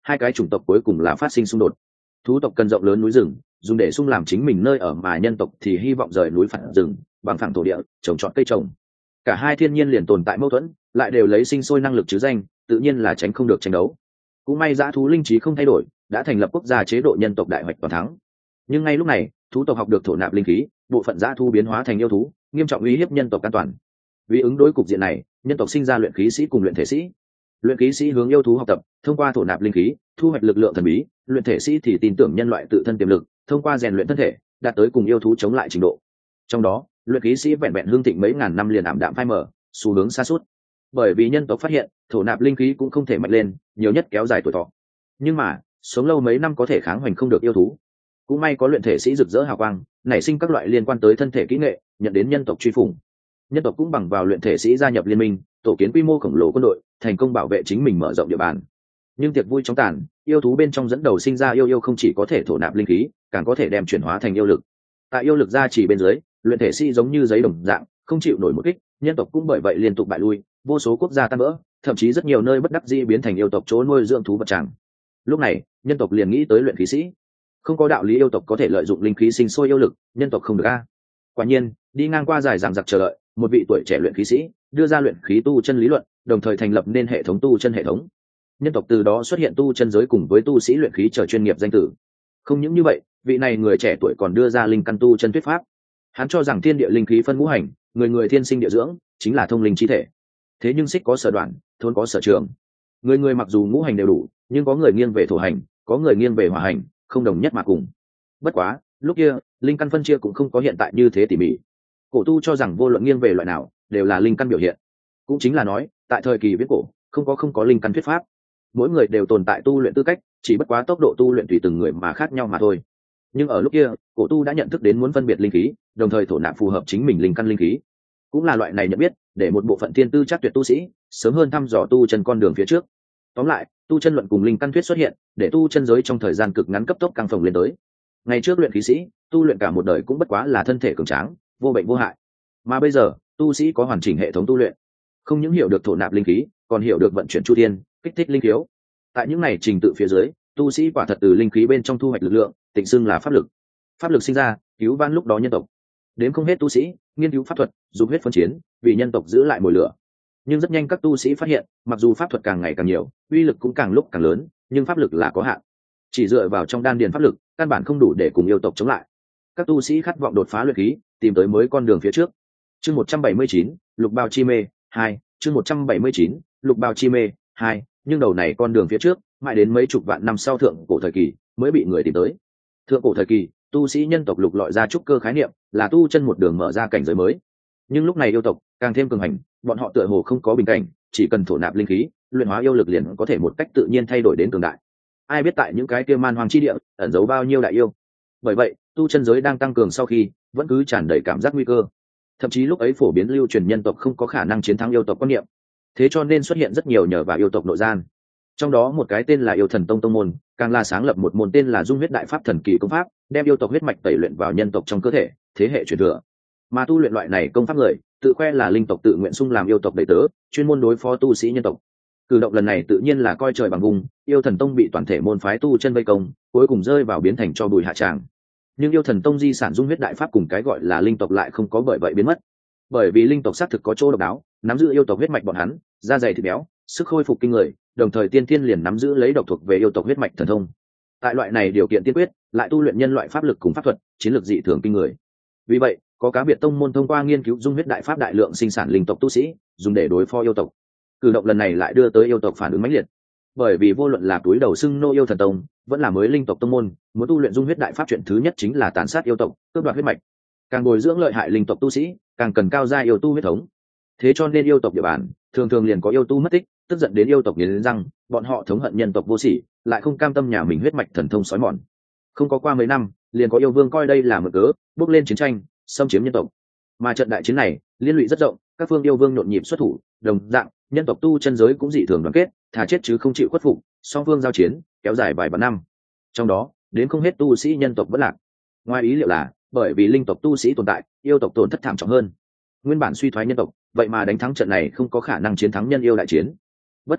hai cái chủng tộc cuối cùng là phát sinh xung đột. Thú tộc cần rộng lớn núi rừng dùng để sung làm chính mình nơi ở, mà nhân tộc thì hy vọng rời núi phẳng rừng bằng phẳng thổ địa trồng trọt cây trồng. Cả hai thiên nhiên liền tồn tại mâu thuẫn, lại đều lấy sinh sôi năng lực chứ danh, tự nhiên là tránh không được tranh đấu. Cũng may dã thú linh trí không thay đổi, đã thành lập quốc gia chế độ nhân tộc đại hoạch toàn thắng. Nhưng ngay lúc này, thú tộc học được thổ nạp linh khí, bộ phận dã thú biến hóa thành yêu thú, nghiêm trọng uy hiếp nhân tộc an toàn. Vì ứng đối cục diện này, nhân tộc sinh ra luyện khí sĩ cùng luyện thể sĩ. Luyện khí sĩ hướng yêu thú học tập, thông qua thổ nạp linh khí thu hoạch lực lượng thần bí, luyện thể sĩ thì tin tưởng nhân loại tự thân tiềm lực, thông qua rèn luyện thân thể đạt tới cùng yêu thú chống lại trình độ. Trong đó luyện khí sĩ vẹn vẹn hương thịnh mấy ngàn năm liền ảm đạm phai mờ, xu hướng xa suốt. Bởi vì nhân tộc phát hiện thổ nạp linh khí cũng không thể mạnh lên, nhiều nhất kéo dài tuổi thọ, nhưng mà sống lâu mấy năm có thể kháng hoành không được yêu thú. Cũng may có luyện thể sĩ rực rỡ hào quang, nảy sinh các loại liên quan tới thân thể kỹ nghệ, nhận đến nhân tộc truy phủng. Nhân tộc cũng bằng vào luyện thể sĩ gia nhập liên minh, tổ kiến quy mô khổng lồ quân đội, thành công bảo vệ chính mình, mở rộng địa bàn. Nhưng tiệc vui chóng tàn, yêu thú bên trong dẫn đầu sinh ra yêu yêu không chỉ có thể thổ nạp linh khí, càng có thể đem chuyển hóa thành yêu lực. Tại yêu lực gia trì bên dưới, luyện thể sĩ giống như giấy đồng dạng, không chịu nổi một kích, nhân tộc cũng bởi vậy liên tục bại lui, vô số quốc gia tan vỡ, thậm chí rất nhiều nơi bất đắc dĩ biến thành yêu tộc chỗ nuôi dưỡng thú vật tràng. Lúc này, nhân tộc liền nghĩ tới luyện khí sĩ. Không có đạo lý yêu tộc có thể lợi dụng linh khí sinh sôi yêu lực, nhân tộc không được a. Quả nhiên, đi ngang qua dài dằng dặc chờ đợi, một vị tuổi trẻ luyện khí sĩ đưa ra luyện khí tu chân lý luận, đồng thời thành lập nên hệ thống tu chân hệ thống. Nhân tộc từ đó xuất hiện tu chân giới cùng với tu sĩ luyện khí trở chuyên nghiệp danh tử. Không những như vậy, vị này người trẻ tuổi còn đưa ra linh căn tu chân thuyết pháp. Hắn cho rằng thiên địa linh khí phân ngũ hành, người người thiên sinh địa dưỡng, chính là thông linh chi thể. Thế nhưng xích có sở đoạn, thôn có sở trường. Người người mặc dù ngũ hành đều đủ, nhưng có người nghiêng về thổ hành, có người nghiêng về hỏa hành, không đồng nhất mà cùng. Bất quá, lúc kia, linh căn phân chia cũng không có hiện tại như thế tỉ mỉ. Cổ tu cho rằng vô luận nghiêng về loại nào, đều là linh căn biểu hiện. Cũng chính là nói, tại thời kỳ viết cổ, không có không có linh căn thuyết pháp. Mỗi người đều tồn tại tu luyện tư cách, chỉ bất quá tốc độ tu luyện tùy từng người mà khác nhau mà thôi. Nhưng ở lúc kia, cổ tu đã nhận thức đến muốn phân biệt linh khí, đồng thời thổ nạp phù hợp chính mình linh căn linh khí. Cũng là loại này nhận biết, để một bộ phận thiên tư chắc tuyệt tu sĩ sớm hơn thăm dò tu chân con đường phía trước. Tóm lại, tu chân luận cùng linh căn thuyết xuất hiện, để tu chân giới trong thời gian cực ngắn cấp tốc căng phồng lên tới. Ngày trước luyện khí sĩ, tu luyện cả một đời cũng bất quá là thân thể cường tráng, vô bệnh vô hại. Mà bây giờ, tu sĩ có hoàn chỉnh hệ thống tu luyện, không những hiểu được thổ nạp linh khí, còn hiểu được vận chuyển chu thiên, kích thích linh khiếu. Tại những này trình tự phía dưới, tu sĩ quả thật từ linh khí bên trong thu hoạch lực lượng, tịnh xưng là pháp lực. Pháp lực sinh ra, cứu vãn lúc đó nhân tộc. Đến không hết tu sĩ nghiên cứu pháp thuật, dùng huyết phân chiến, vì nhân tộc giữ lại mồi lửa. Nhưng rất nhanh các tu sĩ phát hiện, mặc dù pháp thuật càng ngày càng nhiều, uy lực cũng càng lúc càng lớn, nhưng pháp lực là có hạn. Chỉ dựa vào trong đan điền pháp lực, căn bản không đủ để cùng yêu tộc chống lại. Các tu sĩ khát vọng đột phá luyện khí, tìm tới mới con đường phía trước. Chương một trăm bảy mươi chín, Lục Bào chi mê hai, chương một trăm bảy mươi chín, Lục Bào chi mê hai, nhưng đầu này con đường phía trước, mãi đến mấy chục vạn năm sau thượng cổ thời kỳ mới bị người tìm tới. Thượng cổ thời kỳ, tu sĩ nhân tộc lục lọi ra trúc cơ khái niệm, là tu chân một đường mở ra cảnh giới mới. Nhưng lúc này yêu tộc càng thêm cường hành, bọn họ tựa hồ không có bình cảnh, chỉ cần thổ nạp linh khí, luyện hóa yêu lực liền có thể một cách tự nhiên thay đổi đến cường đại. Ai biết tại những cái kia man hoang chi địa ẩn giấu bao nhiêu đại yêu. Bởi vậy, tu chân giới đang tăng cường sau khi, vẫn cứ tràn đầy cảm giác nguy cơ. Thậm chí lúc ấy phổ biến lưu truyền nhân tộc không có khả năng chiến thắng yêu tộc quan niệm. Thế cho nên xuất hiện rất nhiều nhờ vào yêu tộc nội gian. Trong đó một cái tên là Yêu Thần Tông tông môn, càng là sáng lập một môn tên là Dung Huyết Đại Pháp thần kỳ công pháp, đem yêu tộc huyết mạch tẩy luyện vào nhân tộc trong cơ thể, thế hệ truyền thừa. Mà tu luyện loại này công pháp người, tự khoe là linh tộc tự nguyện xung làm yêu tộc đệ tớ, chuyên môn đối phó tu sĩ nhân tộc. Cử động lần này tự nhiên là coi trời bằng vùng, Yêu Thần Tông bị toàn thể môn phái tu chân vây công, cuối cùng rơi vào biến thành cho bùi hạ tràng. Nhưng Yêu Thần Tông di sản Dung Huyết Đại Pháp cùng cái gọi là linh tộc lại không có bởi vậy biến mất. Bởi vì linh tộc xác thực có chỗ độc đáo, nắm giữ yêu tộc huyết mạch bọn hắn, da dày thịt béo, sức khôi phục kinh người, đồng thời tiên thiên liền nắm giữ lấy độc thuộc về yêu tộc huyết mạch thần thông. Tại loại này điều kiện tiên quyết, lại tu luyện nhân loại pháp lực cùng pháp thuật, chiến lược dị thường kinh người. Vì vậy, có cá biệt tông môn thông qua nghiên cứu Dung Huyết Đại Pháp đại lượng sinh sản linh tộc tu sĩ, dùng để đối phó yêu tộc. Cử động lần này lại đưa tới yêu tộc phản ứng mãnh liệt. Bởi vì vô luận là túi đầu xưng nô yêu thần tông, vẫn là mới linh tộc tông môn, muốn tu luyện Dung Huyết Đại Pháp chuyện thứ nhất chính là tàn sát yêu tộc, cướp đoạt huyết mạch. Càng bồi dưỡng lợi hại linh tộc tu sĩ, càng cần cao gia yêu tu huyết thống. Thế cho nên yêu tộc địa bàn thường thường liền có yêu tu mất tích, tức giận đến yêu tộc nghiến răng, bọn họ thống hận nhân tộc vô sỉ, lại không cam tâm nhà mình huyết mạch thần thông sói mòn. Không có qua mấy năm, liền có yêu vương coi đây là mượn cớ, bước lên chiến tranh, xâm chiếm nhân tộc. Mà trận đại chiến này liên lụy rất rộng, các phương yêu vương nhộn nhịp xuất thủ, đồng dạng nhân tộc tu chân giới cũng dị thường đoàn kết, thà chết chứ không chịu khuất phục, song phương giao chiến kéo dài vài vạn năm. Trong đó đến không hết tu sĩ nhân tộc vẫn lạc. Ngoài ý liệu là, bởi vì linh tộc tu sĩ tồn tại, yêu tộc tổn thất thảm trọng hơn. Nguyên bản suy thoái nhân tộc, vậy mà đánh thắng trận này không có khả năng chiến thắng nhân yêu đại chiến. Bất quá,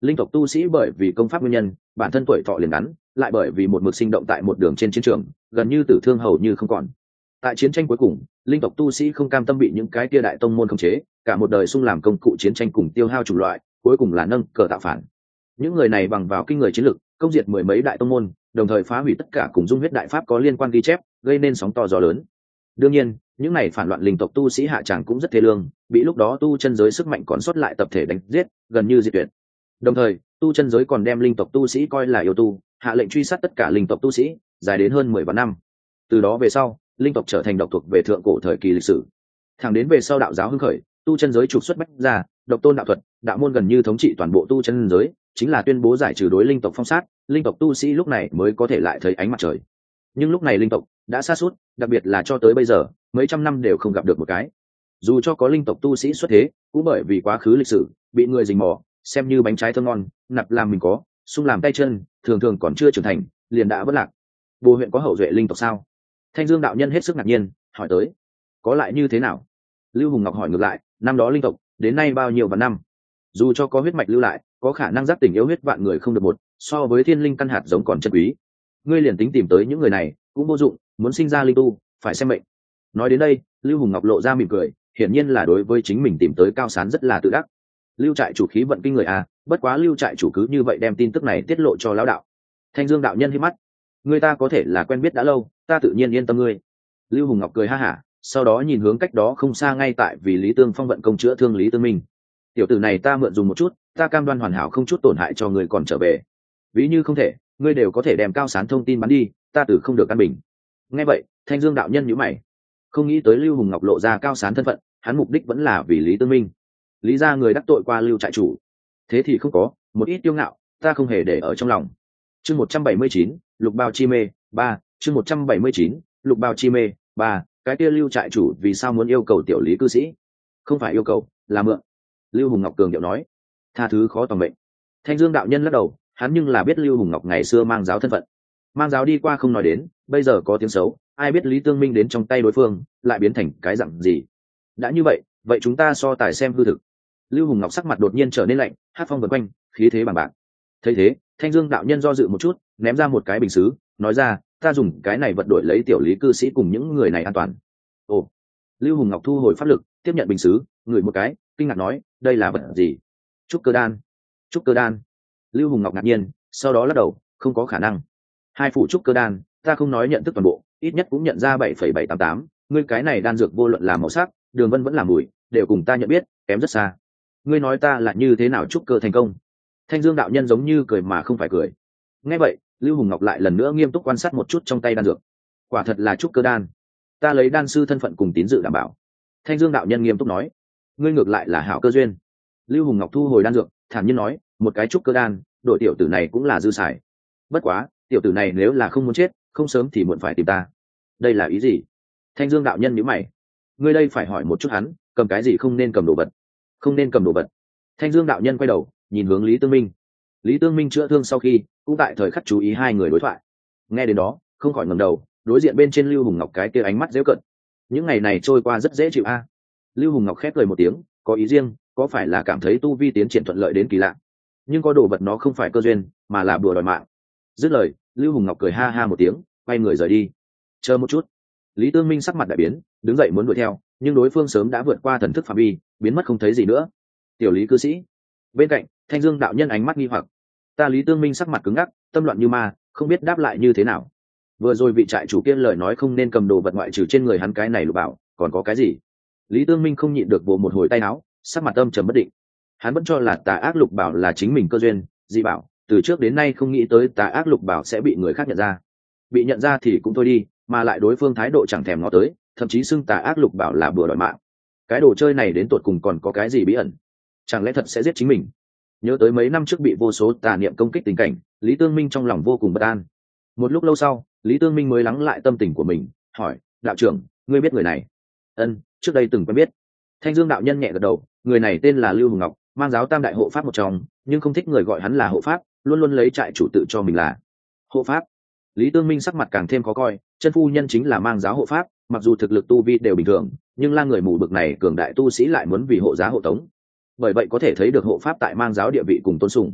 linh tộc tu sĩ bởi vì công pháp nguyên nhân bản thân tuổi thọ liền ngắn, lại bởi vì một mực sinh động tại một đường trên chiến trường, gần như tử thương hầu như không còn. Tại chiến tranh cuối cùng, linh tộc tu sĩ không cam tâm bị những cái kia đại tông môn khống chế, cả một đời sung làm công cụ chiến tranh cùng tiêu hao chủng loại, cuối cùng là nâng cờ tạo phản. Những người này bằng vào kinh người chiến lực, công diệt mười mấy đại tông môn, đồng thời phá hủy tất cả cùng dung huyết đại pháp có liên quan ghi chép, gây nên sóng to gió lớn. Đương nhiên, những này phản loạn linh tộc tu sĩ hạ tràng cũng rất thê lương, bị lúc đó tu chân giới sức mạnh còn sót lại tập thể đánh giết, gần như diệt tuyệt. Đồng thời, tu chân giới còn đem linh tộc tu sĩ coi là yêu tu, hạ lệnh truy sát tất cả linh tộc tu sĩ, dài đến hơn mười vạn năm. Từ đó về sau, linh tộc trở thành độc thuộc về thượng cổ thời kỳ lịch sử. Thẳng đến về sau đạo giáo hưng khởi, tu chân giới trục xuất bách ra, độc tôn đạo thuật, đạo môn gần như thống trị toàn bộ tu chân giới, chính là tuyên bố giải trừ đối linh tộc phong sát, linh tộc tu sĩ lúc này mới có thể lại thấy ánh mặt trời. Nhưng lúc này linh tộc đã sa sút, đặc biệt là cho tới bây giờ, mấy trăm năm đều không gặp được một cái. Dù cho có linh tộc tu sĩ xuất thế, cũng bởi vì quá khứ lịch sử, bị người rình mò, xem như bánh trái thơm ngon, nạp làm mình có, sung làm tay chân, thường thường còn chưa trưởng thành, liền đã vất lạc. Bồ huyện có hậu duệ linh tộc sao? Thanh Dương đạo nhân hết sức ngạc nhiên, hỏi tới. Có lại như thế nào? Lưu Hùng Ngọc hỏi ngược lại, năm đó linh tộc, đến nay bao nhiêu vạn năm? Dù cho có huyết mạch lưu lại, có khả năng giác tỉnh yếu huyết vạn người không được một, so với thiên linh căn hạt giống còn chân quý. Ngươi liền tính tìm tới những người này, cũng vô dụng, muốn sinh ra linh tu, phải xem mệnh. Nói đến đây, Lưu Hùng Ngọc lộ ra mỉm cười, hiển nhiên là đối với chính mình tìm tới cao sán rất là tự đắc. Lưu trại chủ khí vận kinh người à, bất quá Lưu trại chủ cứ như vậy đem tin tức này tiết lộ cho lão đạo. Thanh Dương đạo nhân hí mắt, người ta có thể là quen biết đã lâu, ta tự nhiên yên tâm ngươi. Lưu Hùng Ngọc cười ha hả, sau đó nhìn hướng cách đó không xa ngay tại vì Lý Tương Phong vận công chữa thương Lý Tương Minh. Tiểu tử này ta mượn dùng một chút, ta cam đoan hoàn hảo không chút tổn hại cho người còn trở về. Ví như không thể, ngươi đều có thể đem cao sán thông tin bắn đi, ta tử không được căn bình. Nghe vậy, Thanh Dương đạo nhân nhíu mày, không nghĩ tới Lưu Hùng Ngọc lộ ra cao sán thân phận, hắn mục đích vẫn là vì Lý Tương Minh. Lý gia người đắc tội qua Lưu trại chủ, thế thì không có một ít tiêu ngạo, ta không hề để ở trong lòng. Chương một trăm bảy mươi chín, lục bao chi mê ba. Chương một trăm bảy mươi chín, lục bao chi mê ba. Cái kia Lưu trại chủ vì sao muốn yêu cầu tiểu Lý cư sĩ? Không phải yêu cầu, là mượn. Lưu Hùng Ngọc cường điệu nói, tha thứ khó tòng mệnh. Thanh Dương đạo nhân lắc đầu, hắn nhưng là biết Lưu Hùng Ngọc ngày xưa mang giáo thân phận, mang giáo đi qua không nói đến, bây giờ có tiếng xấu, ai biết Lý Tương Minh đến trong tay đối phương lại biến thành cái dạng gì. Đã như vậy, vậy chúng ta so tài xem hư thực. Lưu Hùng Ngọc sắc mặt đột nhiên trở nên lạnh, hát phong vần quanh, khí thế bằng bạc. Thấy thế, Thanh Dương đạo nhân do dự một chút, ném ra một cái bình sứ, nói ra, ta dùng cái này vật đổi lấy tiểu Lý cư sĩ cùng những người này an toàn. Ồ. Lưu Hùng Ngọc thu hồi pháp lực, tiếp nhận bình sứ, ngửi một cái, kinh ngạc nói, đây là vật gì? Trúc cơ đan. Trúc cơ đan. Lưu Hùng Ngọc ngạc nhiên, sau đó lắc đầu, không có khả năng. Hai phủ trúc cơ đan, ta không nói nhận thức toàn bộ, ít nhất cũng nhận ra bảy phẩy bảy tám tám, ngươi cái này đan dược vô luận là màu sắc, đường vân vẫn là mùi, đều cùng ta nhận biết, kém rất xa. Ngươi nói ta là như thế nào trúc cơ thành công? Thanh Dương đạo nhân giống như cười mà không phải cười. Nghe vậy, Lưu Hùng Ngọc lại lần nữa nghiêm túc quan sát một chút trong tay đan dược. Quả thật là trúc cơ đan, ta lấy đan sư thân phận cùng tín dự đảm bảo. Thanh Dương đạo nhân nghiêm túc nói, ngươi ngược lại là hảo cơ duyên. Lưu Hùng Ngọc thu hồi đan dược, thản nhiên nói, một cái trúc cơ đan, đội tiểu tử này cũng là dư xài. Bất quá, tiểu tử này nếu là không muốn chết, không sớm thì muộn phải tìm ta. Đây là ý gì? Thanh Dương đạo nhân nhíu mày, ngươi đây phải hỏi một chút hắn, cầm cái gì không nên cầm đồ vật. Không nên cầm đồ vật. Thanh Dương đạo nhân quay đầu, nhìn hướng Lý Tương Minh. Lý Tương Minh chữa thương sau khi, cũng tại thời khắc chú ý hai người đối thoại. Nghe đến đó, không khỏi ngẩng đầu, đối diện bên trên Lưu Hùng Ngọc cái kia ánh mắt giễu cợt. Những ngày này trôi qua rất dễ chịu a. À? Lưu Hùng Ngọc khép cười một tiếng, có ý riêng, có phải là cảm thấy tu vi tiến triển thuận lợi đến kỳ lạ. Nhưng có đồ vật nó không phải cơ duyên, mà là bùa đòi mạng. Dứt lời, Lưu Hùng Ngọc cười ha ha một tiếng, quay người rời đi. Chờ một chút. Lý Tương Minh sắc mặt đại biến, đứng dậy muốn đuổi theo, nhưng đối phương sớm đã vượt qua thần thức phạm vi, biến mất không thấy gì nữa. Tiểu Lý cư sĩ. Bên cạnh, Thanh Dương đạo nhân ánh mắt nghi hoặc. Ta Lý Tương Minh sắc mặt cứng ngắc, tâm loạn như ma, không biết đáp lại như thế nào. Vừa rồi vị trại chủ kia lời nói không nên cầm đồ vật ngoại trừ trên người hắn cái này lục bảo, còn có cái gì? Lý Tương Minh không nhịn được vồ một hồi tay áo, sắc mặt âm trầm bất định. Hắn vẫn cho là tà ác lục bảo là chính mình cơ duyên, dị bảo, từ trước đến nay không nghĩ tới tà ác lục bảo sẽ bị người khác nhận ra. Bị nhận ra thì cũng thôi đi, mà lại đối phương thái độ chẳng thèm ngó tới, thậm chí xưng tà ác lục bảo là bừa đòi mạng. Cái đồ chơi này đến tột cùng còn có cái gì bí ẩn? Chẳng lẽ thật sẽ giết chính mình? Nhớ tới mấy năm trước bị vô số tà niệm công kích tình cảnh, Lý Tương Minh trong lòng vô cùng bất an. Một lúc lâu sau, Lý Tương Minh mới lắng lại tâm tình của mình, hỏi, đạo trưởng, ngươi biết người này? Ân, trước đây từng quen biết. Thanh Dương đạo nhân nhẹ gật đầu, người này tên là Lưu Hùng Ngọc, mang giáo tam đại hộ pháp một trong, nhưng không thích người gọi hắn là hộ pháp, luôn luôn lấy trại chủ tự cho mình là hộ pháp. Lý Tương Minh sắc mặt càng thêm khó coi, chân phu nhân chính là mang giáo hộ pháp, mặc dù thực lực tu vi đều bình thường, nhưng là người mù bực này cường đại tu sĩ lại muốn vì hộ giá hộ tống. Bởi vậy có thể thấy được hộ pháp tại mang giáo địa vị cùng tôn sùng,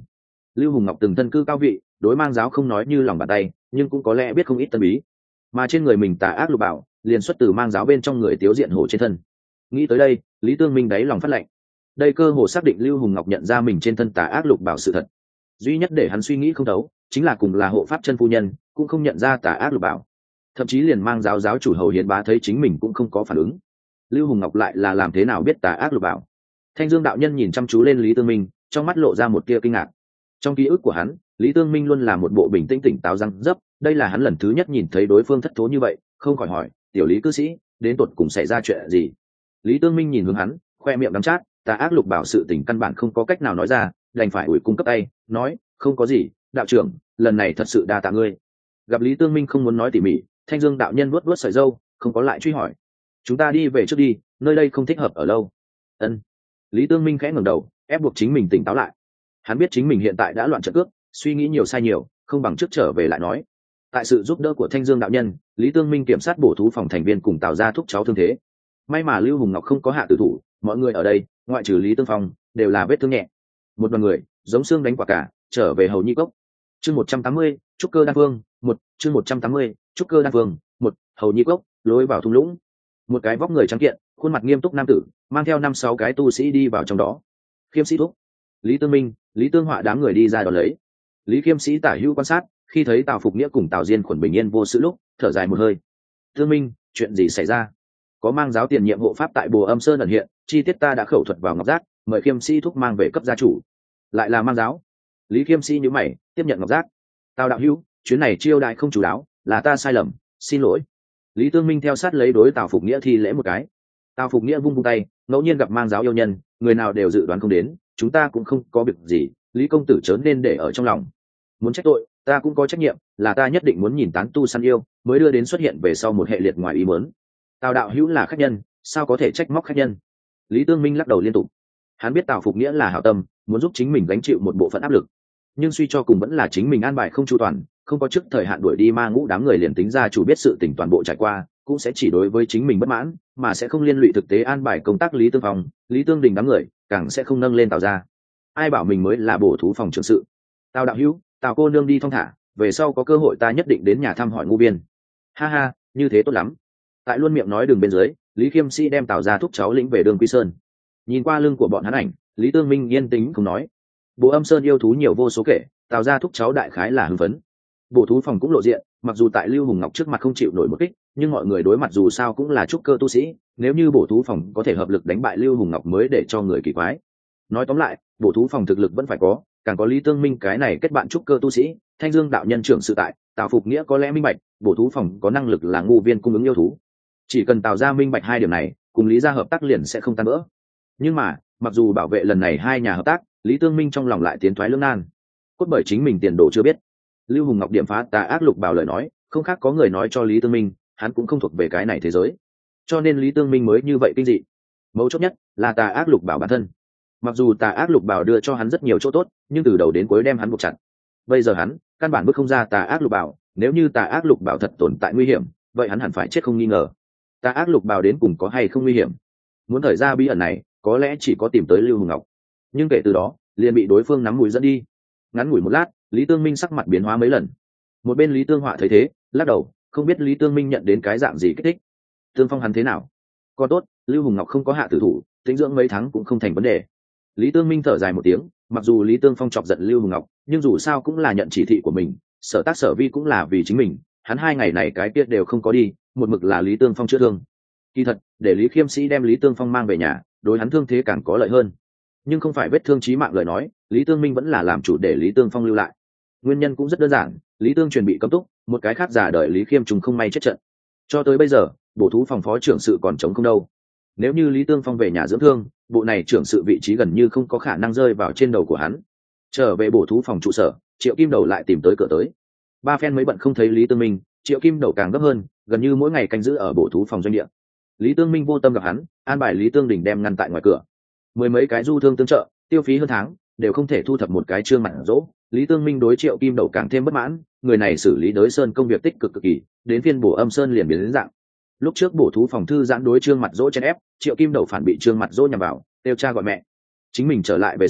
Lưu Hùng Ngọc từng thân cư cao vị, đối mang giáo không nói như lòng bàn tay, nhưng cũng có lẽ biết không ít tân bí. Mà trên người mình tà ác lục bảo liền xuất từ mang giáo bên trong người Tiếu Diện Hổ trên thân. Nghĩ tới đây, Lý Tương Minh đáy lòng phát lạnh. Đây cơ hồ xác định Lưu Hùng Ngọc nhận ra mình trên thân tà ác lục bảo sự thật. Duy nhất để hắn suy nghĩ không thấu, chính là cùng là hộ pháp chân phu nhân, cũng không nhận ra tà ác lục bảo. Thậm chí liền mang giáo giáo chủ Hầu Hiến Bá thấy chính mình cũng không có phản ứng. Lưu Hùng Ngọc lại là làm thế nào biết tà ác lục bảo? Thanh Dương đạo nhân nhìn chăm chú lên Lý Tương Minh, trong mắt lộ ra một tia kinh ngạc. Trong ký ức của hắn, Lý Tương Minh luôn là một bộ bình tĩnh tỉnh táo răng dấp, đây là hắn lần thứ nhất nhìn thấy đối phương thất thố như vậy, không khỏi hỏi, "Tiểu Lý cư sĩ, đến tột cùng xảy ra chuyện gì?" Lý Tương Minh nhìn hướng hắn, khoe miệng đắng chát, tà ác lục bảo sự tình căn bản không có cách nào nói ra, đành phải ủi cung cấp tay, nói, "Không có gì, đạo trưởng, lần này thật sự đa tạ ngươi." Gặp Lý Tương Minh không muốn nói tỉ mỉ, Thanh Dương đạo nhân vuốt vuốt sợi râu, không có lại truy hỏi. "Chúng ta đi về trước đi, nơi đây không thích hợp ở lâu." Ân. Lý Tương Minh khẽ ngẩng đầu, ép buộc chính mình tỉnh táo lại. Hắn biết chính mình hiện tại đã loạn trận cước, suy nghĩ nhiều sai nhiều, không bằng trước trở về lại nói. Tại sự giúp đỡ của Thanh Dương đạo nhân, Lý Tương Minh kiểm sát bổ thú phòng thành viên cùng tạo ra thúc cháu thương thế. May mà Lưu Hùng Ngọc không có hạ tử thủ, mọi người ở đây, ngoại trừ Lý Tương Phong, đều là vết thương nhẹ. Một đoàn người, giống xương đánh quả cả, trở về Hầu Nhi Cốc. Chương một trăm tám mươi, trúc cơ đan vương, một, chương một trăm tám mươi, trúc cơ đan vương, một, Hầu Nhi Cốc, lối vào thung lũng. Một cái vóc người trắng kiện, khuôn mặt nghiêm túc nam tử, mang theo năm sáu cái tu sĩ đi vào trong đó. Khiêm sĩ thúc, Lý Tương Minh, Lý Tương Họa đám người đi ra đón lấy. Lý Khiêm sĩ tả hữu quan sát, khi thấy Tào Phục Nghĩa cùng Tào Diên khuẩn bình yên vô sự lúc, thở dài một hơi. Tương Minh, chuyện gì xảy ra? Có mang giáo tiền nhiệm hộ pháp tại Bồ Âm Sơn ẩn hiện, chi tiết ta đã khẩu thuật vào ngọc giác, mời Khiêm sĩ thúc mang về cấp gia chủ. Lại là mang giáo. Lý Khiêm sĩ nhíu mày, tiếp nhận ngọc giác. Tào đạo hữu, chuyến này chiêu đại không chủ đáo, là ta sai lầm, xin lỗi. Lý Tương Minh theo sát lấy đối Tào Phục Nghĩa thi lễ một cái. Tào Phục Nghĩa vung vung tay, ngẫu nhiên gặp mang giáo yêu nhân, người nào đều dự đoán không đến, chúng ta cũng không có việc gì, Lý công tử chớ nên để ở trong lòng. Muốn trách tội, ta cũng có trách nhiệm, là ta nhất định muốn nhìn tán tu săn yêu, mới đưa đến xuất hiện về sau một hệ liệt ngoài ý muốn. Tào đạo hữu là khách nhân, sao có thể trách móc khách nhân? Lý Tương Minh lắc đầu liên tục. Hắn biết Tào Phục Nghĩa là hảo tâm, muốn giúp chính mình gánh chịu một bộ phận áp lực, nhưng suy cho cùng vẫn là chính mình an bài không chu toàn, không có trước thời hạn đuổi đi ma ngũ đám người liền tính ra chủ biết sự tình toàn bộ trải qua, cũng sẽ chỉ đối với chính mình bất mãn, mà sẽ không liên lụy thực tế an bài công tác Lý Tương Phong, Lý Tương Đình đám người, càng sẽ không nâng lên Tào gia. Ai bảo mình mới là bổ thú phòng trưởng sự? Tào đạo hữu, Tào cô nương đi thong thả, về sau có cơ hội ta nhất định đến nhà thăm hỏi ngu biên. Ha ha, như thế tốt lắm. Tại luôn miệng nói đường bên dưới, Lý Khiêm Sĩ đem Tào gia thúc cháu lĩnh về Đường Quy Sơn. Nhìn qua lưng của bọn hắn ảnh, Lý Tương Minh yên tĩnh không nói. Bố Âm Sơn yêu thú nhiều vô số kể, Tào gia thúc cháu đại khái là hưng phấn. Bổ thú phòng cũng lộ diện, mặc dù tại Lưu Hùng Ngọc trước mặt không chịu nổi một kích, nhưng mọi người đối mặt dù sao cũng là trúc cơ tu sĩ, nếu như bổ thú phòng có thể hợp lực đánh bại Lưu Hùng Ngọc mới để cho người kỳ quái. Nói tóm lại, bổ thú phòng thực lực vẫn phải có, càng có Lý Tương Minh cái này kết bạn trúc cơ tu sĩ, Thanh Dương đạo nhân trưởng sự tại, Tào Phục Nghĩa có lẽ minh bạch, bổ thú phòng có năng lực là ngu viên cung ứng yêu thú. Chỉ cần Tào gia minh bạch hai điểm này, cùng Lý gia hợp tác liền sẽ không tan vỡ. Nhưng mà, mặc dù bảo vệ lần này hai nhà hợp tác, Lý Tương Minh trong lòng lại tiến thoái lưỡng nan. Cốt bởi chính mình tiền đồ chưa biết. Lưu Hùng Ngọc điểm phá tà ác lục bảo lời nói, không khác có người nói cho Lý Tương Minh, hắn cũng không thuộc về cái này thế giới, cho nên Lý Tương Minh mới như vậy kinh dị. Mấu chốt nhất là tà ác lục bảo bản thân. Mặc dù tà ác lục bảo đưa cho hắn rất nhiều chỗ tốt, nhưng từ đầu đến cuối đem hắn buộc chặt. Bây giờ hắn căn bản bước không ra tà ác lục bảo, nếu như tà ác lục bảo thật tồn tại nguy hiểm, vậy hắn hẳn phải chết không nghi ngờ. Tà ác lục bảo đến cùng có hay không nguy hiểm? Muốn thời ra bí ẩn này, có lẽ chỉ có tìm tới Lưu Hùng Ngọc. Nhưng kể từ đó, liền bị đối phương nắm mũi dẫn đi. Ngắn ngủi một lát, Lý Tương Minh sắc mặt biến hóa mấy lần. Một bên Lý Tương Họa thấy thế, lắc đầu, không biết Lý Tương Minh nhận đến cái dạng gì kích thích. Tương Phong hắn thế nào? Còn tốt, Lưu Hùng Ngọc không có hạ tử thủ, tính dưỡng mấy tháng cũng không thành vấn đề. Lý Tương Minh thở dài một tiếng, mặc dù Lý Tương Phong chọc giận Lưu Hùng Ngọc, nhưng dù sao cũng là nhận chỉ thị của mình, sở tác sở vi cũng là vì chính mình, hắn hai ngày này cái tiết đều không có đi, một mực là Lý Tương Phong chữa thương. Kỳ thật, để Lý Khiêm Sĩ đem Lý Tương Phong mang về nhà, đối hắn thương thế càng có lợi hơn. Nhưng không phải vết thương chí mạng lời nói, Lý Tương Minh vẫn là làm chủ để Lý Tương Phong lưu lại. Nguyên nhân cũng rất đơn giản, Lý Tương truyền bị cấm túc, một cái khác giả đợi Lý Khiêm trùng không may chết trận. Cho tới bây giờ, bổ thú phòng phó trưởng sự còn chống không đâu. Nếu như Lý Tương Phong về nhà dưỡng thương, bộ này trưởng sự vị trí gần như không có khả năng rơi vào trên đầu của hắn. Trở về bổ thú phòng trụ sở, Triệu Kim Đầu lại tìm tới cửa tới. Ba phen mấy bận không thấy Lý Tương Minh, Triệu Kim Đầu càng gấp hơn, gần như mỗi ngày canh giữ ở bổ thú phòng doanh địa. Lý Tương Minh vô tâm gặp hắn, an bài Lý Tương Đình đem ngăn tại ngoài cửa. Mười mấy cái du thương tương trợ, tiêu phí hơn tháng, đều không thể thu thập một cái trương mặt dỗ. Lý Tương Minh đối Triệu Kim Đầu càng thêm bất mãn, người này xử lý Đới Sơn công việc tích cực cực kỳ, đến phiên bổ Âm Sơn liền biến đến dạng. Lúc trước bổ thú phòng thư giãn đối trương mặt dỗ chen ép, Triệu Kim Đầu phản bị trương mặt dỗ nhằm vào, tiêu cha gọi mẹ. Chính mình trở lại về sau,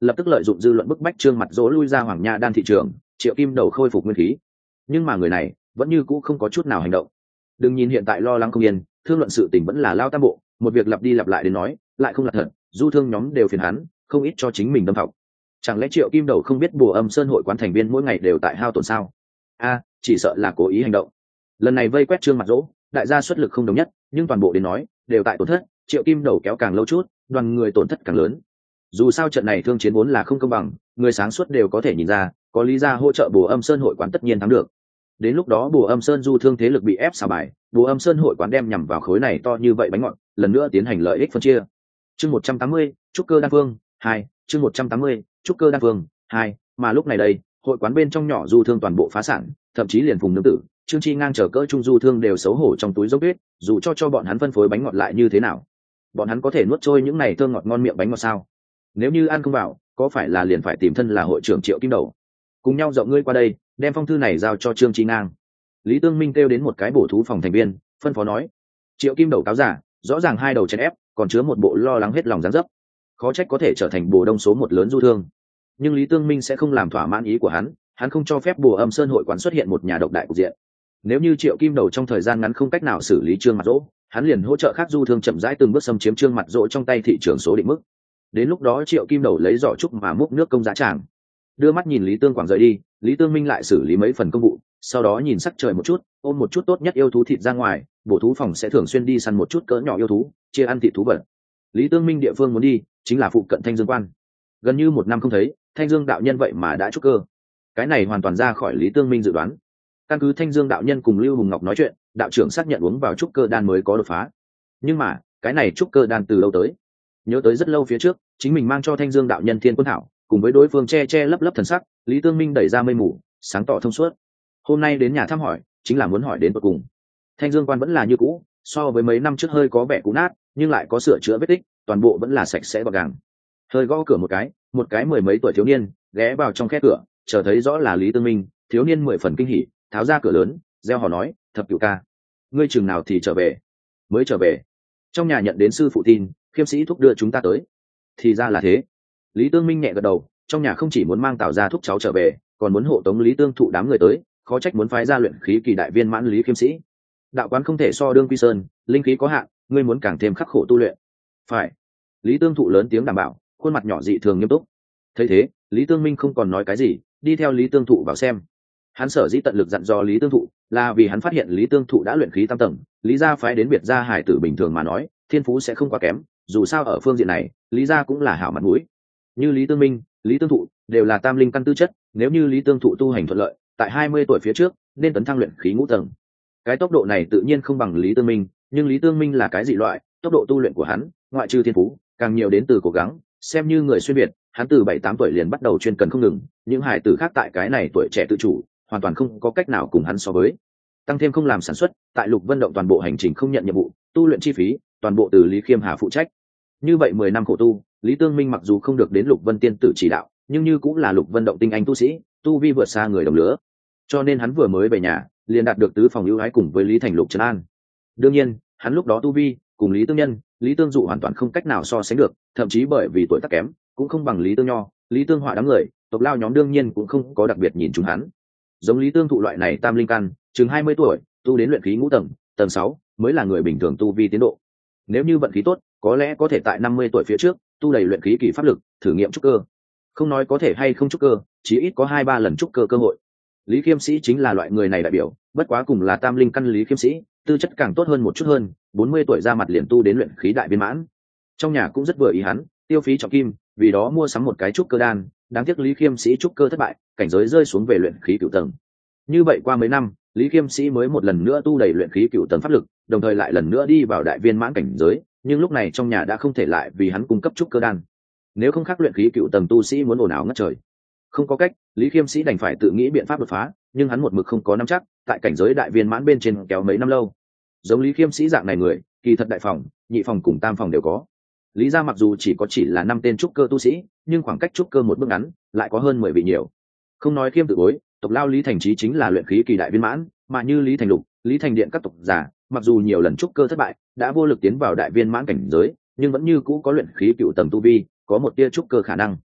lập tức lợi dụng dư luận bức bách trương mặt dỗ lui ra hoàng nha đan thị trường, Triệu Kim Đầu khôi phục nguyên khí. Nhưng mà người này vẫn như cũ không có chút nào hành động. Đừng nhìn hiện tại lo lắng không yên, thương luận sự tình vẫn là lao tam bộ, một việc lặp đi lặp lại đến nói, lại không là thật, du thương nhóm đều phiền hắn, không ít cho chính mình đâm học. Chẳng lẽ Triệu Kim Đầu không biết Bùa Âm Sơn hội quán thành viên mỗi ngày đều tại hao tổn sao? A, chỉ sợ là cố ý hành động. Lần này vây quét trương mặt dỗ, đại gia xuất lực không đồng nhất, nhưng toàn bộ đến nói đều tại tổn thất, Triệu Kim Đầu kéo càng lâu chút, đoàn người tổn thất càng lớn. Dù sao trận này thương chiến vốn là không công bằng, người sáng suốt đều có thể nhìn ra, có lý ra hỗ trợ Bùa Âm Sơn hội quán tất nhiên thắng được. Đến lúc đó Bùa Âm Sơn du thương thế lực bị ép xả bài, Bùa Âm Sơn hội quán đem nhằm vào khối này to như vậy bánh ngọt, lần nữa tiến hành lợi ích phân chia. Chương một trăm tám mươi, trúc cơ đan phương hai, chương một trăm tám mươi, trúc cơ đan phương hai, mà lúc này đây, hội quán bên trong nhỏ du thương toàn bộ phá sản, thậm chí liền Phùng Nương Tử, Trương Chi ngang chờ cỡ trung du thương đều xấu hổ trong túi dốc tuyết, dù cho cho bọn hắn phân phối bánh ngọt lại như thế nào, bọn hắn có thể nuốt trôi những này thơm ngọt ngon miệng bánh ngọt sao? Nếu như ăn không vào, có phải là liền phải tìm thân là hội trưởng Triệu Kim Đầu cùng nhau rộng ngươi qua đây, đem phong thư này giao cho Trương Chi ngang. Lý Tương Minh kêu đến một cái bổ thú phòng thành viên, phân phó nói. Triệu Kim Đầu cáo giả, rõ ràng hai đầu chèn ép, còn chứa một bộ lo lắng hết lòng dáng dấp, khó trách có thể trở thành bồ đông số một lớn du thương. Nhưng Lý Tương Minh sẽ không làm thỏa mãn ý của hắn, hắn không cho phép Bùa Âm Sơn hội quán xuất hiện một nhà độc đại cục diện. Nếu như Triệu Kim Đầu trong thời gian ngắn không cách nào xử lý Trương Mặt Dỗ, hắn liền hỗ trợ khác du thương chậm rãi từng bước xâm chiếm Trương Mặt Dỗ trong tay thị trường số định mức. Đến lúc đó Triệu Kim Đầu lấy giỏ trúc mà múc nước công giá tràng. Đưa mắt nhìn Lý Tương Quảng rời đi, Lý Tương Minh lại xử lý mấy phần công vụ, sau đó nhìn sắc trời một chút, ôm một chút tốt nhất yêu thú thịt ra ngoài, bổ thú phòng sẽ thường xuyên đi săn một chút cỡ nhỏ yêu thú, chia ăn thịt thú vật. Lý Tương Minh địa phương muốn đi chính là phụ cận Thanh Dương Quan. Gần như một năm không thấy, Thanh Dương đạo nhân vậy mà đã trúc cơ. Cái này hoàn toàn ra khỏi Lý Tương Minh dự đoán. Căn cứ Thanh Dương đạo nhân cùng Lưu Hùng Ngọc nói chuyện, đạo trưởng xác nhận uống vào trúc cơ đan mới có đột phá. Nhưng mà, cái này trúc cơ đan từ lâu tới. Nhớ tới rất lâu phía trước, chính mình mang cho Thanh Dương đạo nhân Thiên Quân Thảo, cùng với đối phương che che lấp lấp thần sắc, Lý Tương Minh đẩy ra mây mù, sáng tỏ thông suốt. Hôm nay đến nhà thăm hỏi, chính là muốn hỏi đến tận cùng. Thanh Dương Quan vẫn là như cũ, so với mấy năm trước hơi có vẻ cũ nát, nhưng lại có sửa chữa vết tích, toàn bộ vẫn là sạch sẽ gọn gàng. Hơi gõ cửa một cái, một cái mười mấy tuổi thiếu niên ghé vào trong khe cửa, chờ thấy rõ là Lý Tương Minh, thiếu niên mười phần kinh hỉ, tháo ra cửa lớn, reo hò nói, "Thập Cửu ca, ngươi chừng nào thì trở về?" "Mới trở về." Trong nhà nhận đến sư phụ tin, khiêm sĩ thúc đưa chúng ta tới. Thì ra là thế. Lý Tương Minh nhẹ gật đầu, trong nhà không chỉ muốn mang Tào gia thúc cháu trở về, còn muốn hộ tống Lý Tương thụ đám người tới, khó trách muốn phái ra luyện khí kỳ đại viên mãn Lý khiêm sĩ. Đạo quán không thể so đương quy sơn, linh khí có hạn, ngươi muốn càng thêm khắc khổ tu luyện. Phải. Lý Tương thụ lớn tiếng đảm bảo, khuôn mặt nhỏ dị thường nghiêm túc. Thấy thế, Lý Tương Minh không còn nói cái gì, đi theo Lý Tương thụ vào xem. Hắn sở dĩ tận lực dặn dò Lý Tương thụ, là vì hắn phát hiện Lý Tương thụ đã luyện khí tam tầng, Lý gia phái đến biệt gia hải tử bình thường mà nói, thiên phú sẽ không quá kém, dù sao ở phương diện này, Lý gia cũng là hảo mặt mũi. Như Lý Tương Minh, Lý Tương thụ đều là tam linh căn tư chất, nếu như Lý Tương thụ tu hành thuận lợi, tại hai mươi tuổi phía trước, nên tấn thăng luyện khí ngũ tầng. Cái tốc độ này tự nhiên không bằng Lý Tương Minh, nhưng Lý Tương Minh là cái dị loại, tốc độ tu luyện của hắn, ngoại trừ thiên phú, càng nhiều đến từ cố gắng, xem như người xuyên việt, hắn từ bảy tám tuổi liền bắt đầu chuyên cần không ngừng, những hải tử khác tại cái này tuổi trẻ tự chủ, hoàn toàn không có cách nào cùng hắn so với. Tăng thêm không làm sản xuất, tại Lục Vân động toàn bộ hành trình không nhận nhiệm vụ, tu luyện chi phí, toàn bộ từ Lý Khiêm Hà phụ trách. Như vậy mười năm khổ tu, Lý Tương Minh mặc dù không được đến Lục Vân tiên tử chỉ đạo, nhưng như cũng là Lục Vân động tinh anh tu sĩ, tu vi vượt xa người đồng lứa. Cho nên hắn vừa mới về nhà, liền đạt được tứ phòng ưu ái cùng với Lý Thành Lục trấn an. Đương nhiên, hắn lúc đó tu vi cùng Lý Tương Nhân, Lý Tương Dụ hoàn toàn không cách nào so sánh được, thậm chí bởi vì tuổi tác kém, cũng không bằng Lý Tương Nho, Lý Tương Họa đám người, tộc lao nhóm đương nhiên cũng không có đặc biệt nhìn chúng hắn. Giống Lý Tương Thụ loại này tam linh căn, chừng hai mươi tuổi, tu đến luyện khí ngũ tầng, tầng sáu, mới là người bình thường tu vi tiến độ. Nếu như vận khí tốt, có lẽ có thể tại năm mươi tuổi phía trước, tu đầy luyện khí kỳ pháp lực, thử nghiệm trúc cơ. Không nói có thể hay không trúc cơ, chỉ ít có hai ba lần trúc cơ cơ hội. Lý Khiêm Sĩ chính là loại người này đại biểu, bất quá cùng là tam linh căn Lý Khiêm Sĩ, tư chất càng tốt hơn một chút hơn, bốn mươi tuổi ra mặt liền tu đến luyện khí đại viên mãn. Trong nhà cũng rất vừa ý hắn, tiêu phí trọng kim, vì đó mua sắm một cái trúc cơ đan, đáng tiếc Lý Khiêm Sĩ trúc cơ thất bại, cảnh giới rơi xuống về luyện khí cửu tầng. Như vậy qua mấy năm, Lý Khiêm Sĩ mới một lần nữa tu đầy luyện khí cửu tầng pháp lực, đồng thời lại lần nữa đi vào đại viên mãn cảnh giới, nhưng lúc này trong nhà đã không thể lại vì hắn cung cấp trúc cơ đan. Nếu không khác luyện khí cửu tầng tu sĩ muốn ồn ào ngất trời. Không có cách, Lý Khiêm Sĩ đành phải tự nghĩ biện pháp đột phá, nhưng hắn một mực không có nắm chắc, tại cảnh giới đại viên mãn bên trên kéo mấy năm lâu. Giống Lý Khiêm Sĩ dạng này người, kỳ thật đại phòng, nhị phòng cùng tam phòng đều có. Lý gia mặc dù chỉ có chỉ là năm tên trúc cơ tu sĩ, nhưng khoảng cách trúc cơ một bước ngắn, lại có hơn mười vị nhiều. Không nói Khiêm tự bối, tộc lao Lý Thành Chí chính là luyện khí kỳ đại viên mãn, mà như Lý Thành Lục, Lý Thành Điện các tộc giả, mặc dù nhiều lần trúc cơ thất bại, đã vô lực tiến vào đại viên mãn cảnh giới, nhưng vẫn như cũ có luyện khí cựu tầng tu vi, có một tia trúc cơ khả năng.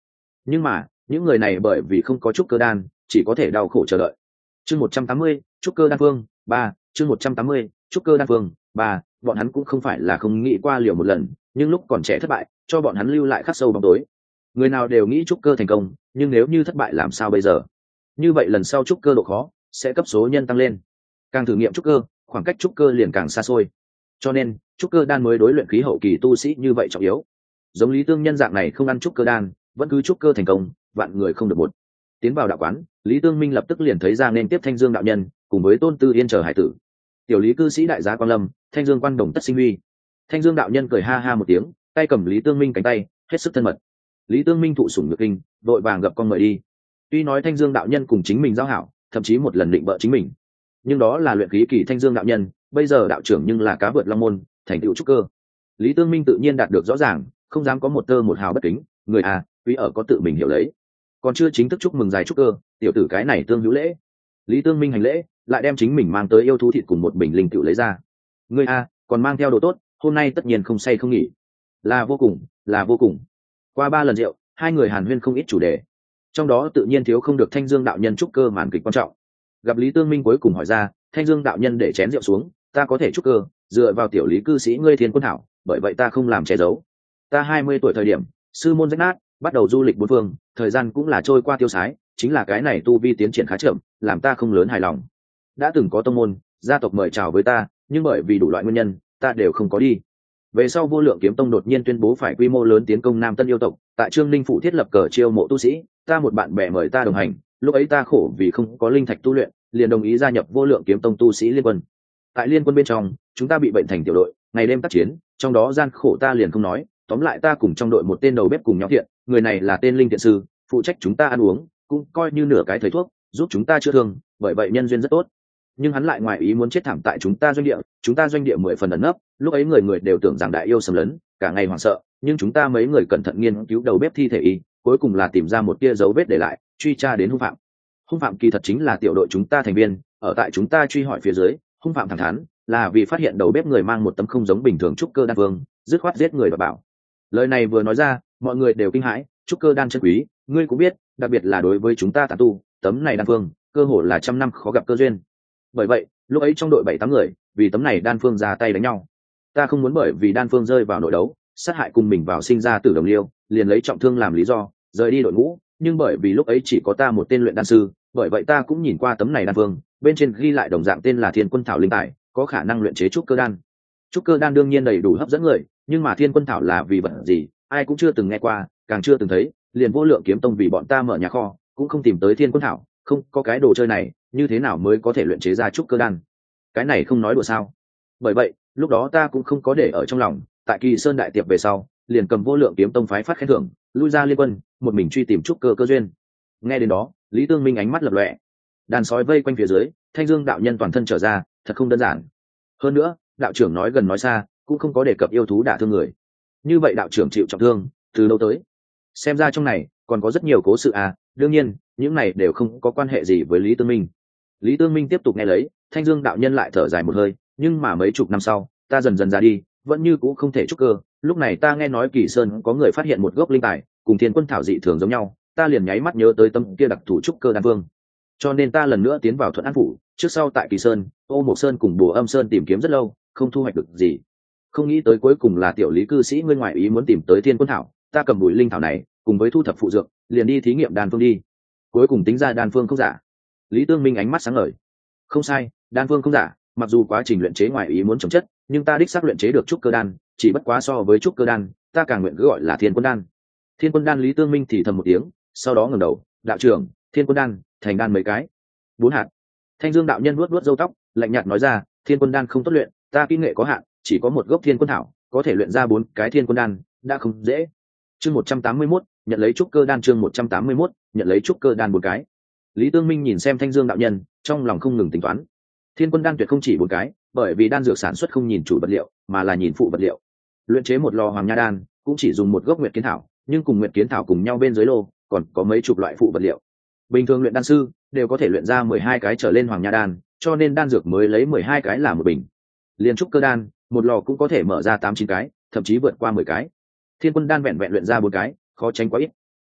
nhưng mà những người này bởi vì không có trúc cơ đan chỉ có thể đau khổ chờ đợi. Chương một trăm tám mươi, trúc cơ đan phương ba. Chương một trăm tám mươi, trúc cơ đan phương ba. Bọn hắn cũng không phải là không nghĩ qua liều một lần, nhưng lúc còn trẻ thất bại cho bọn hắn lưu lại khắc sâu bóng tối. Người nào đều nghĩ trúc cơ thành công, nhưng nếu như thất bại làm sao bây giờ? Như vậy lần sau trúc cơ độ khó sẽ cấp số nhân tăng lên, càng thử nghiệm trúc cơ khoảng cách trúc cơ liền càng xa xôi, cho nên trúc cơ đan mới đối luyện khí hậu kỳ tu sĩ như vậy trọng yếu. Giống Lý Tương Nhân dạng này không ăn trúc cơ đan vẫn cứ trúc cơ thành công, vạn người không được một. Tiến vào đạo quán, Lý Tương Minh lập tức liền thấy ra nên tiếp Thanh Dương đạo nhân cùng với Tôn Tư Yên chờ hải tử. Tiểu Lý cư sĩ đại giá quan lâm, Thanh Dương quan đồng tất sinh huy. Thanh Dương đạo nhân cười ha ha một tiếng, tay cầm Lý Tương Minh cánh tay, hết sức thân mật. Lý Tương Minh thụ sủng nhược kinh, đội vàng gặp con mời đi. Tuy nói Thanh Dương đạo nhân cùng chính mình giao hảo, thậm chí một lần định bợ chính mình, nhưng đó là luyện khí kỳ Thanh Dương đạo nhân, bây giờ đạo trưởng nhưng là cá vượt long môn, thành tựu trúc cơ. Lý Tương Minh tự nhiên đạt được rõ ràng, không dám có một tơ một hào bất kính, người à, quý ở có tự mình hiểu lấy. Còn chưa chính thức chúc mừng dài trúc cơ, tiểu tử cái này tương hữu lễ. Lý Tương Minh hành lễ, lại đem chính mình mang tới yêu thú thịt cùng một bình linh tiểu lấy ra. Người à, còn mang theo đồ tốt, hôm nay tất nhiên không say không nghỉ. Là vô cùng, là vô cùng. Qua ba lần rượu, hai người hàn huyên không ít chủ đề, trong đó tự nhiên thiếu không được Thanh Dương đạo nhân trúc cơ màn kịch quan trọng. Gặp Lý Tương Minh cuối cùng hỏi ra, Thanh Dương đạo nhân để chén rượu xuống, ta có thể trúc cơ dựa vào tiểu Lý cư sĩ ngươi Thiên Quân Thảo, bởi vậy ta không làm che giấu. Ta hai mươi tuổi thời điểm sư môn rách nát, bắt đầu du lịch bốn phương, thời gian cũng là trôi qua tiêu sái, chính là cái này tu vi tiến triển khá chậm, làm ta không lớn hài lòng. Đã từng có tông môn gia tộc mời chào với ta, nhưng bởi vì đủ loại nguyên nhân ta đều không có đi. Về sau Vô Lượng Kiếm Tông đột nhiên tuyên bố phải quy mô lớn tiến công Nam Tân yêu tộc, tại Trương Ninh phủ thiết lập cờ chiêu mộ tu sĩ, ta một bạn bè mời ta đồng hành, lúc ấy ta khổ vì không có linh thạch tu luyện, liền đồng ý gia nhập Vô Lượng Kiếm Tông tu sĩ liên quân. Tại liên quân bên trong, chúng ta bị bệnh thành tiểu đội, ngày đêm tác chiến, trong đó gian khổ ta liền không nói, tóm lại ta cùng trong đội một tên đầu bếp cùng nhau thiện, người này là tên Linh Thiện sư, phụ trách chúng ta ăn uống, cũng coi như nửa cái thầy thuốc, giúp chúng ta chữa thương, bởi vậy nhân duyên rất tốt. Nhưng hắn lại ngoài ý muốn chết thảm tại chúng ta doanh địa, chúng ta doanh địa mười phần ẩn nấp, lúc ấy người người đều tưởng rằng đại yêu xâm lấn, cả ngày hoảng sợ, nhưng chúng ta mấy người cẩn thận nghiên cứu đầu bếp thi thể y, cuối cùng là tìm ra một tia dấu vết để lại, truy tra đến hung phạm. Hung phạm kỳ thật chính là tiểu đội chúng ta thành viên, ở tại chúng ta truy hỏi phía dưới, hung phạm thẳng thắn là vì phát hiện đầu bếp người mang một tấm không giống bình thường trúc cơ đan vương, dứt khoát giết người và bảo. Lời này vừa nói ra, mọi người đều kinh hãi, trúc cơ đan chân quý, ngươi cũng biết, đặc biệt là đối với chúng ta tán tu, tấm này đan phương, cơ hồ là trăm năm khó gặp cơ duyên. Bởi vậy, lúc ấy trong đội bảy tám người, vì tấm này đan phương ra tay đánh nhau. Ta không muốn bởi vì đan phương rơi vào nội đấu, sát hại cùng mình vào sinh ra tử đồng liêu, liền lấy trọng thương làm lý do, rời đi đội ngũ, nhưng bởi vì lúc ấy chỉ có ta một tên luyện đan sư, bởi vậy ta cũng nhìn qua tấm này đan phương, bên trên ghi lại đồng dạng tên là Thiên Quân Thảo linh tài, có khả năng luyện chế trúc cơ đan. Trúc cơ đan đương nhiên đầy đủ hấp dẫn người, nhưng mà Thiên Quân Thảo là vì vật gì, ai cũng chưa từng nghe qua, càng chưa từng thấy, liền Vô Lượng Kiếm Tông vì bọn ta mở nhà kho, cũng không tìm tới Thiên Quân Thảo, không có cái đồ chơi này, như thế nào mới có thể luyện chế ra trúc cơ đan? Cái này không nói đùa sao? Bởi vậy, lúc đó ta cũng không có để ở trong lòng, tại Kỳ Sơn đại tiệc về sau, liền cầm Vô Lượng Kiếm Tông phái phát khen thưởng, lui ra liên quân, một mình truy tìm trúc cơ cơ duyên. Nghe đến đó, Lý Tương Minh ánh mắt lập lòe. Đàn sói vây quanh phía dưới, Thanh Dương đạo nhân toàn thân trở ra, thật không đơn giản. Hơn nữa, đạo trưởng nói gần nói xa, cũng không có đề cập yêu thú đả thương người. Như vậy đạo trưởng chịu trọng thương, từ đâu tới? Xem ra trong này còn có rất nhiều cố sự à, đương nhiên, những này đều không có quan hệ gì với Lý Tương Minh. Lý Tương Minh tiếp tục nghe lấy, Thanh Dương đạo nhân lại thở dài một hơi, nhưng mà mấy chục năm sau, ta dần dần ra đi, vẫn như cũng không thể trúc cơ. Lúc này ta nghe nói Kỳ Sơn có người phát hiện một gốc linh tài, cùng Thiên Quân Thảo dị thường giống nhau, ta liền nháy mắt nhớ tới tâm kia đặc thủ trúc cơ đan vương. Cho nên ta lần nữa tiến vào Thuận An phủ, trước sau tại Kỳ Sơn, Ô Mộc Sơn cùng Bồ Âm Sơn tìm kiếm rất lâu, không thu hoạch được gì. Không nghĩ tới cuối cùng là tiểu Lý cư sĩ ngươi ngoại ý muốn tìm tới Thiên Quân Thảo, ta cầm bùi linh thảo này, cùng với thu thập phụ dược, liền đi thí nghiệm đan phương đi. Cuối cùng tính ra đan phương không giả. Lý Tương Minh ánh mắt sáng ngời. Không sai, đan phương không giả, mặc dù quá trình luyện chế ngoài ý muốn chống chất, nhưng ta đích xác luyện chế được trúc cơ đan, chỉ bất quá so với trúc cơ đan, ta càng nguyện cứ gọi là Thiên Quân đan. Thiên Quân đan. Lý Tương Minh thì thầm một tiếng, sau đó ngẩng đầu, đạo trưởng, Thiên Quân đan, thành đan mấy cái? Bốn hạt. Thanh Dương đạo nhân nuốt nuốt râu tóc, lạnh nhạt nói ra, Thiên Quân đan không tốt luyện, ta kỹ nghệ có hạn, chỉ có một gốc Thiên Quân thảo, có thể luyện ra bốn cái Thiên Quân đan, đã không dễ. Chương một trăm tám mươi mốt, nhận lấy trúc cơ đan. Chương một trăm tám mươi mốt, nhận lấy trúc cơ đan bốn cái. Lý Tương Minh nhìn xem Thanh Dương đạo nhân, trong lòng không ngừng tính toán. Thiên Quân đan tuyệt không chỉ bốn cái, bởi vì đan dược sản xuất không nhìn chủ vật liệu, mà là nhìn phụ vật liệu. Luyện chế một lò Hoàng Nha đan, cũng chỉ dùng một gốc Nguyệt Kiến thảo, nhưng cùng Nguyệt Kiến thảo cùng nhau bên dưới lô, còn có mấy chục loại phụ vật liệu. Bình thường luyện đan sư đều có thể luyện ra mười hai cái trở lên Hoàng Nha đan, cho nên đan dược mới lấy mười hai cái là một bình. Liên trúc cơ đan, một lò cũng có thể mở ra tám chín cái, thậm chí vượt qua mười cái. Thiên Quân đan vẹn vẹn luyện ra bốn cái, khó tránh quá ít.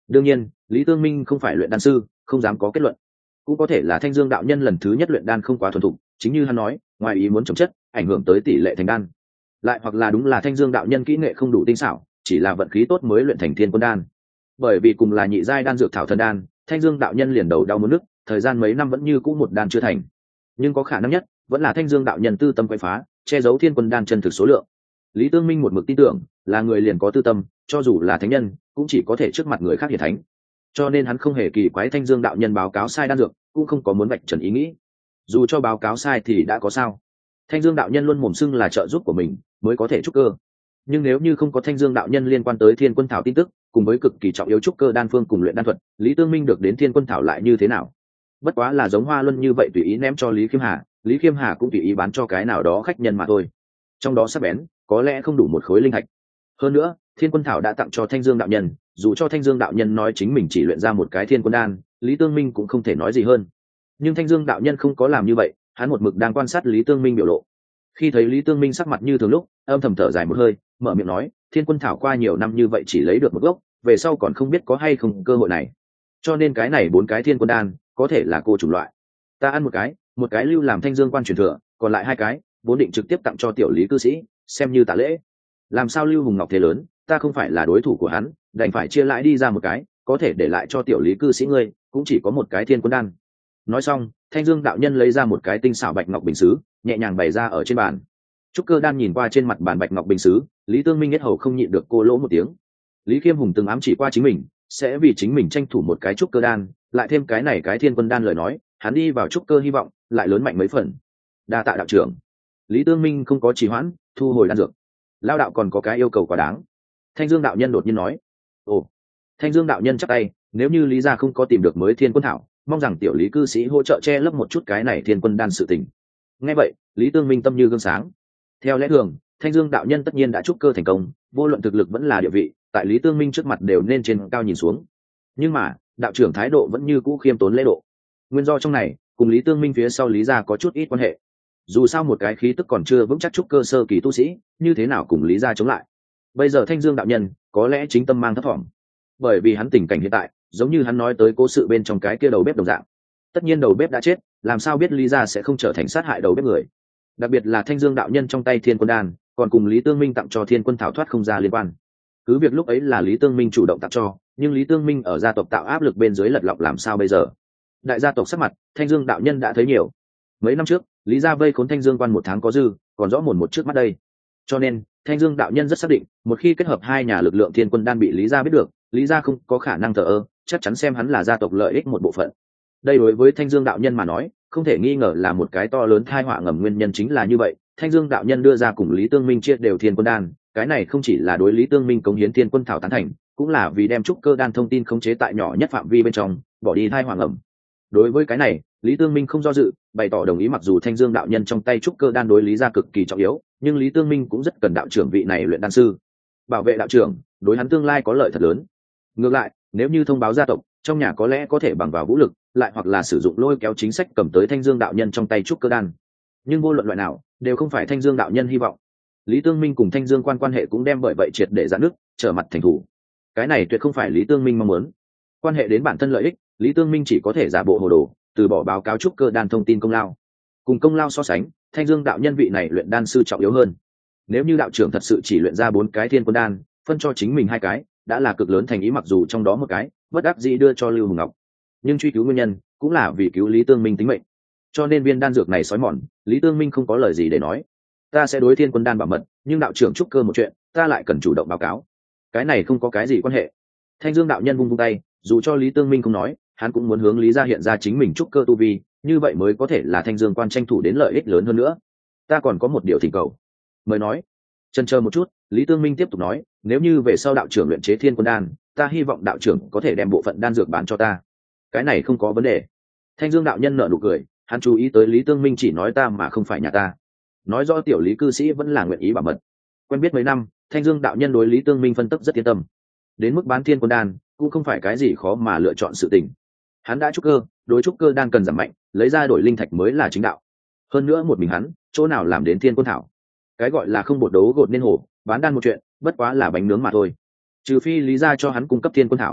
đương nhiên lý tương minh không phải luyện đan sư, không dám có kết luận. Cũng có thể là thanh dương đạo nhân lần thứ nhất luyện đan không quá thuần thục, chính như hắn nói, ngoài ý muốn chống chất ảnh hưởng tới tỷ lệ thành đan. Lại hoặc là đúng là thanh dương đạo nhân kỹ nghệ không đủ tinh xảo, chỉ là vận khí tốt mới luyện thành thiên quân đan. Bởi vì cùng là nhị giai đan dược thảo thần đan, thanh dương đạo nhân liền đầu đau muốn nức, thời gian mấy năm vẫn như cũ một đan chưa thành. Nhưng có khả năng nhất vẫn là thanh dương đạo nhân tư tâm quậy phá, che giấu thiên quân đan chân thực số lượng. Lý Tương Minh một mực tin tưởng là người liền có tư tâm, cho dù là thánh nhân cũng chỉ có thể trước mặt người khác hiển thánh, cho nên hắn không hề kỳ quái thanh dương đạo nhân báo cáo sai đan dược, cũng không có muốn vạch trần ý nghĩ. Dù cho báo cáo sai thì đã có sao, thanh dương đạo nhân luôn mồm xưng là trợ giúp của mình mới có thể trúc cơ. Nhưng nếu như không có thanh dương đạo nhân liên quan tới thiên quân thảo tin tức, cùng với cực kỳ trọng yếu trúc cơ đan phương cùng luyện đan thuật, Lý Tương Minh được đến thiên quân thảo lại như thế nào? Bất quá là giống hoa luân như vậy tùy ý ném cho Lý Khiêm Hà, Lý Khiêm Hà cũng tùy ý bán cho cái nào đó khách nhân mà thôi. Trong đó sắc bén có lẽ không đủ một khối linh thạch. Hơn nữa thiên quân thảo đã tặng cho thanh dương đạo nhân, dù cho thanh dương đạo nhân nói chính mình chỉ luyện ra một cái thiên quân đan, Lý Tương Minh cũng không thể nói gì hơn. Nhưng thanh dương đạo nhân không có làm như vậy, hắn một mực đang quan sát Lý Tương Minh biểu lộ. Khi thấy Lý Tương Minh sắc mặt như thường lúc, âm thầm thở dài một hơi, mở miệng nói, thiên quân thảo qua nhiều năm như vậy chỉ lấy được một gốc, về sau còn không biết có hay không cơ hội này, cho nên cái này bốn cái thiên quân đan có thể là cô chủng loại. Ta ăn một cái, một cái lưu làm thanh dương quan truyền thừa, còn lại hai cái vốn định trực tiếp tặng cho tiểu Lý cư sĩ xem như tạ lễ. Làm sao Lưu Hùng Ngọc thế lớn, ta không phải là đối thủ của hắn, đành phải chia lại đi ra một cái, có thể để lại cho tiểu Lý cư sĩ ngươi cũng chỉ có một cái thiên quân đan. Nói xong thanh dương đạo nhân lấy ra một cái tinh xảo bạch ngọc bình xứ, nhẹ nhàng bày ra ở trên bàn. Trúc cơ đan nhìn qua trên mặt bàn bạch ngọc bình xứ, Lý Tương Minh nhất hầu không nhịn được cô lỗ một tiếng. Lý Khiêm Hùng từng ám chỉ qua chính mình sẽ vì chính mình tranh thủ một cái trúc cơ đan, lại thêm cái này cái thiên quân đan lời nói, hắn đi vào trúc cơ hy vọng lại lớn mạnh mấy phần. Đa tạ đạo trưởng. Lý Tương Minh không có trì hoãn, thu hồi đan dược. Lao đạo còn có cái yêu cầu quá đáng. Thanh Dương đạo nhân đột nhiên nói. Ồ. Thanh Dương đạo nhân chắp tay, nếu như Lý gia không có tìm được mới thiên quân thảo, mong rằng tiểu Lý cư sĩ hỗ trợ che lấp một chút cái này thiên quân đan sự tình. Nghe vậy Lý Tương Minh tâm như gương sáng. Theo lẽ thường Thanh Dương đạo nhân tất nhiên đã trúc cơ thành công, vô luận thực lực vẫn là địa vị, tại Lý Tương Minh trước mặt đều nên trên cao nhìn xuống. Nhưng mà đạo trưởng thái độ vẫn như cũ khiêm tốn lễ độ. Nguyên do trong này cùng Lý Tương Minh phía sau Lý gia có chút ít quan hệ. Dù sao một cái khí tức còn chưa vững chắc trúc cơ sơ kỳ tu sĩ, như thế nào cùng Lý gia chống lại? Bây giờ Thanh Dương đạo nhân có lẽ chính tâm mang thấp thỏm, bởi vì hắn tình cảnh hiện tại giống như hắn nói tới cố sự bên trong cái kia đầu bếp đồng dạng. Tất nhiên đầu bếp đã chết, làm sao biết Lý gia sẽ không trở thành sát hại đầu bếp người? Đặc biệt là Thanh Dương đạo nhân trong tay thiên quân đan còn cùng Lý Tương Minh tặng cho thiên quân thảo thoát không ra liên quan. Cứ việc lúc ấy là Lý Tương Minh chủ động tặng cho, nhưng Lý Tương Minh ở gia tộc tạo áp lực bên dưới lật lọng, làm sao bây giờ? Đại gia tộc sắc mặt Thanh Dương đạo nhân đã thấy nhiều. Mấy năm trước Lý gia vây khốn Thanh Dương quan một tháng có dư, còn rõ mồn một trước mắt đây. Cho nên Thanh Dương đạo nhân rất xác định, một khi kết hợp hai nhà lực lượng thiên quân đan bị Lý gia biết được, Lý gia không có khả năng thờ ơ, chắc chắn xem hắn là gia tộc lợi ích một bộ phận. Đây đối với Thanh Dương đạo nhân mà nói, không thể nghi ngờ là một cái to lớn tai họa ngầm. Nguyên nhân chính là như vậy, Thanh Dương đạo nhân đưa ra cùng Lý Tương Minh chia đều thiên quân đan, cái này không chỉ là đối Lý Tương Minh cống hiến thiên quân thảo tán thành, cũng là vì đem trúc cơ đan thông tin khống chế tại nhỏ nhất phạm vi bên trong, bỏ đi tai họa ngầm. Đối với cái này Lý Tương Minh không do dự, bày tỏ đồng ý. Mặc dù Thanh Dương đạo nhân trong tay trúc cơ đan đối Lý gia cực kỳ trọng yếu, nhưng Lý Tương Minh cũng rất cần đạo trưởng vị này luyện đan sư bảo vệ đạo trưởng, đối hắn tương lai có lợi thật lớn. Ngược lại nếu như thông báo gia tộc, trong nhà có lẽ có thể bằng vào vũ lực, lại hoặc là sử dụng lôi kéo chính sách cầm tới Thanh Dương đạo nhân trong tay trúc cơ đan. Nhưng vô luận loại nào đều không phải Thanh Dương đạo nhân hy vọng. Lý Tương Minh cùng Thanh Dương quan quan hệ cũng đem bởi vậy triệt để giãn nứt, trở mặt thành thủ. Cái này tuyệt không phải Lý Tương Minh mong muốn. Quan hệ đến bản thân lợi ích, Lý Tương Minh chỉ có thể giả bộ hồ đồ, từ bỏ báo cáo trúc cơ đan thông tin công lao. Cùng công lao so sánh, Thanh Dương đạo nhân vị này luyện đan sư trọng yếu hơn. Nếu như đạo trưởng thật sự chỉ luyện ra bốn cái thiên quân đan, phân cho chính mình hai cái, đã là cực lớn thành ý. Mặc dù trong đó một cái bất đắc dĩ đưa cho Lưu Hùng Ngọc, nhưng truy cứu nguyên nhân cũng là vì cứu Lý Tương Minh tính mệnh. Cho nên viên đan dược này xói mòn, Lý Tương Minh không có lời gì để nói. Ta sẽ đối thiên quân đan bảo mật, nhưng đạo trưởng trúc cơ một chuyện, ta lại cần chủ động báo cáo. Cái này không có cái gì quan hệ. Thanh Dương đạo nhân vung vung tay, dù cho Lý Tương Minh không nói, hắn cũng muốn hướng Lý gia hiện ra chính mình trúc cơ tu vi, như vậy mới có thể là Thanh Dương quan tranh thủ đến lợi ích lớn hơn nữa. Ta còn có một điều thỉnh cầu. Mời nói. Chần chờ một chút, Lý Tương Minh tiếp tục nói, nếu như về sau đạo trưởng luyện chế thiên quân đan, ta hy vọng đạo trưởng có thể đem bộ phận đan dược bán cho ta. Cái này không có vấn đề. Thanh Dương đạo nhân nở nụ cười, hắn chú ý tới Lý Tương Minh chỉ nói ta mà không phải nhà ta, nói rõ tiểu Lý cư sĩ vẫn là nguyện ý bảo mật. Quen biết mấy năm, Thanh Dương đạo nhân đối Lý Tương Minh phân tích rất yên tâm. Đến mức bán thiên quân đan cũng không phải cái gì khó mà lựa chọn sự tình. Hắn đã trúc cơ, đối trúc cơ đan cần giảm mạnh, lấy ra đổi linh thạch mới là chính đạo. Hơn nữa một mình hắn chỗ nào làm đến thiên quân thảo? Cái gọi là không bột đấu gột nên hổ, bán đan một chuyện bất quá là bánh nướng mà thôi. Trừ phi Lý gia cho hắn cung cấp thiên quân thảo.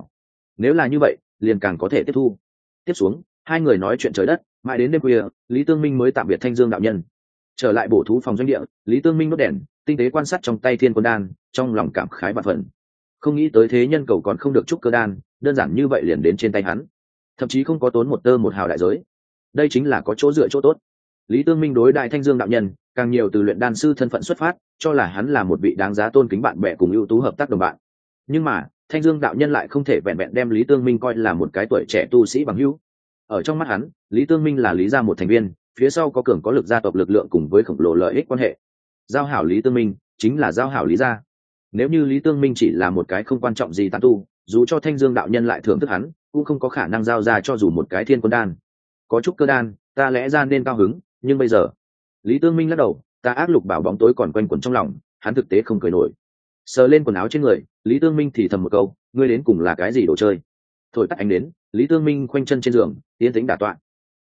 nếu là như vậy liền càng có thể tiếp thu. Tiếp xuống hai người nói chuyện trời đất, mãi đến đêm khuya Lý Tương Minh mới tạm biệt Thanh Dương đạo nhân. Trở lại bổ thú phòng doanh địa, Lý Tương Minh đốt đèn tinh tế quan sát trong tay thiên quân đan, trong lòng cảm khái vạn phần. Không nghĩ tới thế nhân cầu còn không được trúc cơ đan đơn giản như vậy liền đến trên tay hắn, thậm chí không có tốn một tơ một hào đại giới. Đây chính là có chỗ dựa chỗ tốt. Lý Tương Minh đối đại Thanh Dương đạo nhân càng nhiều từ luyện đan sư thân phận xuất phát, cho là hắn là một vị đáng giá tôn kính bạn bè cùng ưu tú hợp tác đồng bạn. Nhưng mà Thanh Dương đạo nhân lại không thể vẹn vẹn đem Lý Tương Minh coi là một cái tuổi trẻ tu sĩ bằng hữu. Ở trong mắt hắn, Lý Tương Minh là Lý gia một thành viên, phía sau có cường có lực gia tộc lực lượng cùng với khổng lồ lợi ích quan hệ. Giao hảo Lý Tương Minh chính là giao hảo Lý gia. Nếu như Lý Tương Minh chỉ là một cái không quan trọng gì tán tu, dù cho Thanh Dương đạo nhân lại thưởng thức hắn, cũng không có khả năng giao ra cho dù một cái thiên quân đan. Có chút cơ đan, ta lẽ ra nên cao hứng, nhưng bây giờ, Lý Tương Minh lắc đầu, ta ác lục bảo bóng tối còn quanh quẩn trong lòng, hắn thực tế không cười nổi. Sờ lên quần áo trên người, Lý Tương Minh thì thầm một câu, ngươi đến cùng là cái gì đồ chơi? Thổi tắt ánh đến, Lý Tương Minh khoanh chân trên giường, yên tĩnh đả tọa.